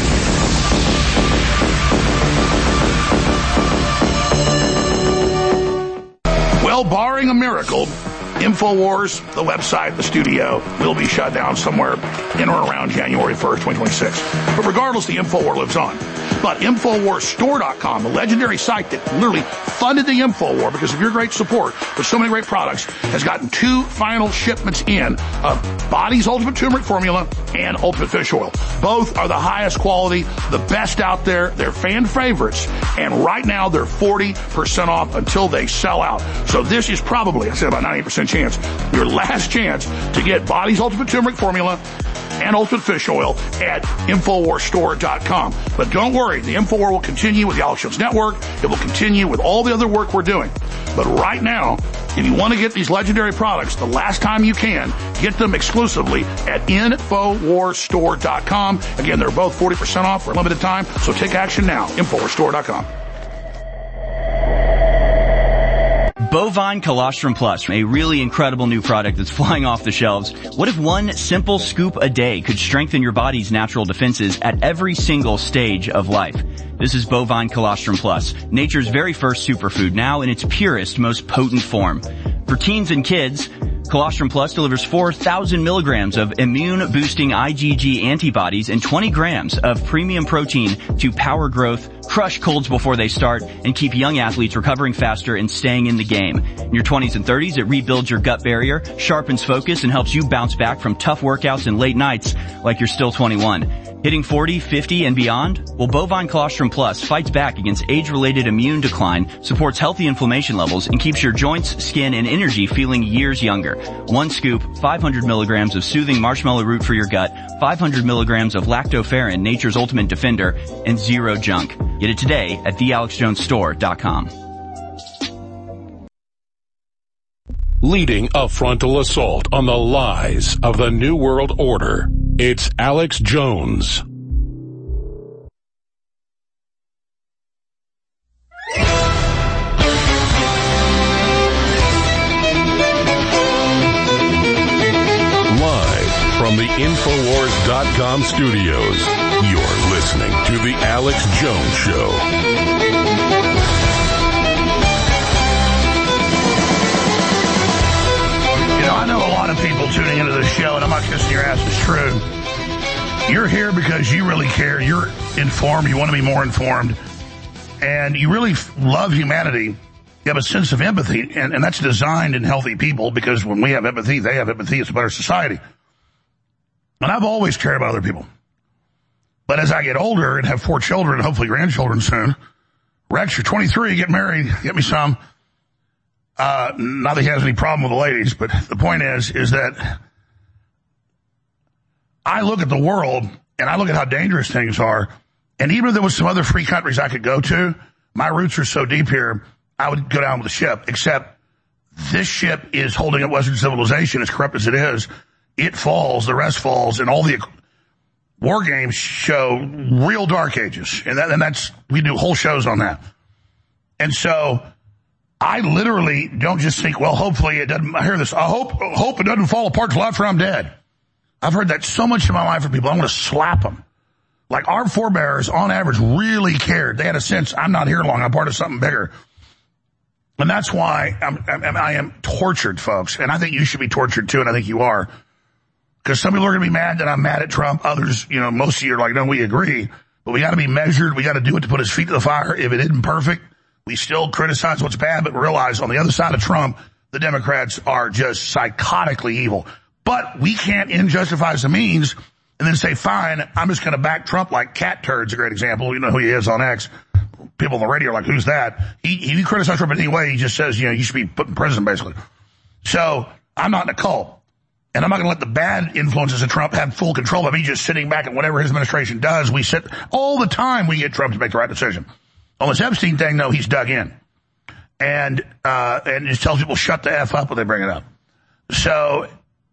Well, barring a miracle, InfoWars, the website, the studio, will be shut down somewhere in or around January first, twenty twenty-six. But regardless, the InfoWar lives on. But InfoWars Store dot com, the legendary site that literally funded the InfoWar because of your great support with so many great products, has gotten two final shipments in of Body's Ultimate Turmeric Formula and Ultimate Fish Oil. Both are the highest quality, the best out there. They're fan favorites. And right now they're forty percent off until they sell out. So this is probably, I said about ninety percent chance, your last chance to get Body's Ultimate Turmeric Formula and Ultimate Fish Oil at InfoWars Store dot com. But don't worry, the InfoWar will continue with the Alex Jones Network. It will continue with all the other work we're doing. But right now, if you want to get these legendary products, the last time you can, get them exclusively at InfoWars Store dot com. Again, they're both forty percent off for a limited time, so take action now. InfoWars Store dot com. Bovine Colostrum Plus, a really incredible new product that's flying off the shelves. What if one simple scoop a day could strengthen your body's natural defenses at every single stage of life? This is Bovine Colostrum Plus, nature's very first superfood, now in its purest, most potent form. For teens and kids, Colostrum Plus delivers four thousand milligrams of immune-boosting IgG antibodies and twenty grams of premium protein to power growth, crush colds before they start, and keep young athletes recovering faster and staying in the game. In your twenties and thirties, it rebuilds your gut barrier, sharpens focus, and helps you bounce back from tough workouts and late nights like you're still twenty-one. Hitting forty, fifty, and beyond? Well, Bovine Colostrum Plus fights back against age-related immune decline, supports healthy inflammation levels, and keeps your joints, skin, and energy feeling years younger. One scoop, five hundred milligrams of soothing marshmallow root for your gut, five hundred milligrams of lactoferrin, nature's ultimate defender, and zero junk. Get it today at the alex jones store dot com. Leading a frontal assault on the lies of the New World Order, it's Alex Jones. Live from the Infowars dot com studios, you're listening to The Alex Jones Show. I know a lot of people tuning into this show, and I'm not kissing your ass, it's true. You're here because you really care. You're informed. You want to be more informed. And you really f- love humanity. You have a sense of empathy, and, and that's designed in healthy people, because when we have empathy, they have empathy. It's a better society. And I've always cared about other people. But as I get older and have four children, hopefully grandchildren soon, Rex, you're twenty-three, get married, get me some. Uh, not that he has any problem with the ladies, but the point is, is that I look at the world and I look at how dangerous things are. And even if there was some other free countries I could go to, my roots are so deep here, I would go down with the ship. Except this ship is holding up Western civilization, as corrupt as it is. It falls, the rest falls, and all the war games show real dark ages. And that, and that's, we do whole shows on that. And so, I literally don't just think, well, hopefully it doesn't, I hear this, I hope, hope it doesn't fall apart till after I'm dead. I've heard that so much in my life from people, I want to slap them. Like, our forebears, on average, really cared. They had a sense, I'm not here long, I'm part of something bigger. And that's why I'm, I'm, I am tortured, folks. And I think you should be tortured too, and I think you are. Because some people are going to be mad that I'm mad at Trump. Others, you know, most of you are like, no, we agree. But we got to be measured. We got to do it to put his feet to the fire. If it isn't perfect, we still criticize what's bad, but realize on the other side of Trump, the Democrats are just psychotically evil. But we can't end justify as a means and then say, fine, I'm just going to back Trump. Like Cat Turd's a great example. You know who he is on X. People on the radio are like, who's that? He, he criticizes Trump in any way. He just says, you know, you should be put in prison, basically. So I'm not in a cult. And I'm not going to let the bad influences of Trump have full control of me just sitting back and whatever his administration does. We sit all the time. We get Trump to make the right decision. On this Epstein thing, though, he's dug in. And, uh, and just tells people shut the F up when they bring it up. So,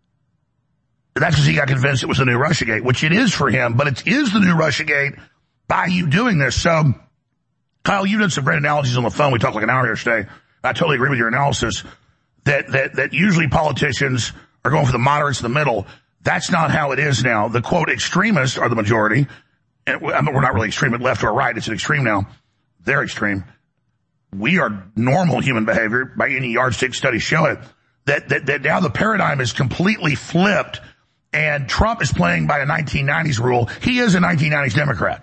that's because he got convinced it was the new Russiagate, which it is for him, but it is the new Russiagate by you doing this. So, Kyle, you did some great analogies on the phone. We talked like an hour yesterday. I totally agree with your analysis that, that, that usually politicians are going for the moderates in the middle. That's not how it is now. The quote extremists are the majority. And we're not really extreme at left or right. It's an extreme now. They're extreme. We are normal human behavior by any yardstick studies show it. That, that, that now the paradigm is completely flipped and Trump is playing by a nineteen nineties rule. He is a nineteen nineties Democrat.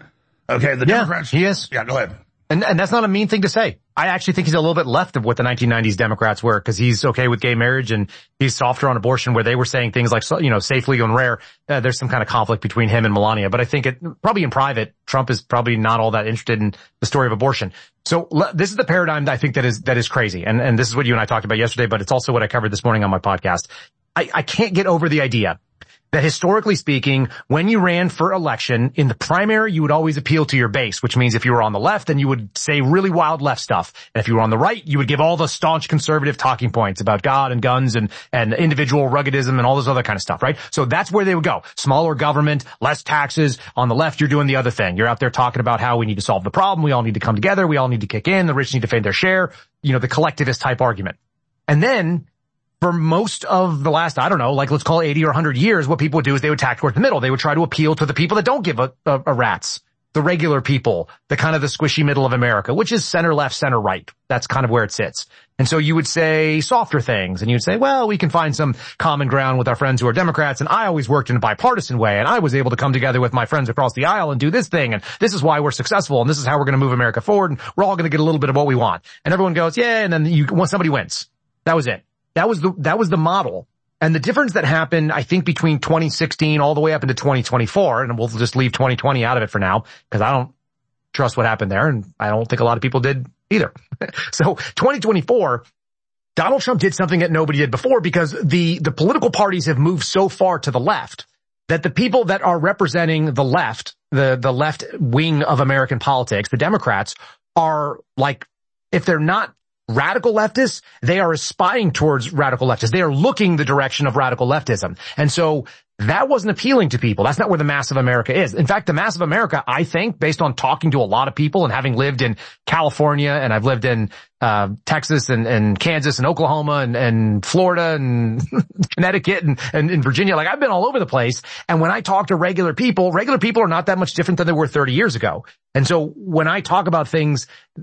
Okay, the yeah, Democrats. He is. Yeah, go ahead. And, and that's not a mean thing to say. I actually think he's a little bit left of what the nineteen nineties Democrats were, because he's okay with gay marriage and he's softer on abortion, where they were saying things like, you know, safe, legal, and rare. Uh, there's some kind of conflict between him and Melania. But I think it probably in private, Trump is probably not all that interested in the story of abortion. So l- this is the paradigm that I think that is, that is crazy. And, and this is what you and I talked about yesterday, but it's also what I covered this morning on my podcast. I, I can't get over the idea that historically speaking, when you ran for election, in the primary, you would always appeal to your base, which means if you were on the left, then you would say really wild left stuff. And if you were on the right, you would give all the staunch conservative talking points about God and guns and, and individual ruggedism and all this other kind of stuff, right? So that's where they would go. Smaller government, less taxes. On the left, you're doing the other thing. You're out there talking about how we need to solve the problem. We all need to come together. We all need to kick in. The rich need to pay their share. You know, the collectivist type argument. And then, for most of the last, I don't know, like let's call it eighty or one hundred years, what people would do is they would tack towards the middle. They would try to appeal to the people that don't give a, a, a rat's, the regular people, the kind of the squishy middle of America, which is center left, center right. That's kind of where it sits. And so you would say softer things, and you'd say, well, we can find some common ground with our friends who are Democrats, and I always worked in a bipartisan way, and I was able to come together with my friends across the aisle and do this thing, and this is why we're successful, and this is how we're going to move America forward, and we're all going to get a little bit of what we want. And everyone goes, yeah, and then you, once somebody wins. That was it. That was the, that was the model. And the difference that happened, I think, between twenty sixteen all the way up into twenty twenty-four, and we'll just leave twenty twenty out of it for now, because I don't trust what happened there, and I don't think a lot of people did either. So twenty twenty-four, Donald Trump did something that nobody did before, because the, the political parties have moved so far to the left that the people that are representing the left, the, the left wing of American politics, the Democrats, are like, if they're not radical leftists, they are aspiring towards radical leftists. They are looking the direction of radical leftism. And so that wasn't appealing to people. That's not where the mass of America is. In fact, the mass of America, I think, based on talking to a lot of people and having lived in California, and I've lived in uh Texas and, and Kansas and Oklahoma and, and Florida and Connecticut and, and, and Virginia, like I've been all over the place. And when I talk to regular people, regular people are not that much different than they were thirty years ago. And so when I talk about things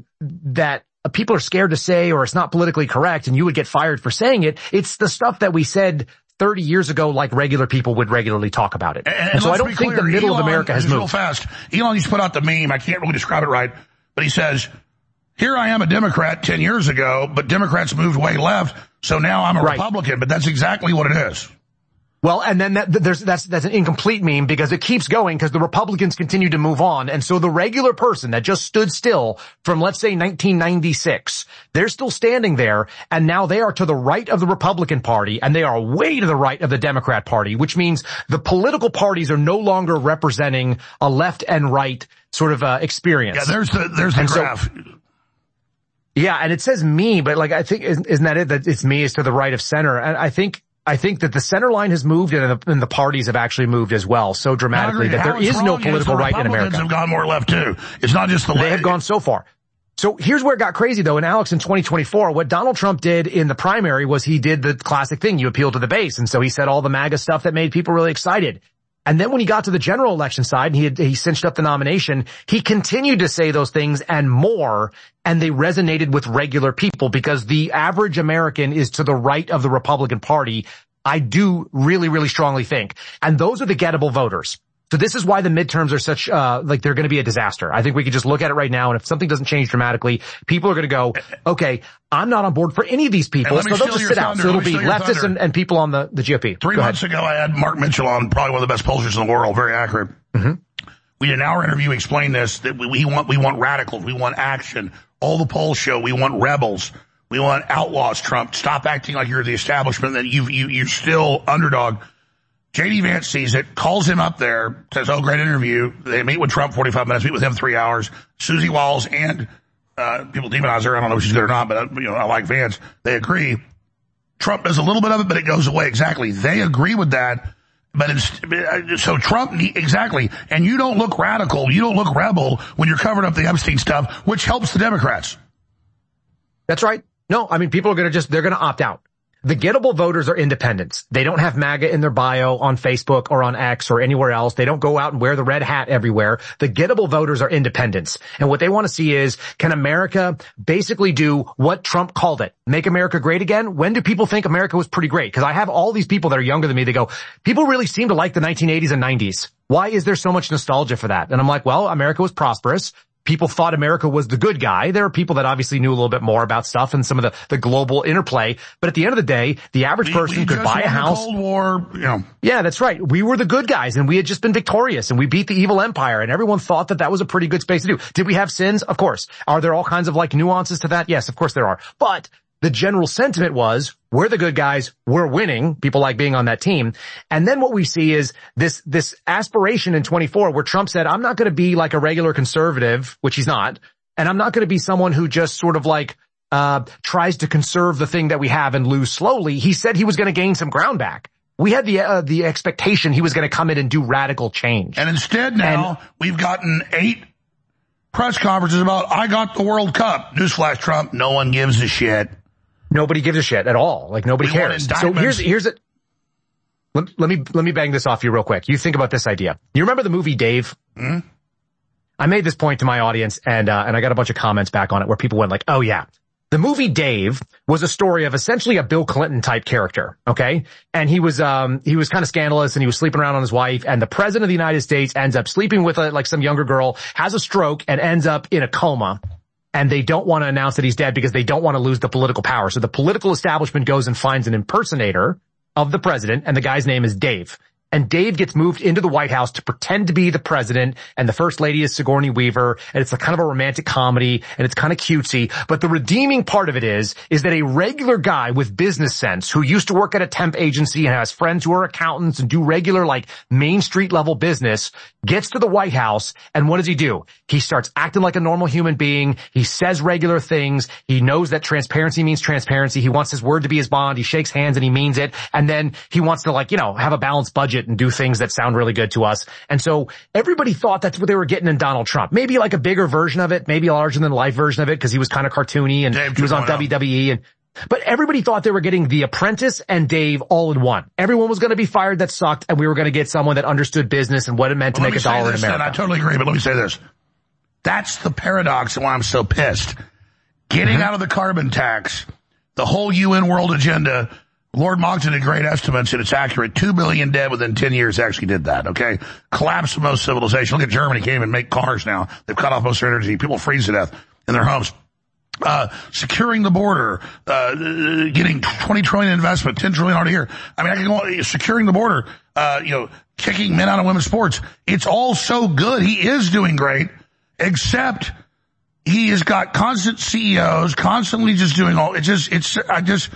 that people are scared to say, or it's not politically correct, and you would get fired for saying it, it's the stuff that we said thirty years ago, like regular people would regularly talk about it. And, and, and so I don't clear, think the middle Elon, of America has moved. Real fast. Elon just put out the meme. I can't really describe it right, but he says, here I am a Democrat ten years ago, but Democrats moved way left, so now I'm a right. Republican, but that's exactly what it is. Well, and then that, there's, that's, that's an incomplete meme, because it keeps going, because the Republicans continue to move on. And so the regular person that just stood still from, let's say, nineteen ninety-six, they're still standing there, and now they are to the right of the Republican Party, and they are way to the right of the Democrat Party, which means the political parties are no longer representing a left and right sort of, uh, experience. Yeah, there's the, there's the and graph. So, yeah, and it says me, but like, I think, isn't, isn't that it? That it's me is to the right of center. And I think, I think that the center line has moved, and the, and the parties have actually moved as well, so dramatically that there is no political right in America. Republicans have gone more left too. It's not just the left. They have gone so far. So here's where it got crazy though. And Alex, in twenty twenty-four, what Donald Trump did in the primary was he did the classic thing. You appeal to the base. And so he said all the MAGA stuff that made people really excited. And then when he got to the general election side and he had, he cinched up the nomination, he continued to say those things and more, and they resonated with regular people, because the average American is to the right of the Republican Party. I do really, really strongly think. And those are the gettable voters. So this is why the midterms are such, uh, like they're going to be a disaster. I think we could just look at it right now, and if something doesn't change dramatically, people are going to go, okay, I'm not on board for any of these people, so they'll just sit out. So it'll be leftists and, and people on the, the G O P. Three Go months ahead. ago, I had Mark Mitchell on, probably one of the best pollsters in the world, very accurate. Mm-hmm. We did an hour interview explain this, that we, we want, we want radicals, we want action. All the polls show we want rebels. We want outlaws, Trump. Stop acting like you're the establishment, that you, you, you're still underdog. J D Vance sees it, calls him up there, says, oh, great interview. They meet with Trump forty-five minutes, meet with him three hours. Susie Walls and, uh, people demonize her. I don't know if she's good or not, but, you know, I like Vance. They agree. Trump does a little bit of it, but it goes away. Exactly. They agree with that. But it's, so Trump, exactly. And you don't look radical, you don't look rebel when you're covering up the Epstein stuff, which helps the Democrats. That's right. No, I mean, people are going to just, they're going to opt out. The gettable voters are independents. They don't have MAGA in their bio on Facebook or on X or anywhere else. They don't go out and wear the red hat everywhere. The gettable voters are independents. And what they want to see is, can America basically do what Trump called it? Make America great again? When do people think America was pretty great? Because I have all these people that are younger than me. They go, people really seem to like the nineteen eighties and nineties. Why is there so much nostalgia for that? And I'm like, well, America was prosperous. People thought America was the good guy. There are people that obviously knew a little bit more about stuff and some of the, the global interplay. But at the end of the day, the average we, person we could buy a house. Cold War, you know. Yeah, that's right. We were the good guys and we had just been victorious and we beat the evil empire and everyone thought that that was a pretty good space to do. Did we have sins? Of course. Are there all kinds of like nuances to that? Yes, of course there are. But the general sentiment was, we're the good guys, we're winning, people like being on that team. And then what we see is this, this aspiration in twenty-four where Trump said, I'm not going to be like a regular conservative, which he's not, and I'm not going to be someone who just sort of like, uh, tries to conserve the thing that we have and lose slowly. He said he was going to gain some ground back. We had the, uh, the expectation he was going to come in and do radical change. And instead now, and, we've gotten eight press conferences about, I got the World Cup. Newsflash, Trump, no one gives a shit. Nobody gives a shit at all. Like nobody we cares. So here's, here's it. Let, let me, let me bang this off you real quick. You think about this idea. You remember the movie Dave? Mm-hmm. I made this point to my audience and, uh, and I got a bunch of comments back on it where people went like, oh yeah. The movie Dave was a story of essentially a Bill Clinton type character. Okay. And he was, um, he was kind of scandalous and he was sleeping around on his wife and the president of the United States ends up sleeping with a, like some younger girl, has a stroke and ends up in a coma. And they don't want to announce that he's dead because they don't want to lose the political power. So the political establishment goes and finds an impersonator of the president, and the guy's name is Dave. And Dave gets moved into the White House to pretend to be the president, and the first lady is Sigourney Weaver, and it's a kind of a romantic comedy, and it's kind of cutesy. But the redeeming part of it is, is that a regular guy with business sense who used to work at a temp agency and has friends who are accountants and do regular, like, Main Street level business, gets to the White House, and what does he do? He starts acting like a normal human being. He says regular things. He knows that transparency means transparency. He wants his word to be his bond. He shakes hands and he means it. And then he wants to, like, you know, have a balanced budget and do things that sound really good to us. And so everybody thought that's what they were getting in Donald Trump. Maybe like a bigger version of it, maybe a larger than life version of it, because he was kind of cartoony and Dave he was on W W E. And but everybody thought they were getting The Apprentice and Dave all in one. Everyone was going to be fired that sucked, and we were going to get someone that understood business and what it meant well, to make a dollar in America. I totally agree, but let me say this. That's the paradox and why I'm so pissed. Getting mm-hmm. out of the carbon tax, the whole U N world agenda. Lord Monckton did great estimates, and it's accurate. Two billion dead within ten years actually did that, okay? Collapse of most civilization. Look at Germany, can't even make cars now. They've cut off most of their energy. People freeze to death in their homes. Uh, securing the border, uh, getting twenty trillion investment, ten trillion already here. I mean, I can go on, securing the border, uh, you know, kicking men out of women's sports. It's all so good. He is doing great, except he has got constant C E Os, constantly just doing all, it just, it's, I just,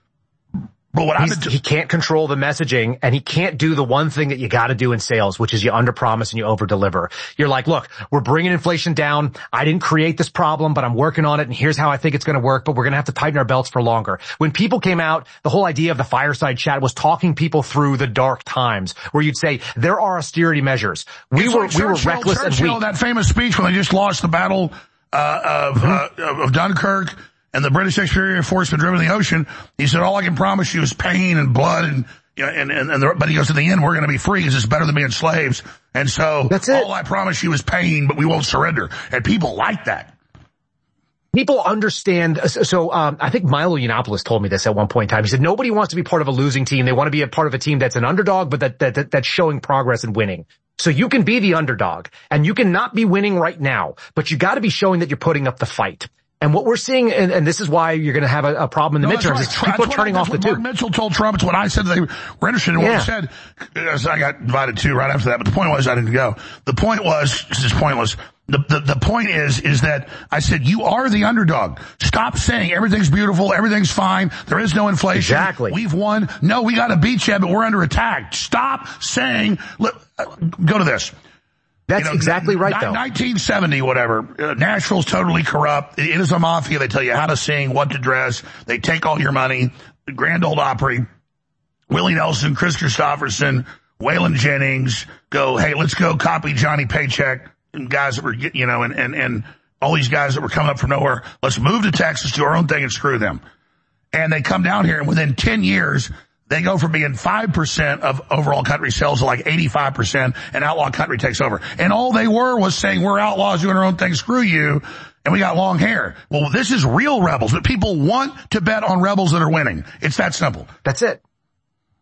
But what He's, he can't control the messaging, and he can't do the one thing that you got to do in sales, which is you underpromise and you overdeliver. You're like, look, we're bringing inflation down. I didn't create this problem, but I'm working on it, and here's how I think it's going to work, but we're going to have to tighten our belts for longer. When people came out, the whole idea of the fireside chat was talking people through the dark times, where you'd say, there are austerity measures. We it's were like we were reckless Churchill, and weak. That famous speech when they just lost the battle uh, of, mm-hmm. uh, of Dunkirk, and the British exterior force been driven in the ocean. He said, all I can promise you is pain and blood and, you know, and, and, and the, but he goes, in the end, we're going to be free because it's better than being slaves. And so That's it. all I promise you is pain, but we won't surrender. And people like that. People understand. So, um, I think Milo Yiannopoulos told me this at one point in time. He said, nobody wants to be part of a losing team. They want to be a part of a team that's an underdog, but that, that, that that's showing progress and winning. So you can be the underdog and you can not be winning right now, but you got to be showing that you're putting up the fight. And what we're seeing, and, and this is why you're going to have a, a problem in the no, midterms, right. is people that's are turning what, off the what tube. Mark Mitchell told Trump. It's what I said they were interested in what yeah. he said. As I got invited to right after that. But the point was I didn't go. The point was, this is pointless. The, the, the point is, is that I said, you are the underdog. Stop saying everything's beautiful, everything's fine, there is no inflation. Exactly. We've won. No, we got to beat you, but we're under attack. Stop saying, look, go to this. That's you know, exactly right, though. nineteen seventy, whatever. Uh, Nashville's totally corrupt. It is a mafia. They tell you how to sing, what to dress. They take all your money. The Grand Ole Opry, Willie Nelson, Chris Christopherson, Waylon Jennings go, hey, let's go copy Johnny Paycheck and guys that were, you know, and, and, and all these guys that were coming up from nowhere. Let's move to Texas, do our own thing and screw them. And they come down here and within ten years, they go from being five percent of overall country sales to like eighty-five percent, and outlaw country takes over. And all they were was saying, we're outlaws doing our own thing, screw you, and we got long hair. Well, this is real rebels, but people want to bet on rebels that are winning. It's that simple. That's it.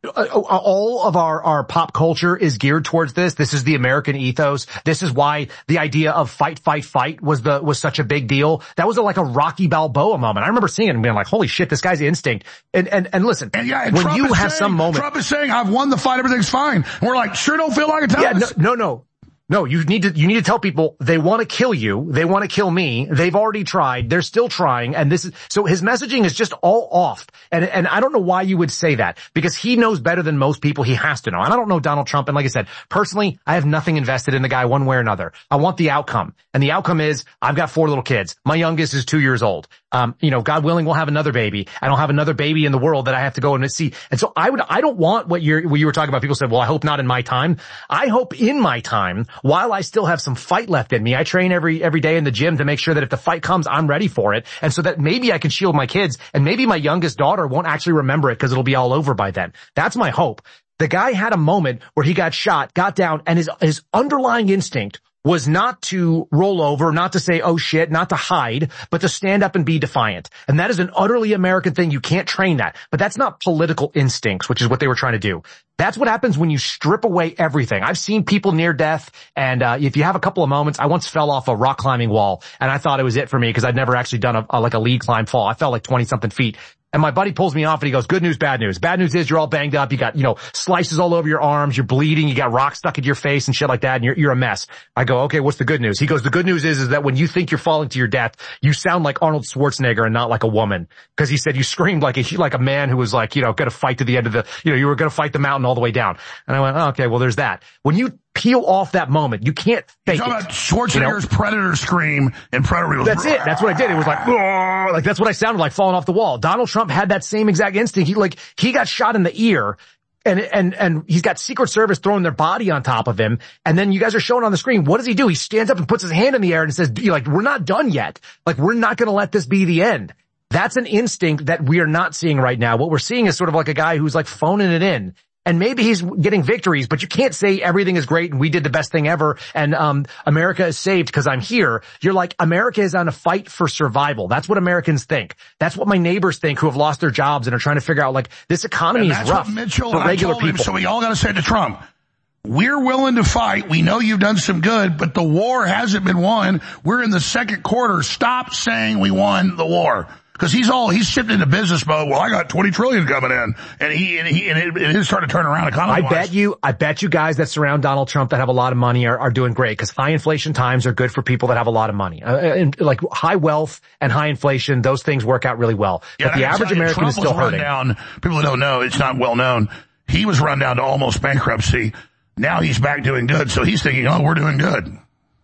all of our, our pop culture is geared towards this. This is the American ethos. This is why the idea of fight, fight, fight was the, was such a big deal. That was a, like a Rocky Balboa moment. I remember seeing it and being like, holy shit, this guy's instinct. And, and, and listen, and yeah, and when Trump you have saying, some moment. Trump is saying, I've won the fight, everything's fine. And we're like, sure don't feel like it, yeah, no, no, no. No, you need to, you need to tell people they want to kill you. They want to kill me. They've already tried. They're still trying. And this is, so his messaging is just all off. And, and I don't know why you would say that, because he knows better than most people. He has to know. And I don't know Donald Trump. And like I said, personally, I have nothing invested in the guy one way or another. I want the outcome. And the outcome is I've got four little kids. My youngest is two years old. Um, you know, God willing, we'll have another baby. I don't have another baby in the world that I have to go and see. And so I would, I don't want what you're, what you were talking about. People said, well, I hope not in my time. I hope in my time, while I still have some fight left in me. I train every, every day in the gym to make sure that if the fight comes, I'm ready for it. And so that maybe I can shield my kids and maybe my youngest daughter won't actually remember it because it'll be all over by then. That's my hope. The guy had a moment where he got shot, got down, and his, his underlying instinct was not to roll over, not to say, oh shit, not to hide, but to stand up and be defiant. And that is an utterly American thing. You can't train that. But that's not political instincts, which is what they were trying to do. That's what happens when you strip away everything. I've seen people near death, and uh if you have a couple of moments, I once fell off a rock climbing wall, and I thought it was it for me because I'd never actually done a, a like a lead climb fall. I fell like twenty-something feet. And my buddy pulls me off and he goes, good news, bad news. Bad news is you're all banged up. You got, you know, slices all over your arms. You're bleeding. You got rocks stuck in your face and shit like that. And you're, you're a mess. I go, okay, what's the good news? He goes, the good news is, is that when you think you're falling to your death, you sound like Arnold Schwarzenegger and not like a woman. Cause he said you screamed like a, like a man who was like, you know, gonna fight to the end of the, you know, you were gonna fight the mountain all the way down. And I went, oh, okay, well, there's that. When you peel off that moment, you can't fake You're it. talking about Schwarzenegger's you know? Predator scream and Predator was That's it. That's what I did. It was like, like that's what I sounded like falling off the wall. Donald Trump had that same exact instinct. He like, he got shot in the ear and, and, and he's got Secret Service throwing their body on top of him. And then you guys are showing on the screen. What does he do? He stands up and puts his hand in the air and says, like, we're not done yet. Like, we're not going to let this be the end. That's an instinct that we are not seeing right now. What we're seeing is sort of like a guy who's like phoning it in. And maybe he's getting victories, but you can't say everything is great and we did the best thing ever and um America is saved because I'm here. You're like, America is on a fight for survival. That's what Americans think. That's what my neighbors think who have lost their jobs and are trying to figure out, like, this economy is rough Mitchell, for regular I told him, people. So we all got to say to Trump, we're willing to fight. We know you've done some good, but the war hasn't been won. We're in the second quarter. Stop saying we won the war. Cause he's all, he's shipped into business mode. Well, I got twenty trillion coming in. And he, and he, and it, it is starting to turn around economy. I bet you, I bet you guys that surround Donald Trump that have a lot of money are, are doing great because high inflation times are good for people that have a lot of money. Uh, and like high wealth and high inflation, those things work out really well. Yeah, but the average American Trump is still was run hurting. Down, people that don't know, it's not well known. He was run down to almost bankruptcy. Now he's back doing good. So he's thinking, oh, we're doing good.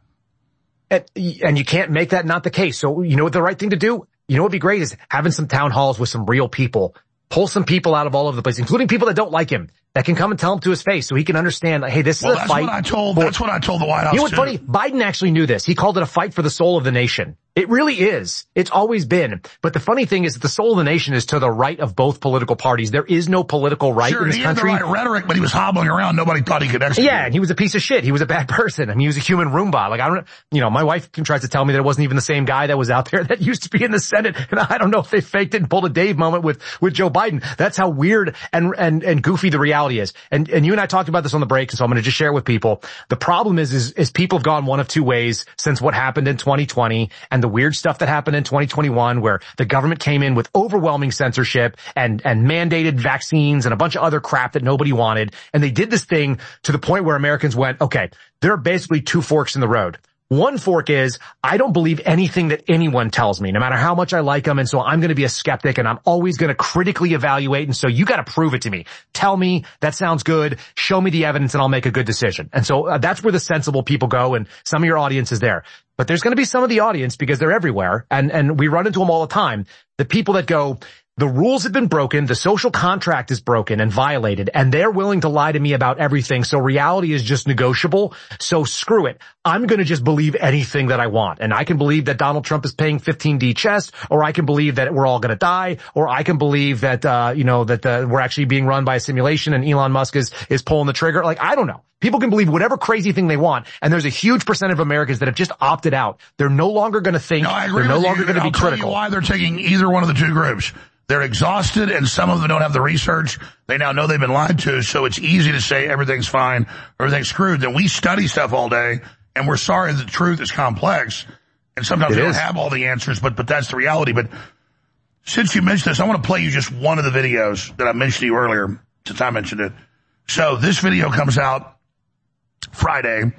And, and you can't make that not the case. So you know what the right thing to do? You know what would be great is having some town halls with some real people. Pull some people out of all over the place, including people that don't like him, that can come and tell him to his face so he can understand, like, hey, this well, is a fight. What I told, for, that's what I told the White House. You know what's too. funny? Biden actually knew this. He called it a fight for the soul of the nation. It really is. It's always been. But the funny thing is that the soul of the nation is to the right of both political parties. There is no political right sure, in this he country. Had the right rhetoric, but he was hobbling around. Nobody thought he could execute. Yeah, and he was a piece of shit. He was a bad person. I mean, he was a human Roomba. Like, I don't, you know, my wife tries to tell me that it wasn't even the same guy that was out there that used to be in the Senate. And I don't know if they faked it and pulled a Dave moment with, with Joe Biden. That's how weird and, and, and goofy the reality is. And, and you and I talked about this on the break, and so I'm going to just share it with people. The problem is, is, is people have gone one of two ways since what happened in twenty twenty and the weird stuff that happened in twenty twenty-one, where the government came in with overwhelming censorship and, and mandated vaccines and a bunch of other crap that nobody wanted. And they did this thing to the point where Americans went, okay, there are basically two forks in the road. One fork is, I don't believe anything that anyone tells me, no matter how much I like them, and so I'm going to be a skeptic, and I'm always going to critically evaluate, and so you got to prove it to me. Tell me, that sounds good, show me the evidence, and I'll make a good decision. And so uh, that's where the sensible people go, and some of your audience is there. But there's going to be some of the audience, because they're everywhere, and, and we run into them all the time, the people that go, the rules have been broken, the social contract is broken and violated, and they're willing to lie to me about everything, so reality is just negotiable, so screw it. I'm gonna just believe anything that I want, and I can believe that Donald Trump is paying fifteen D chess, or I can believe that we're all gonna die, or I can believe that, uh, you know, that uh, we're actually being run by a simulation and Elon Musk is, is pulling the trigger. Like, I don't know. People can believe whatever crazy thing they want, and there's a huge percent of Americans that have just opted out. They're no longer going to think. No, I agree they're no with longer you. going to be I'll tell critical. you why they're taking either one of the two groups. They're exhausted, and some of them don't have the research. They now know they've been lied to, so it's easy to say everything's fine, everything's screwed. Then we study stuff all day, and we're sorry that the truth is complex, and sometimes It we is. don't have all the answers, but but that's the reality. But since you mentioned this, I want to play you just one of the videos that I mentioned to you earlier, since I mentioned it. So this video comes out Friday,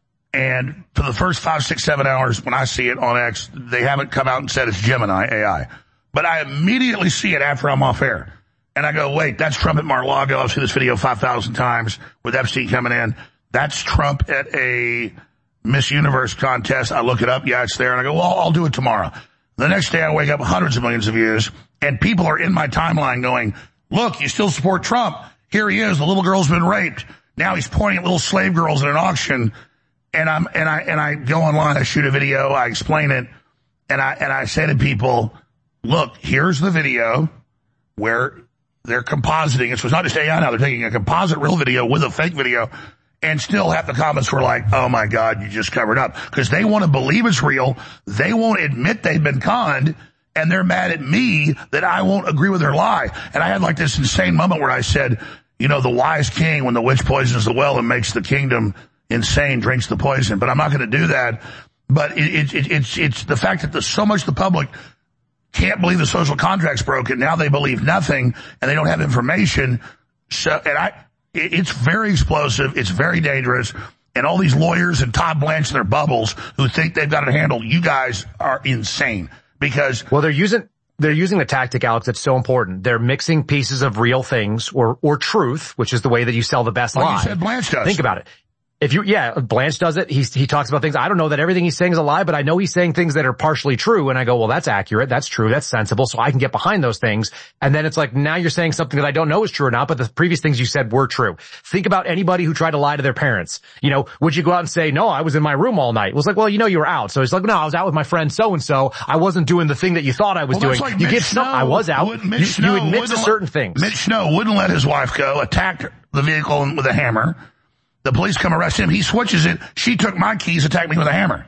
and for the first five, six, seven hours when I see it on X, they haven't come out and said it's Gemini A I. But I immediately see it after I'm off air. And I go, wait, that's Trump at Mar-a-Lago. I've seen this video five thousand times with Epstein coming in. That's Trump at a Miss Universe contest. I look it up. Yeah, it's there. And I go, well, I'll do it tomorrow. The next day I wake up hundreds of millions of views, and people are in my timeline going, look, you still support Trump. Here he is. The little girl's been raped. Now he's pointing at little slave girls at an auction. And I'm, and I, and I go online, I shoot a video, I explain it, and I, and I say to people, look, here's the video where they're compositing it. So it's not just A I now. They're taking a composite real video with a fake video, and still half the comments were like, oh my God, you just covered up. Because they want to believe it's real. They won't admit they've been conned, and they're mad at me that I won't agree with their lie. And I had like this insane moment where I said, you know, the wise king, when the witch poisons the well and makes the kingdom insane, drinks the poison. But I'm not going to do that. But it, it, it, it's, it's the fact that the, so much the public can't believe the social contract's broken. Now they believe nothing, and they don't have information. So, and I, it, it's very explosive. It's very dangerous. And all these lawyers and Todd Blanche in their bubbles who think they've got it handled, you guys are insane. Because, well, they're using, they're using the tactic, Alex, that's so important. They're mixing pieces of real things or, or truth, which is the way that you sell the best like lie. you said Blanche does. Think about it. If you, yeah, Blanche does it. He's, he talks about things. I don't know that everything he's saying is a lie, but I know he's saying things that are partially true. And I go, well, that's accurate. That's true. That's sensible. So I can get behind those things. And then it's like, now you're saying something that I don't know is true or not, but the previous things you said were true. Think about anybody who tried to lie to their parents. You know, would you go out and say, no, I was in my room all night? It was like, well, you know, you were out. So it's like, no, I was out with my friend so-and-so. I wasn't doing the thing that you thought I was well, doing. Like you Mitch give some, Snow, I was out. Would, Mitch you, Snow you admit to certain let, things. Mitch Snow wouldn't let his wife go, attacked the vehicle with a hammer. The police come arrest him. He switches it. She took my keys, attacked me with a hammer.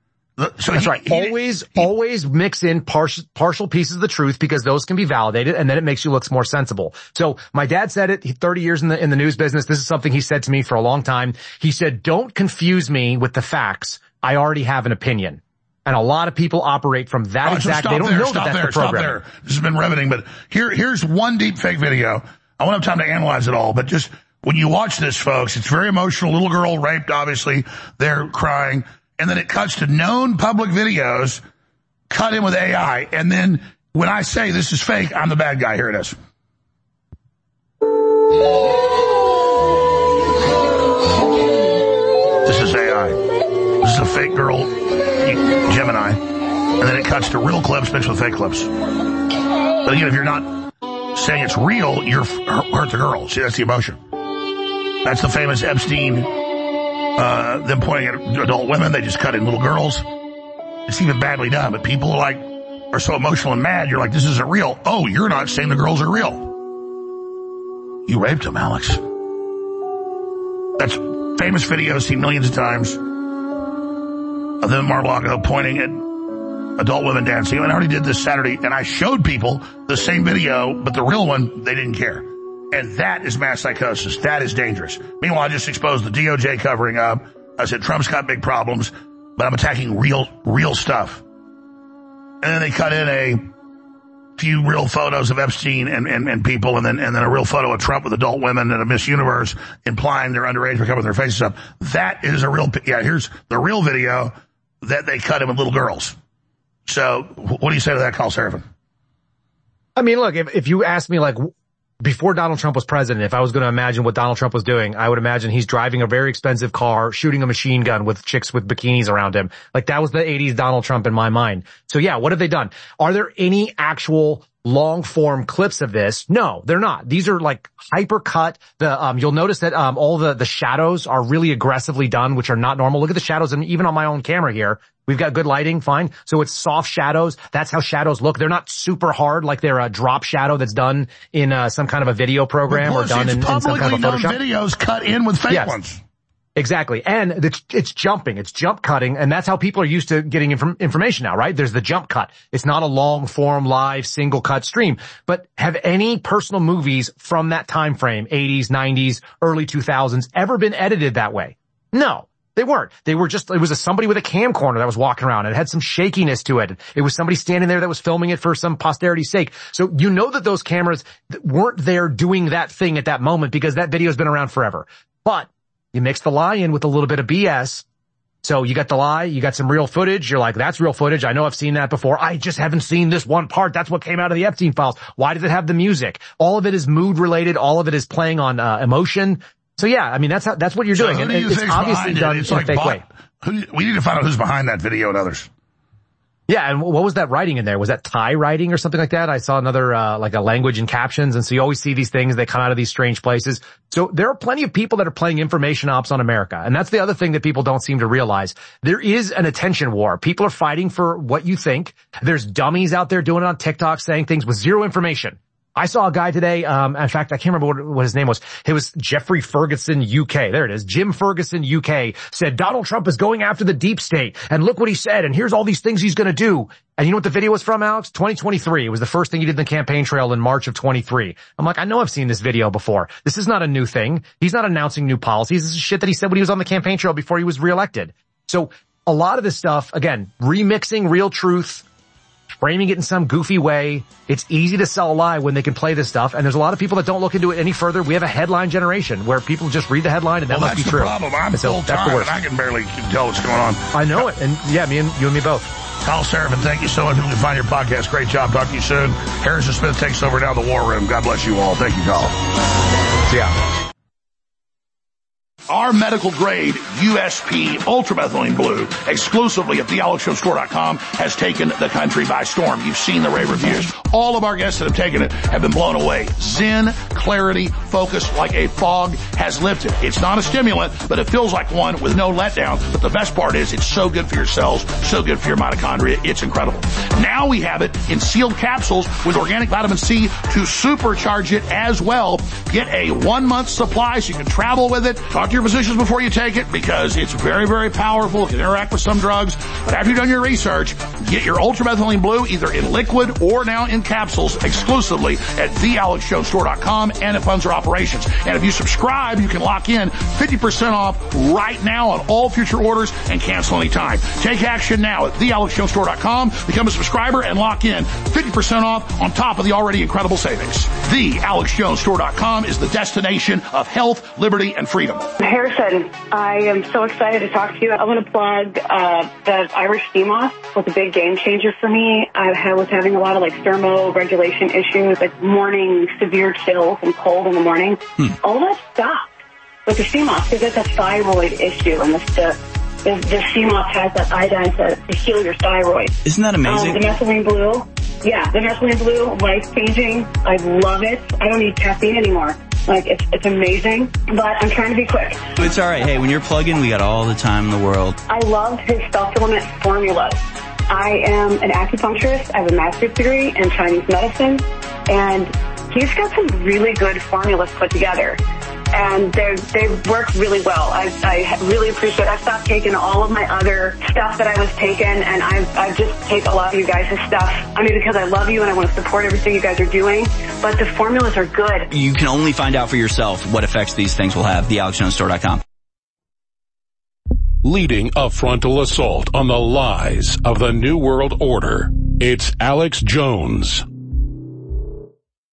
So that's he, right. He, always, he, always mix in partial, partial pieces of the truth because those can be validated, and then it makes you look more sensible. So my dad said it. He, thirty years in the in the news business. This is something he said to me for a long time. He said, "Don't confuse me with the facts. I already have an opinion." And a lot of people operate from that oh, exact. So they don't there, know stop that that's there, the program. Stop there. This has been riveting, but here, here's one deep fake video. I won't have time to analyze it all, but just. When you watch this, folks, it's very emotional. Little girl raped, obviously. They're crying. And then it cuts to known public videos, cut in with A I. And then when I say this is fake, I'm the bad guy. Here it is. This is A I. This is a fake girl, Gemini. And then it cuts to real clips mixed with fake clips. But again, if you're not saying it's real, you're hurt the girl. See, that's the emotion. That's the famous Epstein, uh, them pointing at adult women. They just cut in little girls. It's even badly done, but people are like, are so emotional and mad. You're like, this isn't real. Oh, you're not saying the girls are real. You raped them, Alex. That's famous video seen millions of times of them at Mar-a-Lago pointing at adult women dancing. And I already did this Saturday, and I showed people the same video, but the real one, they didn't care. And that is mass psychosis. That is dangerous. Meanwhile, I just exposed the D O J covering up. I said, Trump's got big problems, but I'm attacking real, real stuff. And then they cut in a few real photos of Epstein and, and, and people, and then, and then a real photo of Trump with adult women and a Miss Universe implying they're underage for covering their faces up. That is a real, yeah, here's the real video that they cut in with little girls. So what do you say to that, Carl Seraphin? I mean, look, if, if you ask me, like, before Donald Trump was president, if I was going to imagine what Donald Trump was doing, I would imagine he's driving a very expensive car, shooting a machine gun with chicks with bikinis around him. Like, that was the eighties Donald Trump in my mind. So yeah, what have they done? Are there any actual long form clips of this? No, they're not. These are like hyper cut. The, um, you'll notice that, um, all the, the shadows are really aggressively done, which are not normal. Look at the shadows, and even on my own camera here, we've got good lighting, fine. So it's soft shadows. That's how shadows look. They're not super hard like they're a drop shadow that's done in uh, some kind of a video program or done in, in some kind of a Photoshop. Videos cut in with fake yes. ones. Exactly. And it's, it's jumping. It's jump cutting. And that's how people are used to getting inf- information now, right? There's the jump cut. It's not a long form, live, single cut stream. But have any personal movies from that time frame, eighties, nineties, early two thousands, ever been edited that way? No. They weren't. They were just, it was a, somebody with a camcorder that was walking around. It had some shakiness to it. It was somebody standing there that was filming it for some posterity's sake. So you know that those cameras weren't there doing that thing at that moment because that video's been around forever. But you mix the lie in with a little bit of B S. So you got the lie, you got some real footage. You're like, that's real footage. I know I've seen that before. I just haven't seen this one part. That's what came out of the Epstein files. Why does it have the music? All of it is mood related. All of it is playing on uh, emotion. So yeah, I mean, that's how, that's what you're doing. So and do you it's obviously done it? It's in like a fake bot, way. Who, we need to find out who's behind that video and others. Yeah, and what was that writing in there? Was that Thai writing or something like that? I saw another, uh, like a language in captions, and so you always see these things, they come out of these strange places. So there are plenty of people that are playing information ops on America, and that's the other thing that people don't seem to realize. There is an attention war. People are fighting for what you think. There's dummies out there doing it on TikTok saying things with zero information. I saw a guy today, um, in fact, I can't remember what, what his name was. It was Jeffrey Ferguson, U K. There it is. Jim Ferguson, U K, said Donald Trump is going after the deep state, and look what he said, and here's all these things he's gonna do. And you know what the video was from, Alex? twenty twenty-three. It was the first thing he did in the campaign trail in March of twenty-three. I'm like, I know I've seen this video before. This is not a new thing. He's not announcing new policies. This is shit that he said when he was on the campaign trail before he was reelected. So a lot of this stuff, again, remixing real truth, framing it in some goofy way. It's easy to sell a lie when they can play this stuff, and there's a lot of people that don't look into it any further. We have a headline generation where people just read the headline and that well, must be the true. Problem. I'm so full time and I can barely tell what's going on. I know it, and yeah, me and you and me both. Kyle Seraphin, thank you so much. People can find your podcast. Great job. Talk to you soon. Harrison Smith takes over now the War Room. God bless you all. Thank you, Kyle. See ya. Our medical grade U S P ultramethylene blue exclusively at the alex jones store dot com has taken the country by storm. You've seen the rave reviews. All of our guests that have taken it have been blown away. Zen, clarity, focus like a fog has lifted. It's not a stimulant, but it feels like one with no letdown. But the best part is it's so good for your cells, so good for your mitochondria. It's incredible. Now we have it in sealed capsules with organic vitamin C to supercharge it as well. Get a one month supply so you can travel with it. Talk to your physicians before you take it because it's very, very powerful. It can interact with some drugs. But after you've done your research, get your ultramethylene blue either in liquid or now in capsules exclusively at the alex jones store dot com, and it funds our operations. And if you subscribe, you can lock in fifty percent off right now on all future orders and cancel anytime. Take action now at the alex jones store dot com. Become a subscriber and lock in fifty percent off on top of the already incredible savings. the alex jones store dot com is the destination of health, liberty, and freedom. Harrison, I am so excited to talk to you. I want to plug uh, the Irish sea moss was a big game changer for me. I was having a lot of like thermoregulation issues, like morning severe chills and cold in the morning. Hmm. All that stopped with the sea moss because it's a thyroid issue, and the the, the sea moss has that iodine to, to heal your thyroid. Isn't that amazing? Um, the methylene blue, yeah, the methylene blue, life changing. I love it. I don't need caffeine anymore. Like, it's, it's amazing, but I'm trying to be quick. It's all right. Hey, when you're plugging, we got all the time in the world. I love his supplement formulas. I am an acupuncturist. I have a master's degree in Chinese medicine, and he's got some really good formulas put together. And they they work really well. I, I really appreciate it. I stopped taking all of my other stuff that I was taking, and I've, I've just take a lot of you guys' stuff. I mean, because I love you and I want to support everything you guys are doing, but the formulas are good. You can only find out for yourself what effects these things will have. the alex jones store dot com. Leading a frontal assault on the lies of the New World Order, it's Alex Jones.